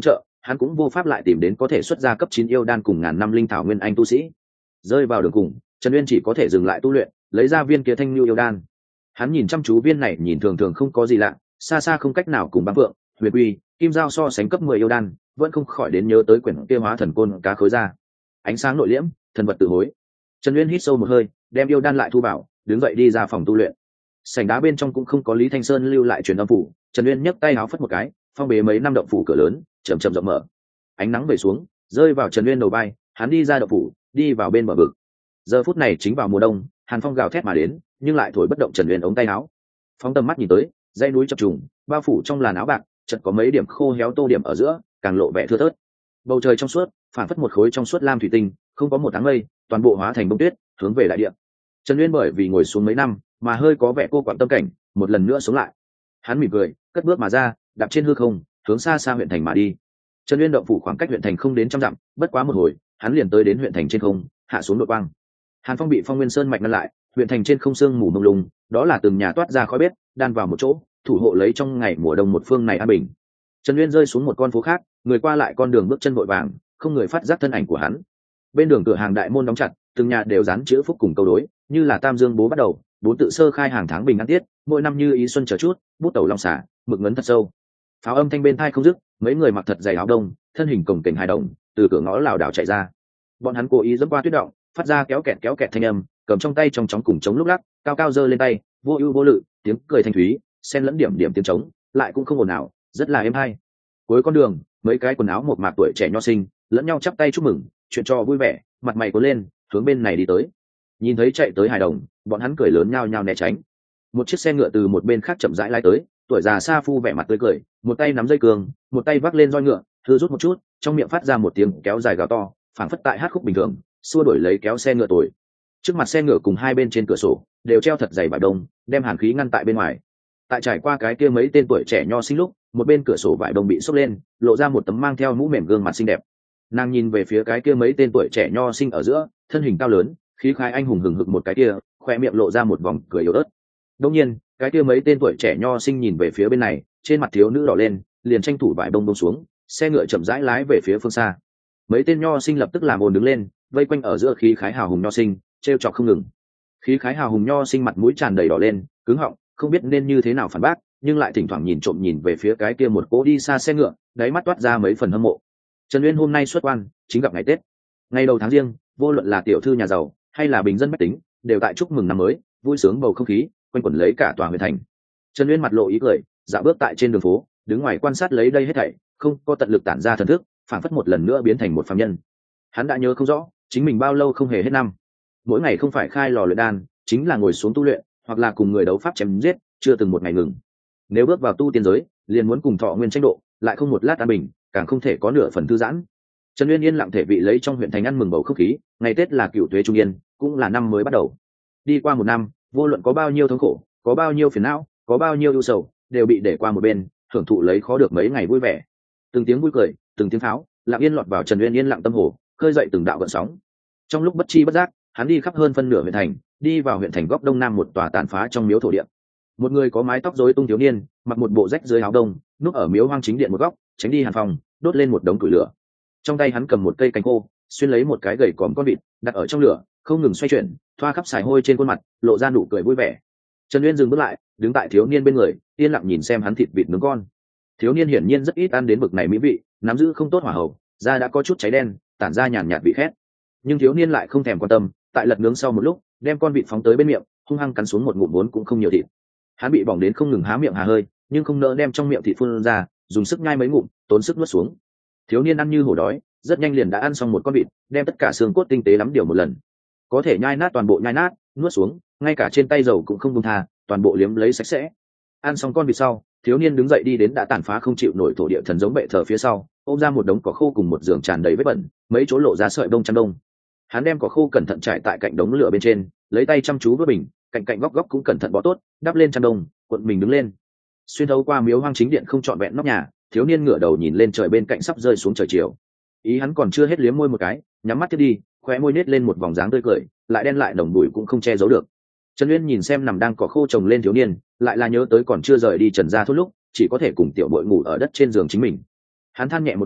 hắn cũng vô pháp lại tìm đến có thể xuất ra cấp 9 yêu đan cùng ngàn năm linh thảo nguyên anh tu sĩ. Rơi vào đường cùng, Trần Uyên chỉ có thể dừng lại tu luyện, lấy ra viên kia thanh lưu yêu đan. Hắn nhìn chăm chú viên này nhìn thường thường không có gì lạ, xa xa không cách nào cùng băng vượng, huyền uy, kim giao so sánh cấp 10 yêu đan, vẫn không khỏi đến nhớ tới quyển kia hóa thần côn cá khối ra. Ánh sáng nội liễm, thần vật tự hối. Trần Uyên hít sâu một hơi, đem yêu đan lại thu vào, đứng dậy đi ra phòng tu luyện. Sảnh đá bên trong cũng không có Lý Thanh Sơn lưu lại truyền âm phủ, Trần Uyên nhấc tay áo phất một cái, phong bế mấy năm động phủ cửa lớn, chậm chậm rộng mở. Ánh nắng về xuống, rơi vào Trần Uyên đầu vai, hắn đi ra động phủ, đi vào bên bờ vực. Giờ phút này chính vào mùa đông, hàn phong gào thét mà đến, nhưng lại thổi bất động Trần Uyên ống tay áo. Phóng tầm mắt nhìn tới, dãy núi chập trùng, bao phủ trong làn áo bạc, chợt có mấy điểm khô héo tô điểm ở giữa, càng lộ vẻ thưa thớt. Bầu trời trong suốt, phản phất một khối trong suốt lam thủy tinh, không có một áng mây, toàn bộ hóa thành bông tuyết, hướng về đại địa. Trần Uyên bởi vì ngồi xuống mấy năm, mà hơi có vẻ cô quặn tâm cảnh, một lần nữa sống lại. Hắn mỉm cười, cất bước mà ra, đạp trên hư không, hướng xa xa huyện thành mà đi. Trần Uyên động phủ khoảng cách huyện thành không đến trăm dặm, bất quá một hồi, hắn liền tới đến huyện thành trên không, hạ xuống đội quang. Hàn Phong bị Phong Nguyên Sơn mạch ngăn lại, huyện thành trên không sương mù mông lung, đó là từng nhà toát ra khói bếp, đan vào một chỗ, thủ hộ lấy trong ngày mùa đông một phương này an bình. Trần Uyên rơi xuống một con phố khác, người qua lại con đường bước chân vội vàng, không người phát giác thân ảnh của hắn. Bên đường cửa hàng đại môn đóng chặt, từng nhà đều dán chữ phúc cùng câu đối, như là Tam Dương bố bắt đầu, bốn tự sơ khai hàng tháng bình an tiết, mỗi năm như ý xuân chờ chút, bút tẩu long xả, mực ngấn thật sâu. Pháo âm thanh bên tai không dứt, mấy người mặc thật dày áo đông, thân hình cồng kềnh hài đồng, từ cửa ngõ lảo đảo chạy ra. Bọn hắn cố ý dẫm qua tuyết động, phát ra kéo kẹt thanh âm, cầm trong tay trong chóng cùng chống lúc lắc, cao cao giơ lên tay, vô ưu vô lự, tiếng cười thanh thúy, xen lẫn điểm điểm tiếng trống, lại cũng không ồn ào, rất là êm hay. Cuối con đường, mấy cái quần áo một mạc tuổi trẻ nho sinh, lẫn nhau chắp tay chúc mừng, chuyện trò vui vẻ, mặt mày cuốn lên, hướng bên này đi tới. Nhìn thấy chạy tới hài đồng, bọn hắn cười lớn nhao nhao né tránh. Một chiếc xe ngựa từ một bên khác chậm rãi lái tới, tuổi già sa phu vẻ mặt tươi cười, một tay nắm dây cương, một tay vác lên roi ngựa, hư rút một chút, trong miệng phát ra một tiếng kéo dài gào to, phảng phất tại hát khúc bình thường, xua đuổi lấy kéo xe ngựa tuổi. Trước mặt xe ngựa cùng hai bên trên cửa sổ đều treo thật dày vải đông, đem hàn khí ngăn tại bên ngoài. Tại trải qua cái kia mấy tên tuổi trẻ nho sinh lúc, một bên cửa sổ vải đông bị xốc lên, lộ ra một tấm mang theo mũ mềm gương mặt xinh đẹp. Nàng nhìn về phía cái kia mấy tên tuổi trẻ nho sinh ở giữa, thân hình cao lớn, khí khái anh hùng hừng hực một cái kia, khoe miệng lộ ra một vòng cười yếu ớt. Đương nhiên, cái kia mấy tên tuổi trẻ nho sinh nhìn về phía bên này, trên mặt thiếu nữ đỏ lên, liền tranh thủ vải đông buông xuống, xe ngựa chậm rãi lái về phía phương xa. Mấy tên nho sinh lập tức làm ồn đứng lên, vây quanh ở giữa khí khái hào hùng nho sinh, trêu chọc không ngừng. Khí khái hào hùng nho sinh mặt mũi tràn đầy đỏ lên, cứng họng, không biết nên như thế nào phản bác, nhưng lại thỉnh thoảng nhìn trộm nhìn về phía cái kia một cỗ đi xa xe ngựa, đáy mắt toát ra mấy phần hâm mộ. Trần Uyên hôm nay xuất quan, chính gặp ngày Tết. Ngày đầu tháng riêng, vô luận là tiểu thư nhà giàu hay là bình dân bách tính, đều tại chúc mừng năm mới, vui sướng bầu không khí, quanh quẩn lấy cả tòa huyện thành. Trần Uyên mặt lộ ý cười, dạo bước tại trên đường phố, đứng ngoài quan sát lấy đây hết thảy, không có tận lực tản ra thần thức, phảng phất một lần nữa biến thành một phàm nhân. Hắn đã nhớ không rõ, chính mình bao lâu không hề hết năm. Mỗi ngày không phải khai lò luyện đan, chính là ngồi xuống tu luyện, hoặc là cùng người đấu pháp chém giết, chưa từng một ngày ngừng. Nếu bước vào tu tiên giới, liền muốn cùng thọ nguyên tranh độ, lại không một lát an bình, càng không thể có nửa phần thư giãn. Trần Uyên yên lặng thể vị lấy trong huyện thành ăn mừng bầu không khí, ngày Tết là cựu tuế trung yên, cũng là năm mới bắt đầu. Đi qua một năm, vô luận có bao nhiêu thống khổ, có bao nhiêu phiền não, có bao nhiêu ưu sầu, đều bị để qua một bên, hưởng thụ lấy khó được mấy ngày vui vẻ. Từng tiếng vui cười, từng tiếng pháo, lặng yên lọt vào Trần Uyên yên lặng tâm hồ, khơi dậy từng đạo gợn sóng. Trong lúc bất chi bất giác, hắn đi khắp hơn phân nửa huyện thành, đi vào huyện thành góc đông nam một tòa tàn phá trong miếu thổ địa. Một người có mái tóc rối tung thiếu niên, mặc một bộ rách dưới áo đông, núp ở miếu hoang chính điện một góc, tránh đi hàn phòng, đốt lên một đống củi lửa. Trong tay hắn cầm một cây cành khô, xuyên lấy một cái gậy còm con vịt, đặt ở trong lửa, không ngừng xoay chuyển, thoa khắp xài hôi trên khuôn mặt, lộ ra nụ cười vui vẻ. Trần Uyên dừng bước lại, đứng tại thiếu niên bên người, yên lặng nhìn xem hắn thịt vịt nướng con. Thiếu niên hiển nhiên rất ít ăn đến bực này mỹ vị, nắm giữ không tốt hỏa hậu, da đã có chút cháy đen, tản ra nhàn nhạt vị khét. Nhưng thiếu niên lại không thèm quan tâm, tại lật nướng sau một lúc, đem con vịt phóng tới bên miệng, hung hăng cắn xuống một ngụm vốn cũng không nhiều thịt. Hắn bị bỏng đến không ngừng há miệng hà hơi, nhưng không nỡ đem trong miệng thịt phun ra, dùng sức nhai mấy ngụm, tốn sức nuốt xuống. Thiếu niên ăn như hổ đói, rất nhanh liền đã ăn xong một con vịt, đem tất cả xương cốt tinh tế lắm điều một lần. Có thể nhai nát toàn bộ nhai nát, nuốt xuống, ngay cả trên tay dầu cũng không buông tha, toàn bộ liếm lấy sạch sẽ. Ăn xong con vịt sau, thiếu niên đứng dậy đi đến đã tàn phá không chịu nổi thổ địa thần giống bệ thờ phía sau, ôm ra một đống cỏ khô cùng một giường tràn đầy vết bẩn, mấy chỗ lộ ra sợi bông chăn đông. Hắn đem cỏ khô cẩn thận trải tại cạnh đống lửa bên trên, lấy tay chăm chú vớt bình, cạnh cạnh góc góc cũng cẩn thận bó tốt, đắp lên chăn đông, cuộn mình đứng lên. Xuyên thấu qua miếu hoang chính điện không trọn vẹn nóc nhà, thiếu niên ngửa đầu nhìn lên trời bên cạnh sắp rơi xuống trời chiều. Ý hắn còn chưa hết liếm môi một cái, nhắm mắt tiếp đi, khóe môi nết lên một vòng dáng tươi cười, lại đen lại đồng đùi cũng không che giấu được. Trần Uyên nhìn xem nằm đang cỏ khô trồng lên thiếu niên, lại là nhớ tới còn chưa rời đi Trần gia thốt lúc, chỉ có thể cùng tiểu bội ngủ ở đất trên giường chính mình. Hắn than nhẹ một tiếng,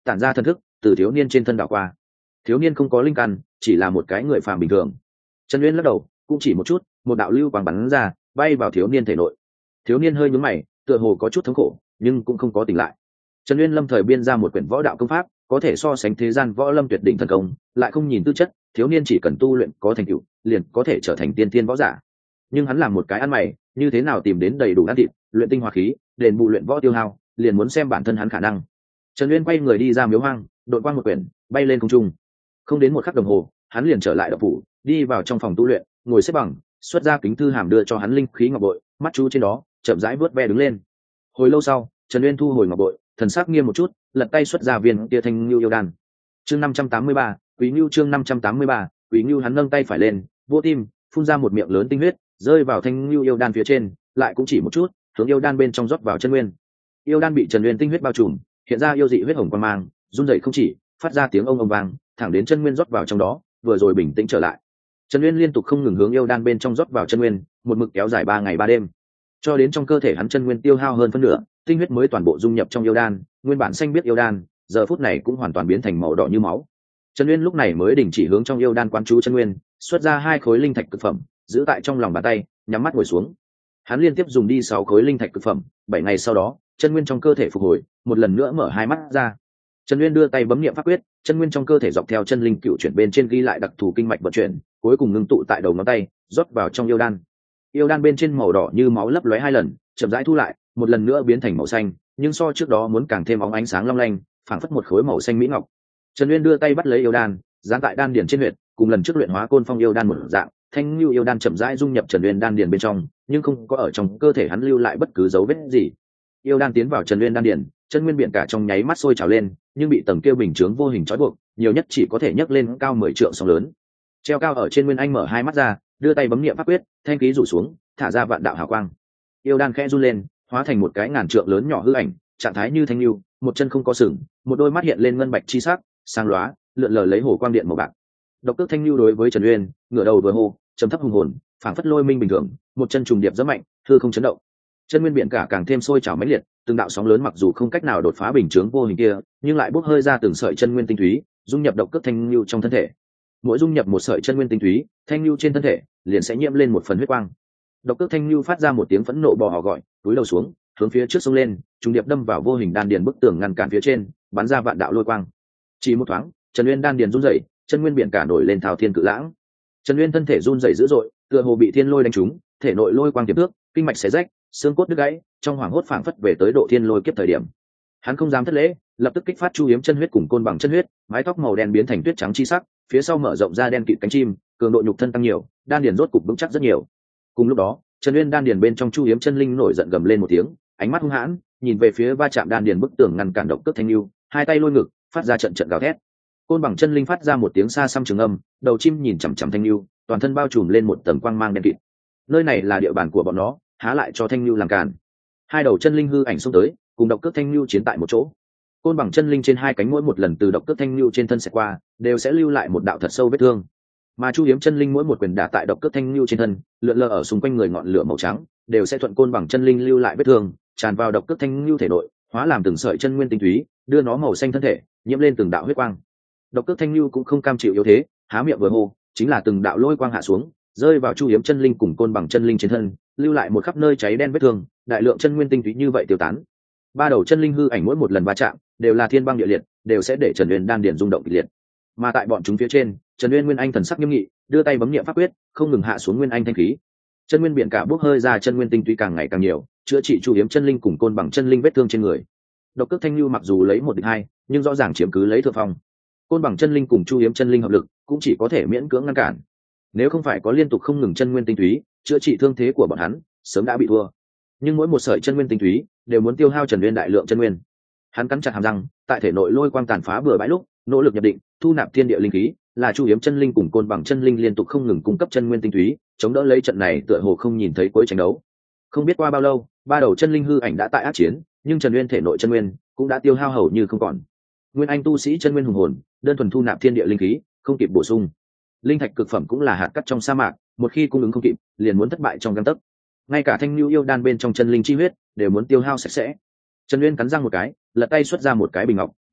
tản ra thần thức từ thiếu niên trên thân đảo qua. Thiếu niên không có linh căn, chỉ là một cái người phàm bình thường. Trần Uyên lắc đầu, cũng chỉ một chút, một đạo lưu quang bắn ra, bay vào thiếu niên thể nội. Thiếu niên hơi nhướng mày, tựa hồ có chút thống khổ, nhưng cũng không có tỉnh lại. Trần Uyên lâm thời biên ra một quyển võ đạo công pháp, có thể so sánh thế gian võ lâm tuyệt đỉnh thần công, lại không nhìn tư chất, thiếu niên chỉ cần tu luyện có thành tựu, liền có thể trở thành tiên tiên võ giả. Nhưng hắn làm một cái ăn mày, như thế nào tìm đến đầy đủ ăn thịt, luyện tinh hoa khí, đền bù luyện võ tiêu hao, liền muốn xem bản thân hắn khả năng. Trần Uyên quay người đi ra miếu hoang, đội quang một quyển, bay lên không trung. Không đến một khắc đồng hồ, hắn liền trở lại động phủ, đi vào trong phòng tu luyện, ngồi xếp bằng, xuất ra kính thư hàm đưa cho hắn linh khí ngọc bội, mắt chú trên đó, chậm rãi vớt ve đứng lên. Hồi lâu sau, Trần Uyên thu hồi ngọc bội, thần sắc nghiêm một chút, lật tay xuất ra viên tia thanh lưu yêu đan. Chương 583, Quý Nưu chương 583, Quý Nưu hắn nâng tay phải lên, vô tim, phun ra một miệng lớn tinh huyết, rơi vào thanh lưu yêu đan phía trên, lại cũng chỉ một chút, hướng yêu đan bên trong rót vào chân nguyên. Yêu đan bị Trần Uyên tinh huyết bao trùm, hiện ra yêu dị huyết hồng quang mang, run rẩy không chỉ, phát ra tiếng ông vang, thẳng đến chân nguyên rót vào trong đó, vừa rồi bình tĩnh trở lại. Trần Uyên liên tục không ngừng hướng yêu đan bên trong rót vào chân nguyên, một mực kéo dài 3 ngày 3 đêm, cho đến trong cơ thể hắn chân nguyên tiêu hao hơn phân nửa, tinh huyết mới toàn bộ dung nhập trong yêu đan, nguyên bản xanh biết yêu đan, giờ phút này cũng hoàn toàn biến thành màu đỏ như máu. Trần Uyên lúc này mới đình chỉ hướng trong yêu đan quán chú chân nguyên, xuất ra 2 khối linh thạch cực phẩm, giữ tại trong lòng bàn tay, nhắm mắt ngồi xuống. Hắn liên tiếp dùng đi 6 khối linh thạch cực phẩm, 7 ngày sau đó, chân nguyên trong cơ thể phục hồi, một lần nữa mở 2 mắt ra. Trần Uyên đưa tay bấm niệm pháp quyết, chân nguyên trong cơ thể dọc theo chân linh cựu chuyển bên trên ghi lại đặc thù kinh mạch vận chuyển, cuối cùng ngưng tụ tại đầu ngón tay, rót vào trong yêu đan. Yêu đan bên trên màu đỏ như máu lấp lóe 2 lần, chậm rãi thu lại, một lần nữa biến thành màu xanh, nhưng so trước đó muốn càng thêm óng ánh sáng long lanh, phảng phất một khối màu xanh mỹ ngọc. Trần Uyên đưa tay bắt lấy yêu đan, dán tại đan điền trên huyệt, cùng lần trước luyện hóa côn phong yêu đan một dạng, thanh lưu yêu đan chậm rãi dung nhập Trần Uyên đan điền bên trong, nhưng không có ở trong cơ thể hắn lưu lại bất cứ dấu vết gì. Yêu đan tiến vào Trần Uyên đan điền, chân nguyên biển cả trong nháy mắt sôi trào lên, nhưng bị tầng kia bình chướng vô hình trói buộc, nhiều nhất chỉ có thể nhấc lên cao 10 trượng sóng lớn. Treo cao ở trên Nguyên Anh mở 2 mắt ra, đưa tay bấm niệm pháp quyết, thanh khí rủ xuống, thả ra vạn đạo hào quang. Yêu đan khẽ run lên, hóa thành một cái ngàn trượng lớn nhỏ hư ảnh, trạng thái như thanh lưu, một chân không có sừng, một đôi mắt hiện lên ngân bạch chi sắc, sáng lóa, lượn lờ lấy hồ quang điện màu bạc. Độc Tức Thanh Lưu đối với Trần Uyên, ngửa đầu vừa hô, trầm thấp hùng hồn, phảng phất lôi minh bình thường, một chân trùng điệp rất mạnh, hư không chấn động. Chân nguyên biển cả càng thêm sôi trào mãnh liệt, từng đạo sóng lớn mặc dù không cách nào đột phá bình chướng vô hình kia, nhưng lại bốc hơi ra từng sợi chân nguyên tinh túy, dung nhập Độc Tức Thanh Lưu trong thân thể. Mỗi dung nhập một sợi chân nguyên tinh túy, thanh lưu trên thân thể liền sẽ nhiễm lên một phần huyết quang. Độc Tức Thanh Lưu phát ra một tiếng phẫn nộ bò hò gọi, túi đầu xuống, hướng phía trước xông lên, trùng điệp đâm vào vô hình đan điền bức tường ngăn cản phía trên, bắn ra vạn đạo lôi quang. Chỉ một thoáng, Trần Uyên đan điền run rẩy, chân nguyên biển cả nổi lên thao thiên cự lãng. Trần Uyên thân thể run rẩy dữ dội, tựa hồ bị thiên lôi đánh trúng, thể nội lôi quang tiềm thước, kinh mạch xé rách, xương cốt đứt gãy, trong hoảng hốt phảng phất về tới độ thiên lôi kiếp thời điểm. Hắn không dám thất lễ, lập tức kích phát chu hiếm chân huyết cùng côn bằng chân huyết, mái tóc màu đen biến thành tuyết trắng chi sắc, phía sau mở rộng ra đen kịt cánh chim, cường độ nhục thân tăng nhiều, đan điền rốt cục vững chắc rất nhiều. Cùng lúc đó, Trần Uyên đan điền bên trong chu hiếm chân linh nổi giận gầm lên một tiếng, ánh mắt hung hãn, nhìn về phía va chạm đan điền bức tường ngăn cản Độc Tức Thanh Lưu, hai tay lôi ngực, phát ra trận trận gào thét. Côn bằng chân linh phát ra một tiếng xa xăm trường âm, đầu chim nhìn chằm chằm Thanh Lưu, toàn thân bao trùm lên một tầng quang mang đen kịt. Nơi này là địa bàn của bọn nó, há lại cho Thanh Lưu làm cản. Hai đầu chân linh hư ảnh xông tới, cùng Độc Tức Thanh Lưu chiến tại một chỗ. Côn bằng chân linh trên hai cánh mỗi một lần từ Độc Tức Thanh Lưu trên thân sẽ qua, đều sẽ lưu lại một đạo thật sâu vết thương. Mà chu hiếm chân linh mỗi một quyền đả tại Độc Tức Thanh Lưu trên thân, lượn lờ ở xung quanh người ngọn lửa màu trắng, đều sẽ thuận côn bằng chân linh lưu lại vết thương, tràn vào Độc Tức Thanh Lưu thể nội, hóa làm từng sợi chân nguyên tinh túy, đưa nó màu xanh thân thể nhiễm lên từng đạo huyết quang. Độc Tức Thanh Lưu cũng không cam chịu yếu thế, há miệng vừa hô, chính là từng đạo lôi quang hạ xuống, rơi vào chu hiếm chân linh cùng côn bằng chân linh trên thân, lưu lại một khắp nơi cháy đen vết thương, đại lượng chân nguyên tinh túy như vậy tiêu tán. Ba đầu chân linh hư ảnh mỗi một lần va chạm, đều là thiên băng địa liệt, đều sẽ để Trần Uyên đan điền rung động kịch liệt. Mà tại bọn chúng phía trên, Trần Uyên Nguyên Anh thần sắc nghiêm nghị, đưa tay bấm niệm pháp quyết, không ngừng hạ xuống Nguyên Anh thanh khí. Chân nguyên biển cả bốc hơi ra chân nguyên tinh túy càng ngày càng nhiều, chữa trị chu hiếm chân linh cùng côn bằng chân linh vết thương trên người. Độc Tức Thanh Lưu mặc dù lấy 1 địch 2, nhưng rõ ràng chiếm cứ lấy thượng phong. Côn bằng chân linh cùng chu hiếm chân linh hợp lực, cũng chỉ có thể miễn cưỡng ngăn cản. Nếu không phải có liên tục không ngừng chân nguyên tinh túy chữa trị thương thế của bọn hắn, sớm đã bị thua. Nhưng mỗi một sợi chân nguyên tinh túy đều muốn tiêu hao Trần Uyên đại lượng chân nguyên. Hắn cắn chặt hàm răng, tại thể nội lôi quang tàn phá bừa bãi lúc, nỗ lực nhập định, thu nạp thiên địa linh khí, là chu hiếm chân linh cùng côn bằng chân linh liên tục không ngừng cung cấp chân nguyên tinh túy, chống đỡ lấy trận này tựa hồ không nhìn thấy cuối tranh đấu. Không biết qua bao lâu, ba đầu chân linh hư ảnh đã tại ác chiến, nhưng Trần Uyên thể nội chân nguyên cũng đã tiêu hao hầu như không còn. Nguyên Anh tu sĩ chân nguyên hùng hồn, đơn thuần thu nạp thiên địa linh khí, không kịp bổ sung. Linh thạch cực phẩm cũng là hạt cát trong sa mạc, một khi cung ứng không kịp, liền muốn thất bại trong gang tấc. Ngay cả Thanh Lưu yêu đan bên trong chân linh chi huyết đều muốn tiêu hao sạch sẽ. Trần Uyên cắn răng một cái, lật tay xuất ra một cái bình ngọc,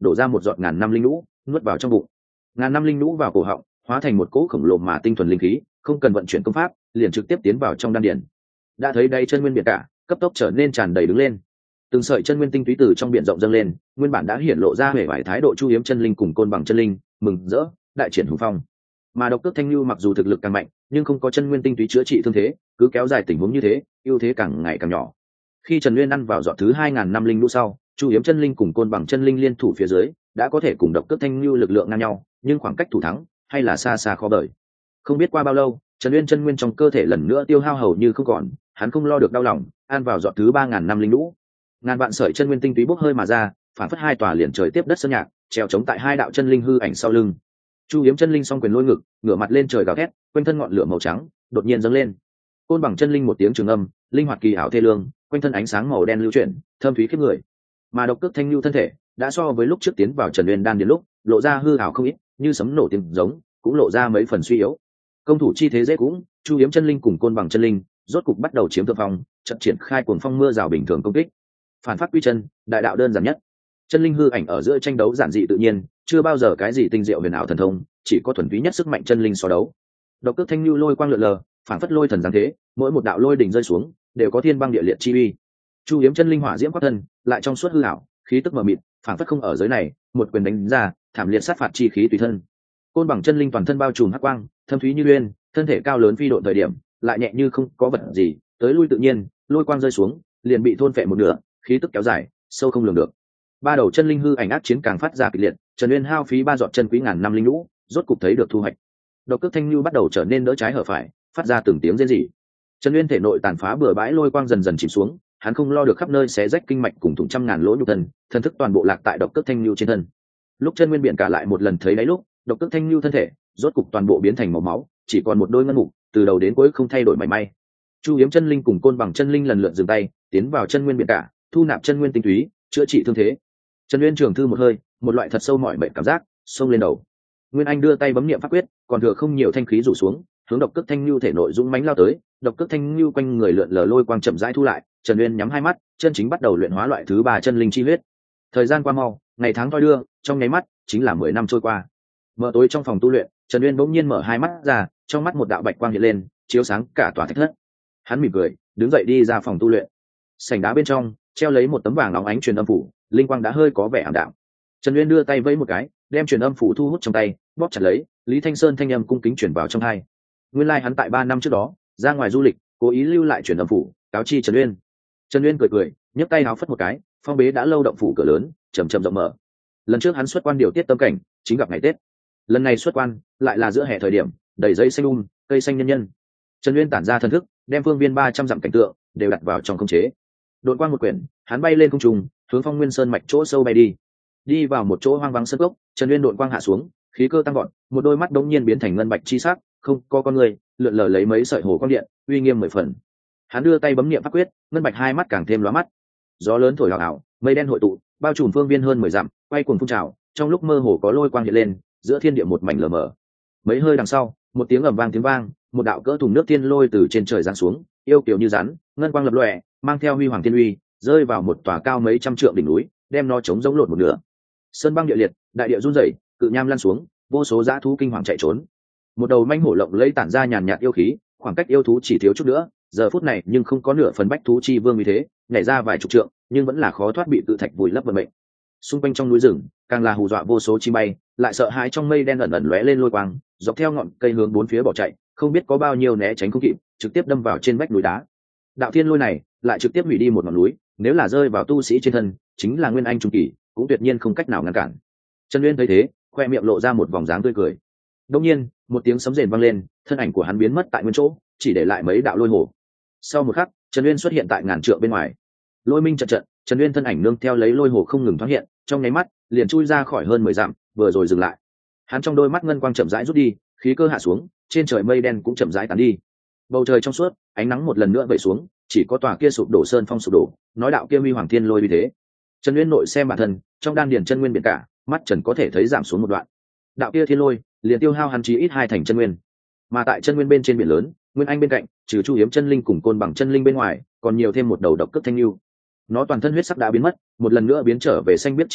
đổ ra một giọt ngàn năm linh lũ nuốt vào trong bụng. Ngàn năm linh lũ vào cổ họng hóa thành một cỗ khổng lồ mà tinh thuần linh khí, không cần vận chuyển công pháp liền trực tiếp tiến vào trong đan điển. Đã thấy đây chân nguyên biển cả cấp tốc trở nên tràn đầy đứng lên, từng sợi chân nguyên tinh túy từ trong biển rộng dâng lên, nguyên bản đã hiển lộ ra vẻ vải thái độ Chu Hiếm chân linh cùng Côn Bằng chân linh mừng rỡ đại triển hùng phong. Mà Độc Cước Thanh Lưu mặc dù thực lực càng mạnh, nhưng không có chân nguyên tinh túy chữa trị thương thế, cứ kéo dài tình huống như thế, ưu thế càng ngày càng nhỏ. Khi Trần Nguyên ăn vào giọt thứ 2000 năm linh lũ sau, Chu Hiếm chân linh cùng Côn Bằng chân linh liên thủ phía dưới, đã có thể cùng Độc Cước Thanh Lưu lực lượng ngang nhau, nhưng khoảng cách thủ thắng hay là xa xa khó đợi. Không biết qua bao lâu, Trần Nguyên chân nguyên trong cơ thể lần nữa tiêu hao hầu như không còn, hắn không lo được đau lòng, ăn vào giọt thứ 3000 năm linh lũ. Ngàn vạn sợi chân nguyên tinh túy bốc hơi mà ra, phản phất hai tòa liền trời tiếp đất sơn nhạc, treo chống tại hai đạo chân linh hư ảnh sau lưng. Chu Hiếm chân linh song quyền lôi ngực, ngửa mặt lên trời gào thét, quanh thân ngọn lửa màu trắng đột nhiên dâng lên. Côn Bằng chân linh một tiếng trường âm, linh hoạt kỳ ảo thê lương, quanh thân ánh sáng màu đen lưu chuyển, thâm thúy khiếp người. Mà Độc Cước Thanh Lưu thân thể đã so với lúc trước tiến vào Trần Uyên đan điền lúc, lộ ra hư ảo không ít, như sấm nổ tiếng giống, cũng lộ ra mấy phần suy yếu. Công thủ chi thế dễ cũng, Chu Hiếm chân linh cùng Côn Bằng chân linh rốt cục bắt đầu chiếm thượng phong, trận triển khai cuồng phong mưa rào bình thường công kích. Phản phát quy chân, đại đạo đơn giản nhất. Chân linh hư ảnh ở giữa tranh đấu giản dị tự nhiên, chưa bao giờ cái gì tinh diệu huyền ảo thần thông, chỉ có thuần túy nhất sức mạnh chân linh so đấu. Độc Cước Thanh Lưu lôi quang lượn lờ, phản phất lôi thần giáng thế, mỗi một đạo lôi đỉnh rơi xuống, đều có thiên băng địa liệt chi uy. Chu Hiếm chân linh hỏa diễm quát thân, lại trong suốt hư ảo, khí tức mờ mịt, phản phất không ở giới này, một quyền đánh ra, thảm liệt sát phạt chi khí tùy thân. Côn Bằng chân linh toàn thân bao trùm hắc quang, thâm thúy như uyên, thân thể cao lớn phi độn thời điểm, lại nhẹ như không có vật gì, tới lui tự nhiên, lôi quang rơi xuống, liền bị thôn phệ một nửa, khí tức kéo dài, sâu không lường được. Ba đầu chân linh hư ảnh ác chiến càng phát ra kịch liệt, Trần Uyên hao phí ba giọt chân quý ngàn năm linh lũ, rốt cục thấy được thu hoạch. Độc Cước Thanh Lưu bắt đầu trở nên đỡ trái hở phải, phát ra từng tiếng rên rỉ. Trần Uyên thể nội tàn phá bừa bãi lôi quang dần dần chìm xuống, hắn không lo được khắp nơi xé rách kinh mạch cùng thủng trăm ngàn lỗ nhục thân, thân thức toàn bộ lạc tại Độc Cước Thanh Lưu trên thân. Lúc chân nguyên biển cả lại một lần thấy đáy lúc, Độc Cước Thanh Lưu thân thể rốt cục toàn bộ biến thành màu máu, chỉ còn một đôi ngân mục, từ đầu đến cuối không thay đổi mảy may. Chu Hiếm chân linh cùng Côn Bằng chân linh lần lượt dừng tay, tiến vào chân nguyên biển cả, thu nạp chân nguyên tinh túy, chữa trị thương thế. Trần Uyên trường thư một hơi, một loại thật sâu mỏi mệt cảm giác xông lên đầu. Nguyên Anh đưa tay bấm niệm pháp quyết, còn thừa không nhiều thanh khí rủ xuống, hướng Độc Cước Thanh Lưu thể nội dũng mãnh lao tới. Độc Cước Thanh Lưu quanh người lượn lờ lôi quang chậm rãi thu lại, Trần Uyên nhắm hai mắt, chân chính bắt đầu luyện hóa loại thứ 3 chân linh chi huyết. Thời gian qua mau, ngày tháng thoi đưa, trong nháy mắt chính là 10 năm trôi qua. Mở tối trong phòng tu luyện, Trần Uyên bỗng nhiên mở hai mắt ra, trong mắt một đạo bạch quang hiện lên, chiếu sáng cả tòa thạch thất. Hắn mỉm cười, đứng dậy đi ra phòng tu luyện. Sảnh đá bên trong treo lấy một tấm vàng óng ánh truyền âm phủ, linh quang đã hơi có vẻ ảm đạm. Trần Uyên đưa tay vẫy một cái, đem truyền âm phủ thu hút trong tay, bóp chặt lấy. Lý Thanh Sơn thanh âm cung kính truyền vào trong tai. Nguyên lai hắn tại 3 năm trước đó ra ngoài du lịch, cố ý lưu lại truyền âm phủ, cáo chi Trần Uyên. Trần Uyên cười cười, nhấc tay áo phất một cái, phong bế đã lâu động phủ cửa lớn chậm chậm rộng mở. Lần trước hắn xuất quan điều tiết tâm cảnh, chính gặp ngày Tết. Lần này xuất quan lại là giữa hè thời điểm, đầy giấy xanh cây xanh nhân nhân. Trần Uyên tản ra thần thức, đem phương viên 300 dặm cảnh tượng đều đặt vào trong khống chế. Đột quang một quyển, hắn bay lên không trung, hướng Phong Nguyên Sơn mạch chỗ sâu bay đi. Đi vào một chỗ hoang vắng sơn cốc, Trần Uyên đột quang hạ xuống, khí cơ tăng vọt, một đôi mắt đống nhiên biến thành ngân bạch chi sắc, không có con người, lượn lờ lấy mấy sợi hồ quang điện, uy nghiêm 10 phần. Hắn đưa tay bấm niệm pháp quyết, ngân bạch hai mắt càng thêm lóa mắt. Gió lớn thổi hào hào, mây đen hội tụ, bao trùm phương viên hơn 10 dặm, quay cuồng phun trào, trong lúc mơ hồ có lôi quang hiện lên, giữa thiên địa một mảnh lờ mờ. Mấy hơi đằng sau, một tiếng ầm vang tiếng vang, một đạo cỡ thùng nước tiên lôi từ trên trời giáng xuống, yêu kiều như rắn, ngân quang lập lòe, mang theo huy hoàng thiên uy, rơi vào một tòa cao mấy trăm trượng đỉnh núi, đem nó chống giống lột một nửa. Sơn băng địa liệt, đại địa run rẩy, cự nham lăn xuống, vô số dã thú kinh hoàng chạy trốn. Một đầu manh hổ lộng lẫy tản ra nhàn nhạt yêu khí, khoảng cách yêu thú chỉ thiếu chút nữa, giờ phút này nhưng không có nửa phần bách thú chi vương như thế, nhảy ra vài chục trượng, nhưng vẫn là khó thoát bị tự thạch vùi lấp vận mệnh. Xung quanh trong núi rừng, càng là hù dọa vô số chim bay, lại sợ hãi trong mây đen ẩn ẩn lóe lên lôi quang, dọc theo ngọn cây hướng bốn phía bỏ chạy, không biết có bao nhiêu né tránh không kịp, trực tiếp đâm vào trên vách núi đá. Đạo thiên lôi này lại trực tiếp hủy đi một ngọn núi, nếu là rơi vào tu sĩ trên thân, chính là nguyên anh trung kỳ, cũng tuyệt nhiên không cách nào ngăn cản. Trần Uyên thấy thế, khoe miệng lộ ra một vòng dáng tươi cười. Đột nhiên, một tiếng sấm rền vang lên, thân ảnh của hắn biến mất tại nguyên chỗ, chỉ để lại mấy đạo lôi hồ. Sau một khắc, Trần Uyên xuất hiện tại ngàn trượng bên ngoài. Lôi minh trận trận, Trần Uyên thân ảnh nương theo lấy lôi hồ không ngừng thoáng hiện, trong nháy mắt liền chui ra khỏi hơn 10 dặm, vừa rồi dừng lại. Hắn trong đôi mắt ngân quang chậm rãi rút đi, khí cơ hạ xuống, trên trời mây đen cũng chậm rãi tán đi. Bầu trời trong suốt, ánh nắng một lần nữa vẩy xuống, chỉ có tòa kia sụp đổ sơn phong sụp đổ, nói đạo kia huy hoàng thiên lôi như thế. Trần Uyên nội xem bản thân, trong đan điền chân nguyên biển cả, mắt Trần có thể thấy giảm xuống một đoạn. Đạo kia thiên lôi liền tiêu hao hắn chí ít 2 thành chân nguyên. Mà tại chân nguyên bên trên biển lớn, nguyên anh bên cạnh, trừ Chu Hiếm chân linh cùng Côn Bằng chân linh bên ngoài, còn nhiều thêm một đầu Độc Cước Thanh Lưu. Nó toàn thân huyết sắc đã biến mất, một lần nữa biến trở về xanh biếc chi sắc,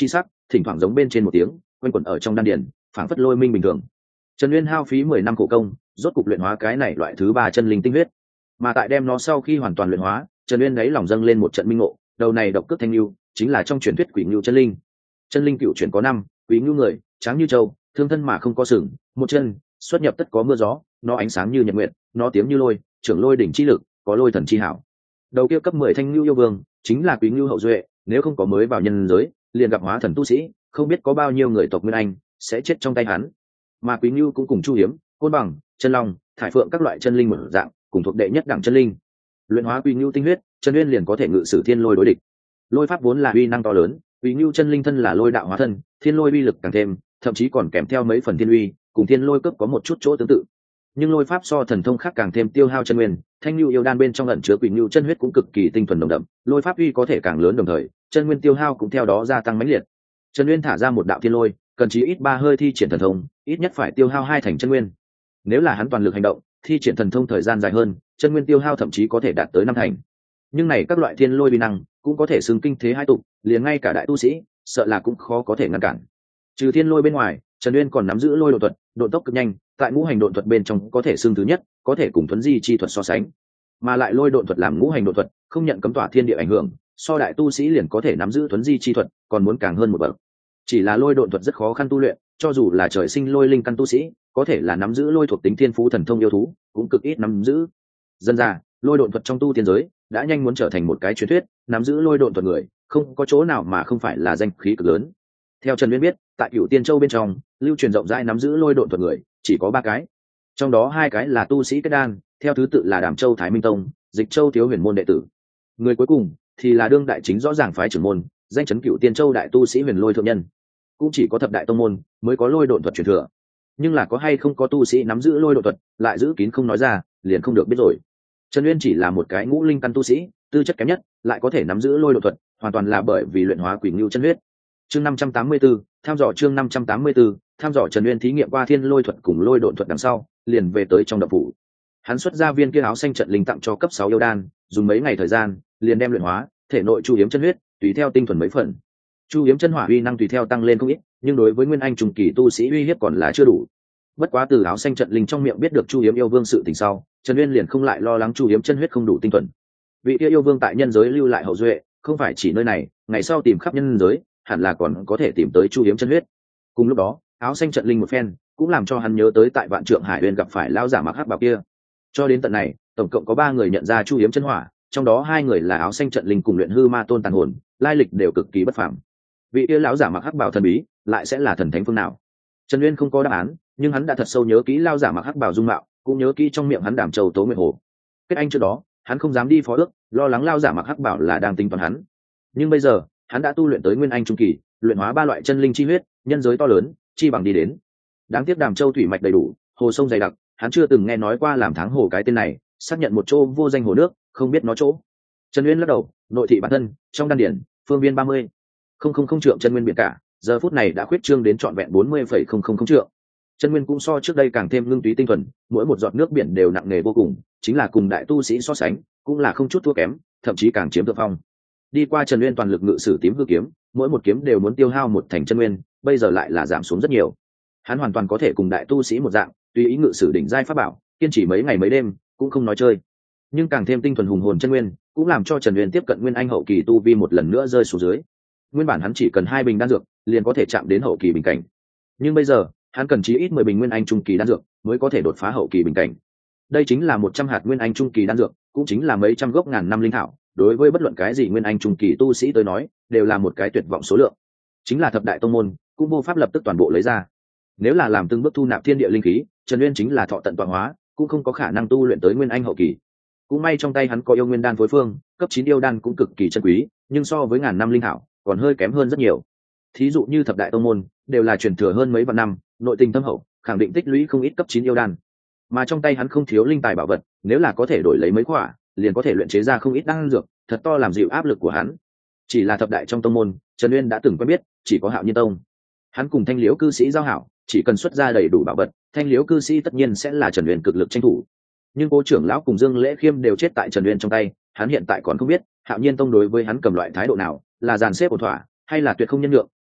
thỉnh thoảng giống bên trên một tiếng quanh quẩn ở trong đan điền, phảng phất lôi minh bình thường. Trần Uyên hao phí 10 năm khổ công, rốt cục luyện hóa cái này loại thứ ba chân linh tinh huyết. Mà tại đem nó sau khi hoàn toàn luyện hóa, Trần Uyên ấy lòng dâng lên một trận minh ngộ, đầu này độc cước thanh lưu, chính là trong truyền thuyết Quỷ Ngưu chân linh. Chân linh cựu truyền có 5, Quỷ Ngưu người, tráng như trâu, thương thân mà không có sừng, một chân, xuất nhập tất có mưa gió, nó ánh sáng như nhật nguyệt, nó tiếng như lôi, trưởng lôi đỉnh chi lực, có lôi thần chi hảo. Đầu kia cấp 10 thanh lưu yêu vương, chính là Quỷ Ngưu hậu duệ, nếu không có mới vào nhân giới, liền gặp hóa thần tu sĩ, không biết có bao nhiêu người tộc Nguyên Anh sẽ chết trong tay hắn. Mà Quý Ngưu cũng cùng Chu Hiếm, Côn Bằng, Chân Long, Thải Phượng các loại chân linh một dạng, cùng thuộc đệ nhất đẳng chân linh. Luyện hóa Quý Ngưu tinh huyết, Trần Uyên liền có thể ngự sử thiên lôi đối địch. Lôi pháp vốn là uy năng to lớn, Quý Ngưu chân linh thân là lôi đạo hóa thân, thiên lôi uy lực càng thêm, thậm chí còn kèm theo mấy phần thiên uy, cùng thiên lôi cấp có một chút chỗ tương tự. Nhưng lôi pháp so thần thông khác càng thêm tiêu hao chân nguyên, thanh lưu yêu đan bên trong ẩn chứa Quý Ngưu chân huyết cũng cực kỳ tinh thuần nồng đậm, lôi pháp uy có thể càng lớn đồng thời, chân nguyên tiêu hao cũng theo đó gia tăng mãnh liệt. Trần Uyên thả ra một đạo thiên lôi, cần chí ít 3 hơi thi triển thần thông, ít nhất phải tiêu hao 2 thành chân nguyên. Nếu là hắn toàn lực hành động, thi triển thần thông thời gian dài hơn, chân nguyên tiêu hao thậm chí có thể đạt tới 5 thành. Nhưng này các loại thiên lôi uy năng cũng có thể xưng kinh thế hai tục, liền ngay cả đại tu sĩ, sợ là cũng khó có thể ngăn cản. Trừ thiên lôi bên ngoài, Trần Uyên còn nắm giữ lôi độ thuật, độ tốc cực nhanh, tại ngũ hành độ thuật bên trong có thể xưng thứ nhất, có thể cùng thuấn di chi thuật so sánh. Mà lại lôi độ thuật làm ngũ hành độ thuật, không nhận cấm tỏa thiên địa ảnh hưởng, so đại tu sĩ liền có thể nắm giữ thuấn di chi thuật, còn muốn càng hơn một bậc. Chỉ là lôi độn thuật rất khó khăn tu luyện, cho dù là trời sinh lôi linh căn tu sĩ, có thể là nắm giữ lôi thuộc tính thiên phú thần thông yêu thú, cũng cực ít nắm giữ. Dân ra, lôi độn thuật trong tu tiên giới đã nhanh muốn trở thành một cái truyền thuyết, nắm giữ lôi độn thuật người, không có chỗ nào mà không phải là danh khí cực lớn. Theo Trần Uyên biết, tại Cửu Tiên Châu bên trong, lưu truyền rộng rãi nắm giữ lôi độn thuật người, chỉ có 3 cái. Trong đó 2 cái là tu sĩ kết đan, theo thứ tự là Đàm Châu Thái Minh Tông, Dịch Châu Thiếu Huyền môn đệ tử. Người cuối cùng thì là đương đại chính rõ ràng phái trưởng môn, danh chấn Cửu Tiên Châu đại tu sĩ Huyền Lôi thượng nhân. Cũng chỉ có thập đại tông môn mới có lôi độn thuật truyền thừa, nhưng là có hay không có tu sĩ nắm giữ lôi độn thuật lại giữ kín không nói ra, liền không được biết rồi. Trần Uyên chỉ là một cái ngũ linh căn tu sĩ, tư chất kém nhất, lại có thể nắm giữ lôi độn thuật, hoàn toàn là bởi vì luyện hóa Quỷ Ngưu chân huyết. Chương 584, tham dò chương 584, tham dò. Trần Uyên thí nghiệm qua thiên lôi thuật cùng lôi độn thuật đằng sau, liền về tới trong động phủ. Hắn xuất ra viên kia áo xanh trận linh tặng cho cấp 6 yêu đan, dùng mấy ngày thời gian, liền đem luyện hóa, thể nội Chu Hiếm chân huyết, tùy theo tinh thuần mấy phần. Chu Hiếm chân hỏa uy năng tùy theo tăng lên không ít, nhưng đối với nguyên anh trùng kỳ tu sĩ uy hiếp còn là chưa đủ. Bất quá từ áo xanh trận linh trong miệng biết được Chu Hiếm yêu vương sự tình sau, Trần Uyên liền không lại lo lắng Chu Hiếm chân huyết không đủ tinh thuần. Vị yêu vương tại nhân giới lưu lại hậu duệ, không phải chỉ nơi này, ngày sau tìm khắp nhân giới, hẳn là còn có thể tìm tới Chu Hiếm chân huyết. Cùng lúc đó, áo xanh trận linh một phen, cũng làm cho hắn nhớ tới tại Vạn Trượng Hải Uyên gặp phải lão giả mặc hắc bào kia. Cho đến tận này, tổng cộng có 3 người nhận ra Chu Hiếm chân hỏa, trong đó 2 người là áo xanh trận linh cùng luyện hư ma tôn tàn hồn, lai lịch đều cực kỳ bất phàm. Vị yêu lão giả mặc hắc bào thần bí, lại sẽ là thần thánh phương nào? Trần Uyên không có đáp án, nhưng hắn đã thật sâu nhớ kỹ lão giả mặc hắc bào dung mạo, cũng nhớ kỹ trong miệng hắn Đàm Châu Tố Nguyệt Hồ. Kết anh trước đó, hắn không dám đi phó ước, lo lắng lão giả mặc hắc bào là đang tính toán hắn. Nhưng bây giờ, hắn đã tu luyện tới nguyên anh trung kỳ, luyện hóa 3 loại chân linh chi huyết, nhân giới to lớn, chi bằng đi đến. Đáng tiếc Đàm Châu thủy mạch đầy đủ, hồ sông dày đặc, hắn chưa từng nghe nói qua làm tháng hồ cái tên này, xác nhận một chỗ vô danh hồ nước, không biết nó chỗ. Trần Uyên lắc đầu, nội thị bản thân, trong đan điển, phương viên 30 không trượng chân nguyên biển cả, giờ phút này đã khuyết trương đến trọn vẹn 40,000 trượng. Chân nguyên cũng so trước đây càng thêm ngưng túy tinh thuần, mỗi một giọt nước biển đều nặng nề vô cùng, chính là cùng đại tu sĩ so sánh, cũng là không chút thua kém, thậm chí càng chiếm thượng phong. Đi qua Trần Uyên toàn lực ngự sử tím hư kiếm, mỗi một kiếm đều muốn tiêu hao 1 thành chân nguyên, bây giờ lại là giảm xuống rất nhiều. Hắn hoàn toàn có thể cùng đại tu sĩ một dạng, tùy ý ngự sử đỉnh giai pháp bảo, kiên trì mấy ngày mấy đêm, cũng không nói chơi. Nhưng càng thêm tinh thuần hùng hồn chân nguyên, cũng làm cho Trần Uyên tiếp cận nguyên anh hậu kỳ tu vi một lần nữa rơi xuống dưới. Nguyên bản hắn chỉ cần 2 bình đan dược, liền có thể chạm đến hậu kỳ bình cảnh. Nhưng bây giờ, hắn cần chí ít 10 bình nguyên anh trung kỳ đan dược, mới có thể đột phá hậu kỳ bình cảnh. Đây chính là 100 hạt nguyên anh trung kỳ đan dược, cũng chính là mấy trăm gốc ngàn năm linh thảo, đối với bất luận cái gì nguyên anh trung kỳ tu sĩ tới nói, đều là một cái tuyệt vọng số lượng. Chính là thập đại tông môn, cũng vô pháp lập tức toàn bộ lấy ra. Nếu là làm từng bước thu nạp thiên địa linh khí, Trần Uyên chính là thọ tận tọa hóa, cũng không có khả năng tu luyện tới nguyên anh hậu kỳ. Cũng may trong tay hắn có yêu nguyên đan phối phương, cấp 9 yêu đan cũng cực kỳ chân quý, nhưng so với ngàn năm linh thảo, còn hơi kém hơn rất nhiều. Thí dụ như thập đại tông môn, đều là truyền thừa hơn mấy vạn năm, nội tình thâm hậu, khẳng định tích lũy không ít cấp 9 yêu đan. Mà trong tay hắn không thiếu linh tài bảo vật, nếu là có thể đổi lấy mấy quả, liền có thể luyện chế ra không ít đan dược, thật to làm dịu áp lực của hắn. Chỉ là thập đại trong tông môn, Trần Uyên đã từng quen biết, chỉ có Hạo Nhiên Tông. Hắn cùng Thanh Liễu cư sĩ giao hảo, chỉ cần xuất ra đầy đủ bảo vật, Thanh Liễu cư sĩ tất nhiên sẽ là Trần Uyên cực lực tranh thủ. Nhưng Cố trưởng lão cùng Dương Lễ Khiêm đều chết tại Trần Uyên trong tay, hắn hiện tại còn không biết Hạo Nhiên Tông đối với hắn cầm loại thái độ nào, là dàn xếp ổn thỏa, hay là tuyệt không nhân nhượng,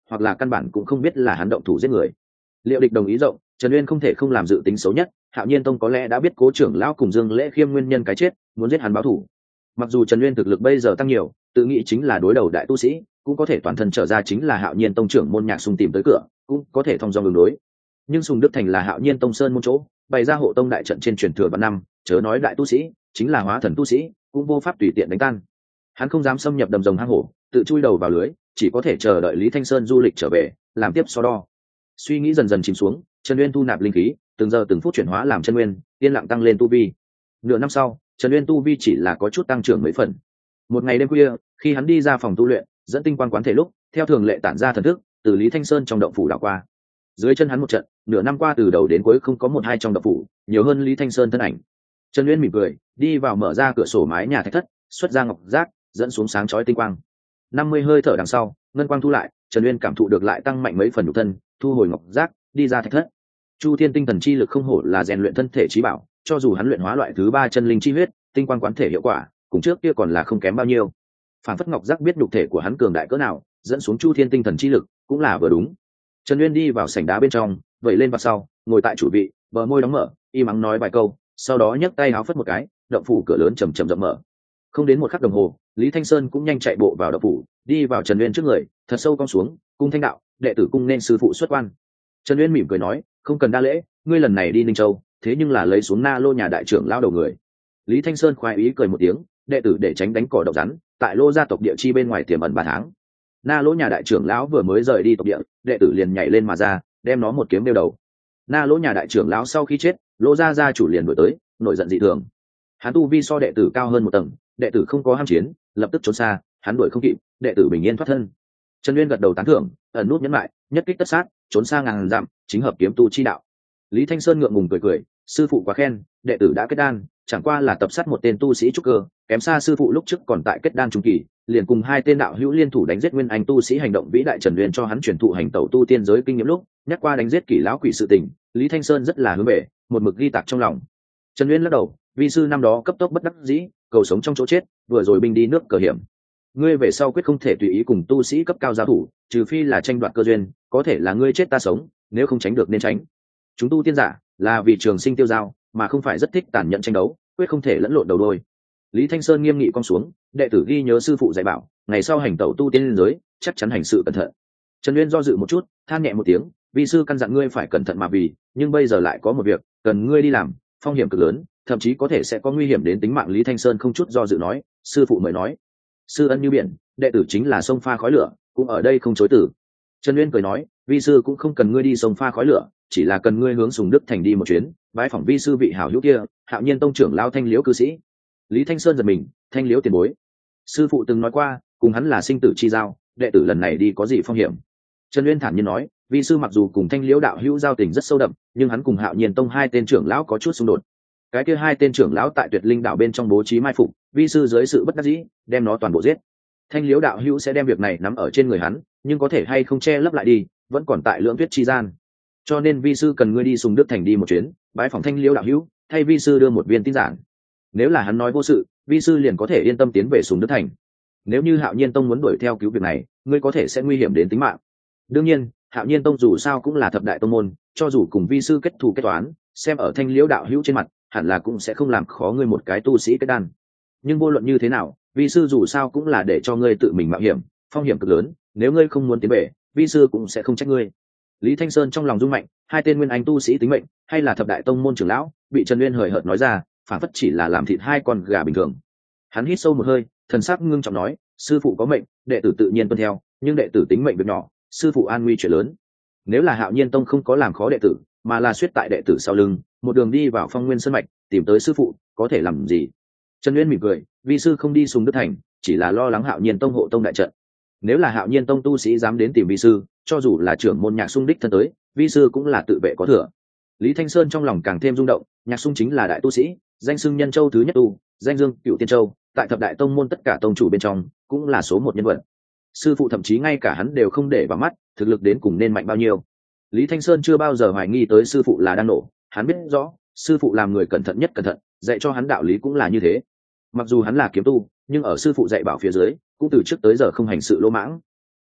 hoặc là căn bản cũng không biết là hắn động thủ giết người. Liệu địch đồng ý rộng, Trần Uyên không thể không làm dự tính xấu nhất. Hạo Nhiên Tông có lẽ đã biết Cố trưởng lão cùng Dương Lễ Khiêm nguyên nhân cái chết, muốn giết hắn báo thù. Mặc dù Trần Uyên thực lực bây giờ tăng nhiều, tự nghĩ chính là đối đầu đại tu sĩ, cũng có thể toàn thân trở ra chính là Hạo Nhiên Tông trưởng môn Nhạc Sung tìm tới cửa, cũng có thể thông dong đường đối. Nhưng Sùng Đức Thành là Hạo Nhiên Tông sơn môn chỗ, bày ra hộ tông đại trận trên truyền thừa vạn năm, chớ nói đại tu sĩ, chính là hóa thần tu sĩ, cũng vô pháp tùy tiện đánh tan. Hắn không dám xâm nhập đầm rồng hang hổ, tự chui đầu vào lưới, chỉ có thể chờ đợi Lý Thanh Sơn du lịch trở về, làm tiếp so đo. Suy nghĩ dần dần chìm xuống, Trần Uyên thu nạp linh khí, từng giờ từng phút chuyển hóa làm chân nguyên, yên lặng tăng lên tu vi. Nửa năm sau, Trần Uyên tu vi chỉ là có chút tăng trưởng mấy phần. Một ngày đêm khuya, khi hắn đi ra phòng tu luyện, dẫn tinh quang quán thể lúc, theo thường lệ tản ra thần thức, từ Lý Thanh Sơn trong động phủ đảo qua. Dưới chân hắn một trận, nửa năm qua từ đầu đến cuối không có một hai trong động phủ, nhiều hơn Lý Thanh Sơn thân ảnh. Trần Uyên mỉm cười, đi vào mở ra cửa sổ mái nhà thạch thất, xuất ra ngọc giác, dẫn xuống sáng chói tinh quang. 50 hơi thở đằng sau, ngân quang thu lại, Trần Uyên cảm thụ được lại tăng mạnh mấy phần nhục thân, thu hồi ngọc giác, đi ra thạch thất. Chu Thiên tinh thần chi lực không hổ là rèn luyện thân thể trí bảo, cho dù hắn luyện hóa loại thứ 3 chân linh chi huyết, tinh quang quán thể hiệu quả, cùng trước kia còn là không kém bao nhiêu. Phản phất ngọc giác biết nhục thể của hắn cường đại cỡ nào, dẫn xuống Chu Thiên tinh thần chi lực, cũng là vừa đúng. Trần Uyên đi vào sảnh đá bên trong, vẩy lên vào sau, ngồi tại chủ vị, bờ môi đóng mở, im ắng nói vài câu, sau đó nhấc tay áo phất một cái, động phủ cửa lớn chầm chậm rộng mở. Không đến một khắc đồng hồ, Lý Thanh Sơn cũng nhanh chạy bộ vào động phủ, đi vào Trần Uyên trước người, thật sâu cong xuống, cung thanh đạo, đệ tử cung nên sư phụ xuất quan. Trần Uyên mỉm cười nói, không cần đa lễ, ngươi lần này đi Ninh Châu, thế nhưng là lấy xuống Na Lô nhà đại trưởng lao đầu người. Lý Thanh Sơn khoái ý cười một tiếng, đệ tử để tránh đánh cỏ độc rắn, tại Lô gia tộc địa chi bên ngoài tiềm ẩn 3 tháng. Na Lô nhà đại trưởng lão vừa mới rời đi tộc địa, đệ tử liền nhảy lên mà ra, đem nó một kiếm đeo đầu. Na Lô nhà đại trưởng lão sau khi chết, Lô gia gia chủ liền đuổi tới, nổi giận dị thường. Hắn tu vi so đệ tử cao hơn một tầng, đệ tử không có ham chiến, lập tức trốn xa, hắn đuổi không kịp, đệ tử bình yên thoát thân. Trần Uyên gật đầu tán thưởng, ẩn nút nhẫn lại, nhất kích tất sát, trốn xa ngàn dặm, chính hợp kiếm tu chi đạo. Lý Thanh Sơn ngượng ngùng cười cười, sư phụ quá khen, đệ tử đã kết đan, chẳng qua là tập sát một tên tu sĩ trúc cơ, kém xa sư phụ lúc trước còn tại kết đan trung kỳ, liền cùng 2 tên đạo hữu liên thủ đánh giết nguyên anh tu sĩ hành động vĩ đại. Trần Uyên cho hắn truyền thụ hành tẩu tu tiên giới kinh nghiệm lúc, nhắc qua đánh giết kỷ lão quỷ sự tình, Lý Thanh Sơn rất là hướng về, một mực ghi tạc trong lòng. Trần Uyên lắc đầu, vi sư năm đó cấp tốc bất đắc dĩ, cầu sống trong chỗ chết, vừa rồi binh đi nước cờ hiểm. Ngươi về sau quyết không thể tùy ý cùng tu sĩ cấp cao giao thủ, trừ phi là tranh đoạt cơ duyên, có thể là ngươi chết ta sống, nếu không tránh được nên tránh. Chúng tu tiên giả là vì trường sinh tiêu giao, mà không phải rất thích tàn nhẫn tranh đấu, quyết không thể lẫn lộn đầu đôi. Lý Thanh Sơn nghiêm nghị con xuống, đệ tử ghi nhớ sư phụ dạy bảo, ngày sau hành tẩu tu tiên giới, chắc chắn hành sự cẩn thận. Trần Uyên do dự một chút, than nhẹ một tiếng, vi sư căn dặn ngươi phải cẩn thận mà vì, nhưng bây giờ lại có một việc cần ngươi đi làm, phong hiểm cực lớn, thậm chí có thể sẽ có nguy hiểm đến tính mạng. Lý Thanh Sơn không chút do dự nói, sư phụ mới nói, sư ân như biển, đệ tử chính là sông pha khói lửa, cũng ở đây không chối từ. Trần Uyên cười nói, vi sư cũng không cần ngươi đi sông pha khói lửa, chỉ là cần ngươi hướng Sùng Đức Thành đi một chuyến, bái phỏng vi sư vị hảo hữu kia, Hạo Nhiên Tông trưởng lao Thanh Liễu cư sĩ. Lý Thanh Sơn giật mình, Thanh Liễu tiền bối, sư phụ từng nói qua, cùng hắn là sinh tử chi giao, đệ tử lần này đi có gì phong hiểm? Trần Uyên thản nhiên nói, vi sư mặc dù cùng Thanh Liễu đạo hữu giao tình rất sâu đậm, nhưng hắn cùng Hạo Nhiên Tông 2 tên trưởng lão có chút xung đột. Cái kia 2 tên trưởng lão tại Tuyệt Linh đạo bên trong bố trí mai phục, vi sư dưới sự bất đắc dĩ, đem nó toàn bộ giết. Thanh Liễu đạo hữu sẽ đem việc này nắm ở trên người hắn, nhưng có thể hay không che lấp lại đi, vẫn còn tại lưỡng tuyết chi gian. Cho nên vi sư cần ngươi đi Sùng Đức Thành đi một chuyến, bái phỏng Thanh Liễu đạo hữu, thay vi sư đưa một viên tin giản. Nếu là hắn nói vô sự, vi sư liền có thể yên tâm tiến về Sùng Đức Thành. Nếu như Hạo Nhiên Tông muốn đuổi theo cứu việc này, ngươi có thể sẽ nguy hiểm đến tính mạng. Đương nhiên, Hạo Nhiên Tông dù sao cũng là thập đại tông môn, cho dù cùng vi sư kết thù kết toán, xem ở Thanh Liễu đạo hữu trên mặt, hẳn là cũng sẽ không làm khó ngươi một cái tu sĩ kết đan. Nhưng vô luận như thế nào, vi sư dù sao cũng là để cho ngươi tự mình mạo hiểm, phong hiểm cực lớn, nếu ngươi không muốn tiến về, vi sư cũng sẽ không trách ngươi. Lý Thanh Sơn trong lòng rung mạnh, 2 tên nguyên anh tu sĩ tính mệnh, hay là thập đại tông môn trưởng lão, bị Trần Uyên hời hợt nói ra, phản phất chỉ là làm thịt 2 con gà bình thường. Hắn hít sâu một hơi, thần sắc ngưng trọng nói, sư phụ có mệnh, đệ tử tự nhiên tuân theo, nhưng đệ tử tính mệnh việc nhỏ, sư phụ an nguy chuyện lớn. Nếu là Hạo Nhiên Tông không có làm khó đệ tử, mà là suýt tại đệ tử sau lưng, một đường đi vào Phong Nguyên Sơn mạch, tìm tới sư phụ, có thể làm gì? Trần Uyên mỉm cười, vi sư không đi Sùng Đức Thành, chỉ là lo lắng Hạo Nhiên Tông hộ tông đại trận. Nếu là Hạo Nhiên Tông tu sĩ dám đến tìm vi sư, cho dù là trưởng môn Nhạc Sung đích thân tới, vi sư cũng là tự vệ có thừa. Lý Thanh Sơn trong lòng càng thêm rung động, Nhạc Sung chính là đại tu sĩ, danh xưng Nhân Châu thứ nhất tu, danh dương Cựu Tiên Châu, tại thập đại tông môn tất cả tông chủ bên trong, cũng là số 1 nhân vật. Sư phụ thậm chí ngay cả hắn đều không để vào mắt, thực lực đến cùng nên mạnh bao nhiêu. Lý Thanh Sơn chưa bao giờ hoài nghi tới sư phụ là đang nổ, hắn biết rõ, sư phụ làm người cẩn thận nhất cẩn thận, dạy cho hắn đạo lý cũng là như thế. Mặc dù hắn là kiếm tu, nhưng ở sư phụ dạy bảo phía dưới, cũng từ trước tới giờ không hành sự lỗ mãng.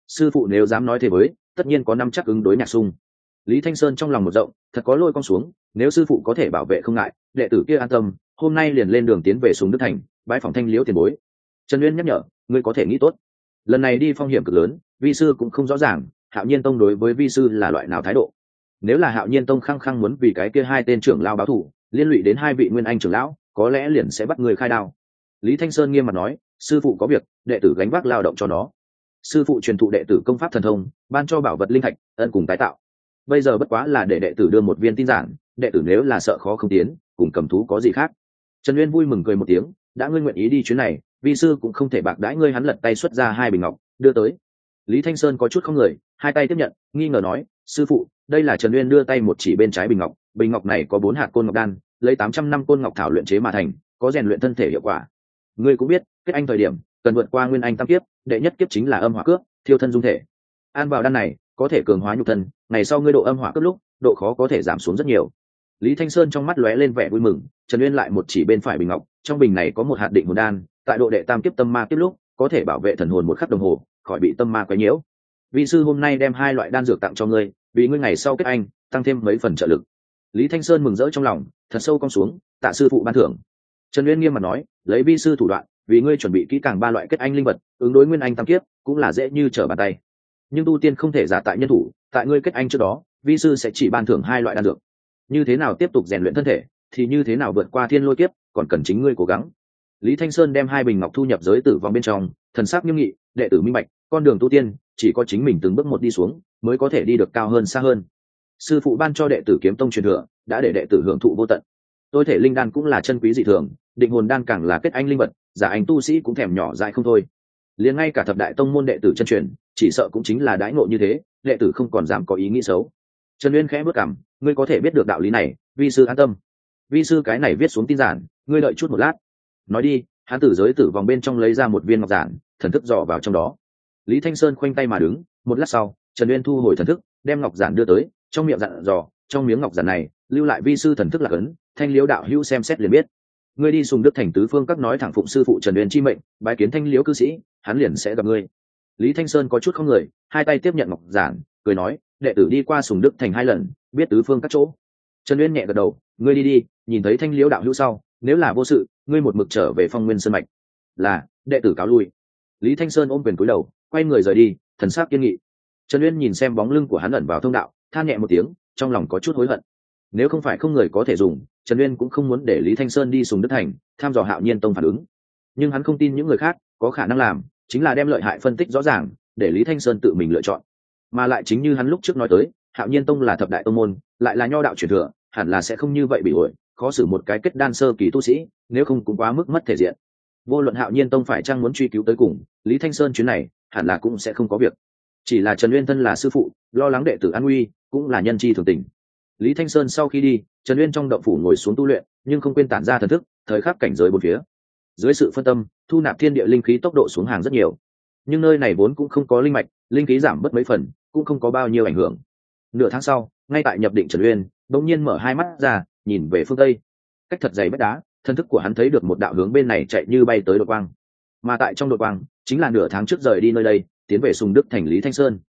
Sư phụ nếu dám nói thế với, tất nhiên có năm chắc ứng đối Nhạc Sung. Lý Thanh Sơn trong lòng một rộng, thật có lôi con xuống, nếu sư phụ có thể bảo vệ không ngại, đệ tử kia an tâm, hôm nay liền lên đường tiến về Sùng Đức Thành, bái phòng Thanh Liễu tiền bối. Trần Uyên nhắc nhở, ngươi có thể nghĩ tốt. Lần này đi phong hiểm cực lớn, vi sư cũng không rõ ràng, Hạo Nhiên Tông đối với vi sư là loại nào thái độ. Nếu là Hạo Nhiên Tông khăng khăng muốn vì cái kia hai tên trưởng lão báo thù, liên lụy đến hai vị nguyên anh trưởng lão, có lẽ liền sẽ bắt người khai đao. Lý Thanh Sơn nghiêm mặt nói, sư phụ có việc, đệ tử gánh vác lao động cho nó. Sư phụ truyền thụ đệ tử công pháp thần thông, ban cho bảo vật linh thạch, ân cùng tái tạo. Bây giờ bất quá là để đệ tử đưa một viên tin giản, đệ tử nếu là sợ khó không tiến, cùng cầm thú có gì khác. Trần Uyên vui mừng cười một tiếng, đã ngươi nguyện ý đi chuyến này, vi sư cũng không thể bạc đãi ngươi. Hắn lật tay xuất ra hai bình ngọc, đưa tới. Lý Thanh Sơn có chút không người, hai tay tiếp nhận, nghi ngờ nói, sư phụ, đây là Trần Uyên đưa tay một chỉ bên trái bình ngọc này có 4 hạt côn ngọc đan, lấy 800 năm côn ngọc thảo luyện chế mà thành, có rèn luyện thân thể hiệu quả. Ngươi cũng biết, kết anh thời điểm cần vượt qua nguyên anh tam kiếp, đệ nhất kiếp chính là âm hỏa cướp, thiêu thân dung thể. An vào đan này, có thể cường hóa nhục thân, ngày sau ngươi độ âm hỏa cướp lúc, độ khó có thể giảm xuống rất nhiều. Lý Thanh Sơn trong mắt lóe lên vẻ vui mừng, Trần Uyên lại một chỉ bên phải bình ngọc, trong bình này có một hạt định hồn đan, tại độ đệ tam kiếp tâm ma kiếp lúc, có thể bảo vệ thần hồn một khắc đồng hồ, khỏi bị tâm ma quấy nhiễu. Vi sư hôm nay đem hai loại đan dược tặng cho ngươi, vì ngươi ngày sau kết anh, tăng thêm mấy phần trợ lực. Lý Thanh Sơn mừng rỡ trong lòng, thật sâu cong xuống, tạ sư phụ ban thưởng. Trần Uyên nghiêm mặt nói, lấy vi sư thủ đoạn, vì ngươi chuẩn bị kỹ càng 3 loại kết anh linh vật, ứng đối nguyên anh tam kiếp, cũng là dễ như trở bàn tay. Nhưng tu tiên không thể giả tại nhân thủ, tại ngươi kết anh trước đó, vi sư sẽ chỉ ban thưởng 2 loại đan dược. Như thế nào tiếp tục rèn luyện thân thể, thì như thế nào vượt qua thiên lôi kiếp, còn cần chính ngươi cố gắng. Lý Thanh Sơn đem 2 bình ngọc thu nhập giới tử vòng bên trong, thần sắc nghiêm nghị, đệ tử minh bạch, con đường tu tiên chỉ có chính mình từng bước một đi xuống, mới có thể đi được cao hơn xa hơn. Sư phụ ban cho đệ tử kiếm tông truyền thừa, đã để đệ tử hưởng thụ vô tận. Tôi thể linh đan cũng là chân quý dị thường, định hồn đan càng là kết anh linh vật, giả anh tu sĩ cũng thèm nhỏ dại không thôi. Liền ngay cả thập đại tông môn đệ tử chân truyền, chỉ sợ cũng chính là đãi ngộ như thế, đệ tử không còn dám có ý nghĩ xấu. Trần Uyên khẽ bước cằm, ngươi có thể biết được đạo lý này, vi sư an tâm. Vi sư cái này viết xuống tin giản, ngươi đợi chút một lát. Nói đi, hắn từ giới tử vòng bên trong lấy ra một viên ngọc giản, thần thức dò vào trong đó. Lý Thanh Sơn khoanh tay mà đứng, một lát sau, Trần Uyên thu hồi thần thức, đem ngọc giản đưa tới, trong miệng dặn dò, trong miếng ngọc giản này, lưu lại vi sư thần thức lạc ấn, Thanh Liễu đạo hữu xem xét liền biết. Ngươi đi Sùng Đức Thành tứ phương các nói thẳng phụng sư phụ Trần Uyên chi mệnh, bái kiến Thanh Liễu cư sĩ, hắn liền sẽ gặp ngươi. Lý Thanh Sơn có chút không người, hai tay tiếp nhận ngọc giản, cười nói, đệ tử đi qua Sùng Đức Thành 2 lần, biết tứ phương các chỗ. Trần Uyên nhẹ gật đầu, ngươi đi đi, nhìn thấy Thanh Liễu đạo hữu sau, nếu là vô sự, ngươi một mực trở về Phong Nguyên Sơn mạch. Là, đệ tử cáo lui. Lý Thanh Sơn ôm quyền cúi đầu, quay người rời đi, thần sắc kiên nghị. Trần Uyên nhìn xem bóng lưng của hắn ẩn vào thông đạo, than nhẹ một tiếng, trong lòng có chút hối hận. Nếu không phải không người có thể dùng, Trần Uyên cũng không muốn để Lý Thanh Sơn đi Sùng Đức Thành tham dò Hạo Nhiên Tông phản ứng. Nhưng hắn không tin những người khác có khả năng làm, chính là đem lợi hại phân tích rõ ràng, để Lý Thanh Sơn tự mình lựa chọn. Mà lại chính như hắn lúc trước nói tới, Hạo Nhiên Tông là thập đại tông môn, lại là nho đạo truyền thừa, hẳn là sẽ không như vậy bị ổi, khó xử một cái kết đan sơ kỳ tu sĩ, nếu không cũng quá mức mất thể diện. Vô luận Hạo Nhiên Tông phải chăng muốn truy cứu tới cùng, Lý Thanh Sơn chuyến này hẳn là cũng sẽ không có việc. Chỉ là Trần Uyên thân là sư phụ, lo lắng đệ tử an nguy, cũng là nhân chi thường tình. Lý Thanh Sơn sau khi đi, Trần Uyên trong động phủ ngồi xuống tu luyện, nhưng không quên tản ra thần thức, thời khắc cảnh giới bốn phía. Dưới sự phân tâm, thu nạp thiên địa linh khí tốc độ xuống hàng rất nhiều. Nhưng nơi này vốn cũng không có linh mạch, linh khí giảm bớt mấy phần, cũng không có bao nhiêu ảnh hưởng. Nửa tháng sau, ngay tại nhập định Trần Uyên, bỗng nhiên mở hai mắt ra, nhìn về phương tây. Cách thật dày vách đá, thần thức của hắn thấy được một đạo hướng bên này chạy như bay tới đột quang. Mà tại trong đột quang, chính là nửa tháng trước rời đi nơi đây, tiến về Sùng Đức Thành Lý Thanh Sơn.